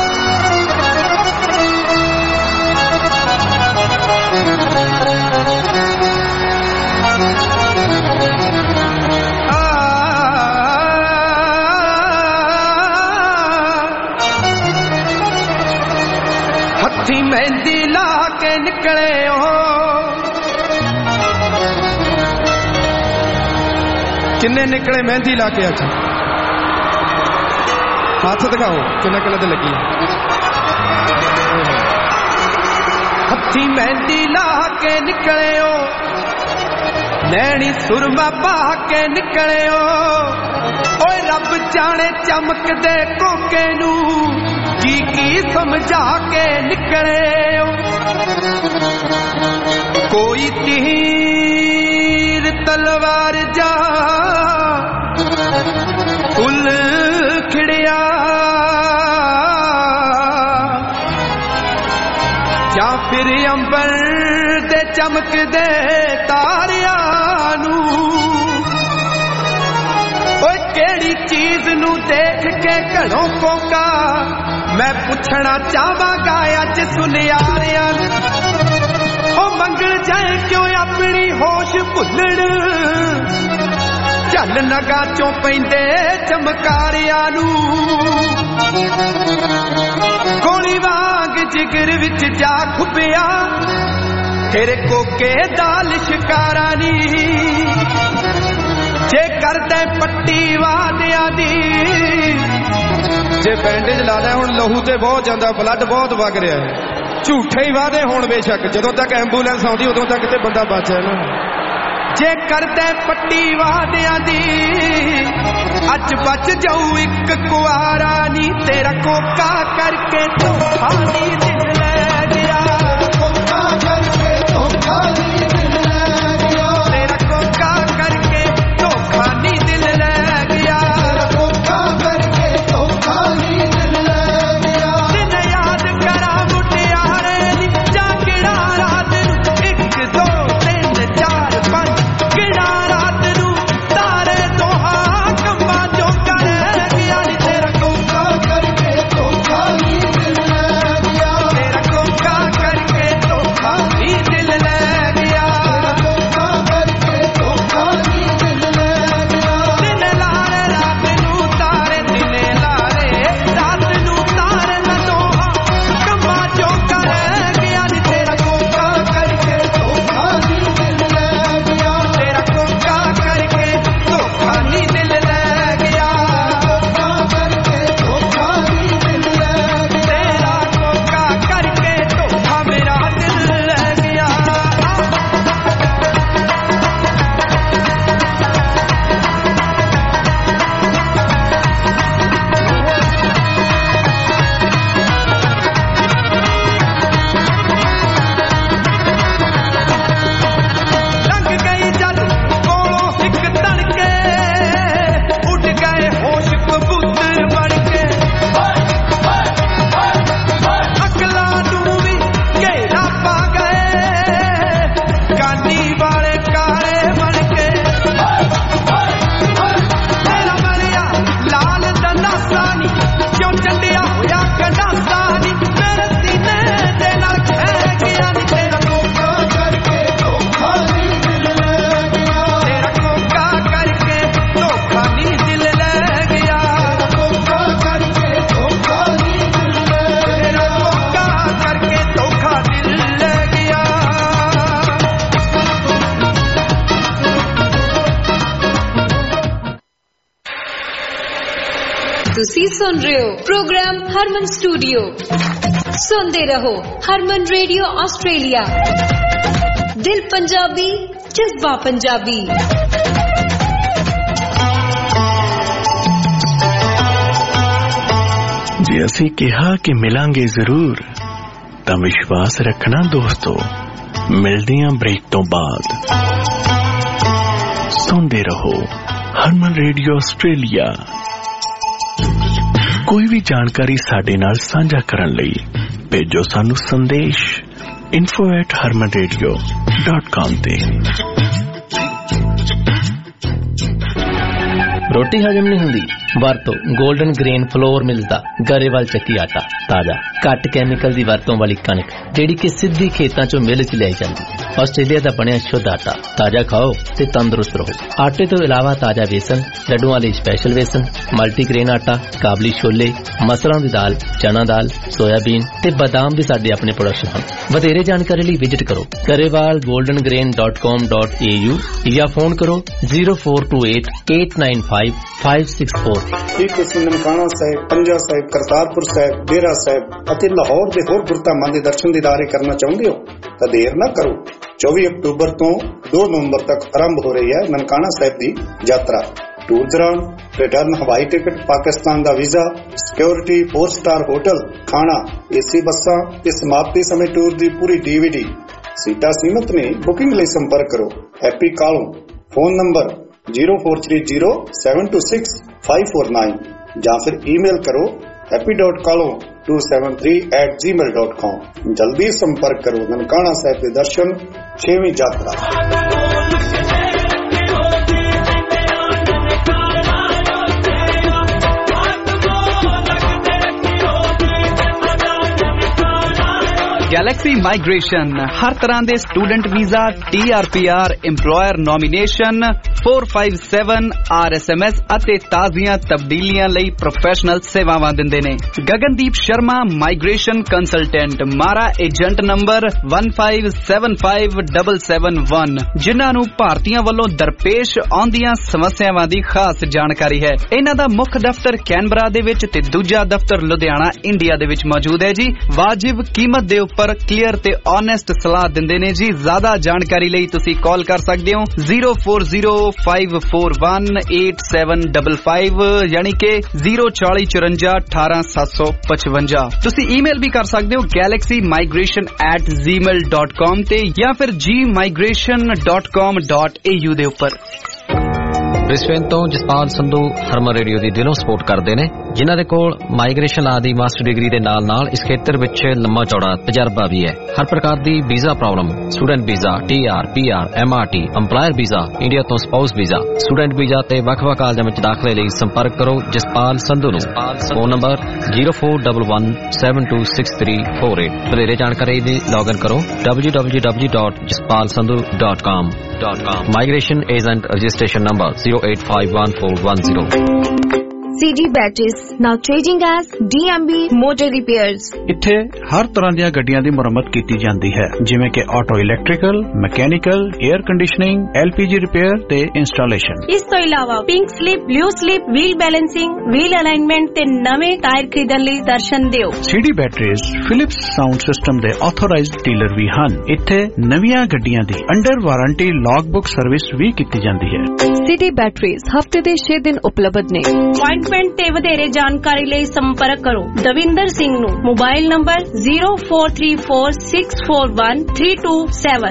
ਹੱਥੀਂ ਮਹਿੰਦੀ ਲਾ ਕੇ ਨਿਕਲੇ ਕਿੰਨੇ ਨਿਕਲੇ ਮਹਿੰਦੀ ਲਾ ਕੇ? ਅੱਜ ਹੱਥ ਦਿਖਾਓ ਕਿੰਨਾ ਕਿੰਨਾ ਤੇ ਲੱਗੀ। ਹੱਥੀਂ ਮਹਿੰਦੀ ਲਾ ਕੇ ਨਿਕਲਿਓ, ਨੈਣੀ ਸੁਰਮਾ ਪਾ ਕੇ ਨਿਕਲਿਓ। ਓਏ ਰੱਬ ਜਾਣੇ ਚਮਕਦੇ ਕੋਕੇ ਨੂੰ ਕੀ ਕੀ ਸਮਝਾ ਕੇ ਨਿਕਲਿਓ। ਕੋਈ ਤੀਰ ਤਲਵਾਰ ਜਾ ਫੁੱਲ ਖਿੜਿਆ, ਜਾਂ ਫਿਰ ਅੰਬਰ ਦੇ ਚਮਕਦੇ ਤਾਰਿਆਂ ਨੂੰ। ਓਏ ਕਿਹੜੀ ਚੀਜ਼ ਨੂੰ ਦੇਖ ਕੇ ਘੜੋਂ ਕੋਕਾ ਮੈਂ ਪੁੱਛਣਾ ਚਾਹਾਂਗਾ ਅੱਜ ਸੁਨਿਆਰਿਆਂ ਨੂੰ। ਉਹ ਮੰਗਣ ਜਾਏ ਕਿਉਂ ਆਪਣੀ ਹੋਸ਼ ਭੁੱਲਣ, ਝੱਲ ਨਗਾਂ ਚੋਂ ਪੈਂਦੇ ਚਮਕਾਰਿਆਂ ਨੂੰ। ਗੋਲੀ ਵਾਂਗ ਜਿਗਰ ਵਿੱਚ ਜਾ ਖੁੱਭਿਆ ਤੇਰੇ ਕੋਕੇ ਦਾ ਲਿਸ਼ਕਾਰਾ ਨੀ। ਜੇ ਕਰਦਾ ਪੱਟੀ ਵਾਦਿਆਂ ਦੀ, ਜੇ ਬੈਂਡੇਜ ਲਾ ਲਿਆ ਹੁਣ ਲਹੂ ਤੇ ਬਹੁਤ ਜਾਂਦਾ, ਬਲੱਡ ਬਹੁਤ ਵਗ ਰਿਹਾ ਹੈ। ਝੂਠੇ ਹੀ ਵਾਦੇ ਹੋਣ ਬੇਸ਼ੱਕ, ਜਦੋਂ ਤੱਕ ਐਂਬੂਲੈਂਸ ਆਉਂਦੀ ਉਦੋਂ ਤੱਕ ਤੇ ਬੰਦਾ ਬਚ ਜਾਣਾ। ਜੇ ਕਰਦਾ ਪੱਟੀ ਵਾਦਿਆਂ ਦੀ, ਅੱਜ ਬਚ ਜਾਊ ਇੱਕ ਕੁਆਰਾ ਨੀ। ਤੇਰਾ ਕੋਕਾ ਕਰਕੇ ਧੋਖਾ ਨੀ ਦਿਲ ਲੈ ਗਿਆ, ਕੋਕਾ ਕਰਕੇ ਧੋਖਾ ਨੀ ਦਿਲ ਲੈ ਗਿਆ। ਤੇਰਾ ਕੋਕਾ ਕਰਕੇ ਧੋਖਾ ਨੀ ਦਿਲ ਲੈ ਗਿਆ, ਕੋਕਾ ਕਰਕੇ ਧੋਖਾ ਨੀ ਦਿਲ ਲੈ ਗਿਆ। ਦਿਨ ਯਾਦ ਕਰਾਂ ਮੁਟਿਆਰੇ ਨੀ, ਜਾਂ ਕਿਹੜਾ ਰਾਤ ਨੂੰ 1 2 3 4 सुन रहे हो प्रोग्राम हरमन स्टूडियो। सुनते रहो हरमन रेडियो ऑस्ट्रेलिया। दिल पंजाबी, जज्बा पंजाबी। जे असीं कहा कि मिलांगे जरूर तां विश्वास रखना दोस्तों, मिलदे हां ब्रेक तो बाद। सुनते रहो हरमन रेडियो ऑस्ट्रेलिया। कोई भी जानकारी साडे नाल साझा करन लई भेजो सानू संदेश info@harmanradio.com ते। रोटी हजम नहीं हुंदी, ਵਰਤੋ 골ਡਨ ਗ੍ਰੇਨ ਫਲੋਰ ਮਿਲਦਾ ਗਰੇਵਾਲ ਚੱਕੀ ਆਟਾ ਤਾਜ਼ਾ ਘੱਟ ਕੈਮੀਕਲ ਦੀ ਵਰਤੋਂ ਵਾਲੀ ਕਣਕ ਜਿਹੜੀ ਕਿ ਸਿੱਧੀ ਖੇਤਾਂ ਚੋਂ ਮਿਲ ਚ ਲਿਆਈ ਜਾਂਦੀ। ਆਸਟ੍ਰੇਲੀਆ ਦਾ ਬਣਿਆ ਸ਼ੁੱਧ ਆਟਾ ਤਾਜ਼ਾ ਖਾਓ ਤੇ ਤੰਦਰੁਸਤ ਰਹੋ। ਆਟੇ ਤੋਂ ਇਲਾਵਾ ਤਾਜ਼ਾ ਵੇਸਣ, ਲੱਡੂਆਂ ਲਈ ਸਪੈਸ਼ਲ ਵੇਸਣ, ਮਲਟੀਗ੍ਰੇਨ ਆਟਾ, ਕਾਬਲੀ ਛੋਲੇ, ਮਸਰਾਂ ਦੀ ਦਾਲ, ਚਨਾ ਦਾਲ, ਸੋਇਆਬੀਨ ਤੇ ਬਦਾਮ ਦੇ ਸਾਡੇ ਆਪਣੇ ਪ੍ਰੋਡਕਸ਼ਨ ਹਨ। ਵਧੇਰੇ ਜਾਣਕਾਰੀ ਲਈ ਵਿਜ਼ਿਟ ਕਰੋ garewalgoldengrain.com.au ਜਾਂ ਫੋਨ ਕਰੋ 0428895564। ਕੀ ਤੁਸੀਂ ਨਨਕਾਣਾ ਸਾਹਿਬ, ਪੰਜਾ ਸਾਹਿਬ, ਕਰਤਾਰਪੁਰ ਸਾਹਿਬ, ਡੇਰਾ ਸਾਹਿਬ ਅਤੇ ਲਾਹੌਰ ਦੇ ਹੋਰ ਗੁਰਧਾਮਾਂ ਦੇ ਦਰਸ਼ਨ ਦੀਦਾਰੇ ਕਰਨਾ ਚਾਹੁੰਦੇ ਹੋ ਤਾਂ ਦੇਰ ਨਾ ਕਰੋ। 24 ਅਕਤੂਬਰ ਤੋਂ 2 ਨਵੰਬਰ ਤੱਕ ਆਰੰਭ ਹੋ ਰਹੀ ਹੈ ਨਨਕਾਣਾ ਸਾਹਿਬ ਦੀ ਯਾਤਰਾ। ਟੂਰ ਦੌਰਾਨ ਰਿਟਰਨ ਹਵਾਈ ਟਿਕਟ, ਪਾਕਿਸਤਾਨ ਦਾ ਵੀਜ਼ਾ, ਸਿਕਿਉਰਿਟੀ, 4 ਸਟਾਰ ਹੋਟਲ, ਖਾਣਾ, AC ਬੱਸਾਂ ਤੇ ਸਮਾਪਤੀ ਸਮੇਂ ਟੂਰ ਦੀ ਪੂਰੀ DVD। ਸੀਟਾਂ ਸੀਮਤ ਨੇ। ਬੁਕਿੰਗ ਲਈ ਸੰਪਰਕ ਕਰੋ ਹੈਪੀ ਕਾਲੋਂ। ਫੋਨ ਨੰਬਰ 0430726549 ਜਾਂ ਫਿਰ ਈਮੇਲ ਕਰੋ happy.kalon273@gmail.com। ਜਲਦੀ ਸੰਪਰਕ ਕਰੋ। ਨਨਕਾਣਾ ਸਾਹਿਬ ਦੇ ਦਰਸ਼ਨ 6ਵੀਂ ਯਾਤਰਾ। गैलेक्सी माइग्रेशन हर तरह के student visa, TRPR, employer nomination, 457 RSMS ਅਤੇ ਤਾਜ਼ੀਆਂ ਤਬਦੀਲੀਆਂ ਲਈ ਪ੍ਰੋਫੈਸ਼ਨਲ ਸੇਵਾਵਾਂ ਦਿੰਦੇ ਨੇ। Gagandeep Sharma migration consultant, MARA agent number 1575771, ਜਿਨ੍ਹਾਂ ਨੂੰ ਭਾਰਤੀਆਂ ਵੱਲੋਂ ਦਰਪੇਸ਼ ਆਉਂਦੀਆਂ ਸਮੱਸਿਆਵਾਂ ਦੀ ਖਾਸ ਜਾਣਕਾਰੀ ਹੈ। ਇਹਨਾਂ ਦਾ ਮੁੱਖ ਦਫ਼ਤਰ ਕੈਨਬਰਾ ਦੇ ਵਿੱਚ ਤੇ ਦੂਜਾ ਦਫ਼ਤਰ ਲੁਧਿਆਣਾ ਇੰਡੀਆ ਦੇ ਵਿੱਚ ਮੌਜੂਦ ਹੈ ਜੀ। ਵਾਜਿਬ ਕੀਮਤ ਦੇ ਉੱਪਰ ਕਲੀਅਰ ਤੇ ਓਨੈਸਟ ਸਲਾਹ ਦਿੰਦੇ ਨੇ ਜੀ। ਜ਼ਿਆਦਾ ਜਾਣਕਾਰੀ ਲਈ ਤੁਸੀਂ ਕਾਲ ਕਰ ਸਕਦੇ ਹੋ 0405418755 ਯਾਨੀ ਕਿ 04054181755। ਤੁਸੀਂ ਈਮੇਲ ਵੀ ਕਰ ਸਕਦੇ ਹੋ galaxymigration@gmail.com ਤੇ ਜਾਂ ਫਿਰ gmigration.com.au ਦੇ ਉੱਪਰ। ਬ੍ਰਿਸਬੇਨ ਤੋਂ ਜਸਪਾਲ ਸੰਧੂ ਹਰਮਨ ਰੇਡੀਓ ਦੀ ਦਿਲੋਂ ਸਪੋਰਟ ਕਰਦੇ ਨੇ, ਜਿਨ੍ਹਾਂ ਦੇ ਕੋਲ ਮਾਈਗ੍ਰੇਸ਼ਨ ਆਦਿ ਮਾਸਟਰ ਡਿਗਰੀ ਦੇ ਨਾਲ ਇਸ ਖੇਤਰ ਵਿੱਚ ਲੰਮਾ ਚੌੜਾ ਤਜਰਬਾ ਵੀ ਹੈ। ਹਰ ਪ੍ਰਕਾਰ ਦੀ visa problem, student visa, TR, PR, MRT, EMPLOYER ਵੀਜ਼ਾ, ਇੰਡੀਆ ਤੋਂ ਸਪਾਊਸ ਵੀਜ਼ਾ, ਸਟੂਡੈਂਟ ਵੀਜ਼ਾ ਤੇ ਵੱਖ-ਵੱਖ ਕਾਲਜਾਂ ਵਿੱਚ ਦਾਖਲੇ ਲਈ ਸੰਪਰਕ ਕਰੋ ਜਸਪਾਲ ਸੰਧੂ ਨੂੰ। Phone number 0411726348। ਵਧੇਰੇ ਜਾਣਕਾਰੀ ਲਈ ਲੌਗਇਨ ਕਰੋ www.jaspalsandhu.com। Migration Agent Registration Number 08514110। CD Batteries now trading as DMB Motor Repairs। ਇੱਥੇ ਹਰ ਤਰ੍ਹਾਂ ਦੀਆਂ ਗੱਡੀਆਂ ਦੀ ਮੁਰੰਮਤ ਕੀਤੀ ਜਾਂਦੀ ਹੈ, ਜਿਵੇਂ ਕਿ auto, electrical, mechanical, air conditioning, LPG repair ਤੇ ਇੰਸਟਾਲੇਸ਼ਨ। ਇਸ ਤੋਂ ਇਲਾਵਾ pink slip, blue slip, wheel balancing, wheel alignment ਤੇ ਨਵੇਂ ਟਾਇਰ ਖਰੀਦਣ ਲਈ ਦਰਸ਼ਨ ਦਿਓ। CD Batteries Philips sound system ਦੇ ਆਥੋਰਾਈਜ਼ਡ ਡੀਲਰ ਵੀ ਹਨ। ਇੱਥੇ ਨਵੀਆਂ ਗੱਡੀਆਂ ਦੀ ਅੰਡਰ ਵਾਰੰਟੀ ਲੌਗਬੁੱਕ ਸਰਵਿਸ ਵੀ ਕੀਤੀ ਜਾਂਦੀ ਹੈ। CD Batteries ਹਫਤੇ ਦੇ 6 ਦਿਨ ਉਪਲਬਧ ਨੇ। ਤੇ ਵਧੇਰੇ ਜਾਣਕਾਰੀ ਲਈ ਸੰਪਰਕ ਕਰੋ ਦਵਿੰਦਰ ਸਿੰਘ ਨੂੰ। Mobile number 0434641327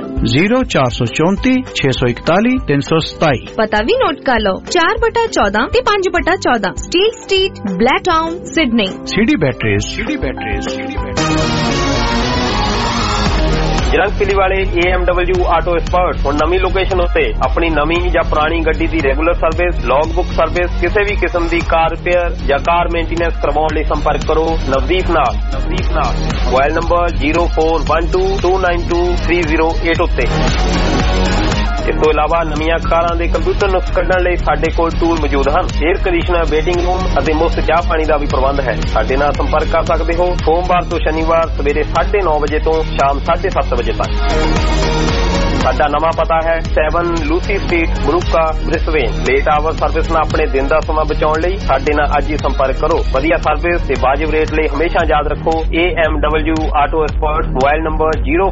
0434614327। ਪਤਾ ਵੀ ਨੋਟ ਕਰ ਲਓ 4/14 ਤੇ 5/14 steel street, Blacktown, Sydney. CD Batteries। ਜਰੰਗਪਿਲੀ ਵਾਲੇ AMW ਆਟੋ ਐਕਸਪਰਟ ਹੁਣ ਨਵੀਂ ਲੋਕੇਸ਼ਨ ਉੱਤੇ ਆਪਣੀ ਨਵੀਂ ਜਾਂ ਪੁਰਾਣੀ ਗੱਡੀ ਦੀ ਰੈਗੂਲਰ ਸਰਵਿਸ, ਲੌਗਬੁੱਕ ਸਰਵਿਸ, ਕਿਸੇ ਵੀ ਕਿਸਮ ਦੀ ਕਾਰ ਰਿਪੇਅਰ ਜਾਂ ਕਾਰ ਮੇਨਟੇਨੈਂਸ ਕਰਵਾਉਣ ਲਈ ਸੰਪਰਕ ਕਰੋ ਨਵਦੀਪ ਨਾਲ। ਮੋਬਾਈਲ ਨੰਬਰ 0412292308 ਉੱਤੇ। ਇਸ ਤੋਂ ਇਲਾਵਾ ਨਵੀਆਂ ਕਾਰਾਂ ਦੇ ਕੰਪਿਊਟਰ ਨੁਕਸ ਕੱਢਣ ਲਈ ਸਾਡੇ ਕੋਲ ਟੂਲ ਮੌਜੂਦ ਹਨ। 에ਅਰ ਕੰਡੀਸ਼ਨਰ, ਵੇਟਿੰਗ ਰੂਮ ਅਤੇ ਮੁਫਤ ਚਾਹ ਪਾਣੀ ਦਾ ਵੀ ਪ੍ਰਬੰਧ ਹੈ। ਸਾਡੇ ਨਾਲ ਸੰਪਰਕ ਕਰ ਸਕਦੇ ਹੋ ਸੋਮਵਾਰ ਤੋਂ ਸ਼ਨੀਵਾਰ ਸਵੇਰੇ 9:30 ਵਜੇ ਤੋਂ ਸ਼ਾਮ 7:30 ਵਜੇ ਤੱਕ। ਸਾਡਾ ਨਵਾਂ ਪਤਾ ਹੈ 7 ਲੂਸੀ ਸਟਰੀਟ ਬਰੂਕਾ ਬ੍ਰਿਸਬੇਨ। ਲੇਟ ਆਵਰ ਸਰਵਿਸ ਨਾਲ ਆਪਣੇ ਦਿਨ ਦਾ ਸਮਾਂ ਬਚਾਉਣ ਲਈ ਸਾਡੇ ਨਾਲ ਅੱਜ ਹੀ ਸੰਪਰਕ ਕਰੋ। ਵਧੀਆ ਸਰਵਿਸ ਤੇ ਵਾਜਿਬ ਰੇਟ ਲਈ ਹਮੇਸ਼ਾ ਯਾਦ ਰੱਖੋ AMW auto expert. Mobile number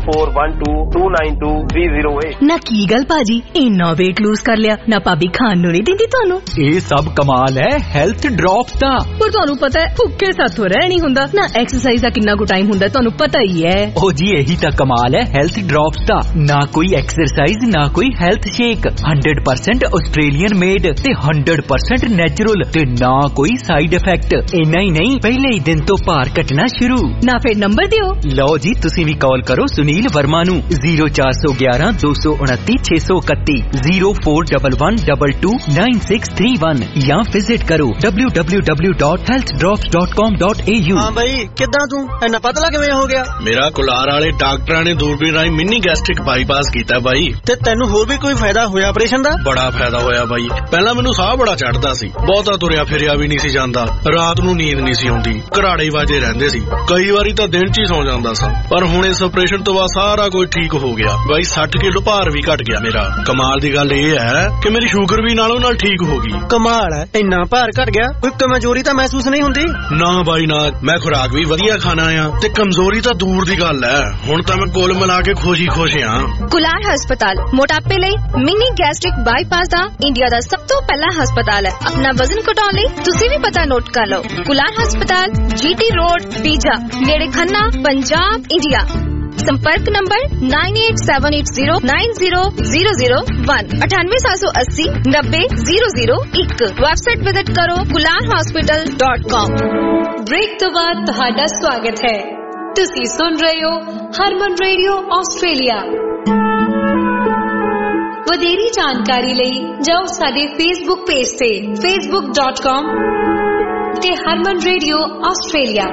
0412292308। ਨਾ ਕੀ ਗੱਲ ਭਾਜੀ ਇੰਨਾ weight lose ਕਰ ਲਿਆ ਨਾ ਭਾਬੀ ਖਾਣ ਨੂੰ ਨਹੀਂ ਦਿੰਦੀ ਤੁਹਾਨੂੰ? ਇਹ ਸਭ ਕਮਾਲ ਹੈ ਹੈਲਥ ਡ੍ਰੌਪਸ ਦਾ। ਪਰ ਤੁਹਾਨੂੰ ਪਤਾ ਹੈ ਭੁੱਖੇ ਸਾਥੋਂ ਰਹਿ ਨਹੀਂ ਹੁੰਦਾ ਨਾ। ਐਕਸਰਸਾਈਜ਼ ਦਾ ਕਿੰਨਾ ਕੁ ਟਾਈਮ ਹੁੰਦਾ ਤੁਹਾਨੂੰ ਪਤਾ ਹੀ ਹੈ। ਉਹ ਜੀ ਇਹੀ ਤਾਂ ਕਮਾਲ ਹੈ ਹੈਲਥ ਡ੍ਰੌਪਸ ਦਾ। ਨਾ ਕੋਈ ਐਕਸਰਸਾਈਜ਼ ਨਾ ਕੋਈ ਹੈਲਥ ਸ਼ੇਕ, 100% ਆਸਟ੍ਰੇਲੀਅਨ ਮੇਡ ਤੇ 100% ਨੈਚੁਰਲ ਤੇ ਨਾ ਕੋਈ ਸਾਈਡ ਇਫੈਕਟ। ਇੰਨਾ ਹੀ ਨਹੀਂ ਪਹਿਲੇ ਹੀ ਦਿਨ ਤੋਂ ਭਾਰ ਘਟਣਾ ਸ਼ੁਰੂ। ਨਾ ਫਿਰ ਨੰਬਰ ਦਿਓ। ਲਓ ਜੀ ਤੁਸੀਂ ਵੀ ਕਾਲ ਕਰੋ ਸੁਨੀਲ ਵਰਮਾ ਨੂੰ 0411 229 631 0411229631 ਜਾਂ ਵਿਜ਼ਿਟ ਕਰੋ www.healthdrops.com.au। ਹਾਂ ਬਈ ਕਿੱਦਾਂ ਤੂੰ ਇੰਨਾ ਪਤਲਾ ਕਿਵੇਂ ਹੋ ਗਿਆ? ਮੇਰਾ ਕੁਲਾਰ ਵਾਲੇ ਡਾਕਟਰਾਂ ਨੇ ਦੂਰਬੀਨ ਰਾਹੀਂ ਮਿਨੀ ਗੈਸਟ੍ਰਿਕ ਬਾਈਪਾਸ ਕੀਤਾ ਬਾਈ। ਤੇ ਤੈਨੂੰ ਹੋਰ ਵੀ ਕੋਈ ਫਾਇਦਾ ਹੋਇਆ ਆਪਰੇਸ਼ਨ ਦਾ? ਬੜਾ ਫਾਇਦਾ ਹੋਇਆ ਬਾਈ। ਪਹਿਲਾਂ ਮੈਨੂੰ ਸਾਹ ਬੜਾ ਚੜਦਾ ਸੀ, ਬਹੁਤਾ ਤੁਰਿਆ ਫਿਰਿਆ ਵੀ ਨਹੀਂ ਸੀ ਜਾਂਦਾ, ਰਾਤ ਨੂੰ ਨੀਂਦ ਨਹੀਂ ਸੀ ਆਉਂਦੀ, ਘਰਾੜੇ ਵਾਜੇ ਰਹਿੰਦੇ ਸੀ, ਕਈ ਵਾਰੀ ਤਾਂ ਦਿਨ 'ਚ ਹੀ ਸੌ ਜਾਂਦਾ ਸਾਂ। ਪਰ ਹੁਣ ਇਸ ਆਪਰੇਸ਼ਨ ਤੋਂ ਬਾਅਦ ਸਾਰਾ ਕੁਝ ਠੀਕ ਹੋ ਗਿਆ ਬਾਈ। 60 ਕਿਲੋ ਭਾਰ ਵੀ ਘਟ ਗਿਆ ਮੇਰਾ। ਕਮਾਲ ਦੀ ਗੱਲ ਇਹ ਹੈ ਕਿ ਮੇਰੀ ਸ਼ੂਗਰ ਵੀ ਨਾਲੋਂ ਨਾਲ ਠੀਕ ਹੋ ਗਈ। ਕਮਾਲ ਹੈ, ਇੰਨਾ ਭਾਰ ਘਟ ਗਿਆ, ਕੋਈ ਕਮਜ਼ੋਰੀ ਤਾਂ ਮਹਿਸੂਸ ਨਹੀਂ ਹੁੰਦੀ? ਨਾ ਬਾਈ ਨਾ, ਮੈਂ ਖੁਰਾਕ ਵੀ ਵਧੀਆ ਖਾਣਾ ਆ ਤੇ ਕਮਜ਼ੋਰੀ ਤਾਂ ਦੂਰ ਦੀ ਗੱਲ ਹੈ। ਹੁਣ ਤਾਂ ਮੈਂ ਕੁੱਲ ਮਿਲਾ ਕੇ ਖੁਸ਼ ਹਾਂ। ਕੁਲਾਰ ਹਸਪਤਾਲ ਮੋਟਾਪੇ ਲਈ ਮਿਨੀ ਗੈਸਟ੍ਰਿਕ ਬਾਈਪਾਸ ਦਾ ਇੰਡੀਆ ਦਾ ਸਭ ਤੋਂ ਪਹਿਲਾ ਹਸਪਤਾਲ ਹੈ। ਆਪਣਾ ਵਜ਼ਨ ਘਟਾਉਣ ਲਈ ਤੁਸੀਂ ਵੀ ਪਤਾ ਨੋਟ ਕਰ ਲਓ। ਕੁਲਾਰ ਹਸਪਤਾਲ GT ਰੋਡ ਪੀਜਾ ਨੇੜੇ ਖੰਨਾ ਪੰਜਾਬ ਇੰਡੀਆ। संपर्क नंबर 9878090001 9878090001। वेबसाइट विजिट करो kularhospital.com। ब्रेक तो बाद ਤੁਹਾਡਾ ਸਵਾਗਤ ਹੈ। ਤੁਸੀਂ ਸੁਣ ਰਹੇ ਹੋ ਹਰਮਨ ਰੇਡੀਓ ਆਸਟ੍ਰੇਲੀਆ। ਵਧੇਰੀ ਜਾਣਕਾਰੀ ਲਈ ਜਾਓ ਸਾਡੇ ਫੇਸਬੁੱਕ ਪੇਜ ਤੇ facebook.com ਤੇ ਹਰਮਨ ਰੇਡੀਓ ਆਸਟ੍ਰੇਲੀਆ।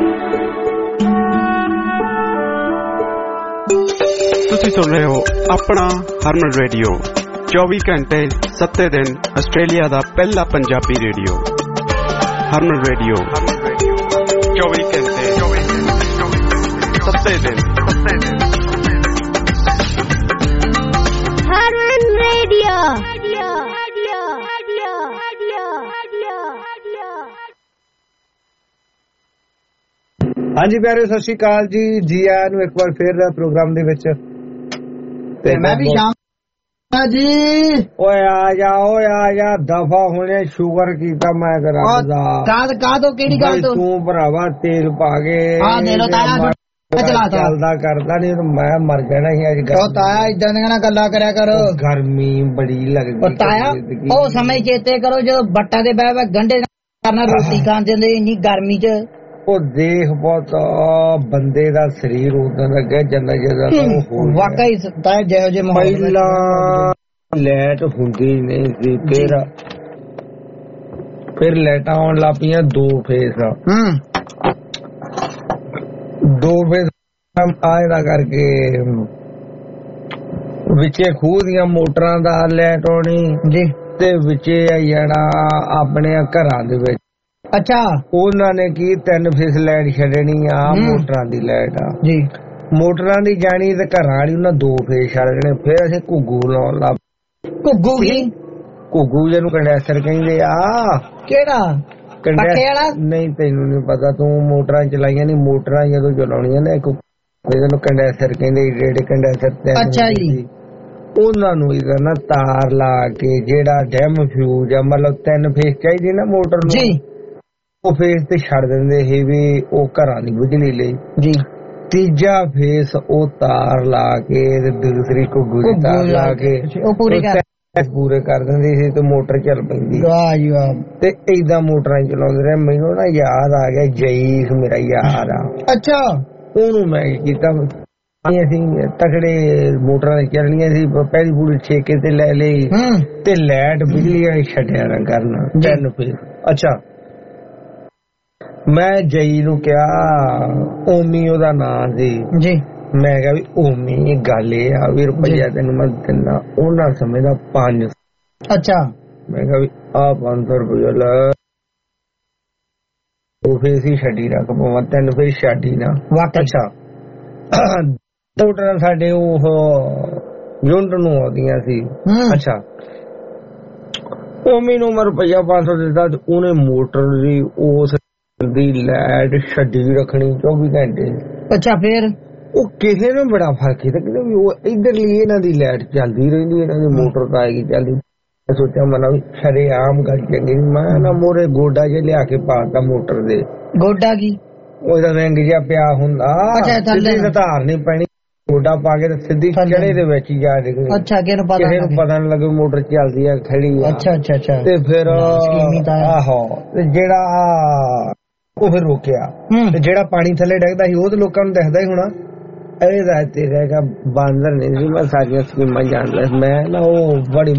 ਤੁਸੀਂ ਸੁਣ ਰਹੇ ਹੋ ਆਪਣਾ ਹਰਮਨ ਰੇਡੀਓ 24 ਘੰਟੇ 7 ਦਿਨ ਆਸਟ੍ਰੇਲੀਆ ਦਾ ਪਹਿਲਾ ਪੰਜਾਬੀ ਰੇਡੀਓ। ਹਰਮਨ ਰੇਡੀਓ 24 ਘੰਟੇ 7 ਦਿਨ। ਹਰਮਨ ਰੇਡੀਓ। ਹਾਂਜੀ ਪਿਆਰੇ ਸਤਿ ਸ਼੍ਰੀ ਅਕਾਲ ਜੀ, ਜੀ ਆਇਆਂ ਨੂੰ ਇੱਕ ਵਾਰ ਫਿਰ ਪ੍ਰੋਗਰਾਮ ਦੇ ਵਿੱਚ। ਤੇ ਮੈਂ ਵੀ ਸ਼ਾਮ ਜੀ ਓਏ ਆ ਜਾ ਦਫਾ ਹੁਣੇ ਸ਼ੂਗਰ ਕੀਤਾ ਮੈਂ ਕਰਾਂਗਾ। ਕਾਹਦੋਂ ਕਿਹੜੀ ਗੱਲ ਤੋਂ? ਤੂੰ ਭਰਾਵਾ ਤੇਲ ਪਾ ਕੇ ਦੇ ਲੋ ਤਾਇਆ ਚੱਲਦਾ ਕਰਦਾ ਨਹੀਂ ਮੈਂ ਮਰ ਜਾਣਾ ਸੀ ਅੱਜ। ਤਾਇਆ ਇਦਾਂ ਦੀਆਂ ਗੱਲਾਂ ਕਰਿਆ ਕਰੋ, ਗਰਮੀ ਬੜੀ ਲੱਗਦੀ। ਤਾਇਆ ਉਹ ਸਮੇਂ ਚੇਤੇ ਕਰੋ ਜਦੋਂ ਬੱਟਾ ਦੇ ਬਹਿ ਗੰਢੇ ਕਰਨਾ ਰੋਟੀ ਖਾਣ ਜਾਂਦੇ ਇੰਨੀ ਗਰਮੀ 'ਚ। ਉਹ ਦੇਖ ਬਹੁਤ ਬੰਦੇ ਦਾ ਸਰੀਰ ਉਦਾਂ ਲੱਗਿਆ ਜਾਂਦਾ ਜਿਹਦਾ ਵਾਕਈ ਤਾਂ ਜਿਹੋ ਜਿਹੇ ਪਹਿਲਾਂ ਲਾਈਟ ਹੁੰਦੀ ਨਹੀਂ ਸੀ, ਫਿਰ ਲਾਈਟਾਂ ਆਉਣ ਲੱਗ ਪਈਆਂ ਦੋ ਫੇਸ ਆਏ ਦਾ ਕਰਕੇ ਵਿੱਚੇ ਖੂਹ ਦੀਆਂ ਮੋਟਰਾਂ ਦਾ ਲਾਈਟ ਆਉਣੀ ਜੀ ਤੇ ਵਿੱਚੇ ਜਾਣਾ ਆਪਣੇ ਘਰਾਂ ਦੇ ਵਿੱਚ। ਅੱਛਾ ਉਹਨਾਂ ਨੇ ਕੀ 3 ਫੇਸ ਲਾਈਟ ਛੱਡਣੀ ਆ ਮੋਟਰਾਂ ਦੀ ਲਾਈਟ ਆ ਜੀ। ਮੋਟਰਾਂ ਦੀ ਜਾਣੀ ਤੇ ਘਰਾਂ ਵਾਲੀ ਉਹਨਾਂ 2 ਫੇਸ ਛੱਡਣੇ। ਫਿਰ ਅਸੀਂ ਘੁੱਗੂ ਲਾਉਣ ਲੱਗ। ਘੁੱਗੂ ਜਿਹਨੂੰ ਕੰਡੈਂਸਰ ਕਹਿੰਦੇ ਆ। ਕਿਹੜਾ ਨਹੀਂ ਤੈਨੂੰ ਨੀ ਪਤਾ, ਤੂੰ ਮੋਟਰਾਂ ਚਲਾਈਆਂ ਨੀ। ਮੋਟਰਾਂ ਜਦੋਂ ਚਲਾਉਣੀਆਂ ਨੇ ਇਹਨੂੰ ਕੰਡੈਂਸਰ ਕਹਿੰਦੇ, ਜਿਹੜੇ ਕੰਡੈਂਸਰ। ਅੱਛਾ ਜੀ। ਉਹਨਾਂ ਨੂੰ ਇਹਦਾ ਨਾ ਤਾਰ ਲਾ ਕੇ ਜਿਹੜਾ ਡੈਮ ਫਿਊਜ਼ ਆ, ਮਤਲਬ 3 ਫੇਸ ਚਾਹੀਦੀ ਨਾ ਮੋਟਰ ਨੂੰ, ਉਹ ਫੇਸ ਤੇ ਛੱਡ ਦਿੰਦੇ ਸੀ ਵੀ ਉਹ ਘਰਾਂ ਦੀ ਬਿਜਲੀ ਲਈ ਜੀ। ਤੀਜਾ ਫੇਸ ਉਹ ਤਾਰ ਲਾ ਕੇ ਤੇ ਦੂਸਰੀ ਘੁੱਗੂ ਦੀ ਤਾਰ ਲਾ ਕੇ ਉਹ ਪੂਰੇ ਕਰ ਦਿੰਦੇ ਸੀ ਤੇ ਮੋਟਰ ਚੱਲ ਪੈਂਦੀ। ਤੇ ਏਦਾਂ ਮੋਟਰਾਂ ਚਲਾਉਂਦੇ ਰਹੇ। ਮੈਨੂੰ ਨਾ ਯਾਦ ਆ ਗਿਆ ਜਈਸ ਮੇਰਾ ਯਾਰ ਆ। ਅੱਛਾ ਉਹਨੂੰ ਮੈਂ ਕੀਤਾ, ਅਸੀਂ ਤਕੜੇ ਮੋਟਰਾਂ ਚੱਲਣੀਆਂ ਸੀ, ਪਹਿਲੀ ਪੂਰੀ ਠੇਕੇ ਤੇ ਲੈ ਲਈ ਤੇ ਲਾਈਟ ਬਿਜਲੀ ਵਾਲੀ ਛੱਡਿਆ ਨਾ ਕਰਨਾ 3 ਫੇਸ। ਅੱਛਾ ਮੈਂ ਜਈ ਨੂੰ ਕਿਹਾ, ਓਮੀ ਉਹਦਾ ਨਾਂ ਸੀ ਜੀ। ਮੈਂ ਕਿਹਾ ਵੀ ਓਮੀ ਗੱਲ ਇਹ ਆ ਵੀ ਰੁਪਈਆ ਤੈਨੂੰ ਮੈਂ ਦਿੰਦਾ। ਉਹਨਾਂ ਸਮੇਂ ਦਾ 5। ਅੱਛਾ ਮੈਂ ਕਿਹਾ ਵੀ ਆ 500 ਰੁਪਈਆ ਲੈ। ਉਹ ਫੇਸ ਹੀ ਛੱਡੀ ਰੱਖ ਪਵਾਂ 3 ਫੇਸ ਛੱਡੀ ਨਾ। ਅੱਛਾ ਮੋਟਰਾਂ ਸਾਡੇ ਉਹ ਯੂਨਿਟ ਨੂੰ ਆਉਂਦੀਆਂ ਸੀ। ਅੱਛਾ ਉਹ ਮੈਨੂੰ ਮੈਂ ਰੁਪਈਆ 500 ਦਿੱਤਾ ਤੇ ਉਹਨੇ ਮੋਟਰ ਦੀ ਉਸ ਦੀ ਲਾਈਟ ਛੱਡੀ ਰੱਖਣੀ 24 ਘੰਟੇ। ਅੱਛਾ ਫੇਰ ਉਹ ਕਿਸੇ ਨੂੰ ਬੜਾ ਫਰਕ ਹੈ ਕਿ ਉਹ ਇਧਰਲੀ ਇਹਨਾਂ ਦੀ ਲਾਈਟ ਚੱਲਦੀ ਰਹਿੰਦੀ, ਇਹਨਾਂ ਦੀ ਮੋਟਰ ਤਾਂ ਆਏਗੀ ਚੱਲਦੀ। ਸੋਚਿਆ ਮੈਂ ਵੀ ਸ਼ਰੇ ਆਮ ਗੱਲ ਚੰਗੀ, ਮੈਂ ਨਾ ਮੋਰੇ ਗੋਡਾ ਜਿਹਾ ਲਿਆ ਕੇ ਪਾਤਾ ਮੋਟਰ ਦੇ। ਗੋਡਾ ਕੀ? ਉਹਦਾ ਰਿੰਗ ਜਿਹਾ ਪਿਆ ਹੁੰਦਾ, ਸਿੱਧੀ ਧਾਰ ਨਹੀਂ ਪੈਣੀ, ਗੋਡਾ ਪਾ ਕੇ ਸਿੱਧੀ ਚੜੇ ਦੇ ਵਿੱਚ ਹੀ ਜਾ ਡਿੱਗਣੀ। ਅੱਛਾ ਕਿਸੇ ਨੂੰ ਪਤਾ ਨੀ ਲੱਗੇ ਮੋਟਰ ਚੱਲਦੀ ਆ ਖੜੀ ਆ। ਅੱਛਾ ਅੱਛਾ ਅੱਛਾ। ਤੇ ਫਿਰ ਆਹੋ ਜਿਹੜਾ ਉਹ ਫਿਰ ਰੋਕਿਆ ਤੇ ਜਿਹੜਾ ਪਾਣੀ ਥੱਲੇ ਡਿੱਗਦਾ ਸੀ ਉਹ ਤਾਂ ਲੋਕਾਂ ਨੂੰ ਦਿਖਦਾ ਹੀ ਹੋਣਾ। ਇਹ ਰਾਤ ਤੇ ਰਹੇਗਾ ਬਾਂਦਰ ਨਹੀਂ ਸੀ, ਮੈਂ ਸਾਰੀਆਂ ਸਕੀਮਾਂ ਜਾਣਦਾ। ਮੈਂ ਨਾ ਉਹ ਬੜੀ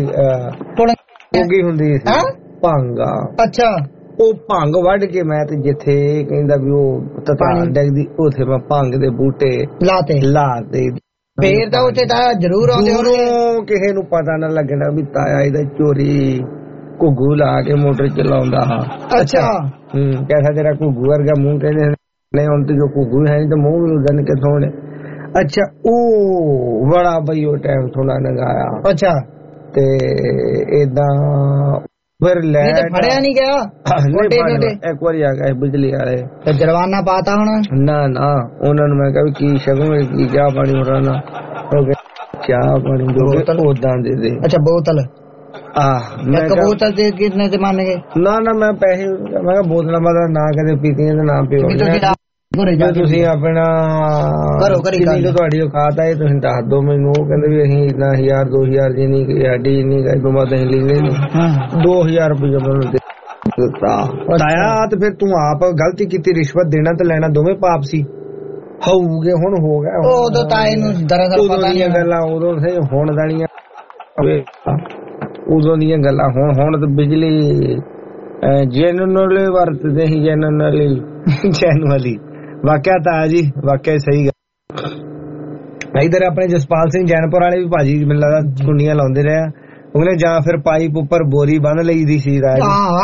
ਹੁੰਦੀ ਸੀ ਭੰਗ। ਅੱਛਾ ਉਹ ਭੰਗ ਵੱਢ ਕੇ ਮੈਂ ਤੇ ਜਿੱਥੇ ਕਹਿੰਦਾ ਵੀ ਉਹ ਤਤਾਰ ਡਿੱਗਦੀ ਉੱਥੇ ਮੈਂ ਭੰਗ ਦੇ ਬੂਟੇ ਲਾਤੇ। ਫੇਰ ਤਾਂ ਉੱਥੇ ਤਾਂ ਜ਼ਰੂਰ ਆਉਂਦੇ ਹੋਣਗੇ, ਕਿਸੇ ਨੂੰ ਪਤਾ ਨਾ ਲੱਗਣਾ ਵੀ ਤਾਇਆ ਇਹਦਾ ਚੋਰੀ ਘੁੱਗੂ ਲਾ ਕੇ ਮੋਟਰ ਚਲਾਉਂਦਾ। ਅੱਛਾ ਕੈਸਾ ਤੇਰਾ ਘੁੱਗੂ ਵਰਗਾ ਮੂੰਹ ਕਹਿੰਦੇ ਨਹੀਂ ਹੁਣ ਤੇ ਜੋ ਘੁੱਗੂ ਹੈ ਨਹੀਂ ਤਾਂ ਮੂੰਹ ਵੀ ਉਦਨ ਕਿਥੋਂ ਨੇ। ਅੱਛਾ ਉਹ ਬੜਾ ਬਈ ਉਹ ਟਾਈਮ ਥੋੜਾ ਲੰਘਾਇਆ। ਅੱਛਾ ਤੇ ਏਦਾਂ ਫਿਰ ਲੈ ਫੜਿਆ ਨਹੀਂ ਗਿਆ। ਇੱਕ ਵਾਰੀ ਆ ਗਏ ਬਿਜਲੀ ਵਾਲੇ ਤੇ ਜੁਰਮਾਨਾ ਪਾਤਾ ਹੁਣ? ਨਾ ਉਹਨਾਂ ਨੂੰ ਮੈਂ ਕਿਹਾ ਵੀ ਕੀ ਸ਼ਗਨ ਕੀ ਚਾਹ ਪਾਣੀ ਹੋ ਰਹਾ ਨਾ ਚਾਹ ਪਾਣੀ ਉਦਾਂ ਦੇ ਦੇ। ਅੱਛਾ ਬੋਤਲ ਇੱਕ ਬੋਤਲ ਦੇ ਕਿੰਨੇ ਤੇ ਮੰਨ ਗਏ? ਨਾ ਮੈਂ ਪੈਸੇ ਮੈਂ ਕਿਹਾ ਬੋਤਲਾਂ ਦਾ ਨਾ ਕਦੇ ਪੀਤੀਆਂ ਤੇ ਨਾ ਪੀਓ। ਤੁਸੀਂ ਆਪਣਾ ਕਿੰਨੀ ਕੁ ਤੁਹਾਡੀ ਔਕਾਤ ਹੈ ਤੁਸੀਂ ਦੱਸ ਦੋ ਮੈਨੂੰ। ਉਹ ਕਹਿੰਦੇ ਵੀ ਅਸੀਂ ਇੰਨਾ 1000 2000 ਜਿੰਨੀ ਸਾਡੀ ਇੰਨੀ ਬਾਅਦ ਅਸੀਂ ਲੈਂਦੇ ਨੀ। 2000 ਰੁਪਇਆ ਮੈਨੂੰ ਦਿੱਤਾ ਤਾਇਆ। ਤੇ ਫਿਰ ਤੂੰ ਆਪ ਗਲਤੀ ਕੀਤੀ, ਰਿਸ਼ਵਤ ਦੇਣਾ ਤੇ ਲੈਣਾ ਦੋਵੇਂ ਪਾਪ ਸੀ। ਹੋਊਗੇ ਹੁਣ ਹੋ ਗਿਆ ਉਦੋਂ ਤਾਏ ਨੂੰ ਦਰਅਸਲ ਪਤਾ ਨਹੀਂ ਗੱਲਾਂ ਉਦੋਂ ਸਹੀ ਹੁਣ ਦਾਣੀਆਂ ਉਦੋਂ ਦੀਆਂ ਗੱਲਾਂ ਹੁਣ ਤਾਂ ਬਿਜਲੀ ਜੈਨੂਅਲੀ ਵਰਤਦੇ ਸੀ ਜੈਨੂਅਲੀ। ਵਾਕਿਆ ਤਾਂ ਜੀ ਵਾਕਿਆ ਸਹੀ ਗੱਲ। ਇਧਰ ਆਪਣੇ ਜਸਪਾਲ ਸਿੰਘ ਜੈਨਪੁਰ ਵਾਲੇ ਵੀ ਭਾਜੀ ਮੈਨੂੰ ਲੱਗਦਾ ਕੁੰਡੀਆਂ ਲਾਉਂਦੇ ਰਹੇ। ਉਹਨੇ ਜਾਂ ਫਿਰ ਪਾਈਪ ਉੱਪਰ ਬੋਰੀ ਬੰਨ ਲਈ ਦੀ ਸੀ ਰਾਜ।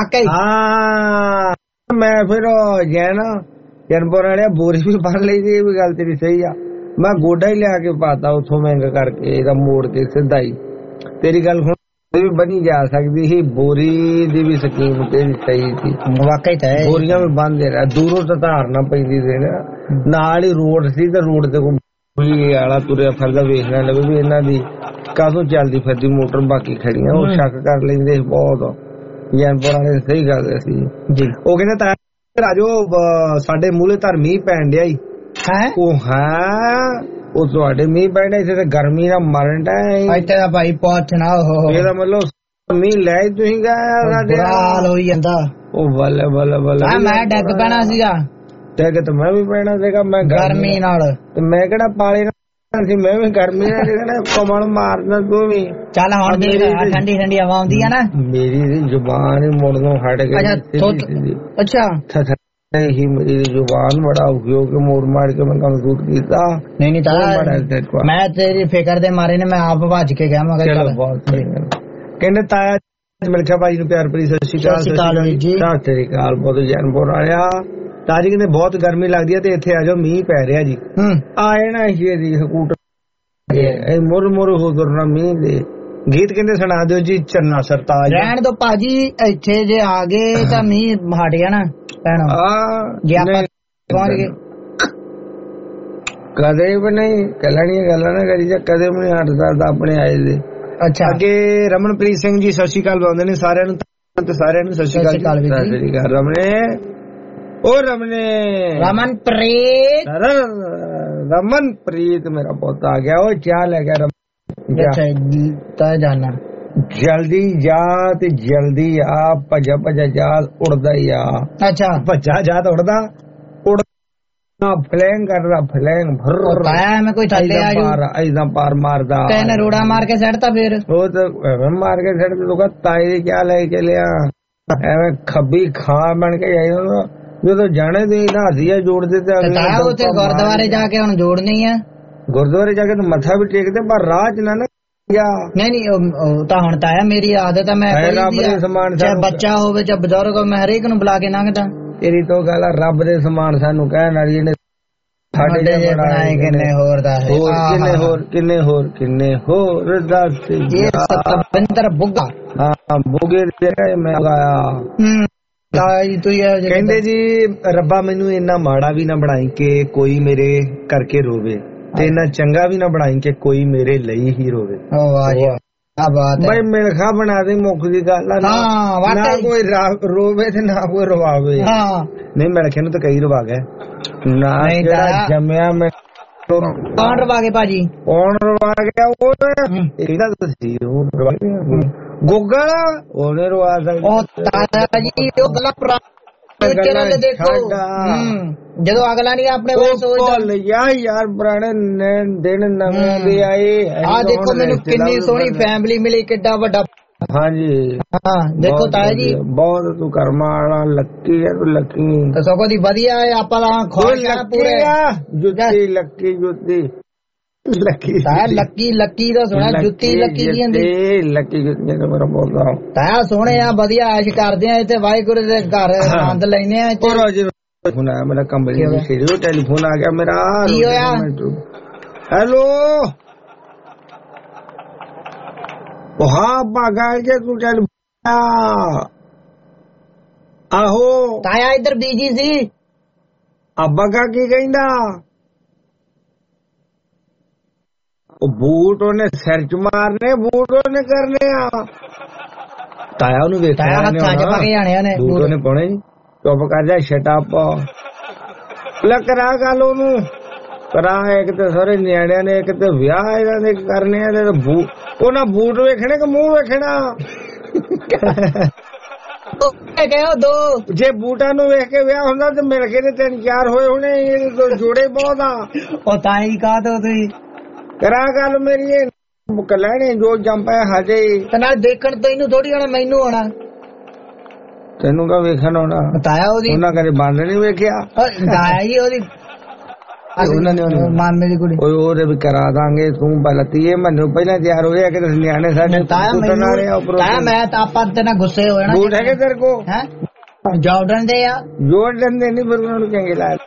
ਮੈਂ ਫਿਰ ਜੈਨਪੁਰ ਵਾਲੇ ਬੋਰੀ ਵੀ ਬੰਨ ਲਈ ਦੀ। ਇਹ ਵੀ ਗੱਲ ਤੇਰੀ ਸਹੀ ਆ। ਮੈਂ ਗੋਡਾ ਹੀ ਲਿਆ ਕੇ ਪਾਤਾ ਉੱਥੋਂ ਮਹਿੰਗਾ ਕਰਕੇ ਇਹਦਾ ਮੋੜ ਕੇ ਸਿੱਧਾ ਹੀ। ਤੇਰੀ ਗੱਲ ਹੁਣ ਵੀ ਬਣੀ ਜਾ ਸਕਦੀ ਸੀ। ਬੋਰੀ ਦੀ ਵੀ ਸਕੀਮ ਤੇਰੀ ਸਹੀ ਸੀ ਵਾਕਈ ਤਾਂ। ਬੋਰੀਆਂ ਵੀ ਬੰਦ ਰਿਹਾ ਦੂਰੋਂ ਤਾਂ ਧਾਰਨਾ ਪੈਂਦੀ ਸੀ ਨਾਲ ਹੀ ਰੋਡ ਸੀ ਤੇ ਰੋਡ ਤੇ ਕੋਈ ਆਲਾ ਤੁਰਿਆ ਫਿਰਦਾ ਵੇਖਣਾ ਲੱਗੇ ਵੀ ਇਹਨਾਂ ਦੀ ਕਾਹਦੋਂ ਚੱਲਦੀ ਫਿਰਦੀ ਮੋਟਰ ਬਾਕੀ ਖੜੀਆਂ। ਉਹ ਸ਼ੱਕ ਕਰ ਲੈਂਦੇ ਬਹੁਤ ਜੈਨਪੁਰ ਵਾਲੇ। ਸਹੀ ਗੱਲ ਸੀ ਜੀ। ਉਹ ਕਹਿੰਦੇ ਤਾਂ ਰਾਜੋ ਸਾਡੇ ਮੂਹਰੇ ਧਰ ਮੀਂਹ ਪੈਣ ਡਿਆ ਹੀ। ਉਹ ਹੈ ਉਹ ਤੁਹਾਡੇ ਮੀਂਹ ਪੈਣਾ ਇੱਥੇ ਤਾਂ ਗਰਮੀ ਨਾਲ ਮਰਨ ਡਿਆ ਇੱਥੇ ਦਾ ਭਾਈ ਪੁੱਛਣਾ। ਇਹਦਾ ਮਤਲਬ ਮੀਂਹ ਲੈ ਤੁਸੀਂ ਗਏ ਹਾਲ ਹੋਈ ਜਾਂਦਾ। ਉਹ ਬੱਲੇ ਬੱਲੇ ਬੱਲੇ ਮੈਂ ਡੱਗ ਪੈਣਾ ਸੀਗਾ। ਡੱਗ ਤਾਂ ਮੈਂ ਵੀ ਪੈਣਾ ਸੀਗਾ ਮੈਂ ਗਰਮੀ ਨਾਲ। ਤੇ ਮੈਂ ਕਿਹੜਾ ਪਾਲੇ ਸੀ ਮੈਂ ਵੀ ਗਰਮੀ ਨਾਲ ਕਮਲ ਮਾਰਨਾ ਤੂੰ ਵੀ। ਚੱਲ ਹੁਣ ਠੰਡੀ ਠੰਡੀ ਹਵਾ ਆਉਂਦੀ ਆ ਨਾ ਮੇਰੀ ਜ਼ੁਬਾਨ ਹੀ ਮੁੜਨੋਂ ਹਟ ਗਈ। ਅੱਛਾ ਹੀ ਮੇਰੀ ਜ਼ੁਬਾਨ ਬੜਾ ਉਪਯੋਗ ਕੇ ਮੋੜ ਮਾਰ ਕੇ ਮੈਂ ਕੰਮ ਸ਼ੂਟ ਕੀਤਾ। ਨਹੀਂ ਤਾਂ ਮੈਂ ਤੇਰੀ ਫਿਕਰ ਦੇ ਮਾਰੇ ਨੇ ਮੈਂ ਆਪ ਭੱਜ ਕੇ ਗਿਆ। ਮੈਂ ਕਿਹਾ ਕਹਿੰਦੇ ਤਾਇਆ ਮਿਲਖਾ ਭਾਈ ਨੂੰ ਪਿਆਰ ਭਰੀ ਸਤਿ ਸ਼੍ਰੀ ਅਕਾਲ। ਸਤਿ ਸ਼੍ਰੀ ਅਕਾਲ ਬਹੁਤ ਜੈਨਪੁਰ ਵਾਲਿਆ। ਤਾਜੀ ਕਹਿੰਦੇ ਬਹੁਤ ਗਰਮੀ ਲੱਗਦੀ ਹੈ ਤੇ ਇੱਥੇ ਆ ਜਾਓ ਮੀਂਹ ਪੈ ਰਿਹਾ ਜੀ। ਆਏ ਨਾ ਜੀ ਸਕੂਟਰ ਮੁਰ ਮੁਰ ਹੋ ਤੁਰਨਾ ਮੀਂਹ ਦੇ ਗੀਤ ਕਹਿੰਦੇ ਸੁਣਾ ਦਿਓ ਜੀ ਚੰਨਾ ਸਰਤਾਜ। ਰਹਿਣ ਦੋ ਭਾਜੀ ਇੱਥੇ ਜੇ ਆ ਗਏ ਤਾਂ ਮੀਂਹ ਹਟ ਗਿਆ ਨਾ ਪੈਣਾ ਜੇ ਆਪਾਂ ਪਹੁੰਚ ਗਏ। ਕਦੇ ਵੀ ਨਹੀਂ ਕੱਲਣੀਆਂ ਗੱਲਾਂ ਨਾ ਕਰੀ ਜਾ ਕਦੇ ਵੀ ਨਹੀਂ ਹਟਦਾ ਆਪਣੇ ਆਏ ਦੇ। ਅੱਛਾ ਅੱਗੇ ਰਮਨਪ੍ਰੀਤ ਸਿੰਘ ਜੀ ਸਤਿ ਸ਼੍ਰੀ ਅਕਾਲ ਬੁਲਾਉਂਦੇ ਨੇ ਸਾਰਿਆਂ ਨੂੰ ਤੇ ਸਾਰਿਆਂ ਨੂੰ ਸਤਿ ਸ਼੍ਰੀ ਅਕਾਲ। ਸਤਿ ਸ਼੍ਰੀ ਅਕਾਲ ਰਮਨੇ। ਉਹ ਰਮਨਪ੍ਰੀਤ ਮੇਰਾ ਪੁੱਤ ਆ ਗਿਆ। ਉਹ ਚਾਹ ਲੈ ਗਿਆ ਜਾਣਾ ਜਲਦੀ ਜਾ ਤੇ ਜਲਦੀ ਆ ਭੱਜਾ ਭੱਜਾ ਜਾ ਉੜਦਾ ਹੀ ਆ। ਅੱਛਾ ਭੱਜਾ ਜਾ ਤਾਂ ਉੜਦਾ ਫਲੈਂਗ ਕਰਦਾ ਫਲੈਂਗ ਮੈਂ ਕੋਈ ਥੱਲੇ ਏਦਾਂ ਪਾਰ ਮਾਰਦਾ ਕਹਿੰਦੇ ਰੋੜਾ ਮਾਰ ਕੇ ਸੱਟਦਾ। ਫਿਰ ਉਹ ਤਾਂ ਮਾਰ ਕੇ ਸੱਟ ਲੋਕਾਂ ਤਾਏ ਦੀ ਚਾਹ ਲੈ ਕੇ ਲਿਆ ਐਵੇਂ ਖੱਬੀ ਖਾਂ ਬਣ ਕੇ ਜਾਈ। ਜਦੋਂ ਜਾਣੇ ਤੇ ਹਾਸੀਆ ਜੋੜਦੇ ਤੇ ਉੱਥੇ ਗੁਰਦੁਆਰੇ ਜਾ ਕੇ ਹੁਣ ਜੋੜਨੀ ਆ। ਗੁਰਦੁਆਰੇ ਜਾ ਕੇ ਤਾਂ ਮੱਥਾ ਵੀ ਟੇਕਦੇ ਪਰ ਰਾਹ ਚ ਨਾ ਨਹੀਂ ਉਹ ਤਾਂ ਹੁਣ ਤਾਇਆ ਮੇਰੀ ਆਦਤ ਆ। ਮੈਂ ਚਾਹੇ ਬੱਚਾ ਹੋਵੇ ਚਾਹੇ ਬਜ਼ੁਰਗ ਹੋਵੇ ਮੈਂ ਹਰੇਕ ਨੂੰ ਬੁਲਾ ਕੇ ਲੰਘਦਾ। ਤੇਰੀ ਤੋਂ ਗੱਲ ਆ ਰੱਬ ਦੇ ਸਮਾਨ ਸਾਨੂੰ ਕਹਿਣ ਵਾਲੀ ਇਹਨੇ ਸਾਡੇ ਜੇ ਬਣਾਏ ਕਿੰਨੇ ਹੋਰ ਦੱਸ ਕਿੰਨੇ ਹੋਰ ਦੱਸ ਇਹ ਸਤਵਿੰਦਰ ਬੁੱਗਾ ਹਾਂ ਬੁੱਗੇ ਦੇ ਮੈਂ ਗਾਇਆ ਕਹਿੰਦੇ ਜੀ ਰੱਬਾ ਮੈਨੂੰ ਇੰਨਾ ਮਾੜਾ ਵੀ ਨਾ ਬਣਾਈ ਕਿ ਕੋਈ ਮੇਰੇ ਕਰਕੇ ਰੋਵੇ ਤੇ ਇੰਨਾ ਚੰਗਾ ਵੀ ਨਾ ਬਣਾਈ ਕਿ ਕੋਈ ਮੇਰੇ ਲਈ ਹੀ ਰੋਵੇ ਬਈ ਮਿਲਖਾ ਬਣਾ ਦੇ ਮੁੱਖ ਦੀ ਗੱਲ ਆ ਨਾ ਕੋਈ ਰੋਵੇ ਤੇ ਨਾ ਕੋਈ ਰਵਾਵੇ ਨਹੀਂ ਮਿਲਖੇ ਨੂੰ ਤਾਂ ਕਈ ਰਵਾ ਗਏ ਨਾ ਜਿਹੜਾ ਜੰਮਿਆ ਮੈਂ ਕੌਣ ਰਵਾ ਗਏ ਭਾਜੀ ਕੌਣ ਰਵਾ ਗਿਆ ਉਹ ਇਹਦਾ ਤੁਸੀਂ ਗੂਗਲ ਉਹਨੇ ਰਵਾ ਸਕਦਾ ਜੀ ਉਹ ਗੱਲਾਂ ਦੇਖੋ ਜਦੋਂ ਅਗਲਾ ਨਹੀਂ ਆਪਣੇ ਯਾਰ ਪੁਰਾਣੇ ਦਿਨ ਨਵੇਂ ਦੇ ਆਏ ਆ ਦੇਖੋ ਮੈਨੂੰ ਕਿੰਨੀ ਸੋਹਣੀ ਫੈਮਿਲੀ ਮਿਲੀ ਕਿੱਡਾ ਵੱਡਾ ਹਾਂਜੀ ਹਾਂ ਦੇਖੋ ਤਾਇਆ ਜੀ ਬਹੁਤ ਤੂੰ ਕਰਮਾਂ ਵਾਲਾ ਲੱਕੀ ਹੈ ਤੂੰ ਲੱਕੀ ਸਗੋਂ ਦੀ ਵਧੀਆ ਹੈ ਆਪਾਂ ਤਾਂ ਖੁਸ਼ ਆ ਪੂਰੇ ਜੁੱਤੀ ਲੱਕੀ ਜੁੱਤੀ ਲੱਕੀ ਦਾ ਸੁਣਿਆ ਜੁੱਤੀ ਲੱਕੀ ਦੀ ਹੁੰਦੀ ਲੱਕੀ ਜੁੱਤੀ ਦਾ ਮੇਰਾ ਬੋਲਦਾ ਤਾਇਆ ਸੋਹਣੇ ਆ ਵਧੀਆ ਐਸ਼ ਕਰਦੇ ਆ ਇੱਥੇ ਵਾਹਿਗੁਰੂ ਦੇ ਘਰ ਆਨੰਦ ਲੈਨੇ ਆ ਹੁਣ ਆਇਆ ਮੇਰਾ ਕੰਬਲੀ ਸੀਰੀਓ ਟੈਲੀਫੋਨ ਆ ਗਿਆ ਮੇਰਾ ਕੀ ਹੋਇਆ ਹੈਲੋ ਹਾਂ ਭਾਗਾ ਕੇ ਤੂੰ ਚੱਲ ਆਹੋ ਤਾਇਆ ਇੱਧਰ ਬੀਜੀ ਸੀ ਅੱਬਾ ਕਾ ਕੀ ਕਹਿੰਦਾ ਉਹ ਬੂਟ ਉਹਨੇ ਸਿਰ ਚ ਮਾਰਨੇ ਬੂਟ ਉਹਨੇ ਕਰਨੇ ਆ ਤਾਇਆ ਉਹਨੂੰ ਵੇਖਿਆ ਬੂਟ ਉਹਨੇ ਪਾਉਣੇ ਚੁੱਪ ਕਰ ਜਾ ਸ਼ਟ ਅਪ ਲੈ ਕਰਾ ਗੱਲ ਉਹਨੂੰ ਕਰਾ ਇੱਕ ਤੇ ਸਾਰੇ ਨਿਆਣਿਆਂ ਨੇ ਇੱਕ ਤੇ ਵਿਆਹ ਇਹਨਾਂ ਦੇ ਕਰਨੇ ਆ ਤੇ ਉਹਨਾਂ ਬੂਟ ਵੇਖਣੇ ਕਿ ਮੂੰਹ ਵੇਖਣਾ ਦੋ ਜੇ ਬੂਟਾਂ ਨੂੰ ਵੇਖ ਕੇ ਵਿਆਹ ਹੁੰਦਾ ਤੇ ਮਿਲ ਕੇ ਤੇ 3-4 ਹੋਏ ਹੋਣੇ ਜੋੜੇ ਬਹੁਤ ਆ ਉਹ ਤਾਂ ਹੀ ਕਹਾ ਤੁਸੀਂ ਕਰਾ ਗੱਲ ਮੇਰੀ ਲੈਣੇ ਜੋ ਜੰਪਾ ਹਜੇ ਤੇ ਨਾਲ ਦੇਖਣ ਤੈਨੂੰ ਥੋੜੀ ਆਉਣਾ ਮੈਨੂੰ ਆਉਣਾ ਤੈਨੂੰ ਕਾ ਵੇਖਣ ਆਉਣਾ ਬਤਾਇਆ ਉਹਦੀ ਉਹਨਾਂ ਕਦੇ ਬੰਦ ਨਹੀਂ ਵੇਖਿਆ ਬਤਾਇਆ ਜੀ ਉਹਦੀ ਉਹਨਾਂ ਨੇ ਮਾਮੇ ਦੀ ਕੁੜੀ ਉਹਦੇ ਵੀ ਕਰਾ ਦਾਂਗੇ ਤੂੰ ਪਹਿਲਾਂ ਤੀਏ ਮੈਨੂੰ ਪਹਿਲਾਂ ਤਿਆਰ ਹੋਇਆ ਕਿ ਨਿਆਣੇ ਸਾਡੇ ਮੈਂ ਤਾਂ ਆਪਾਂ ਤੇ ਨਾ ਗੁੱਸੇ ਹੋ ਜਾਣਾ ਬੂਟ ਹੈਗੇ ਤੇਰੇ ਕੋ ਹੈ ਜਾਰਡਨ ਦੇ ਆ ਜਾਰਡਨ ਦੇ ਨਹੀਂ ਫਿਰ ਉਹਨਾਂ ਨੂੰ ਚੰਗੇ ਲੱਗਦੇ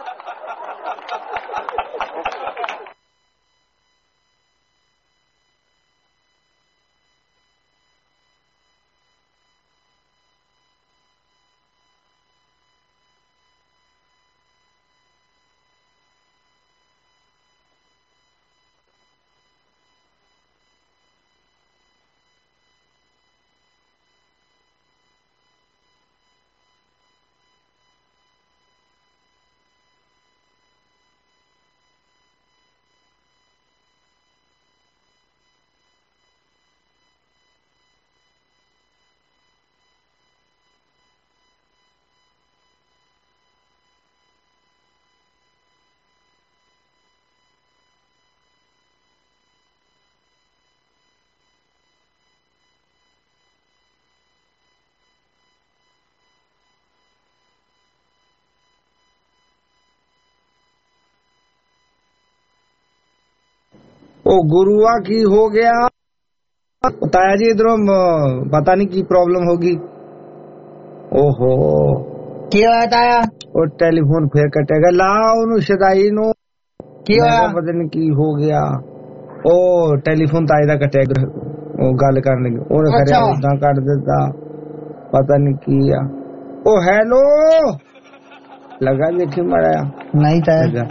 ਉਹ ਗੁਰੂਆ ਕੀ ਹੋ ਗਿਆ ਤਾਇਆ ਜੀ ਇਧਰੋਂ ਪਤਾ ਨਹੀਂ ਕੀ ਪ੍ਰੋਬਲਮ ਹੋਗੀ ਓਹੋ ਕੀ ਹੋਇਆ ਤਾਇਆ ਉਹ ਟੈਲੀਫੋਨ ਫੇਰ ਕੱਟੇਗਾ ਲਾ ਉਹਨੂੰ ਸ਼ਦਾਈ ਨੂੰ ਕੀ ਹੋਇਆ ਪਤਾ ਨਹੀਂ ਕੀ ਹੋ ਗਿਆ ਉਹ ਟੈਲੀਫੋਨ ਤਾਇਆ ਦਾ ਕੱਟਿਆ ਉਹ ਗੱਲ ਕਰਨ ਲੱਗੇ ਉਹਨੇ ਕਰਿਆ ਉਦਾਂ ਕੱਟ ਦਿੱਤਾ ਪਤਾ ਨਹੀਂ ਕੀ ਆ ਉਹ ਹੈਲੋ ਲਗਾ ਦੇਖੀ ਮੜਿਆ ਨਹੀਂ ਤਾਇਆ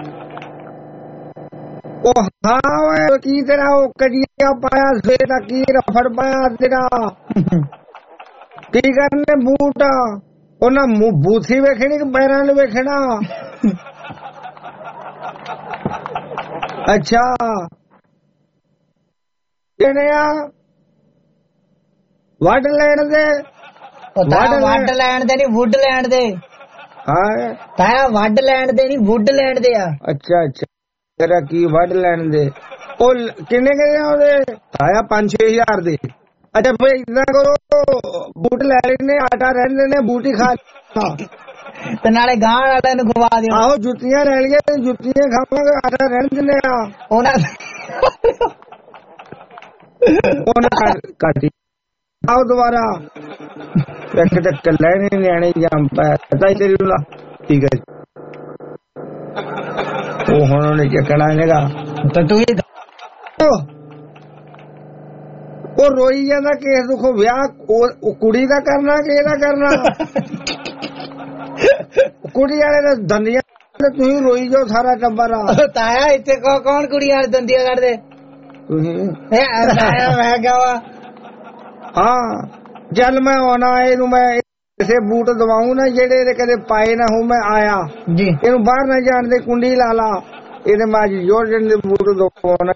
ਉਹ ਹਾਂ ਕੀ ਤੇਰਾ ਉਹ ਕਜੀਆ ਪਾਇਆ ਸਵੇਰ ਦਾ ਕੀ ਰਫੜ ਪਾਇਆ ਤੇਰਾ ਕੀ ਕਰਨੇ ਬੂਟ ਉਹਨਾਂ ਬੂਥੀ ਵੇਖਣੀ ਕਿ ਪੈਰਾਂ ਨੂੰ ਵੇਖਣਾ ਅੱਛਾ ਕਿਹਨੇ ਆ ਵੱਢ ਲੈਣ ਦੇ ਵੱਢ ਲੈਣ ਦੇ ਨਹੀਂ ਵੁੱਡ ਲੈਣ ਦੇ ਹਾਂ ਤਾਇਆ ਵੱਢ ਲੈਣ ਦੇ ਨਹੀਂ ਵੁੱਡ ਲੈਣ ਦੇ ਆ ਅੱਛਾ ਅੱਛਾ ਤੇਰਾ ਕੀ ਵੱਢ ਲੈਣ ਦੇ ਉਹ ਕਿੰਨੇ ਕਹਿੰਦੇ ਉਹਦੇ ਆਇਆ 5-6 ਹਜ਼ਾਰ ਦੇ ਅੱਛਾ ਫੇਰ ਇਦਾਂ ਕਰੋ ਬੂਟ ਲੈ ਲੈਣੇ ਆਟਾ ਰਹਿੰਦੇ ਨੇ ਬੂਟੀ ਖਾ ਤੇ ਨਾਲੇ ਗਾਂ ਵਾਲਿਆਂ ਨੂੰ ਖਵਾ ਦਿਓ ਆਹੋ ਜੁੱਤੀਆਂ ਰਹਿ ਗਈਆਂ ਜੁੱਤੀਆਂ ਖਾਵਾਂਗੇ ਆਟਾ ਰਹਿਣ ਦਿੰਦੇ ਆ ਉਹਨਾਂ ਕੱਟੀ ਆਓ ਦੁਬਾਰਾ ਇੱਕ ਤੇ ਲੈਣੇ ਨਿਆਣੇ ਜੰਪ ਹੈ ਪਤਾ ਹੀ ਤੇਰੀ ਠੀਕ ਹੈ ਉਹ ਹੁਣ ਉਹਨੇ ਚੱਕਣਾ ਹੈਗਾ ਤਾਂ ਤੂੰ ਉਹ ਰੋਈ ਜਾਂਦਾ ਕੇਸ ਦੁੱਖੋ ਵਿਆਹ ਉਹ ਕੁੜੀ ਦਾ ਕਰਨਾ ਕਿ ਇਹਦਾ ਕਰਨਾ ਕੁੜੀ ਵਾਲੇ ਦੇ ਦੰਦੀਆਂ ਤੁਸੀਂ ਰੋਈ ਜਾਓ ਸਾਰਾ ਟੱਬਰ ਤਾਇਆ ਇੱਥੇ ਕੌਣ ਕੁੜੀ ਵਾਲੇ ਦੰਦੀਆਂ ਕੱਢਦੇ ਤੁਸੀਂ ਮੈਂ ਕਹਾਂ ਹਾਂ ਚੱਲ ਮੈਂ ਆਉਣਾ ਇਹਨੂੰ ਮੈਂ ਕਿਸੇ ਬੂਟ ਦਵਾਉਂ ਨਾ ਜਿਹੜੇ ਇਹਦੇ ਕਦੇ ਪਾਏ ਨਾ ਹੋ ਮੈਂ ਆਇਆ ਜੀ ਇਹਨੂੰ ਬਾਹਰ ਨਾ ਜਾਣ ਦੇ ਕੁੰਡੀ ਲਾ ਲਾ ਇਹਦੇ ਮੈਂ ਅੱਜ ਜੋਰਜਨ ਦੇ ਬੂਟ ਦਵਾਉਣਾ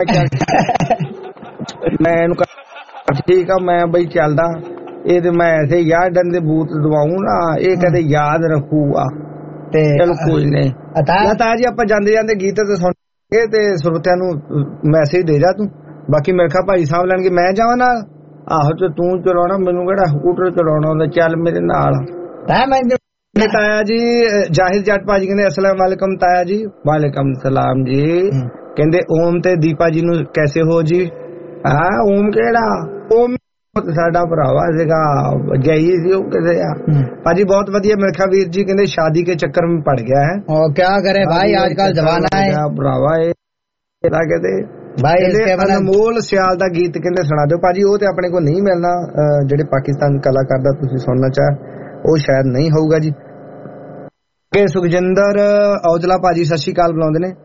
ਮੈਂ ਇਹਨੂੰ ਠੀਕ ਆ ਮੈਂ ਬਈ ਚੱਲਦਾ ਇਹ ਤੇ ਮੈਂ ਐਸੇ ਯਾਰਡਨ ਦੇ ਬੂਟ ਦਵਾਉਂ ਨਾ ਇਹ ਕਦੇ ਯਾਦ ਰੱਖੂਗਾ ਤੇ ਚਲੋ ਕੋਈ ਨਹੀਂ ਤਾਂ ਜੀ ਆਪਾਂ ਜਾਂਦੇ ਜਾਂਦੇ ਗੀਤ ਤੇ ਸੁਣ ਕੇ ਤੇ ਸਰੋਤਿਆਂ ਨੂੰ ਮੈਸੇਜ ਦੇ ਜਾ ਤੂੰ ਬਾਕੀ ਮੇਰੇ ਖਾ ਭਾਈ ਸਾਹਿਬ ਲੈਣਗੇ ਮੈਂ ਜਾਵਾਂ ਨਾਲ ਆਹੋ ਤੇ ਤੂੰ ਚਲਾਉਣਾ ਮੈਨੂੰ ਕਿਹੜਾ ਸਕੂਟਰ ਚਲਾਉਣਾ ਹੁੰਦਾ ਚੱਲ ਮੇਰੇ ਨਾਲ ਤਾਇਆ ਜੀ ਜਾਹਿਰ ਜੱਟ ਭਾਜੀ ਕਹਿੰਦੇ ਅਸਲਾਮ ਵਾਲੇਕਮ ਤਾਇਆ ਜੀ ਵਾਲੇਕਮ ਸਲਾਮ ਜੀ ਕਹਿੰਦੇ ਓਮ ਤੇ ਦੀਪਾ ਜੀ ਨੂੰ ਕੈਸੇ ਹੋ ਜੀ ਹਾਂ ਓਮ ਕਿਹੜਾ ਓਮ ਸਾਡਾ ਭਰਾਵਾ ਸੀਗਾ ਗਈ ਸੀ ਉਹ ਕਿਤੇ ਆ ਭਾਜੀ ਬਹੁਤ ਵਧੀਆ ਮਿਲਖਾ ਵੀਰ ਜੀ ਕਹਿੰਦੇ ਸ਼ਾਦੀ ਕੇ ਚੱਕਰ में पड़ गया है और क्या करे भाई आजकल जमाना है ਭਰਾਵਾ ਇਹ ਕਹਿੰਦੇ ਭਾਈ ਅਨਮੋਲ ਸਿਆਲ ਦਾ ਗੀਤ ਕਹਿੰਦੇ ਸੁਣਾ ਦਿਓ ਭਾਜੀ ਉਹ ਤੇ ਆਪਣੇ ਕੋਲ ਨਹੀਂ ਮਿਲਣਾ ਜਿਹੜੇ ਪਾਕਿਸਤਾਨ ਕਲਾਕਾਰ ਦਾ ਤੁਸੀਂ ਸੁਣਨਾ ਚਾਹ ਉਹ ਸ਼ਾਇਦ ਨਹੀਂ ਹੋਊਗਾ ਜੀ ਕਿ ਸੁਖਜਿੰਦਰ ਔਜਲਾ ਭਾਜੀ ਸਤਿ ਸ਼੍ਰੀ ਅਕਾਲ ਬੁਲਾਉਂਦੇ ਨੇ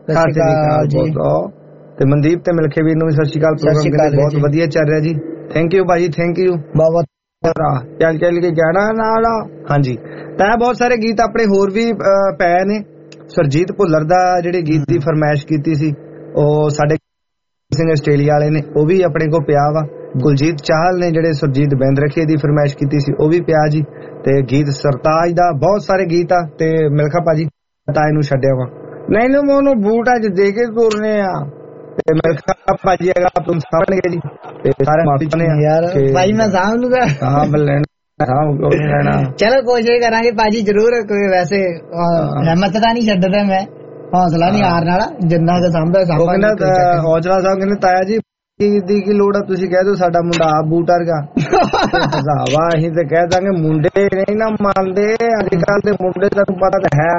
ਤੇ ਮਨਦੀਪ ਤੇ ਮਿਲਖੇ ਵੀਰ ਨੂੰ ਵੀ ਸਤਿ ਸ਼੍ਰੀ ਅਕਾਲ ਪ੍ਰੋਗਰਾਮ ਬਹੁਤ ਵਧੀਆ ਚੱਲ ਰਿਹਾ ਜੀ ਥੈਂਕ ਯੂ ਭਾਜੀ ਥੈਂਕ ਯੂ ਬਹੁਤ ਚੱਲ ਕੇ ਜਾਣਾ ਨਾਲ ਹਾਂਜੀ ਤਾਂ ਬਹੁਤ ਸਾਰੇ ਗੀਤ ਆਪਣੇ ਹੋਰ ਵੀ ਪਏ ਨੇ ਸਰਜੀਤ ਭੁੱਲਰ ਦਾ ਜਿਹੜੇ ਗੀਤ ਦੀ ਫਰਮਾਇਸ਼ ਕੀਤੀ ਸੀ ਉਹ ਸਾਡੇ ਸਿੰਘ ਆਸਟ੍ਰੇਲੀਆ ਵਾਲੇ ਨੇ ਉਹ ਵੀ ਆਪਣੇ ਕੋਲ ਪਿਆ ਵਾ ਕੁਲਜੀਤ ਚਾਹਲ ਨੇ ਜਿਹੜੇ ਸੁਰਜੀਤ ਬੈਂਦਰਖੇ ਦੀ ਫਰਮਾਇਸ਼ ਕੀਤੀ ਸੀ ਉਹ ਵੀ ਪਿਆ ਜੀ ਤੇ ਗੀਤ ਸਰਤਾਜ ਦਾ ਬਹੁਤ ਸਾਰੇ ਗੀਤ ਆ ਤੇ ਮਿਲਖਾ ਭਾਜੀ ਤਾਏ ਨੂੰ ਛੱਡਿਆ ਵਾ ਨਹੀਂ ਨੂੰ ਉਹਨੂੰ ਬੂਟ ਅੱਜ ਦੇ ਕੇ ਤੁਰਨੇ ਆ ਤੇ ਮਿਲਖਾ ਭਾਜੀ ਹੈਗਾ ਆਪ ਨੂੰ ਸਾਹਮਣੇ ਜੀ ਤੇ ਸਾਰੇ ਮਾਫੀ ਚਾਹੁੰਦੇ ਆ ਯਾਰ ਭਾਈ ਮੈਂ ਸਾਹਮ ਲੂਗਾ ਹਾਂ ਬਲੈਣ ਚਲੋ ਕੋਸ਼ਿਸ਼ ਕਰਾਂਗੇ ਭਾਜੀ ਜਰੂਰ ਕੋਈ ਵੈਸੇ ਹਿੰਮਤ ਤਾਂ ਨਹੀਂ ਛੱਡਦਾ ਮੈਂ ਹੌਸਲਾ ਨਹੀਂ ਹਾਰਨ ਵਾਲਾ ਜਿੰਨਾ ਕੁ ਸਾਂਭਿਆ ਹੌਜਲਾ ਸਾਹਿਬ ਕਹਿੰਦੇ ਤਾਇਆ ਜੀ ਦੀ ਕੀ ਲੋੜ ਆ ਤੁਸੀਂ ਕਹਿ ਦਿਓ ਸਾਡਾ ਮੁੰਡਾ ਆਪ ਬੂਟ ਵਰਗਾ ਹਸਾਵਾ ਅਸੀਂ ਤੇ ਕਹਿ ਦਾਂਗੇ ਮੁੰਡੇ ਨਹੀਂ ਨਾ ਮੰਨਦੇ ਅੱਜ ਕੱਲ ਦੇ ਮੁੰਡੇ ਤੁਹਾਨੂੰ ਪਤਾ ਤਾਂ ਹੈ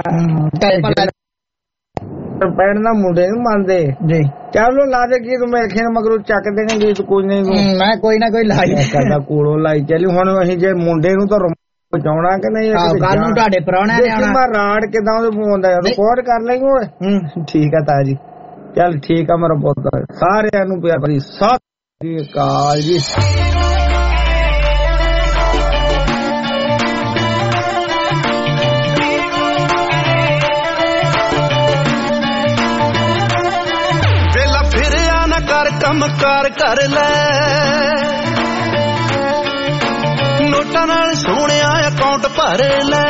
ਪੈਣਾ ਮੁੰਡੇ ਨੂੰ ਮੰਨਦੇ ਜੀ ਚਲੋ ਲਾ ਦੇ ਕੀ ਤੂੰ ਮੇਰੇ ਖੇਨ ਮਗਰੋਂ ਚੱਕ ਦੇਣੇ ਗੀਤ ਕੋਈ ਨਹੀਂ ਮੈਂ ਕੋਈ ਨਾ ਕੋਈ ਲਾਈ ਕਰਦਾ ਕੋਲੋਂ ਲਾਈ ਚੱਲੀ ਹੁਣ ਅਸੀਂ ਜੇ ਮੁੰਡੇ ਨੂੰ ਤਾਂ ਪਹੁੰਚਾਉਣਾ ਕਿ ਨਹੀਂ ਕੱਲ ਨੂੰ ਤੁਹਾਡੇ ਪ੍ਰਾਹੁਣਿਆਂ ਨੇ ਆਉਣਾ ਮੈਂ ਰਾੜ ਕਿਦਾਂ ਉਹਦੇ ਫੋਨ ਦਾ ਰਿਕਾਰਡ ਕਰ ਲਈ ਓਏ ਠੀਕ ਆ ਤਾਇਆ ਜੀ ਚੱਲ ਠੀਕ ਆ ਮੇਰਾ ਬਹੁਤ ਸਾਰਿਆਂ ਨੂੰ ਪਿਆਰ ਭਰੀ ਸਤਿ ਸ੍ਰੀ ਅਕਾਲ ਜੀ ਵੇਲਾ ਫਿਰਿਆ ਨਾ ਕਰ ਕੰਮ ਕਾਰ ਕਰ ਲੈ ਨੋਟਾਂ ਨਾਲ ਸੋਹਣਿਆ ਅਕਾਊਂਟ ਭਰ ਲੈ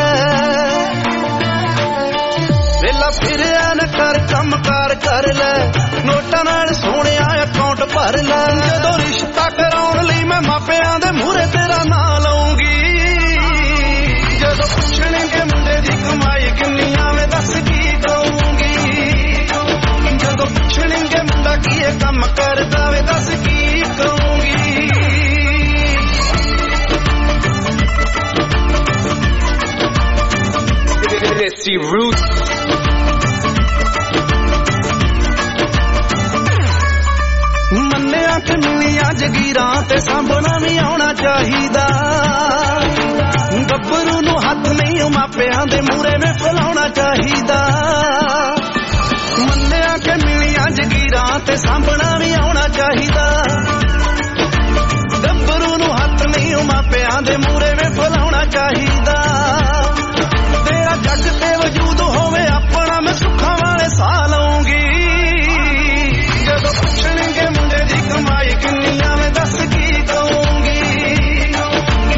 ਵੇਲਾ ਫਿਰਿਆ ਨਾ ਕਰ ਕੰਮ ਕਾਰ ਕਰ ਲੈ ਨੋਟਾਂ ਨਾਲ ਸੋਹਣਿਆ ਅਕਾਊਂਟ ਭਰ ਲੈ ਜਦੋਂ ਰਿਸ਼ਤਾ ਕਰਾਉਣ ਲਈ ਮੈਂ ਮਾਪਿਆਂ ਦੇ ਮੂਹਰੇ ਤੇਰਾ ਨਾਂ ਲਾਉਂਗੀ ਜਦੋਂ ਪੁੱਛਣਗੇ ਮੁੰਡੇ ਦੀ ਕਮਾਈ ਕਿੰਨੀ ਆਵੇਂ ਦੱਸ ਕੀ ਕਹੂੰਗੀ ਜਦੋਂ ਪੁੱਛਣਗੇ ਮੁੰਡਾ ਕੀ ਇਹ ਕੰਮ ਕਰਦਾ ਵੇ ਦੱਸ ਕੀ ਕਹੂੰਗੀ Desi Roots ਮੰਨਿਆ ਕਿ ਮਿਲੀਆਂ ਜਗੀਰਾਂ ਤੇ ਸਾਂਭਣਾ ਵੀ ਆਉਣਾ ਚਾਹੀਦਾ ਗੱਭਰੂ ਨੂੰ ਹੱਥ ਨਹੀਂ ਮਾਪਿਆਂ ਦੇ ਮੂਹਰੇ ਵਿੱਚ ਫਲਾਉਣਾ ਚਾਹੀਦਾ ਮੰਨਿਆ ਕਿ ਮਿਲੀਆਂ ਜਗੀਰਾਂ ਤੇ ਸਾਂਭਣਾ ਵੀ ਆਉਣਾ ਚਾਹੀਦਾ ਗੱਭਰੂ ਨੂੰ ਹੱਥ ਨਹੀਂ ਮਾਪਿਆਂ ਦੇ ਮੂਹਰੇ ਵਿੱਚ ਫਲਾਉਣਾ ਚਾਹੀਦਾ ਤੇਰਾ ਜੱਗ ਤੇ ਵਜੂਦ ਹੋਵੇ ਆਪਣਾ ਮੈਂ ਸੁੱਖਾਂ ਵਾਲੇ ਸਾਹ ਲਊਂਗੀ ਜਦੋਂ ਪੁੱਛਣਗੇ ਮੁੰਡੇ ਦੀ ਕਮਾਈ ਕਿੰਨੀ ਆ ਮੈਂ ਦੱਸ ਕੀ ਕਹੂੰਗੀ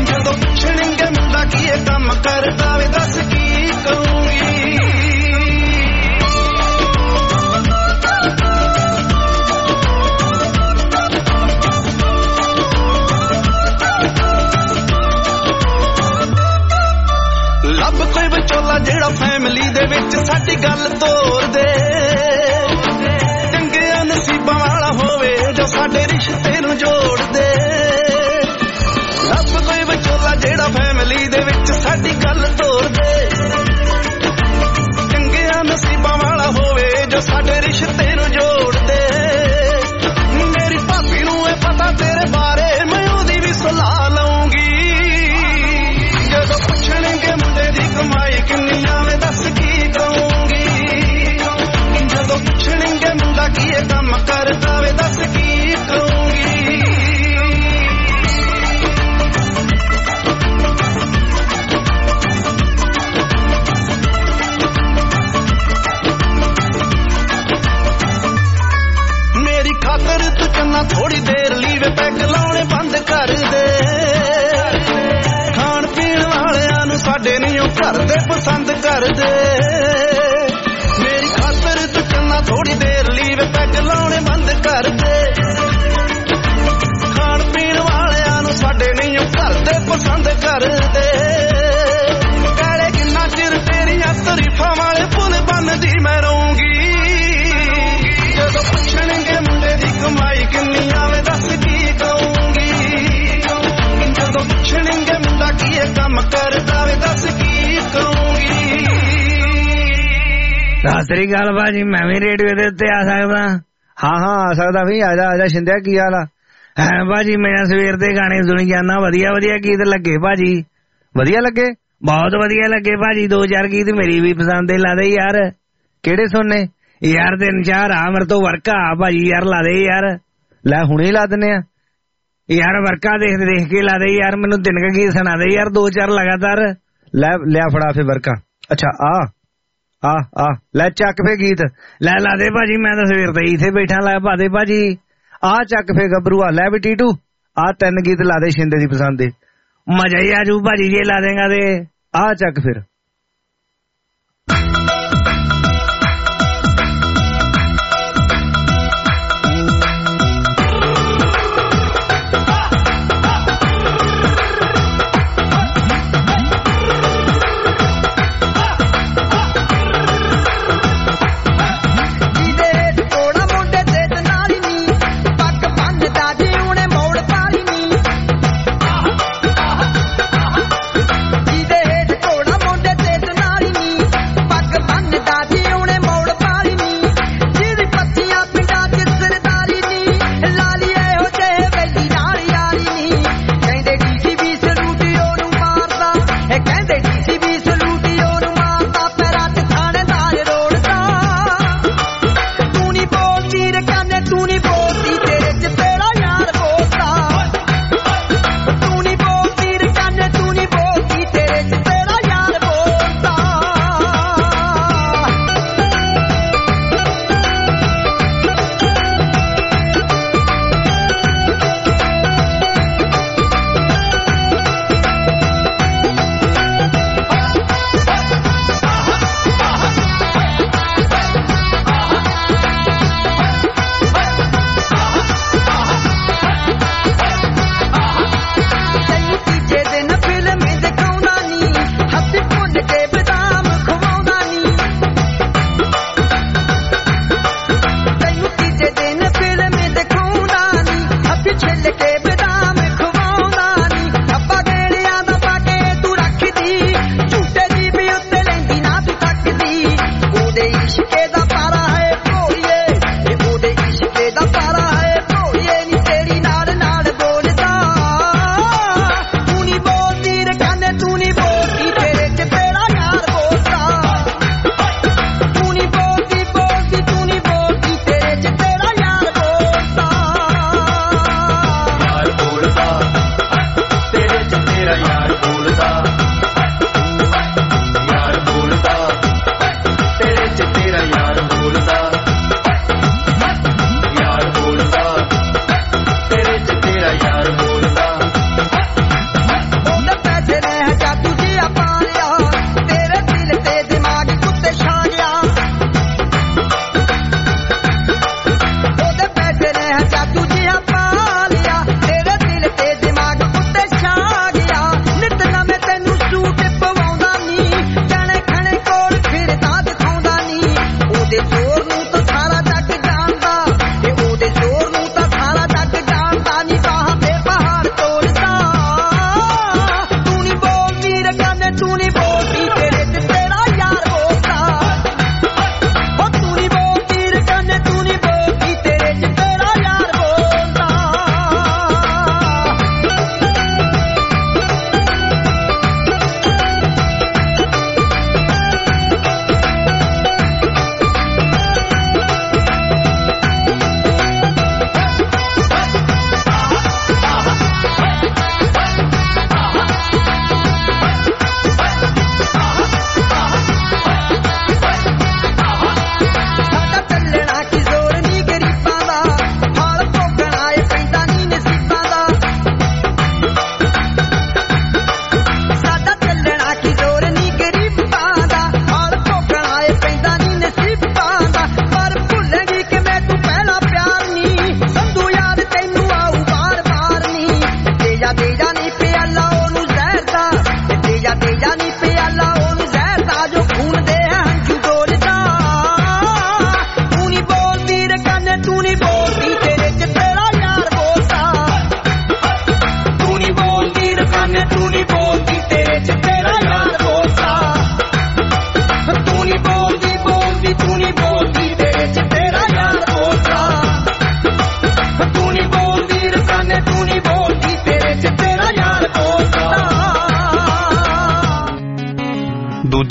ਦੇ ਪਸੰਦ ਕਰਦੇ ਮੇਰੀ ਖਾਤਰ ਤੂੰ ਚੰਨਾ ਥੋੜੀ ਦੇਰ ਲਈ ਵੇ ਪੈਗ ਲਾਉਣੇ ਬੰਦ ਕਰ ਦੇ ਖਾਣ ਪੀਣ ਵਾਲਿਆਂ ਨੂੰ ਸਾਡੇ ਨਹੀਂ ਉਹ ਘਰ ਦੇ ਪਸੰਦ ਕਰਦੇ ਕਾਲੇ ਕਿੰਨਾ ਚਿਰ ਤੇਰੀਆਂ ਤਾਰੀਫਾਂ ਵਾਲੇ ਪੁੱਲ ਬੰਨਦੀ ਮੈਂ ਰਹੂੰਗੀ ਜਦੋਂ ਪੁੱਛਣਗੇ ਮੁੰਡੇ ਦੀ ਕਮਾਈ ਕਿੰਨੀ ਆਵੇ ਦੱਸ ਕੀ ਕਹੂੰਗੀ ਜਦੋਂ ਪੁੱਛਣਗੇ ਮੁੰਡਾ ਕੀ ਕੰਮ ਕਰਦਾ ਵੇ ਦੱਸ ਕੀ ਕਹੂੰਗੀ ਸਤਿ ਸ੍ਰੀ ਅਕਾਲ ਭਾਜੀ ਮੈਂ ਵੀ ਰੇਡੀਓ ਦੇ ਉੱਤੇ ਆ ਸਕਦਾ ਹਾਂ ਆ ਸਕਦਾ ਵੀ ਆ ਜਾ ਸ਼ਿੰਦਿਆ ਕੀ ਹਾਲ ਆ ਹੈ ਭਾਜੀ ਮੈਂ ਸਵੇਰ ਦੇ ਗਾਣੇ ਸੁਣੀ ਜਾਂਦਾ ਵਧੀਆ ਗੀਤ ਲੱਗੇ ਭਾਜੀ ਵਧੀਆ ਲੱਗੇ ਬਹੁਤ ਵਧੀਆ ਲੱਗੇ ਭਾਜੀ 2-4 ਗੀਤ ਮੇਰੀ ਵੀ ਪਸੰਦ ਦੇ ਲਾ ਦੇ ਯਾਰ ਕਿਹੜੇ ਸੁਣਨੇ ਯਾਰ 3-4 ਆ ਮੇਰੇ ਤੋਂ ਵਰਕਾ ਆ ਭਾਜੀ ਯਾਰ ਲਾ ਦੇ ਯਾਰ ਲੈ ਹੁਣੇ ਲਾ ਦਿੰਨੇ ਆ ਯਾਰ ਵਰਕਾ ਦੇਖ ਕੇ ਲਾ ਦੇ ਯਾਰ ਮੈਨੂੰ 3 ਗੀਤ ਸੁਣਾ ਦੇ ਯਾਰ 2-4 ਲਗਾਤਾਰ ਲੈ ਲਿਆ ਫੜਾ ਫੇ ਵਰਕਾ ਅੱਛਾ ਆ ਲੈ ਚੱਕ ਫੇ ਗੀਤ ਲੈ ਲਾ ਦੇ ਭਾਜੀ ਮੈਂ ਤਾਂ ਸਵੇਰ ਤੇ ਇੱਥੇ ਬੈਠਾ ਲੈ ਪਾ ਦੇ ਭਾਜੀ ਆ ਚੱਕ ਫੇ ਗੱਭਰੂਆ ਲੈ ਵੀ ਟੀਟੂ ਆ 3 ਗੀਤ ਲਾ ਦੇ ਸ਼ਿੰਦੇ ਦੀ ਪਸੰਦ ਦੇ ਮਜ਼ਾ ਹੀ ਆਜੂ ਭਾਜੀ ਜੇ ਲਾ ਦੇਗਾ ਤੇ ਆ ਚੱਕ ਫਿਰ ਪੱਗ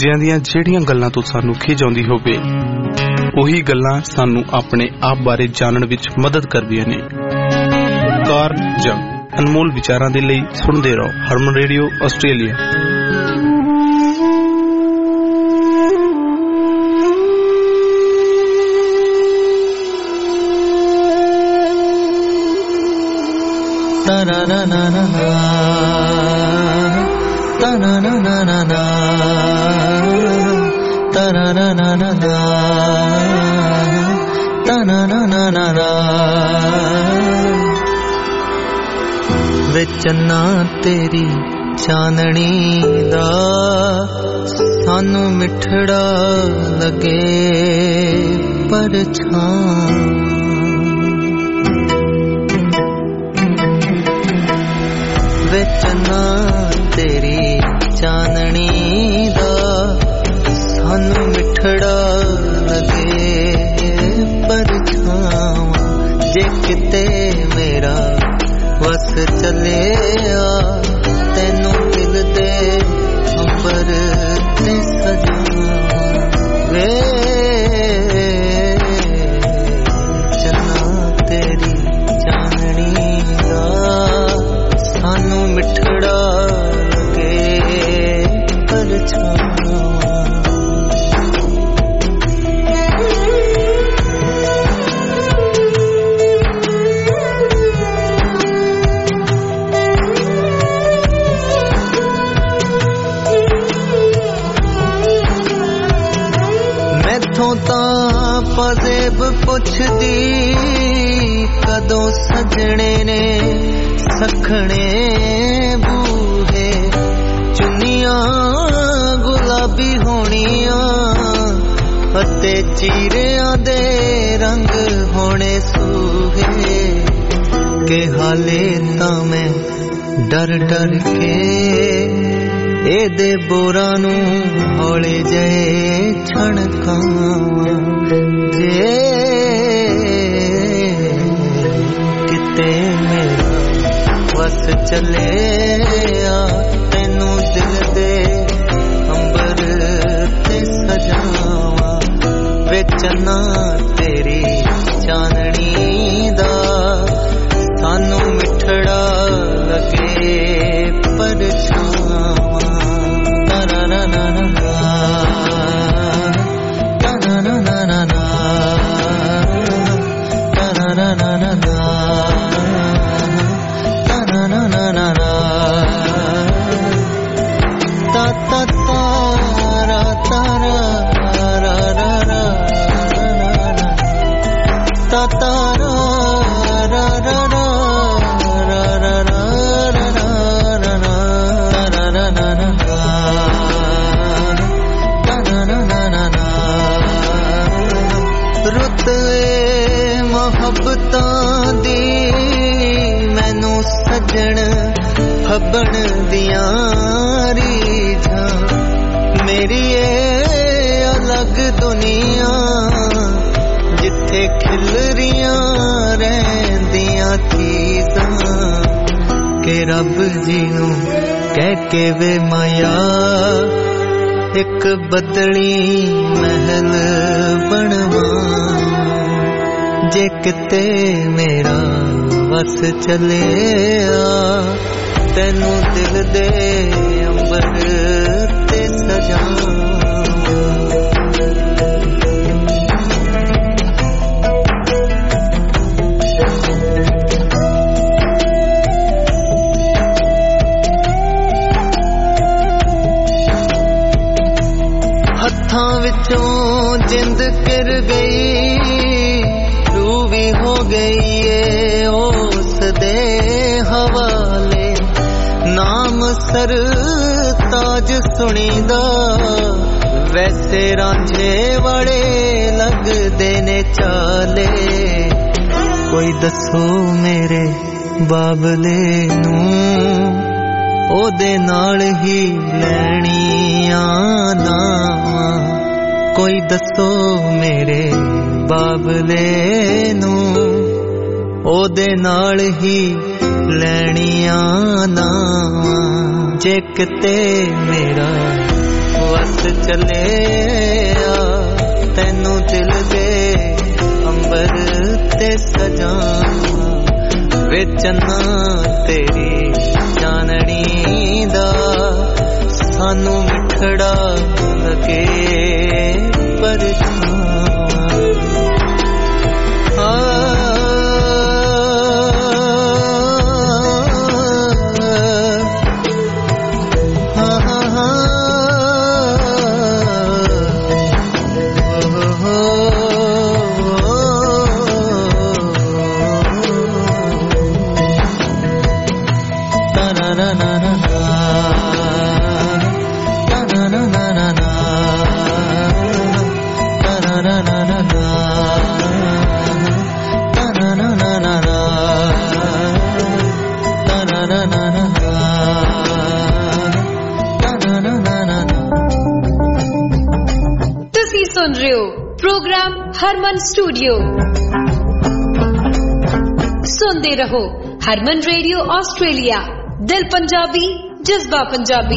ਦੂਜਿਆਂ ਦੀਆਂ ਜਿਹੜੀਆਂ ਗੱਲਾਂ ਤੋਂ ਸਾਨੂੰ ਖਿਝ ਆਉਂਦੀ ਹੋਵੇ ਉਹੀ ਗੱਲਾਂ ਸਾਨੂੰ ਆਪਣੇ ਆਪ ਬਾਰੇ ਜਾਣਨ ਵਿੱਚ ਮਦਦ ਕਰਦੀਆਂ ਨੇ। ਕਾਰਨ ਜੰਗ ਅਨਮੋਲ ਵਿਚਾਰਾਂ ਦੇ ਲਈ ਸੁਣਦੇ ਰਹੋ ਹਰਮਨ ਰੇਡੀਓ ਆਸਟ੍ਰੇਲੀਆ। ਵੇ ਚੰਨਾ ਤੇਰੀ ਚਾਨਣੀ ਦਾ ਸਾਨੂੰ ਮਿੱਠੜਾ ਲੱਗੇ ਪਰਛਾਂ। ਵੇ ਚੰਨਾ ਤੇਰੀ ਚਾਨਣੀ ਦਾ ਸਾਨੂੰ ਮਿੱਠੜਾ ਲੱਗੇ ਪਰਛਾਵਾਂ। ਜੇ ਕਿਤੇ ਮੇਰਾ ਵਸ ਚੱਲਿਆ ਤੈਨੂੰ ਦਿਲ ਦੇ ਅੰਬਰ ਤੇ ਸਜਾਵਾਂ। ਵੇ ਚੰਨਾ ਤੇਰੀ ਚਾਨਣੀ ਦਾ ਸਾਨੂੰ ਮਿੱਠੜਾ ਲੱਗੇ ਪਰਛਾਵਾਂ। ਮੈਥੋਂ ਤਾਂ ਪਜ਼ੇਬ ਪੁੱਛਦੀ ਕਦੋਂ ਸਜਣੇ ਨੇ ਸਖਣੇ ਬੂਹੇ। ਚੁੰਨੀਆਂ ਗੁਲਾਬੀ ਹੋਣੀਆਂ ਅਤੇ ਚੀਰਿਆਂ ਦੇ ਰੰਗ ਹੋਣੇ ਸੂਹੇ। ਕਿ ਹਾਲੇ ਤਾਂ ਮੈਂ ਡਰ ਡਰ ਕੇ ਇਹਦੇ ਬੋਰਾਂ ਨੂੰ ਹੌਲੇ ਜਿਹੇ ਛਣਕਾਵਾਂ। ਜੇ ਕਿਤੇ ਮੇਰਾ ਵਸ ਚੱਲਿਆ ਤੈਨੂੰ ਦਿਲ ਦੇ ਅੰਬਰ ਤੇ ਸਜਾਵਾਂ। ਵੇ ਚੰਨਾ ਤੇਰੀ ਚਾਨਣੀ ਦਾ ਸਾਨੂੰ ਮਿੱਠੜਾ ਲੱਗੇ ਪਰਛਾਵਾਂ। ਮੁਹੱਬਤਾਂ ਦੀ ਮੈਨੂੰ ਸੱਜਣ ਹੱਬਣ ਦੀਆਂ ਰੀਝਾਂ। ਮੇਰੀ ਇਹ ਅਲੱਗ ਦੁਨੀਆ ਜਿੱਥੇ ਖਿਲਰੀਆਂ ਰਹਿੰਦੀਆਂ ਚੀਜ਼ਾਂ। ਕਿ ਰੱਬ ਜੀ ਨੂੰ ਕਹਿ ਕੇ ਵੇ ਮਾਇਆ ਇੱਕ ਬਦਲੀ ਮਹਿਲ ਬਣਵਾ। ਜੇ ਕਿਤੇ ਮੇਰਾ ਵਸ ਚੱਲਿਆ ਤੈਨੂੰ ਦਿਲ ਦੇ ਅੰਬਰ ਤੇ ਸਜਾਵਾਂ। ਹੱਥਾਂ ਵਿੱਚੋਂ ਜਿੰਦ ਕਿਰ ਗਈ ਰੂ ਵੀ ਹੋ ਗਈ ਏ ਉਸ ਦੇ ਹਵਾਲੇ। ਨਾਮ ਸਰ ਤਾਜ ਸੁਣੀਦਾ ਵੈਸੇ ਰਾਂਝੇ ਵਾਲੇ ਲੱਗਦੇ ਨੇ ਚਾਲੇ। ਕੋਈ ਦੱਸੋ ਮੇਰੇ ਬਾਬਲੇ ਨੂੰ ਉਹਦੇ ਨਾਲ ਹੀ ਲੈਣੀਆਂ ਨਾਵਾਂ। ਕੋਈ ਦੱਸੋ ਮੇਰੇ ਬਾਬਲੇ ਨੂੰ ਉਹਦੇ ਨਾਲ ਹੀ ਲੈਣੀਆਂ ਨਾਵਾਂ। ਜੇ ਕਿਤੇ ਮੇਰਾ ਵਸ ਚੱਲੇ ਆ ਤੈਨੂੰ ਦਿਲ ਦੇ ਅੰਬਰ ਤੇ ਸਜਾਵਾਂ ਵੇ ਚੰਨਾ ਤੇਰੀ ਚਾਨਣੀ ਦਾ ਸਾਨੂੰ ਮਿੱਠੜਾ ਲਗੇ सुन रहे हो प्रोग्राम हरमन स्टूडियो। सुनते रहो हरमन रेडियो ऑस्ट्रेलिया, दिल पंजाबी जज्बा पंजाबी।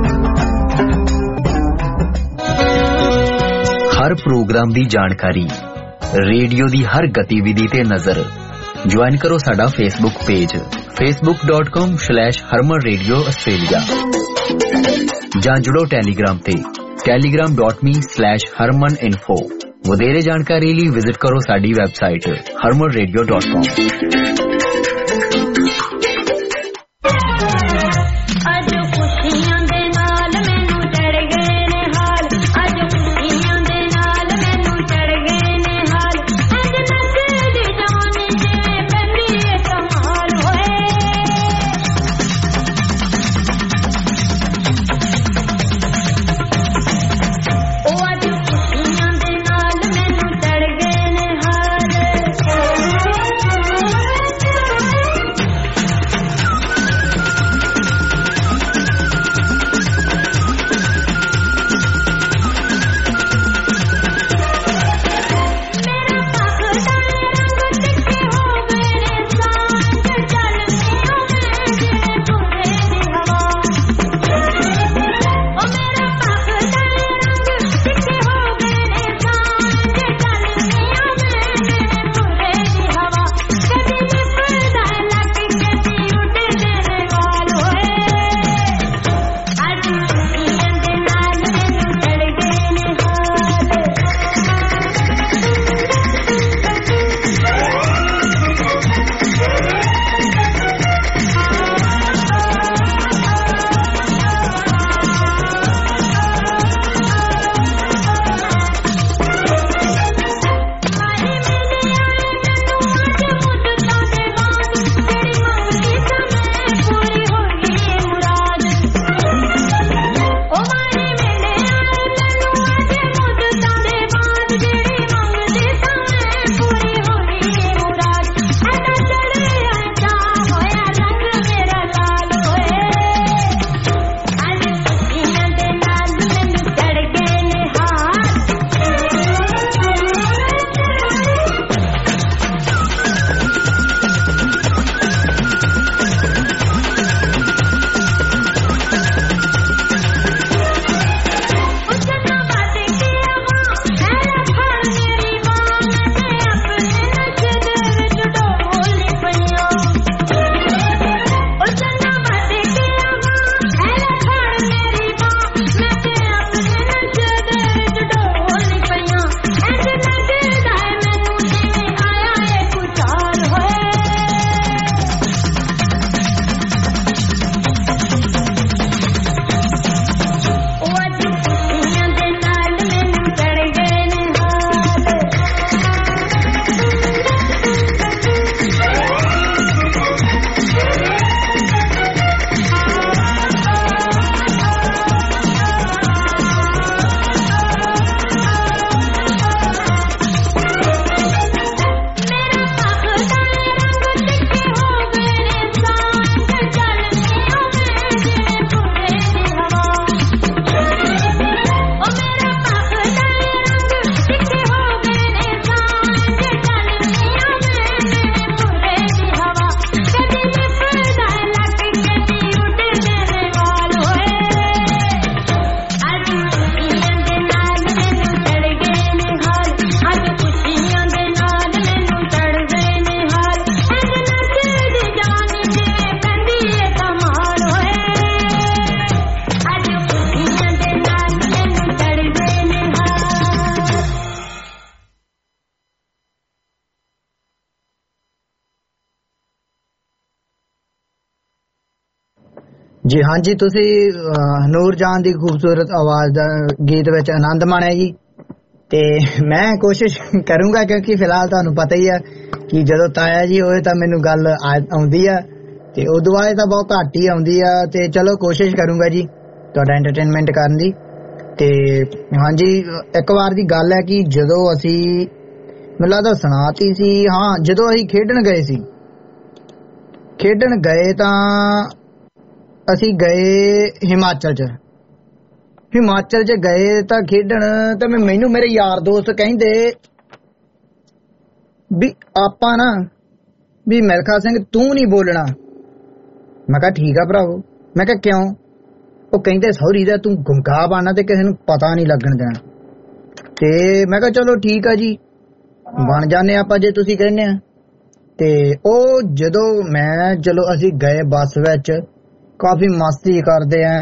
हर प्रोग्राम दी जानकारी, रेडियो दी हर गतिविधि ते नजर ज्वाइन करो साडा फेसबुक पेज facebook.com/harmanradio australia जां जुड़ो टेलीग्राम ते telegram.me/harmaninfo। ਵਧੇਰੇ ਜਾਣਕਾਰੀ ਲਈ ਵਿਜ਼ਿਟ ਕਰੋ ਸਾਡੀ ਵੈਬਸਾਈਟ harmanradio.com। ਜੀ ਹਾਂਜੀ, ਤੁਸੀਂ ਨੂਰ ਜਾਨ ਦੀ ਖੂਬਸੂਰਤ ਆਵਾਜ਼ ਦਾ ਗੀਤ ਵਿੱਚ ਆਨੰਦ ਮਾਣਿਆ ਜੀ। ਤੇ ਮੈਂ ਕੋਸ਼ਿਸ਼ ਕਰੂੰਗਾ ਕਿਉਂਕਿ ਫਿਲਹਾਲ ਤੁਹਾਨੂੰ ਪਤਾ ਹੀ ਆ ਕਿ ਜਦੋਂ ਤਾਇਆ ਜੀ ਹੋਏ ਤਾਂ ਮੈਨੂੰ ਗੱਲ ਆਉਂਦੀ ਆ ਤੇ ਉਦੋਂ ਬਾਅਦ ਤਾਂ ਬਹੁਤ ਘੱਟ ਹੀ ਆਉਂਦੀ ਆ। ਤੇ ਚਲੋ ਕੋਸ਼ਿਸ਼ ਕਰੂੰਗਾ ਜੀ ਤੁਹਾਡਾ ਐਂਟਰਟੇਨਮੈਂਟ ਕਰਨ ਦੀ। ਤੇ ਹਾਂਜੀ, ਇੱਕ ਵਾਰ ਦੀ ਗੱਲ ਹੈ ਕਿ ਜਦੋਂ ਅਸੀਂ ਮੈਨੂੰ ਲੱਗਦਾ ਸੁਣਾਤੀ ਸੀ, ਹਾਂ, ਜਦੋਂ ਅਸੀਂ ਖੇਡਣ ਗਏ ਤਾਂ ਅਸੀਂ ਗਏ ਹਿਮਾਚਲ ਚ ਗਏ ਤਾਂ ਖੇਡਣ। ਤਾਂ ਮੈਨੂੰ ਮੇਰੇ ਯਾਰ ਦੋਸਤ ਕਹਿੰਦੇ ਵੀ ਆਪਾਂ ਨਾ ਵੀ ਮਿਲਖਾ ਸਿੰਘ ਤੂੰ ਨਹੀਂ ਬੋਲਣਾ। ਮੈਂ ਕਿਹਾ ਠੀਕ ਆ ਭਰਾਵੋ। ਮੈਂ ਕਿਹਾ ਕਿਉਂ? ਉਹ ਕਹਿੰਦੇ ਸੌਰੀ ਦਾ ਤੂੰ ਗੁੰਗਾ ਬਾਣਾ ਤੇ ਕਿਸੇ ਨੂੰ ਪਤਾ ਨਹੀਂ ਲੱਗਣ ਦੇਣਾ। ਤੇ ਮੈਂ ਕਿਹਾ ਚਲੋ ਠੀਕ ਆ ਜੀ, ਬਣ ਜਾਂਦੇ ਆਪਾਂ ਜੇ ਤੁਸੀਂ ਕਹਿੰਦੇ ਆ। ਤੇ ਉਹ ਜਦੋਂ ਚਲੋ ਅਸੀਂ ਗਏ ਬੱਸ ਵਿੱਚ, ਕਾਫੀ ਮਸਤੀ ਕਰਦੇ ਆ।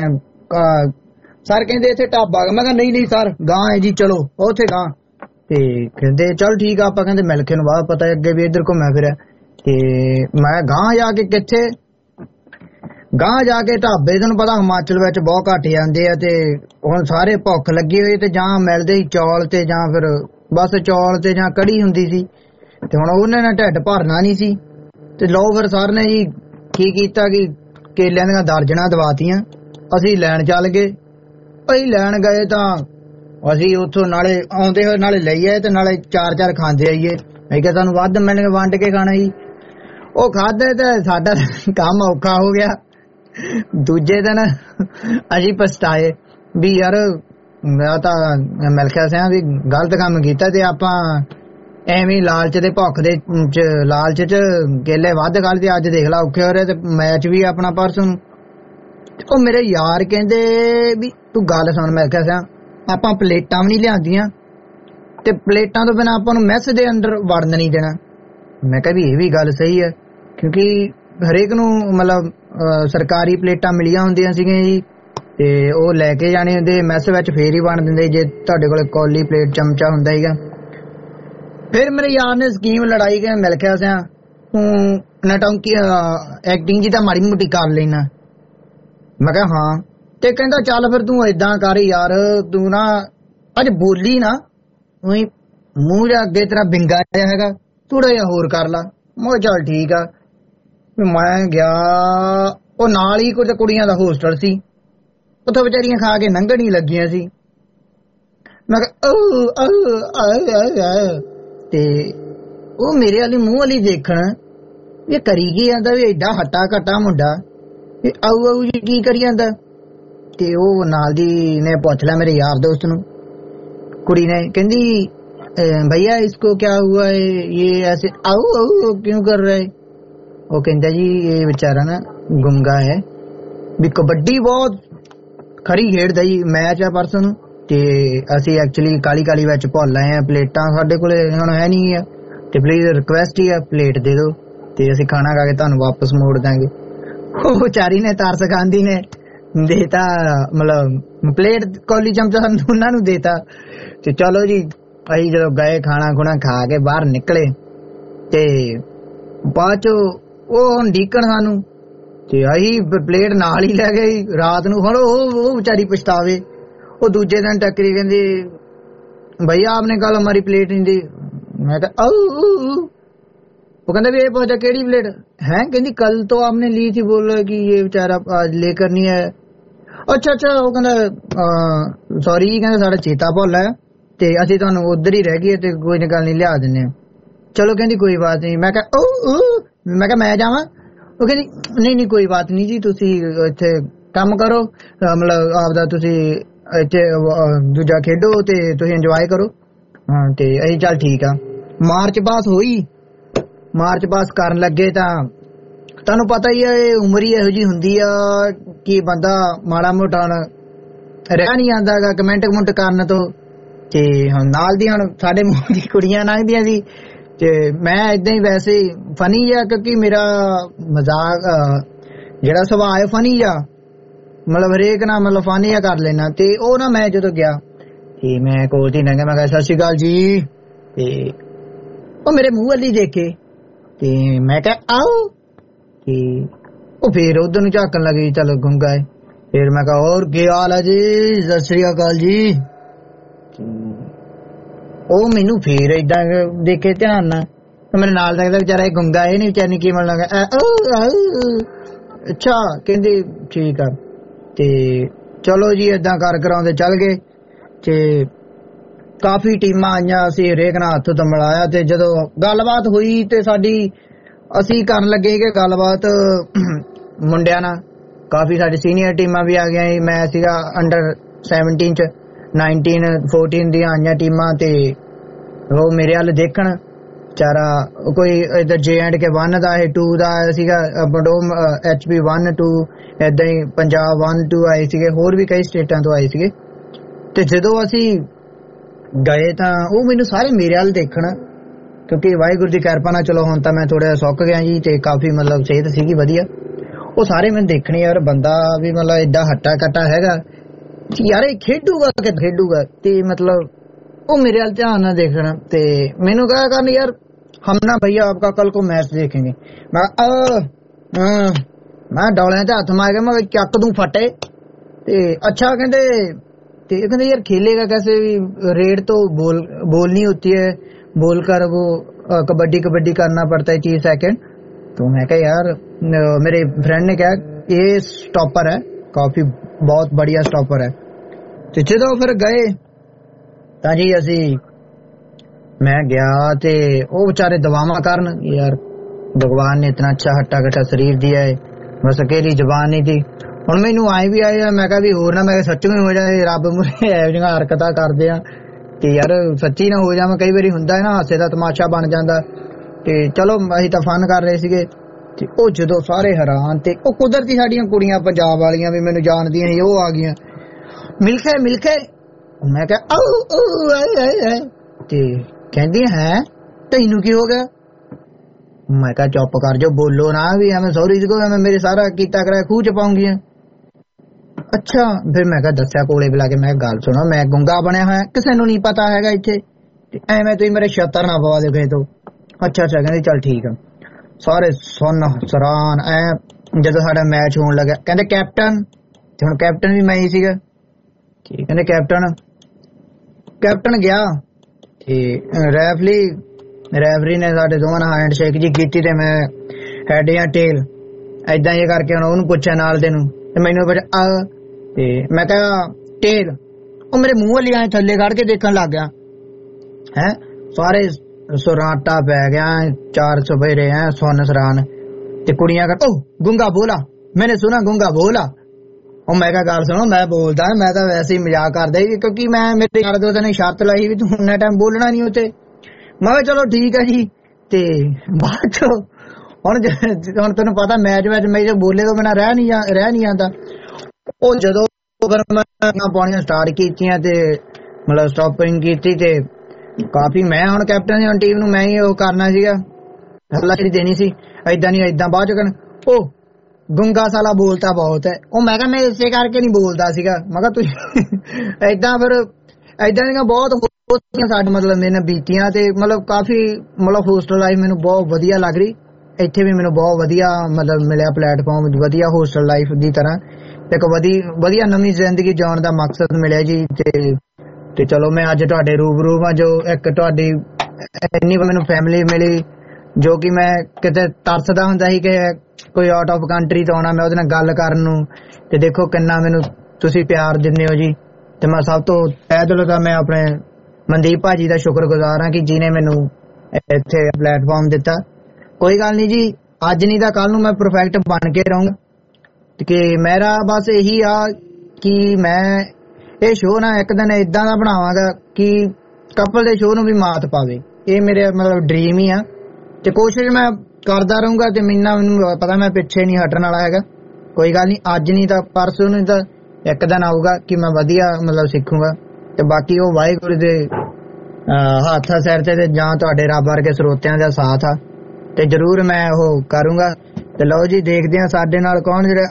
ਸਰ ਕਹਿੰਦੇ ਇੱਥੇ ਢਾਬਾ। ਮੈਂ ਕਿਹਾ ਨਹੀਂ ਸਰ, ਗਾਂ ਹੈ ਜੀ, ਚਲੋ ਉੱਥੇ ਗਾਂ। ਤੇ ਕਹਿੰਦੇ ਚੱਲ ਠੀਕ ਆ। ਆਪਾਂ ਕਹਿੰਦੇ ਮਿਲਖੇ ਨੂੰ ਬਾਹਰ ਪਤਾ ਅੱਗੇ ਵੀ ਇੱਧਰ ਘੁੰਮਿਆ ਫਿਰਿਆ। ਤੇ ਮੈਂ ਗਾਂ ਜਾ ਕੇ ਕਿੱਥੇ, ਗਾਂ ਜਾ ਕੇ ਢਾਬੇ, ਤੁਹਾਨੂੰ ਪਤਾ ਹਿਮਾਚਲ ਵਿੱਚ ਬਹੁਤ ਘੱਟ ਜਾਂਦੇ ਆ। ਤੇ ਹੁਣ ਸਾਰੇ ਭੁੱਖ ਲੱਗੀ ਹੋਈ ਤੇ ਜਾਂ ਮਿਲਦੇ ਸੀ ਚੌਲ ਤੇ ਜਾਂ ਫਿਰ ਬਸ ਚੌਲ ਤੇ ਜਾਂ ਕੜੀ ਹੁੰਦੀ ਸੀ। ਤੇ ਹੁਣ ਉਹਨੇ ਨਾਲ ਢਿੱਡ ਭਰਨਾ ਨਹੀਂ ਸੀ। ਤੇ ਲਓ ਫਿਰ ਸਰ ਨੇ ਜੀ ਕੀ ਕੀਤਾ ਕਿ ਕੇਲਿਆਂ ਦੀਆਂ ਦਰਜਨਾਂ ਦਵਾਤੀਆਂ। ਅਸੀਂ ਲੈਣ ਚੱਲ ਗਏ। ਅਸੀਂ ਲੈਣ ਗਏ ਤਾਂ ਅਸੀਂ ਉੱਥੋਂ ਨਾਲੇ ਆਉਂਦੇ ਹੋਏ ਨਾਲੇ ਲਈ ਆਏ ਤੇ ਨਾਲੇ ਚਾਰ ਖਾਂਦੇ ਆਈਏ। ਮੈਂ ਕਿਹਾ ਸਾਨੂੰ ਵੱਧ ਮਿਲਣਗੇ, ਵੰਡ ਕੇ ਖਾਣਾ ਜੀ। ਉਹ ਖਾਧੇ ਤੇ ਸਾਡਾ ਕੰਮ ਔਖਾ ਹੋ ਗਿਆ। ਦੂਜੇ ਦਿਨ ਅਸੀਂ ਪਛਤਾਏ ਵੀ ਯਾਰ ਮੈਂ ਤਾਂ ਮਿਲਖਿਆ ਸਿਆ ਵੀ ਗਲਤ ਕੰਮ ਕੀਤਾ ਤੇ ਆਪਾਂ ਐਵੇਂ ਲਾਲਚ ਦੇ ਭੁੱਖ ਦੇ ਲਾਲਚ ਚ ਕੇਲੇ ਵੱਧ ਖਾ ਲਏ। ਅੱਜ ਦੇਖ ਲਾ ਔਖੇ ਹੋ ਰਹੇ ਤੇ ਮੈਚ ਵੀ ਆਪਣਾ ਪਰਸੋਂ। ਉਹ ਮੇਰੇ ਯਾਰ ਕਹਿੰਦੇ ਵੀ ਤੂੰ ਗੱਲ ਸੁਣ, ਮੈਂ ਕਿਹਾ ਸਿਆ ਆਪਾਂ ਪਲੇਟਾਂ ਵੀ ਨਹੀਂ ਲਿਆਂਦੀਆਂ ਤੇ ਪਲੇਟਾਂ ਤੋਂ ਬਿਨਾਂ ਆਪਾਂ ਨੂੰ ਮੈਸ ਦੇ ਅੰਦਰ ਵੜਨ ਨਹੀਂ ਦੇਣਾ। ਮੈਂ ਕਿਹਾ ਵੀ ਇਹ ਵੀ ਗੱਲ ਸਹੀ ਹੈ ਕਿਉਂਕਿ ਹਰੇਕ ਨੂੰ ਮਤਲਬ ਸਰਕਾਰੀ ਪਲੇਟਾਂ ਮਿਲੀਆਂ ਹੁੰਦੀਆਂ ਸੀਗੀਆਂ ਜੀ ਤੇ ਉਹ ਲੈ ਕੇ ਜਾਣੇ ਹੁੰਦੇ ਮੈਸ ਵਿੱਚ, ਫੇਰ ਹੀ ਬਣ ਦਿੰਦੇ ਜੇ ਤੁਹਾਡੇ ਕੋਲ ਕੌਲੀ ਪਲੇਟ ਚਮਚਾ ਹੁੰਦਾ ਸੀਗਾ। ਫਿਰ ਮੇਰੇ ਯਾਰ ਨੇ ਸਕੀਮ ਲੜਾਈ ਕਿ ਮਿਲਖਿਆ ਸਿਆ ਤੂੰ ਨਟੌਂਕੀ ਐਕਟਿੰਗ ਜੀ ਤਾਂ ਮਾੜੀ ਮੋਟੀ ਕਰ ਲੈਣਾ। ਮੈਂ ਕਿਹਾ ਹਾਂ। ਤੇ ਕਹਿੰਦਾ ਚੱਲ ਫਿਰ ਤੂੰ ਏਦਾਂ ਕਰ ਯਾਰ, ਤੂੰ ਨਾ ਅੱਜ ਬੋਲੀ ਨਾ ਉਹੀ ਮੂੰਹ ਜਾ ਅੱਗੇ ਤੇਰਾ ਬਿੰਗਾ ਜਿਹਾ ਹੈਗਾ, ਥੋੜਾ ਜਿਹਾ ਹੋਰ ਕਰ ਲਾ। ਮੈਂ ਚੱਲ ਠੀਕ ਆ। ਮੈਂ ਗਿਆ, ਉਹ ਨਾਲ ਹੀ ਕੁਝ ਕੁੜੀਆਂ ਦਾ ਹੋਸਟਲ ਸੀ, ਉੱਥੋਂ ਵਿਚਾਰੀਆਂ ਖਾ ਕੇ ਲੰਘਣ ਹੀ ਲੱਗੀਆਂ ਸੀ। ਮੈਂ ਕਿਹਾ ਤੇ ਉਹ ਮੇਰੇ ਵਾਲੀ ਮੂੰਹ ਵਾਲੀ ਦੇਖਣ ਇਹ ਕਰੀ ਕੀ ਜਾਂਦਾ ਵੀ ਏਡਾ ਹੱਟਾ ਘੱਟਾ ਮੁੰਡਾ ਆਊ ਜੀ ਕੀ ਕਰੀ ਜਾਂਦਾ। ਤੇ ਉਹ ਨਾਲ ਦੀ ਨੇ ਪੁੱਛ ਲਿਆ ਮੇਰੇ ਯਾਰ ਦੋਸਤ ਨੂੰ, ਕੁੜੀ ਨੇ, ਕਹਿੰਦੀ भैया इसको क्या हुआ है, ये ऐसे आओ क्यों कर रहे। वो कहता जी ये बेचारा ना गुंगा है भी कबड्डी बहुत खरी खेडदा जी, मैच है परसों ਨੂੰ ਤੇ ਅਸੀਂ ਐਕਚੁਅਲੀ ਕਾਲੀ ਵਿੱਚ ਭੁੱਲ ਆਏ ਆ। ਪਲੇਟਾਂ ਸਾਡੇ ਕੋਲੇ ਹੁਣ ਹੈ ਨਹੀਂ ਆ ਤੇ ਪਲੀਜ਼ ਰਿਕੁਐਸਟ ਹੀ ਆ ਪਲੇਟ ਦੇ ਦਿਓ ਤੇ ਅਸੀਂ ਖਾਣਾ ਖਾ ਕੇ ਤੁਹਾਨੂੰ ਵਾਪਸ ਮੋੜ ਦਾਂਗੇ। ਉਹ ਵਿਚਾਰੀ ਨੇ ਤਰਸ ਖਾਂਦੀ ਨੇ ਦੇਤਾ, ਮਤਲਬ ਪਲੇਟ ਕੌਲੀ ਚਮਚਾ ਉਹਨਾਂ ਨੂੰ ਦੇਤਾ। ਤੇ ਚਲੋ ਜੀ ਅਸੀਂ ਜਦੋਂ ਗਏ ਖਾਣਾ ਖੁਣਾ ਖਾ ਕੇ ਬਾਹਰ ਨਿਕਲੇ ਤੇ ਬਾਅਦ ਚ ਉਹ ਹੁਣ ਡੀਕਣ ਸਾਨੂੰ ਤੇ ਅਸੀਂ ਪਲੇਟ ਨਾਲ ਹੀ ਲੈ ਗਏ ਰਾਤ ਨੂੰ। ਹੁਣ ਉਹ ਵਿਚਾਰੀ ਪਛਤਾਵੇ। ਉਹ ਦੂਜੇ ਦਿਨ ਟੱਕਰੀ ਕਹਿੰਦੀ ਭਈਆ ਆਪਨੇ ਕੱਲ ਹਮਾਰੀ प्लेट नहीं दी। मैं कहा वो कहता भी ये पूछा केड़ी प्लेट है, कहती कल तो आपने ली थी, बोल रहा कि ये बेचारा आज लेकर नहीं आया। अच्छा वो कहता सॉरी जी, कहता साडा चेता भुल है ते असीं तुहानूं उधर ही रह गए ते कोई गल नहीं लिया दिंदे। चलो कहती कोई बात नहीं। मैं कहा मैं जावां। वो कहती नहीं कोई बात नहीं जी, तुसीं इत्थे काम करो, मतलब आपदा तुसीं ਇੱਥੇ ਦੂਜਾ ਖੇਡੋ ਤੇ ਤੁਸੀਂ ਇੰਜੋਏ ਕਰੋ। ਤੇ ਅਸੀਂ ਚੱਲ ਠੀਕ ਆ। ਮਾਰਚ ਪਾਸ ਹੋਈ, ਮਾਰਚ ਪਾਸ ਕਰਨ ਲੱਗੇ ਤਾਂ ਤੁਹਾਨੂੰ ਪਤਾ ਹੀ ਹੈ ਉਮਰ ਹੀ ਇਹੋ ਜਿਹੀ ਹੁੰਦੀ ਆ ਕਿ ਬੰਦਾ ਮਾੜਾ ਮੋਟਾ ਰਹਿ ਨਹੀਂ ਆਉਂਦਾ ਗਾ ਕਮੈਂਟ ਕਰਨ ਤੋਂ। ਤੇ ਹੁਣ ਨਾਲ ਦੀ ਹੁਣ ਸਾਡੇ ਮੂੰਹ ਦੀ ਕੁੜੀਆਂ ਲੰਘਦੀਆਂ ਸੀ ਤੇ ਮੈਂ ਏਦਾਂ ਹੀ ਵੈਸੇ ਫਨੀ ਜਿਹਾ, ਕਿਉਂਕਿ ਮੇਰਾ ਮਜ਼ਾਕ ਜਿਹੜਾ ਸੁਭਾਅ ਹੈ ਫਨੀ ਜਿਹਾ, ਮਤਲਬ ਹਰੇਕ ਨਾਲ ਮਤਲਬ ਫਨ ਜਿਹਾ ਕਰ ਲੈਣਾ। ਤੇ ਉਹ ਨਾ ਮੈਂ ਜਦੋਂ ਗਿਆ ਤੇ ਮੈਂ ਕੋਲ ਦੀ ਲੰਘਿਆ, ਮੈਂ ਕਿਹਾ ਸਤਿ ਸ਼੍ਰੀ ਅਕਾਲ ਜੀ। ਤੇ ਉਹ ਮੇਰੇ ਮੂੰਹ ਵੱਲ ਹੀ ਦੇਖੇ ਤੇ ਮੈਂ ਕਿਹਾ ਆਓ। ਤੇ ਉਹ ਫੇਰ ਉਧਰ ਨੂੰ ਝਾਕਣ ਲੱਗੀ, ਚਲ ਗੁੰਗਾ ਹੈ। ਫਿਰ ਮੈਂ ਕਿਹਾ ਹੋਰ ਕੀ ਹਾਲ ਹੈ ਜੀ, ਸਤਿ ਸ੍ਰੀ ਅਕਾਲ ਜੀ। ਉਹ ਮੈਨੂੰ ਫੇਰ ਏਦਾਂ ਦੇਖੇ ਧਿਆਨ ਨਾਲ, ਮੇਰੇ ਨਾਲ ਲੱਗਦਾ ਵਿਚਾਰਾ ਇਹ ਗੁੰਗਾ, ਇਹ ਨੀ ਵਿਚਾਰੀ ਕੀ ਮਨ ਲੱਗਾ। ਅੱਛਾ ਕਹਿੰਦੇ ਠੀਕ ਆ, ਤੇ ਚਲੋ ਜੀ ਏਦਾਂ ਕਰ ਕਰਾਉਂਦੇ ਚੱਲ ਗਏ। ਤੇ ਕਾਫੀ ਟੀਮਾਂ ਆਈਆਂ, ਅਸੀਂ ਹਰੇਕ ਨਾਲ ਹੱਥ ਤੋਂ ਮਿਲਾਇਆ। ਤੇ ਜਦੋਂ ਗੱਲਬਾਤ ਹੋਈ ਤੇ ਸਾਡੀ ਅਸੀਂ ਕਰਨ ਲੱਗੇ ਕਿ ਗੱਲਬਾਤ ਮੁੰਡਿਆਂ ਨਾਲ, ਕਾਫੀ ਸਾਡੀ ਸੀਨੀਅਰ ਟੀਮਾਂ ਵੀ ਆ ਗਈਆਂ। ਮੈਂ ਸੀਗਾ ਅੰਡਰ 17 ਚ, 19 14 ਦੀਆਂ ਆਈਆਂ ਟੀਮਾਂ। ਤੇ ਉਹ ਮੇਰੇ ਵੱਲ ਦੇਖਣ ਵਿਚਾਰਾ, ਕੋਈ ਇੱਧਰ JNK 1 ਦਾ, ਇਹ 2 ਦਾ ਸੀਗਾ, ਬਡੋਮ HP 1 2, ਏਦਾਂ ਹੀ ਪੰਜਾਬ 1 2 ਆਏ ਸੀਗੇ, ਹੋਰ ਵੀ ਕਈ ਸਟੇਟਾਂ ਤੋਂ ਆਏ ਸੀਗੇ। ਤੇ ਜਦੋਂ ਅਸੀਂ ਗਏ ਤਾਂ ਉਹ ਮੈਨੂੰ ਸਾਰੇ ਮੇਰੇ ਵੱਲ ਦੇਖਣ, ਕਿਉਂਕਿ ਵਾਹਿਗੁਰੂ ਦੀ ਕਿਰਪਾ ਨਾਲ ਚਲੋ ਹੁਣ ਤਾਂ ਮੈਂ ਥੋੜਾ ਸੁੱਕ ਗਿਆ ਜੀ, ਤੇ ਕਾਫੀ ਮਤਲਬ ਸਿਹਤ ਸੀਗੀ ਵਧੀਆ। ਉਹ ਸਾਰੇ ਮੈਨੂੰ ਦੇਖਣੇ, ਯਾਰ ਬੰਦਾ ਵੀ ਮਤਲਬ ਏਦਾਂ ਹੱਟਾ ਕੱਟਾ ਹੈਗਾ ਯਾਰ, ਇਹ ਖੇਡੂਗਾ ਕਿ ਖੇਡੂਗਾ। ਤੇ ਮਤਲਬ ਉਹ ਮੇਰੇ ਵੱਲ ਧਿਆਨ ਨਾਲ ਦੇਖਣਾ, ਤੇ ਮੈਨੂੰ ਕਹਾ ਕਰਨ ਯਾਰ हम ना भैया आपका कल को मैच देखेंगे। मैं डोलियां च हथ मार के मैं चक दूं फटे। ते अच्छा कहते यार खेलेगा कैसे, रेड तो बोलनी होती है, बोल कर वो कबड्डी कबड्डी करना पड़ता है 30 सेकंड। तो मैं कहा यार, मेरे फ्रेंड ने कहा ये स्टॉपर है, काफी बहुत बढ़िया स्टॉपर है। तो जो फिर गए तां जी असी, मैं गया ते वो बेचारे दवावां करन, यार भगवान ने इतना अच्छा हट्टा कट्टा शरीर दिया है, बस अकेली जबान नहीं थी। हुण मैनू आए भी आए, मैं कहा भी होर ना मैं सच में हो जाए, रब मुझे ਇਹੋ ਜਿਹੀਆਂ हरकतां करदे आ ते यार सच्ची ना हो जावे। कई बारी हुंदा है ना, हासे दा तमाशा बन जांदा। ते चलो असीं तां फन कर रहे सीगे। ते ਉਹ ਜਦੋਂ ਸਾਰੇ हैरान, ते ਉਹ ਕੁਦਰਤੀ ਸਾਡੀਆਂ ਕੁੜੀਆਂ ਪੰਜਾਬ ਵਾਲੀਆਂ ਵੀ ਮੈਨੂੰ ਜਾਣਦੀਆਂ ਸੀ, ਉਹ ਆ ਗਈਆਂ ਮਿਲਕੇ। ਮੈਂ ਕਿਹਾ ਆਏ ਤੇ ਕਹਿੰਦੀ ਹੈ ਤੈਨੂੰ ਕੀ ਹੋ ਗਿਆ। ਮੈਂ ਕਿਹਾ ਚੁੱਪ ਕਰ ਜਾ, ਬੋਲੋ ਨਾ ਵੀ ਐਵੇਂ ਸੌਰੀ ਜੀ, ਐਵੇਂ ਮੇਰੇ ਸਾਰਾ ਕੀਤਾ ਕਰਾਇਆ ਖੂਹ ਚ ਪਾਉਂਗੀ। ਅੱਛਾ ਫਿਰ ਮੈਂ ਕਿਹਾ ਦੱਸਿਆ ਕੋਲੇ ਬੁਲਾ ਕੇ, ਮੈਂ ਗੱਲ ਸੁਣੋ ਮੈਂ ਗੁੰਗਾ ਬਣਿਆ ਹੋਇਆ, ਕਿਸੇ ਨੂੰ ਨਹੀਂ ਪਤਾ ਹੈਗਾ ਇੱਥੇ, ਐਵੇਂ ਤੁਸੀਂ ਮੇਰੇ ਛੱਤਰ ਨਾ ਪਵਾ ਦਿਓ ਕਿਸੇ ਤੋਂ। ਅੱਛਾ ਕਹਿੰਦੀ ਚੱਲ ਠੀਕ ਆ। ਸਾਰੇ ਸੁਣ ਸਰਾਨ ਐ। ਜਦੋਂ ਸਾਡਾ ਮੈਚ ਹੋਣ ਲੱਗਾ ਕਹਿੰਦੇ ਕੈਪਟਨ, ਤੇ ਹੁਣ ਕੈਪਟਨ ਵੀ ਮੈਂ ਹੀ ਸੀਗਾ। ਠੀਕ ਕਹਿੰਦੇ ਕੈਪਟਨ ਗਿਆ, ਤੇ ਰੈਫਰੀ ਨੇ ਸਾਡੇ ਦੋਵਾਂ ਨਾਲ ਹੈਂਡ ਸ਼ੇਕ ਜੀ ਕੀਤੀ, ਤੇ ਮੈਂ ਹੈਡ ਜਾਂ ਟੇਲ ਏਦਾਂ ਹੀ ਕਰਕੇ ਹੁਣ ਉਹਨੂੰ ਪੁੱਛਿਆ ਨਾਲ ਦੇ ਨੂੰ, ਤੇ ਮੈਨੂੰ ਤੇ ਮੈਂ ਕਿਹਾ ਟੇਲ। ਉਹ ਮੇਰੇ ਮੂੰਹ ਵਾਲੀ ਐ ਥੱਲੇ ਕੱਢ ਕੇ ਦੇਖਣ ਲੱਗ ਗਿਆ ਹੈ। ਸਾਰੇ ਸੁਰਾਟਾ ਪੈ ਗਿਆ, 4 ਸਵੇਰੇ ਹੈ ਸੁਨ ਸਰਾਨ। ਤੇ ਕੁੜੀਆਂ ਕਰ ਗੁੰਗਾ ਬੋਲਾ, ਮੈਨੇ ਸੁਣਾ ਗੁੰਗਾ ਬੋਲਾ। ਉਹ ਮੈਂ ਕਿਹਾ ਗੱਲ ਸੁਣੋ, ਮੈਂ ਬੋਲਦਾ, ਮੈਂ ਤਾਂ ਵੈਸੇ ਹੀ ਮਜ਼ਾਕ ਕਰਦਾ ਸੀ, ਕਿਉਂਕਿ ਮੈਂ ਮੇਰੇ ਯਾਰ ਦੋਸਤ ਨੇ ਸ਼ਰਤ ਲਾਈ ਵੀ ਤੂੰ ਉਨਾ ਟਾਈਮ ਬੋਲਣਾ ਨਹੀਂ ਉੱਥੇ। ਮੈਂ ਕਿਹਾ ਚਲੋ ਠੀਕ ਹੈ ਜੀ। ਤੇ ਬਾਅਦ ਚ ਹੁਣ ਤੈਨੂੰ ਪਤਾ ਮੈਚ ਮੈਂ ਬੋਲੇ ਤੋਂ ਬਿਨਾਂ ਰਹਿ ਨਹੀਂ ਜਾਂਦਾ। ਉਹ ਜਦੋਂ ਫਿਰ ਮੈਂ ਪਾਉਣੀਆਂ ਸਟਾਰਟ ਕੀਤੀਆਂ, ਤੇ ਮਤਲਬ ਸਟਾਪਿੰਗ ਕੀਤੀ, ਤੇ ਕਾਫੀ ਮੈਂ ਹੁਣ ਕੈਪਟਨ ਦੀ ਟੀਮ ਨੂੰ ਮੈਂ ਹੀ ਉਹ ਕਰਨਾ ਸੀਗਾ, ਹੱਲਾਸ਼ੇਰੀ ਦੇਣੀ ਸੀ। ਏਦਾਂ ਨਹੀਂ ਏਦਾਂ ਬਾਅਦ ਚ ਕਹਿਣਾ ਉਹ ਗੁੰਗਾ ਸਾਲਾ ਬੋਲਤਾ ਬਹੁਤ ਹੈ। ਉਹ ਮੈਂ ਕਿਹਾ ਮੈਂ ਇਸੇ ਕਰਕੇ ਨਹੀਂ ਬੋਲਦਾ ਸੀਗਾ। ਮੈਂ ਕਿਹਾ ਤੁਸੀਂ ਏਦਾਂ ਫਿਰ ਏਦਾਂ ਦੀਆਂ ਬਹੁਤ ਸਾਡੇ ਮਤਲਬ ਮੇਰੇ ਨਾਲ ਬੀਤੀਆਂ, ਤੇ ਮਤਲਬ ਕਾਫੀ ਮਤਲਬ ਹੋਸਟਲ ਲਾਈਫ ਮੈਨੂੰ ਬਹੁਤ ਵਧੀਆ ਲੱਗ ਰਹੀ। ਇੱਥੇ ਵੀ ਮੈਨੂੰ ਬਹੁਤ ਵਧੀਆ ਮਤਲਬ ਮਿਲਿਆ ਪਲੇਟਫਾਰਮ, ਵਧੀਆ ਹੋਸਟਲ ਲਾਈਫ ਦੀ ਤਰ੍ਹਾਂ ਇੱਕ ਵਧੀਆ ਨਵੀਂ ਜ਼ਿੰਦਗੀ ਜਿਉਣ ਦਾ ਮਕਸਦ ਮਿਲਿਆ ਜੀ। ਤੇ ਚਲੋ ਮੈਂ ਅੱਜ ਤੁਹਾਡੇ ਰੂਬਰੂ ਹਾਂ, ਜੋ ਇੱਕ ਤੁਹਾਡੀ ਇੰਨੀ ਮੈਨੂੰ ਫੈਮਿਲੀ ਮਿਲੀ, ਜੋ ਕਿ ਮੈਂ ਕਿਤੇ ਤਰਸਦਾ ਹੁੰਦਾ ਸੀ ਕਿ ਕੋਈ ਆਊਟ ਆਫ ਕੰਟਰੀ ਤੋਂ ਆਉਣਾ, ਮੈਂ ਉਹਦੇ ਨਾਲ ਗੱਲ ਕਰਨ ਨੂੰ। ਤੇ ਦੇਖੋ ਕਿੰਨਾ ਮੈਨੂੰ ਤੁਸੀਂ ਪਿਆਰ ਦਿੰਦੇ ਹੋ ਜੀ। ਤੇ ਮੈਂ ਸਭ ਤੋਂ ਤਹਿ ਦਿਲੋਂ ਤਾਂ ਮੈਂ ਆਪਣੇ ਮਨਦੀਪ ਭਾਜੀ ਦਾ ਸ਼ੁਕਰਗੁਜ਼ਾਰ ਹਾਂ ਕਿ ਜਿਹਨੇ ਮੈਨੂੰ ਇੱਥੇ ਪਲੇਟਫਾਰਮ ਦਿੱਤਾ। ਕੋਈ ਗੱਲ ਨਹੀਂ ਜੀ, ਅੱਜ ਨਹੀਂ ਤਾਂ ਕੱਲ ਨੂੰ ਮੈਂ ਪਰਫੈਕਟ ਬਣ ਕੇ ਰਹੂੰਗਾ। ਕਿ ਮੇਰਾ ਬਸ ਇਹੀ ਆ ਕਿ ਮੈਂ ਇਹ ਸ਼ੋਅ ਨਾ ਇੱਕ ਦਿਨ ਏਦਾਂ ਦਾ ਬਣਾਵਾਂਗਾ ਕਿ ਕਪਲ ਦੇ ਸ਼ੋਅ ਨੂੰ ਵੀ ਮਾਤ ਪਾਵੇ। ਇਹ ਮੇਰੇ ਮਤਲਬ ਡ੍ਰੀਮ ਹੀ ਆ, ਤੇ ਕੋਸ਼ਿਸ਼ ਮੈਂ ਕਰਦਾ ਰਹੂੰਗਾ। ਤੇ ਮੈਨੂੰ ਪਤਾ ਮੈਂ ਪਿੱਛੇ ਨਹੀਂ ਹਟਣ ਵਾਲਾ ਹੈਗਾ। ਕੋਈ ਗੱਲ ਨਹੀਂ, ਅੱਜ ਨਹੀਂ ਤਾਂ ਪਰਸੋਂ ਨੂੰ ਤਾਂ ਇੱਕ ਦਿਨ ਆਊਗਾ ਕਿ ਮੈਂ ਵਧੀਆ ਮਤਲਬ ਸਿੱਖੂਗਾ। ਤੇ ਬਾਕੀ ਉਹ ਵਾਹਿਗੁਰੂ ਦੇ ਹੱਥ ਸਿਰ ਤੇ ਜਾਂ ਤੁਹਾਡੇ ਰੱਬ ਵਰਗੇ ਸਰੋਤਿਆਂ ਦਾ ਸਾਥ ਆ, ਤੇ ਜ਼ਰੂਰ ਮੈਂ ਉਹ ਕਰੂੰਗਾ। ਤੇ ਲਓ ਜੀ ਦੇਖਦੇ ਹਾਂ ਸਾਡੇ ਨਾਲ ਕੌਣ, ਜਿਹੜਾ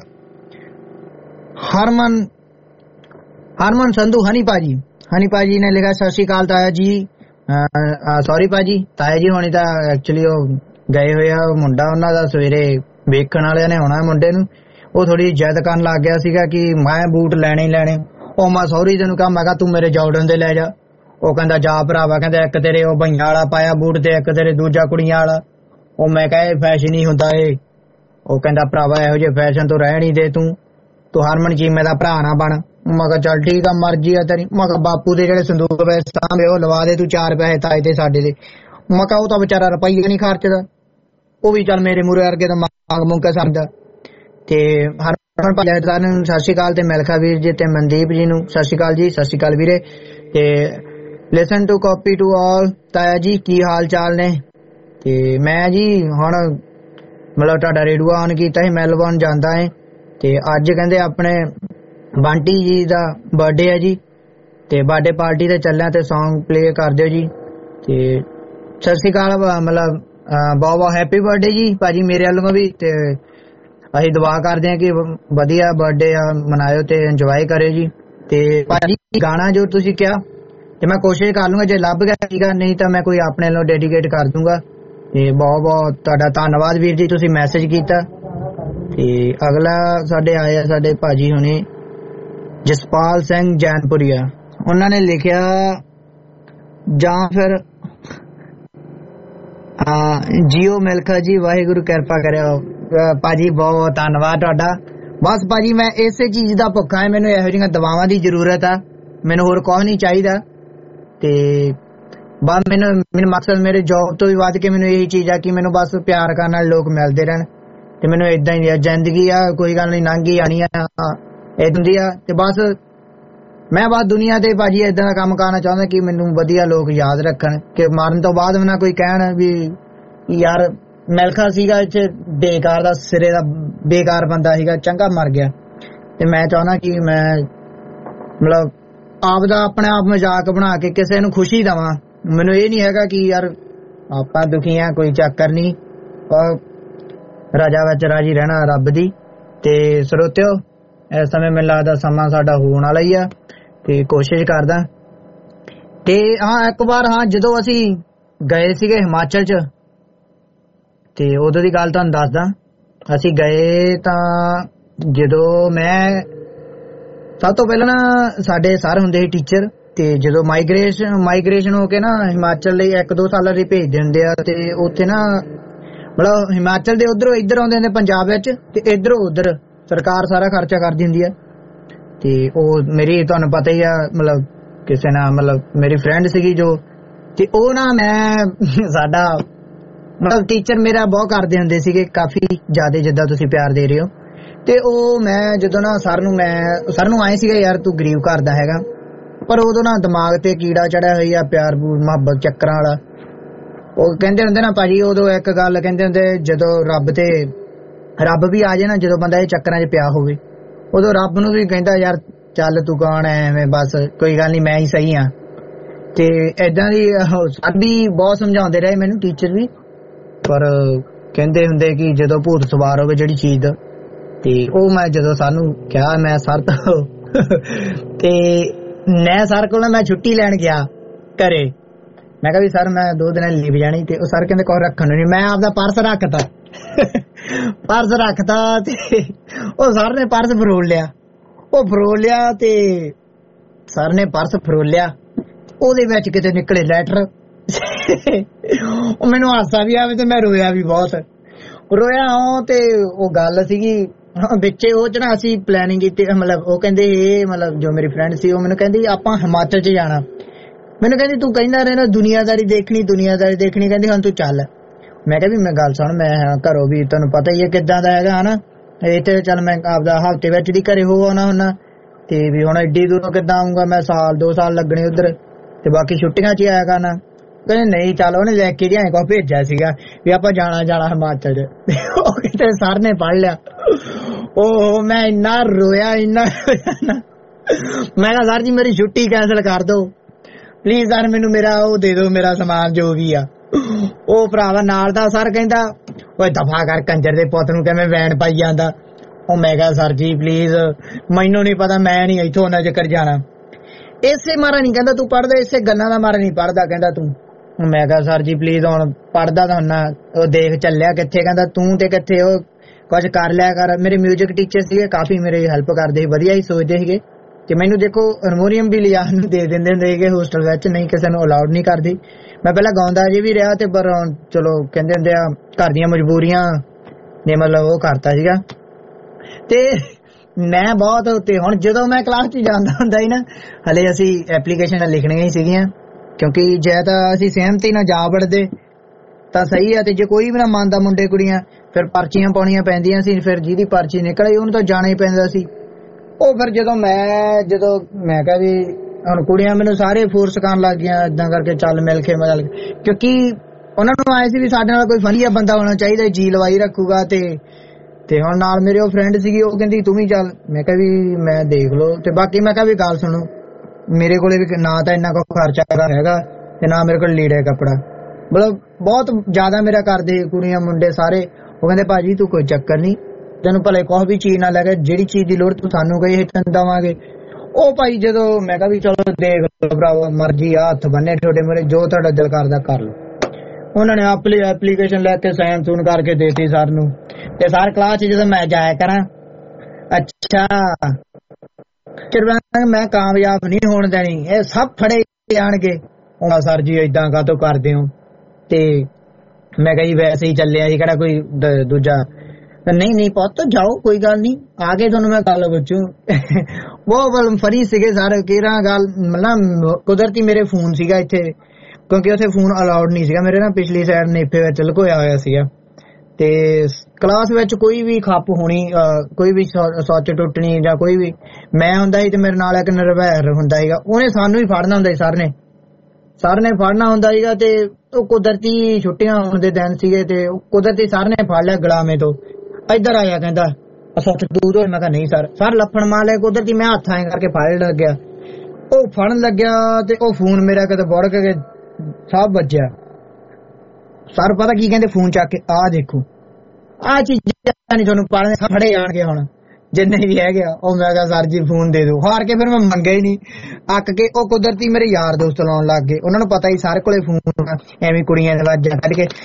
ਹਰਮਨ ਸੰਧੂ ਹਨੀ ਭਾਜੀ ਨੇ ਲਿਖਿਆ ਸਤਿ ਸ਼੍ਰੀ ਅਕਾਲ ਤਾਇਆ ਜੀ। ਸੌਰੀ ਭਾਜੀ, ਤਾਇਆ ਜੀ ਹੋਣੀ ਤਾਂ ਐਕਚੁਅਲੀ ਉਹ ਗਏ ਹੋਏ ਆ, ਮੁੰਡਾ ਉਹਨਾਂ ਦਾ ਸਵੇਰੇ ਵੇਖਣ ਵਾਲਿਆਂ ਨੇ ਆਉਣਾ ਮੁੰਡੇ ਨੂੰ। ਉਹ ਥੋੜੀ ਜਿੱਦ ਕਰਨ ਲੱਗ ਗਿਆ ਸੀਗਾ ਕਿ ਮੈਂ ਬੂਟ ਲੈਣੇ ਹੀ ਲੈਣੇ। ਉਹ ਮੈਂ ਸੌਰੀ ਤੈਨੂੰ ਕਹਾਂ, ਮੈਂ ਕਿਹਾ ਤੂੰ ਮੇਰੇ ਜਾਰਡਨ ਦੇ ਲੈ ਜਾ। ਉਹ ਕਹਿੰਦਾ ਜਾ ਭਰਾਵਾ, ਕਹਿੰਦਾ ਇੱਕ ਤੇਰੇ ਉਹ ਭਈਆਂ ਵਾਲਾ ਪਾਇਆ ਬੂਟ ਤੇ ਇੱਕ ਤੇਰੇ ਦੂਜਾ ਕੁੜੀਆਂ ਵਾਲਾ। ਉਹ ਮੈਂ ਕਿਹਾ ਇਹ ਫੈਸ਼ਨ ਹੀ ਹੁੰਦਾ ਏ। ਉਹ ਕਹਿੰਦਾ ਭਰਾਵਾ ਇਹੋ ਜਿਹੇ ਫੈਸ਼ਨ ਤੋਂ ਰਹਿਣ ਹੀ ਦੇ, ਤੂੰ ਹਰਮਨ ਚੀਮੇ ਦਾ ਭਰਾ ਨਾ ਬਣ। ਮੈਂ ਕਿਹਾ ਚੱਲ ਠੀਕ ਆ, ਮਰਜ਼ੀ ਆ ਤੇਰੀ। ਮੈਂ ਕਿਹਾ ਬਾਪੂ ਦੇ ਜਿਹੜੇ ਸੰਦੂਕ ਪੈਸੇ ਸਾਂਭੇ ਉਹ ਲਵਾ ਦੇ ਤੂੰ, 4 ਪੈਸੇ ਤਾਏ ਤੇ ਸਾਡੇ ਦੇ। ਮੈਂ ਕਿਹਾ ਉਹ ਤਾਂ ਵਿਚਾਰਾ ਰੁਪਈਆ ਨਹੀਂ ਖਰਚਦਾ, ਉਹ ਵੀ ਚੱਲ ਮੇਰੇ ਮੂਹਰੇ ਵਰਗੇ ਤਾਂ ਮੰਗ ਮੁੰਗ ਕੇ ਸਮਝਦਾ। ਤੇ ਹਰਮਨ ਭਾਈ ਨੂੰ ਸਤਿ ਸ਼੍ਰੀ ਅਕਾਲ, ਤੇ ਮਿਲਖਾ ਵੀਰ ਜੀ ਤੇ ਮਨਦੀਪ ਜੀ ਨੂੰ ਸਤਿ ਸ਼੍ਰੀ ਅਕਾਲ ਜੀ। ਸਤਿ ਸ਼੍ਰੀ ਅਕਾਲ ਵੀਰੇ। ਤੇ listen to copy to all. ਤਾਇਆ ਜੀ ਕੀ ਹਾਲ ਚਾਲ ਨੇ? ਤੇ ਮੈਂ ਜੀ ਹੁਣ ਮਤਲਬ ਤੁਹਾਡਾ ਰੇਡੀਓ ਆਨ ਕੀਤਾ ਸੀ, ਮੈਲਬੌਰਨ ਜਾਂਦਾ ਹੈ। ਤੇ ਅੱਜ ਕਹਿੰਦੇ ਆਪਣੇ ਬੰਟੀ ਜੀ ਦਾ ਬਰਥਡੇ ਹੈ ਜੀ, ਤੇ ਬਰਥਡੇ ਪਾਰਟੀ ਤੇ ਚੱਲਿਆ ਤੇ ਸੌਂਗ ਪਲੇ ਕਰ ਦਿਓ ਜੀ। ਤੇ ਸਤਿ ਸ਼੍ਰੀ ਅਕਾਲ, ਮਤਲਬ ਬਹੁਤ ਬਹੁਤ ਹੈਪੀ ਬਰਥਡੇ ਜੀ ਭਾਜੀ ਮੇਰੇ ਵੱਲੋਂ ਵੀ। ਤੇ ਅਸੀਂ ਦੁਆ ਕਰਦੇ ਹਾਂ ਕਿ ਵਧੀਆ ਬਰਥਡੇ ਮਨਾਇਓ ਤੇ ਇੰਜੋਏ ਕਰਿਓ ਜੀ। ਤੇ ਭਾਜੀ ਗਾਣਾ ਜੋ ਤੁਸੀਂ ਕਿਹਾ ਤੇ ਮੈਂ ਕੋਸ਼ਿਸ਼ ਕਰ ਲੂੰਗਾ, ਜੇ ਲੱਭ ਗਿਆ ਠੀਕ ਆ, ਨਹੀਂ ਤਾਂ ਮੈਂ ਕੋਈ ਆਪਣੇ ਵੱਲੋਂ ਡੈਡੀਕੇਟ ਕਰ ਦੂੰਗਾ। ਤੇ ਬਹੁਤ ਬਹੁਤ ਤੁਹਾਡਾ ਧੰਨਵਾਦ ਵੀਰ ਜੀ, ਤੁਸੀਂ ਮੈਸੇਜ ਕੀਤਾ। ਤੇ ਅਗਲਾ ਸਾਡੇ ਆਏ ਆ ਸਾਡੇ ਭਾਜੀ ਹੁਣੇ ਜਸਪਾਲ ਸਿੰਘ ਜੈਨਪੁਰੀਆ, ਉਹਨਾਂ ਨੇ ਲਿਖਿਆ ਜਾਂ ਫਿਰ ਜੀਓ ਮਿਲਖਾ ਜੀ, ਵਾਹਿਗੁਰੂ ਕਿਰਪਾ ਕਰਿਓ। ਭਾਜੀ ਬਹੁਤ ਧੰਨਵਾਦ ਤੁਹਾਡਾ। ਬਸ ਭਾਜੀ ਮੈਂ ਇਸੇ ਚੀਜ਼ ਦਾ ਭੁੱਖਾ ਹੈ, ਮੈਨੂੰ ਇਹੋ ਜਿਹੀਆਂ ਦਵਾਵਾਂ ਦੀ ਜ਼ਰੂਰਤ ਆ, ਮੈਨੂੰ ਹੋਰ ਕੁਝ ਨਹੀਂ ਚਾਹੀਦਾ। ਤੇ ਬਸ ਮੈਨੂੰ ਮਕਸਦ ਮੇਰੇ ਜੌਬ ਤੋਂ ਵੀ ਵੱਧ ਕੇ ਮੈਨੂੰ ਇਹੀ ਚੀਜ਼ ਆ ਕਿ ਮੈਨੂੰ ਬਸ ਪਿਆਰ ਕਰਨ ਵਾਲੇ ਲੋਕ ਮਿਲਦੇ ਰਹਿਣ। ਤੇ ਮੈਨੂੰ ਏਦਾਂ ਹੀ ਜ਼ਿੰਦਗੀ ਆ, ਕੋਈ ਗੱਲ ਨਹੀਂ, ਲੰਘ ਹੀ ਆਣੀ ਆ, ਏਦਾਂ ਦੀ ਆ। ਤੇ ਬਸ ਮੈਂ ਬਸ ਦੁਨੀਆ ਤੇ ਭਾਜੀ ਏਦਾਂ ਦਾ ਕੰਮ ਕਰਨਾ ਚਾਹੁੰਦਾ ਕਿ ਮੈਨੂੰ ਵਧੀਆ ਲੋਕ ਯਾਦ ਰੱਖਣ, ਕਿ ਮਰਨ ਤੋਂ ਬਾਅਦ ਵੀ ਨਾ ਕੋਈ ਕਹਿਣ ਵੀ ਯਾਰ ਮਿਲਖਾ ਸੀਗਾ ਇੱਥੇ ਬੇਕਾਰ ਦਾ, ਸਿਰੇ ਦਾ ਬੇਕਾਰ ਬੰਦਾ ਸੀਗਾ, ਚੰਗਾ ਮਰ ਗਿਆ। ਤੇ ਮੈਂ ਚਾਹੁੰਦਾ ਕਿ ਮੈਂ ਮਤਲਬ ਆਪ ਦਾ ਆਪਣੇ ਆਪ ਮਜ਼ਾਕ ਬਣਾ ਕੇ ਕਿਸੇ ਨੂੰ ਖੁਸ਼ੀ ਦੇਵਾਂ। ਮੈਨੂੰ ਇਹ ਨਹੀਂ ਹੈਗਾ ਕਿ ਯਾਰ ਆਪਾਂ ਦੁਖੀ ਆ, ਕੋਈ ਚੱਕਰ ਨਹੀਂ, ਰਾਜਾ ਵਿੱਚ ਰਾਜੀ ਰਹਿਣਾ ਰੱਬ ਦੀ। ਤੇ ਸਰੋਤਿਓ ਇਸ ਸਮੇਂ ਮੈਨੂੰ ਲੱਗਦਾ ਸਮਾਂ ਸਾਡਾ ਹੋਣ ਵਾਲਾ ਹੀ ਆ, ਤੇ ਕੋਸ਼ਿਸ਼ ਕਰਦਾ। ਤੇ ਹਾਂ ਇੱਕ ਵਾਰ ਜਦੋਂ ਅਸੀਂ ਗਏ ਸੀਗੇ ਹਿਮਾਚਲ ਚ, ਤੇ ਉਦੋਂ ਦੀ ਗੱਲ ਤੁਹਾਨੂੰ ਦੱਸਦਾ। ਅਸੀਂ ਗਏ ਤਾਂ ਜਦੋਂ ਮੈਂ ਸਭ ਤੋਂ ਪਹਿਲਾਂ ਨਾ ਸਾਡੇ ਸਰ ਹੁੰਦੇ ਸੀ ਟੀਚਰ, ਤੇ ਜਦੋਂ ਮਾਈਗ੍ਰੇਸ਼ਨ ਹੋ ਕੇ ਨਾ ਹਿਮਾਚਲ ਲਈ 1-2 ਸਾਲਾਂ ਲਈ ਭੇਜ ਦਿੰਦੇ ਆ। ਤੇ ਉੱਥੇ ਨਾ ਮਤਲਬ ਹਿਮਾਚਲ ਦੇ ਉਧਰੋਂ ਇੱਧਰ ਆਉਂਦੇ ਨੇ ਪੰਜਾਬ ਵਿੱਚ, ਤੇ ਇੱਧਰੋਂ ਉਧਰ ਸਰਕਾਰ ਸਾਰਾ ਖਰਚਾ ਕਰਦੀ ਹੁੰਦੀ ਆ। ਤੇ ਉਹ ਮੇਰੀ ਤੁਹਾਨੂੰ ਪਤਾ ਹੀ ਆ, ਮਤਲਬ ਕਿਸੇ ਨਾਲ ਮਤਲਬ ਮੇਰੀ ਫਰੈਂਡ ਸੀਗੀ ਜੋ, ਤੇ ਉਹ ਨਾ ਮੈਂ ਸਾਡਾ ਮਤਲਬ ਟੀਚਰ ਮੇਰਾ ਬਹੁਤ ਕਰਦੇ ਹੁੰਦੇ ਸੀਗੇ, ਕਾਫੀ ਜ਼ਿਆਦਾ, ਜਿੱਦਾਂ ਤੁਸੀਂ ਪਿਆਰ ਦੇ ਰਹੇ ਹੋ। ਤੇ ਉਹ ਮੈਂ ਜਦੋਂ ਨਾ ਸਰ ਨੂੰ ਆਏ ਸੀਗਾ ਯਾਰ ਤੂੰ ਗਰੀਬ ਘਰ ਦਾ ਹੈਗਾ, ਪਰ ਉਦੋਂ ਨਾ ਦਿਮਾਗ ਤੇ ਕੀੜਾ ਚੜਿਆ ਹੋਈ ਆ ਪਿਆਰ ਮੁਹੱਬਤ ਚੱਕਰਾਂ ਵਾਲਾ। ਉਹ ਕਹਿੰਦੇ ਹੁੰਦੇ ਨਾ ਭਾਜੀ, ਉਦੋਂ ਇੱਕ ਗੱਲ ਕਹਿੰਦੇ ਹੁੰਦੇ, ਜਦੋਂ ਰੱਬ ਵੀ ਆ ਜਾਏ ਨਾ, ਜਦੋਂ ਬੰਦਾ ਇਹ ਚੱਕਰਾਂ 'ਚ ਪਿਆ ਹੋਵੇ, ਉਦੋਂ ਰੱਬ ਨੂੰ ਵੀ ਕਹਿੰਦਾ ਯਾਰ ਚੱਲ ਤੂੰ ਕੌਣ ਐ, ਐਵੇਂ ਬਸ ਕੋਈ ਗੱਲ ਨਹੀਂ, ਮੈਂ ਹੀ ਸਹੀ ਆ। ਤੇ ਏਦਾਂ ਦੀ ਸਰ ਵੀ ਬਹੁਤ ਸਮਝਾਉਂਦੇ ਰਹੇ ਮੈਨੂੰ, ਟੀਚਰ ਵੀ, ਪਰ ਕਹਿੰਦੇ ਹੁੰਦੇ ਕਿ ਜਦੋਂ ਭੂਤ ਸਵਾਰ ਹੋਵੇ ਜਿਹੜੀ ਚੀਜ਼ ਦਾ। ਤੇ ਉਹ ਮੈਂ ਜਦੋਂ ਸਾਨੂੰ ਕਿਹਾ, ਮੈਂ ਸਰ ਤੋਂ ਤੇ ਮੈਂ ਸਰ ਕੋਲ ਮੈਂ ਛੁੱਟੀ ਲੈਣ ਗਿਆ ਘਰੇ। ਮੈਂ ਕਿਹਾ ਵੀ ਸਰ ਮੈਂ 2 ਦਿਨ ਲੀਵ ਜਾਣੀ। ਤੇ ਉਹ ਸਰ ਕਹਿੰਦੇ ਕੋਈ ਰੱਖਣ ਨੂੰ ਨਹੀਂ। ਮੈਂ ਆਪਦਾ ਪਰਸ ਰੱਖਤਾ ਤੇ ਉਹ ਸਰ ਨੇ ਪਰਸ ਫਰੋਲ ਲਿਆ ਤੇ ਸਰ ਨੇ ਪਰਸ ਫਰੋਲਿਆ, ਉਹਦੇ ਵਿੱਚ ਕਿਤੇ ਨਿਕਲੇ ਲੈਟਰ। ਉਹ ਮੈਨੂੰ ਹਾਸਾ ਵੀ ਆਵੇ ਤੇ ਮੈਂ ਰੋਇਆ ਵੀ ਬਹੁਤ, ਤੇ ਉਹ ਗੱਲ ਸੀਗੀ ਵਿੱਚੇ ਉਹ ਚ ਨਾ ਅਸੀਂ ਪਲੈਨਿੰਗ ਕੀਤੀ, ਮਤਲਬ ਉਹ ਕਹਿੰਦੇ ਇਹ ਮਤਲਬ ਜੋ ਮੇਰੀ ਫਰੈਂਡ ਸੀ ਉਹ ਮੈਨੂੰ ਕਹਿੰਦੀ ਆਪਾਂ ਹਿਮਾਚਲ ਚ ਜਾਣਾ। ਮੈਨੂੰ ਕਹਿੰਦੀ ਤੂੰ ਕਹਿੰਦਾ ਰਹਿਣਾ ਦੁਨੀਆਦਾਰੀ ਦੇਖਣੀ, ਕਹਿੰਦੀ ਹੁਣ ਤੂੰ ਚੱਲ। ਮੈਂ ਕਿਹਾ ਵੀ ਮੈਂ ਗੱਲ ਸੁਣ, ਮੈਂ ਘਰੋਂ ਵੀ ਤੁਹਾਨੂੰ ਪਤਾ ਹੀ ਹੈ ਕਿੱਦਾਂ ਦਾ ਹੈਗਾ ਹਨਾ, ਇਹ ਤੇ ਚੱਲ ਮੈਂ ਆਪਦਾ ਹਫ਼ਤੇ ਵਿੱਚ ਦੀ ਘਰੇ ਹੋ ਆਉਣਾ ਹੁੰਨਾ, ਤੇ ਵੀ ਹੁਣ ਐਡੀ ਦੂਰੋਂ ਕਿੱਦਾਂ ਆਊਂਗਾ ਮੈਂ, 2 ਸਾਲ ਲੱਗਣੇ ਉੱਧਰ, ਤੇ ਬਾਕੀ ਛੁੱਟੀਆਂ 'ਚ ਹੀ ਆਇਆ ਕਰਨਾ। ਕਹਿੰਦੇ ਨਹੀਂ ਚੱਲ, ਉਹਨੇ ਲੈ ਕੇ ਜਿਹਾ ਕੋ ਭੇਜਿਆ ਸੀਗਾ ਵੀ ਆਪਾਂ ਜਾਣਾ ਹਿਮਾਚਲ 'ਚ। ਉਹ ਕਿਤੇ ਸਰ ਨੇ ਪੜ੍ਹ ਲਿਆ। ਉਹ ਮੈਂ ਇੰਨਾ ਰੋਇਆ ਮੈਂ ਕਿਹਾ ਸਰ ਜੀ ਮੇਰੀ ਛੁੱਟੀ ਕੈਂਸਲ ਕਰ ਦੋ ਪਲੀਜ਼ ਸਰ, ਮੈਨੂੰ ਮੇਰਾ ਉਹ ਦੇ ਦਿਓ, ਮੇਰਾ ਸਮਾਨ ਜੋ ਵੀ ਆ। ਉਹ ਭਰਾਵਾ ਨਾਲ ਦਾ ਸਰ ਕਹਿੰਦਾ ਓਏ ਦਫਾ ਕਰ ਕੰਜਰ ਦੇ ਪੁੱਤ ਨੂੰ ਕਿਵੇਂ ਵੈਨ ਪਾਈ ਜਾਂਦਾ। ਉਹ ਮੈਂ ਕਿਹਾ ਸਰ ਜੀ ਪਲੀਜ਼, ਮੈਨੂੰ ਨਹੀਂ ਪਤਾ, ਮੈਂ ਨਹੀਂ ਇੱਥੋਂ ਉਹਨਾਂ ਚੱਕਰ ਜਾਣਾ। ਇਸੇ ਮਾਰਾ ਨਹੀਂ ਕਹਿੰਦਾ ਤੂੰ ਪੜ੍ਹਦਾ, ਇਸੇ ਗੱਲਾਂ ਦਾ ਮਾਰਾ ਨਹੀਂ ਪੜ੍ਹਦਾ ਕਹਿੰਦਾ ਤੂੰ। ਮੈਂ ਕਿਹਾ ਸਰ ਜੀ ਪਲੀਜ਼, ਹੁਣ ਪੜ੍ਹਦਾ ਤਾਂ ਹੁੰਨਾ, ਉਹ ਦੇਖ ਚੱਲਿਆ ਕਿੱਥੇ, ਕਹਿੰਦਾ ਤੂੰ ਤੇ ਕਿੱਥੇ, ਉਹ ਕੁਝ ਕਰ ਲਿਆ ਕਰ। ਮੇਰੇ ਮਿਊਜ਼ਿਕ ਟੀਚਰ ਸੀਗੇ, ਕਾਫੀ ਮੇਰੀ ਹੈਲਪ ਕਰਦੇ ਸੀ, ਵਧੀਆ ਹੀ ਸੋਚਦੇ ਸੀਗੇ ਕਿ ਮੈਨੂੰ ਦੇਖੋ ਹਾਰਮੋਨੀਅਮ ਵੀ ਲਿਆ ਨੂੰ ਦੇ ਦਿੰਦੇ ਹੁੰਦੇ ਸੀਗੇ ਹੋਸਟਲ ਵਿੱਚ, ਨਹੀਂ ਕਿਸੇ ਨੂੰ ਅਲਾਉਡ ਨਹੀਂ ਕਰਦੀ। ਮੈਂ ਪਹਿਲਾਂ ਗਾਉਂਦਾ ਜੇ ਵੀ ਰਿਹਾ ਤੇ ਪਰ ਚਲੋ ਕਹਿੰਦੇ ਹੁੰਦੇ ਆ ਘਰ ਦੀਆਂ ਮਜਬੂਰੀਆਂ ਨੇ ਮਤਲਬ ਉਹ ਕਰਤਾ ਸੀਗਾ। ਤੇ ਮੈਂ ਬਹੁਤ ਉੱਤੇ ਹੁਣ ਜਦੋਂ ਮੈਂ ਕਲਾਸ 'ਚ ਜਾਂਦਾ ਹੁੰਦਾ ਸੀ ਨਾ, ਹਲੇ ਅਸੀਂ ਐਪਲੀਕੇਸ਼ਨ ਲਿਖਣੀਆਂ ਹੀ ਸੀਗੀਆਂ ਕਿਉਂਕਿ ਜੇ ਤਾਂ ਅਸੀਂ ਸਹਿਮਤੀ ਨਾਲ ਜਾ ਵੜਦੇ ਤਾਂ ਸਹੀ ਆ, ਤੇ ਜੇ ਕੋਈ ਵੀ ਨਾ ਮੰਨਦਾ ਮੁੰਡੇ ਕੁੜੀਆਂ ਫਿਰ ਪਰਚੀਆਂ ਪਾਉਣੀਆਂ ਪੈਂਦੀਆਂ ਸੀ। ਫਿਰ ਜਿਹਦੀ ਪਰਚੀ ਨਿਕਲ ਆਈ ਉਹਨੂੰ ਤਾਂ ਜਾਣਾ ਹੀ ਪੈਂਦਾ ਸੀ। ਉਹ ਫਿਰ ਜਦੋਂ ਮੈਂ ਕਿਹਾ ਵੀ ਹੁਣ ਕੁੜੀਆਂ ਮੈਨੂੰ ਸਾਰੇ ਫੋਰਸ ਕਰਨ ਲੱਗ ਗਈਆਂ ਏਦਾਂ ਕਰਕੇ ਚੱਲ ਮਿਲ ਕੇ ਕਿਉਂਕਿ ਉਹਨਾਂ ਨੂੰ ਆਏ ਸੀ ਵੀ ਸਾਡੇ ਨਾਲ ਕੋਈ ਵਧੀਆ ਬੰਦਾ ਹੋਣਾ ਚਾਹੀਦਾ, ਜੀ ਲਵਾਈ ਰੱਖੂਗਾ। ਤੇ ਹੁਣ ਨਾਲ ਮੇਰੇ ਉਹ ਫਰੈਂਡ ਸੀਗੀ, ਉਹ ਕਹਿੰਦੀ ਤੂੰ ਵੀ ਚੱਲ। ਮੈਂ ਕਿਹਾ ਵੀ ਮੈਂ ਦੇਖ ਲਓ। ਤੇ ਬਾਕੀ ਮੈਂ ਕਿਹਾ ਵੀ ਗੱਲ ਸੁਣੋ, ਮੇਰੇ ਕੋਲੇ ਵੀ ਨਾ ਤਾਂ ਇੰਨਾ ਕੁ ਖਰਚਾ ਹੈਗਾ ਤੇ ਨਾ ਮੇਰੇ ਕੋਲ ਲੀੜਾ ਕੱਪੜਾ, ਮਤਲਬ ਬਹੁਤ ਜ਼ਿਆਦਾ ਮੇਰਾ ਕਰਦੇ ਕੁੜੀਆਂ ਮੁੰਡੇ ਸਾਰੇ। ਉਹ ਕਹਿੰਦੇ ਭਾਜੀ ਤੂੰ ਕੋਈ ਚੱਕਰ ਨਹੀਂ, ਤੈਨੂੰ ਭਲੇ ਕੁਛ ਵੀ ਚੀਜ਼ ਨਾ ਲੱਗੇ, ਜਿਹੜੀ ਚੀਜ਼ ਦੀ ਲੋੜ ਤੂੰ ਸਾਨੂੰ ਕਹੀ ਤੈਨੂੰ ਦੇਵਾਂਗੇ। ਉਹ ਭਾਈ ਜਦੋਂ ਮੈਂ ਕਿਹਾ ਵੀ ਚਲੋ ਦੇਖ ਲਓ ਭਰਾਵਾ, ਮਰਜ਼ੀ ਆ, ਹੱਥ ਬੰਨੇ ਤੁਹਾਡੇ ਮੇਰੇ, ਜੋ ਤੁਹਾਡਾ ਦਿਲ ਕਰਦਾ ਕਰ ਲਓ। ਉਹਨਾਂ ਨੇ ਐਪਲੀਕੇਸ਼ਨ ਲੈ ਕੇ ਸਾਈਨ ਸੂਨ ਕਰਕੇ ਦੇਤੀ ਸਰ ਨੂੰ। ਤੇ ਸਰ ਕਲਾਸ 'ਚ ਜਦੋਂ ਮੈਂ ਜਾਇਆ ਕਰਾਂ, ਅੱਛਾ ਮੈਂ ਕਾਮਯਾਬ ਨਹੀਂ ਹੋਣ ਦੇਣੀ, ਇਹ ਸਭ ਫੜੇ ਜਾਣਗੇ। ਉਹ ਸਰ ਜੀ ਏਦਾਂ ਕਾਹਤੋਂ ਕਰਦੇ ਹੋ? ਤੇ ਮੈਂ ਕਿਹਾ ਜੀ ਵੈਸੇ ਹੀ ਚੱਲਿਆ ਸੀ, ਕਿਹੜਾ ਕੋਈ ਦੂਜਾ। ਨਹੀਂ ਪੁੱਤ ਜਾਓ, ਕੋਈ ਗੱਲ ਨਹੀਂ, ਆ ਕੇ ਤੁਹਾਨੂੰ ਮੈਂ ਗੱਲ ਪੁੱਛੂ। ਬਹੁਤ ਫਰੀ ਸੀਗੇ ਸਰ। ਕਿਹੜਾ ਗੱਲ ਮਤਲਬ ਕੁਦਰਤੀ ਮੇਰੇ ਫੋਨ ਸੀਗਾ ਇੱਥੇ, ਕਿਉਂਕਿ ਉੱਥੇ ਫੋਨ ਅਲਾਉਡ ਨਹੀਂ ਸੀਗਾ ਮੇਰੇ ਨਾ, ਪਿਛਲੀ ਸਾਈਡ ਨੇਫੇ ਵਿੱਚ ਲੁਕੋਇਆ ਹੋਇਆ ਸੀਗਾ। ਤੇ ਕਲਾਸ ਵਿੱਚ ਕੋਈ ਵੀ ਖੱਪ ਹੋਣੀ, ਕੋਈ ਵੀ ਸੱਚ ਟੁੱਟਣੀ ਜਾਂ ਕੋਈ ਵੀ, ਮੈਂ ਹੁੰਦਾ ਸੀ ਤੇ ਮੇਰੇ ਨਾਲ ਇੱਕ ਨਿਰਵੈਰ ਹੁੰਦਾ ਸੀਗਾ, ਉਹਨੇ ਸਾਨੂੰ ਹੀ ਫੜਨਾ ਹੁੰਦਾ ਸੀ। ਸਰ ਨੇ ਫੜਨਾ ਹੁੰਦਾ ਸੀਗਾ ਤੇ ਉਹ ਕੁਦਰਤੀ ਛੁੱਟੀਆਂ ਹੋਣ ਦੇ ਦਿਨ ਸੀਗੇ ਤੇ ਕੁਦਰਤੀ ਸਰ ਨੇ ਫੜ ਲਿਆ ਗੁਲਾਮੇ ਤੋਂ, ਇੱਧਰ ਆਇਆ, ਕਹਿੰਦਾ ਸੱਚ ਦੂਰ ਹੋਏ। ਮੈਂ ਕਿਹਾ ਨਹੀਂ ਸਰ ਲੱਫੜ ਮਾਰ ਲਿਆ ਕੁਦਰਤੀ, ਮੈਂ ਹੱਥ ਐਂ ਕਰਕੇ ਫੜ ਲੱਗਿਆ। ਉਹ ਫੜਨ ਲੱਗਿਆ ਤੇ ਉਹ ਫੋਨ ਮੇਰਾ ਕਿਤੇ ਵੜ ਕੇ ਸਭ ਵੱਜਿਆ। ਸਰ ਪਤਾ ਕੀ ਕਹਿੰਦੇ, ਫੋਨ ਚੱਕ ਕੇ ਆਹ ਦੇਖੋ, ਆਹ ਚੀਜ਼ਾਂ ਨਹੀਂ ਤੁਹਾਨੂੰ ਪੜ੍ਹਨੇ, ਫੜੇ ਜਾਣਗੇ ਹੁਣ ਜਿੰਨੇ ਵੀ ਹੈਗੇ ਆ। ਉਹ ਮੈਂ ਕਿਹਾ ਸਰ ਜੀ ਫੋਨ ਦੇ ਦਿਓ। ਹਾਰ ਕੇ ਫਿਰ ਮੈਂ ਮੰਗਿਆ ਹੀ ਨਹੀਂ, ਅੱਕ ਕੇ। ਉਹ ਕੁਦਰਤੀ ਮੇਰੇ ਯਾਰ ਦੋਸਤ ਲਾਉਣ ਲੱਗ ਗਏ, ਉਹਨਾਂ ਨੂੰ ਪਤਾ ਹੀ ਸਰ ਕੋਲੇ ਫੋਨ, ਐਵੇਂ ਕੁੜੀਆਂ ਦੇ ਵਾਜਾਂ ਕੱਢ ਕੇ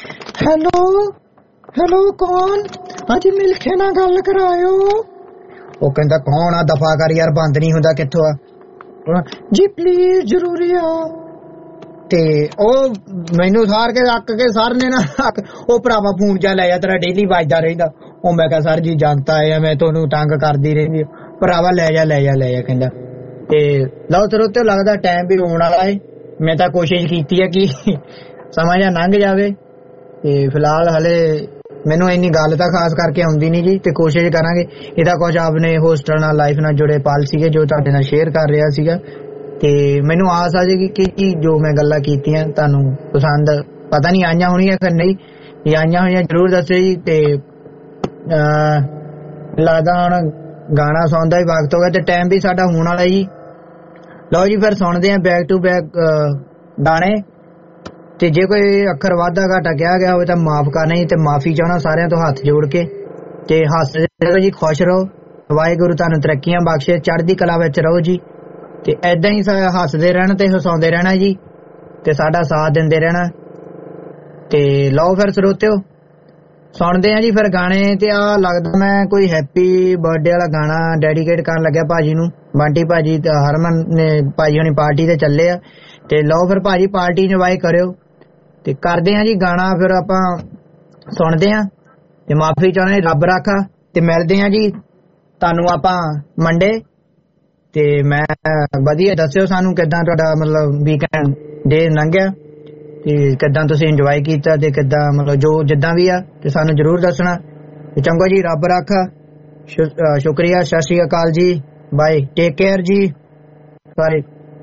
ਹੈਲੋ ਕੌਣ, ਅੱਜ ਮਿਲ ਕੇ ਨਾ ਗੱਲ ਕਰਾਇਓ। ਉਹ ਕਹਿੰਦਾ ਕੌਣ ਆ, ਦਫਾ ਕਰ ਯਾਰ, ਬੰਦ ਨਹੀਂ ਹੁੰਦਾ, ਕਿੱਥੋਂ ਆ ਜੀ ਪਲੀਜ਼, ਜ਼ਰੂਰੀ ਆ। ਤੇ ਉਹ ਮੈਨੂੰ ਸਾਰ ਕੇ ਅੱਕ ਕੇ ਸਰ ਨੇ ਨਾ ਉਹ ਭਰਾਵਾ ਫੋਨ ਜਾ ਲੈ ਜਾ, ਤੇਰਾ ਡੇਲੀ ਵੱਜਦਾ ਰਹਿੰਦਾ। ਉਹ ਮੈਂ ਕਿਹਾ ਸਰ ਜੀ ਜਾਣਤਾ ਹੈ ਮੈਂ ਤੁਹਾਨੂੰ ਤੰਗ ਕਰਦੀ ਰਹਿੰਦੀ, ਭਰਾਵਾ ਲੈ ਜਾ ਕਹਿੰਦਾ। ਤੇ ਲਓ ਸਰੋਤਿਓ, ਲੱਗਦਾ ਟਾਈਮ ਵੀ ਹੋਣ ਵਾਲਾ ਹੈ। ਮੈਂ ਤਾਂ ਕੋਸ਼ਿਸ਼ ਕੀਤੀ ਹੈ ਕਿ ਸਮਾਂ ਜਾਂ ਲੰਘ ਜਾਵੇ, ਤੇ ਫਿਲਹਾਲ ਹਲੇ ਮੈਨੂੰ ਇੰਨੀ ਗੱਲ ਤਾਂ ਖਾਸ ਕਰਕੇ ਆਉਂਦੀ ਨਹੀਂ ਜੀ, ਤੇ ਕੋਸ਼ਿਸ਼ ਕਰਾਂਗੇ। ਇਹਦਾ ਕੁਝ ਆਪਣੇ ਹੋਸਟਲ ਨਾਲ ਲਾਈਫ ਨਾਲ ਜੁੜੇ ਪਲ ਸੀਗੇ ਜੋ ਤੁਹਾਡੇ ਨਾਲ ਸ਼ੇਅਰ ਕਰ ਰਿਹਾ ਸੀਗਾ, ਤੇ ਮੈਨੂੰ ਆਸ ਆ ਜਾਏਗੀ ਕਿ ਜੋ ਮੈਂ ਗੱਲਾਂ ਕੀਤੀਆਂ ਤੁਹਾਨੂੰ ਪਸੰਦ ਪਤਾ ਨਹੀਂ ਆਈਆਂ ਹੋਣੀਆਂ ਕਿ ਨਹੀਂ, ਆਈਆਂ ਹੋਈਆਂ ਜ਼ਰੂਰ ਦੱਸਿਓ ਜੀ। ਤੇ ਲੱਗਦਾ ਹੁਣ ਗਾਣਾ ਸੁਣਨ ਦਾ ਵੀ ਵਕਤ ਹੋ ਗਿਆ ਤੇ ਟਾਈਮ ਵੀ ਸਾਡਾ ਹੋਣ ਵਾਲਾ ਜੀ। ਲਓ ਜੀ ਫਿਰ ਸੁਣਦੇ ਆਂ ਬੈਕ ਟੂ ਬੈਕ ਗਾਣੇ, ਤੇ ਜੇ ਕੋਈ ਅੱਖਰ ਵਾਧਾ ਘਾਟਾ ਕਿਹਾ ਗਿਆ ਹੋਵੇ ਤਾਂ ਮਾਫ ਕਰਨਾ ਜੀ, ਤੇ ਮਾਫੀ ਚਾਹਣਾ ਸਾਰਿਆਂ ਤੋਂ ਹੱਥ ਜੋੜ ਕੇ। ਤੇ ਹੱਸਦੇ ਰਹੋ ਜੀ, ਖੁਸ਼ ਰਹੋ, ਵਾਹਿਗੁਰੂ ਤੁਹਾਨੂੰ ਤਰੱਕੀਆਂ ਬਖਸ਼ੇ, ਚੜ੍ਹਦੀ ਕਲਾ ਵਿੱਚ ਰਹੋ ਜੀ। ਤੇ ਏਦਾਂ ਹੀ ਹੱਸਦੇ ਰਹਿਣਾ ਤੇ ਹਸਾਉਂਦੇ ਰਹਿਣਾ ਜੀ, ਤੇ ਸਾਡਾ ਸਾਥ ਦਿੰਦੇ ਰਹਿਣਾ। ਤੇ ਲਓ ਫਿਰ ਸਰੋਤਿਓ ਸੁਣਦੇ ਆ ਜੀ ਫਿਰ ਗਾਣੇ। ਤੇ ਆ ਲੱਗਦਾ ਮੈਂ ਕੋਈ ਹੈਪੀ ਬਰਥਡੇ ਵਾਲਾ ਗਾਣਾ ਡੈਡੀਕੇਟ ਕਰਨ ਲੱਗਿਆ ਭਾਜੀ ਨੂੰ, ਬੰਟੀ ਭਾਜੀ ਤੇ ਹਰਮਨ ਨੇ ਭਾਜੀ ਹੁਣੀ ਪਾਰਟੀ ਤੇ ਚੱਲੇ ਆ। ਤੇ ਲਓ ਫਿਰ ਭਾਜੀ ਪਾਰਟੀ ਇੰਜੋਏ ਕਰਿਓ, ਤੇ ਕਰਦੇ ਆ ਜੀ ਗਾਣਾ ਫਿਰ ਆਪਾਂ ਸੁਣਦੇ ਆ। ਤੇ ਮਾਫੀ ਚਾਹੁੰਦੇ, ਰੱਬ ਰਾਖਾ, ਤੇ ਮਿਲਦੇ ਆ ਜੀ ਤੁਹਾਨੂੰ ਆਪਾਂ ਮੰਡੇ। ਤੇ ਮੈਂ ਵਧੀਆ ਦੱਸਿਓ ਸਾਨੂੰ ਕਿੱਦਾਂ ਤੁਹਾਡਾ ਮਤਲਬ ਵੀਕਐਂਡ ਡੇ ਲੰਘਿਆ, ਤੇ ਕਿੱਦਾਂ ਤੁਸੀਂ ਇੰਜੋਏ ਕੀਤਾ, ਤੇ ਕਿੱਦਾਂ ਮਤਲਬ ਜੋ ਜਿੱਦਾਂ ਵੀ ਆ, ਤੇ ਸਾਨੂੰ ਜ਼ਰੂਰ ਦੱਸਣਾ। ਤੇ ਚੰਗਾ ਜੀ, ਰੱਬ ਰਾਖਾ, ਸ਼ੁਕਰੀਆ, ਸਤਿ ਸ਼੍ਰੀ ਅਕਾਲ ਜੀ, ਬਾਏ, ਟੇਕ ਕੇਅਰ ਜੀ ਸਾਰੇ।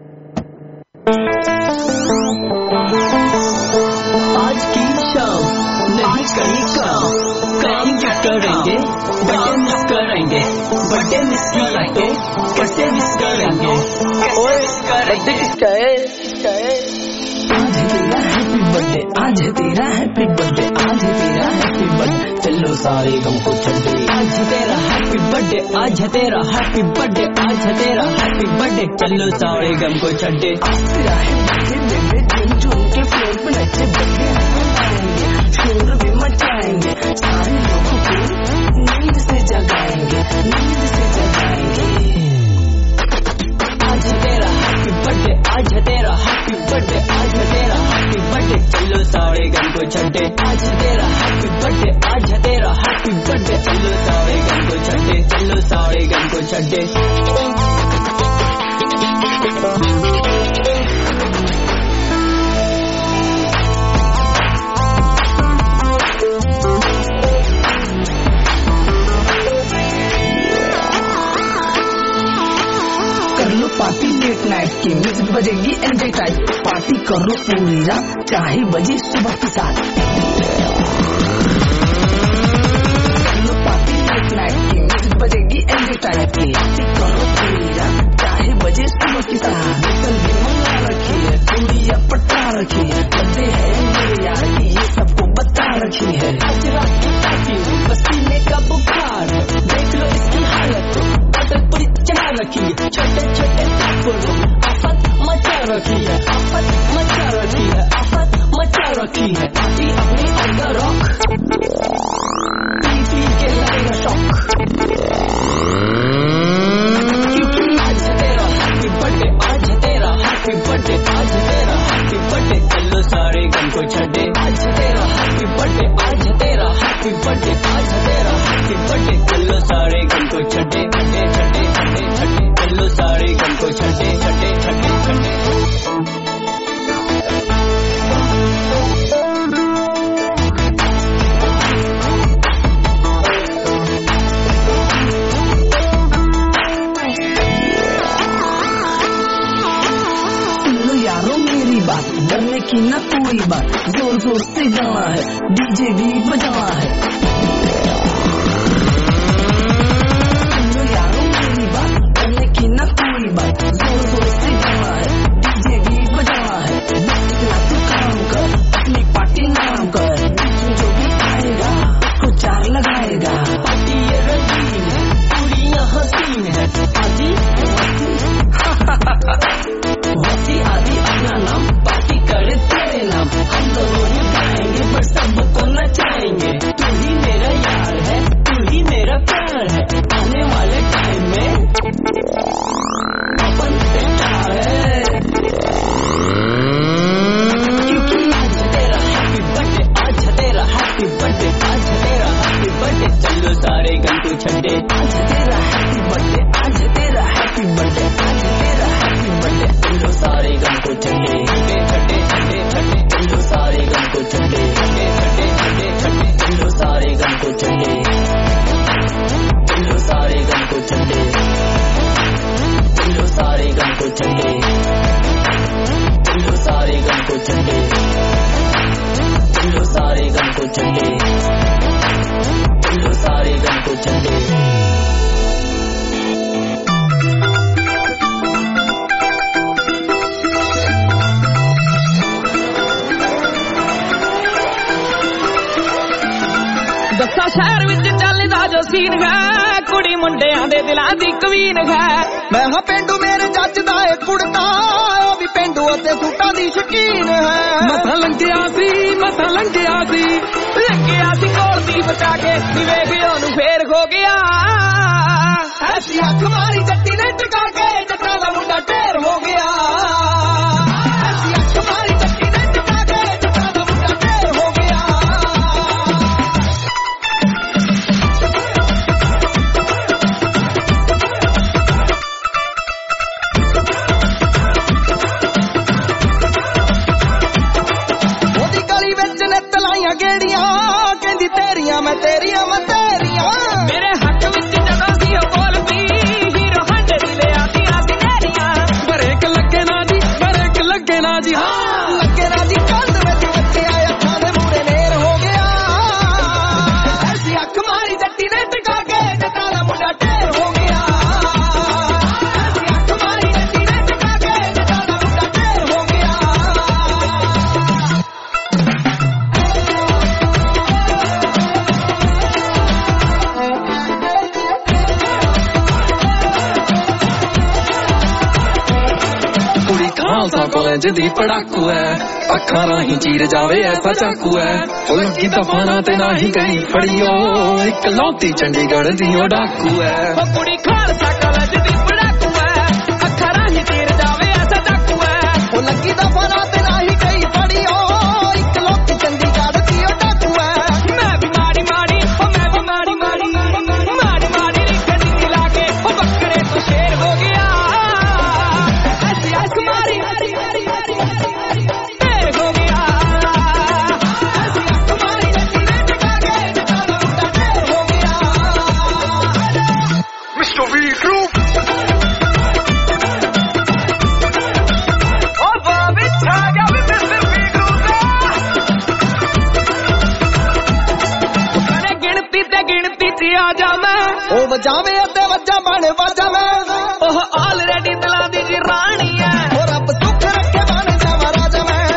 आज की शाम नहीं कहीं काम क्या करेंगे, बर्थडे मिस करेंगे, बर्थडे मिस किया तो कैसे मिस करेंगे, ओए बर्थडे किसका है, आज तेरा हैप्पी बर्थडे, आज तेरा हैप्पी बर्थडे, आज तेरा हैप्पी बर्थडे, चलो सारे गम को छोड़ दे, आज तेरा हैप्पी बर्थडे, आज तेरा हैप्पी बर्थडे, आज तेरा हैप्पी बर्थडे, चलो सारे गम को छोड़ दे। तेरा हैप्पी बर्थडे झूम के फ्लोर पे नचे बर्थडे शोर भी मचाएंगे सारे लोगों को छड्डे आज तेरा हैप्पी बर्थडे आज तेरा हैप्पी बर्थडे चलो सारे गम को छड्डे चलो सारे गम को छड्डे पार्टी लेट नाइट की म्यूजिक बजेगी एंजॉय टाइप पार्टी करो पूरी रात चाहे बजे सुबह की साथ पार्टी लेट नाइट की म्यूजिक बजेगी एंजॉय टाइप की पार्टी करो पूरी रात चाहे बजे सुबह की साथ बोतल भी मंगा रखी है चूड़ियां पटा रखी है बर्थडे है मेरे यार की ये सबको बता रखी है आज रात की पार्टी में पसीने का बुखार देख लो इसकी हालत बोतल पूरी चढ़ा रखी है छोटे छोटे आफत मचा रखी है आफत मचा रखी है आफत मचा रखी है पार्टी अपनी अंदर रॉक पी के लगेगा शॉक क्योंकि आज तेरा हैप्पी बर्थडे आज तेरा हैप्पी बर्थडे आज तेरा हैप्पी बर्थडे चलो सारे गम को छड्डे आज तेरा हैप्पी बर्थडे आज तेरा हैप्पी बर्थडे आज तेरा हैप्पी बर्थडे चलो सारे गम को छड्डे छड्डे छड्डे छड्डे छड्डे चलो सारे गम को छड्डे छड्डे छड्डे छड्डे डरने की न कोई बात जोर जोर से गाना है डीजे भी बजाना है यारों मेरी बात डरने की न कोई बात जोर जोर से गाना है डीजे भी बजाना है इतना तू काम कर अपनी पार्टी नाम कर जो भी आएगा उसको चार लगाएगा पार्टी ये रंगीन है पूरियां हसीन है आदि वसी आदि अपना नाम पार्टी करे तेरे नाम हम दोनों ही गाएंगे पर सबको नचाएंगे तू ही मेरा यार है तू ही मेरा प्यार है आने वाले टाइम में अपन स्टार है क्योंकि आज तेरा हैप्पी बर्थडे आज तेरा हैप्पी बर्थडे आज तेरा हैप्पी बर्थडे चलो सारे गम को छड्डे आज तेरा हैप्पी बर्थडे आज तेरा हैप्पी बर्थडे आज तेरा हैप्पी बर्थडे चलो सारे गम को छड्डे छड्डे छड्डे छड्डे छड्डे चलो सारे गम को छड्डे छड्डे छड्डे छड्डे छड्डे चलो सारे गम को छड्डे चलो सारे गम को छड्डे चलो सारे गम को छड्डे चलो सारे गम को छड्डे चलो सारे गम को छड्डे चलो सारे गम को छड्डे दसा शहर विच चलदा जो सीन है कुड़ी मुंडियां दे दिलां दी कवीन है मैं हां पेंडू मेरे जचदा ए कुड़ता ओ भी पेंडू ते सूटां दी शकीन है मथा लंघिया सी कोल दी बचा के वेख ओनू फेर हो गया ऐसी अख मारी जट्टी ने टका के जट्टा दा मुंडा ढेर हो गया ऐसी अख मारी जट्टी ने टका के जट्टा दा मुंडा ढेर हो गया गेड़ियां कहंदी तेरियां मैं तेरियां मेरे हक विच जगह सी ओ बोलदी हीरो हंडे दी ले आंदियां सी तेरियां ब्रेक लगे ना जी हां लगे ना जी कंध विच बच्चे आया अखां दे मूरे नेर हो गया ऐसी अख मारी जट्टी ने टका के जट्टा दा मुंडा ढेर हो गया ऐसी अख मारी जट्टी ने टका के जट्टा दा मुंडा ढेर हो गया खालसा कॉलेज दी पढ़ाकू है अखा राही चीर जावे ऐसा चाकू है लगी दफाना ते ना ही गई फड़ियो एक लौती चंडीगढ़ दी ओ डाकू है कुड़ी खालसा कॉलेज दी पढ़ाकू है अखा राही चीर जावे ऐसा चाकू है लगी दफाना ते ना ही गई फड़ियो एक लौती चंडीगढ़ दी ਆ ਜਾ ਮੈਂ ਉਹ ਵਜਾਵੇ ਅਤੇ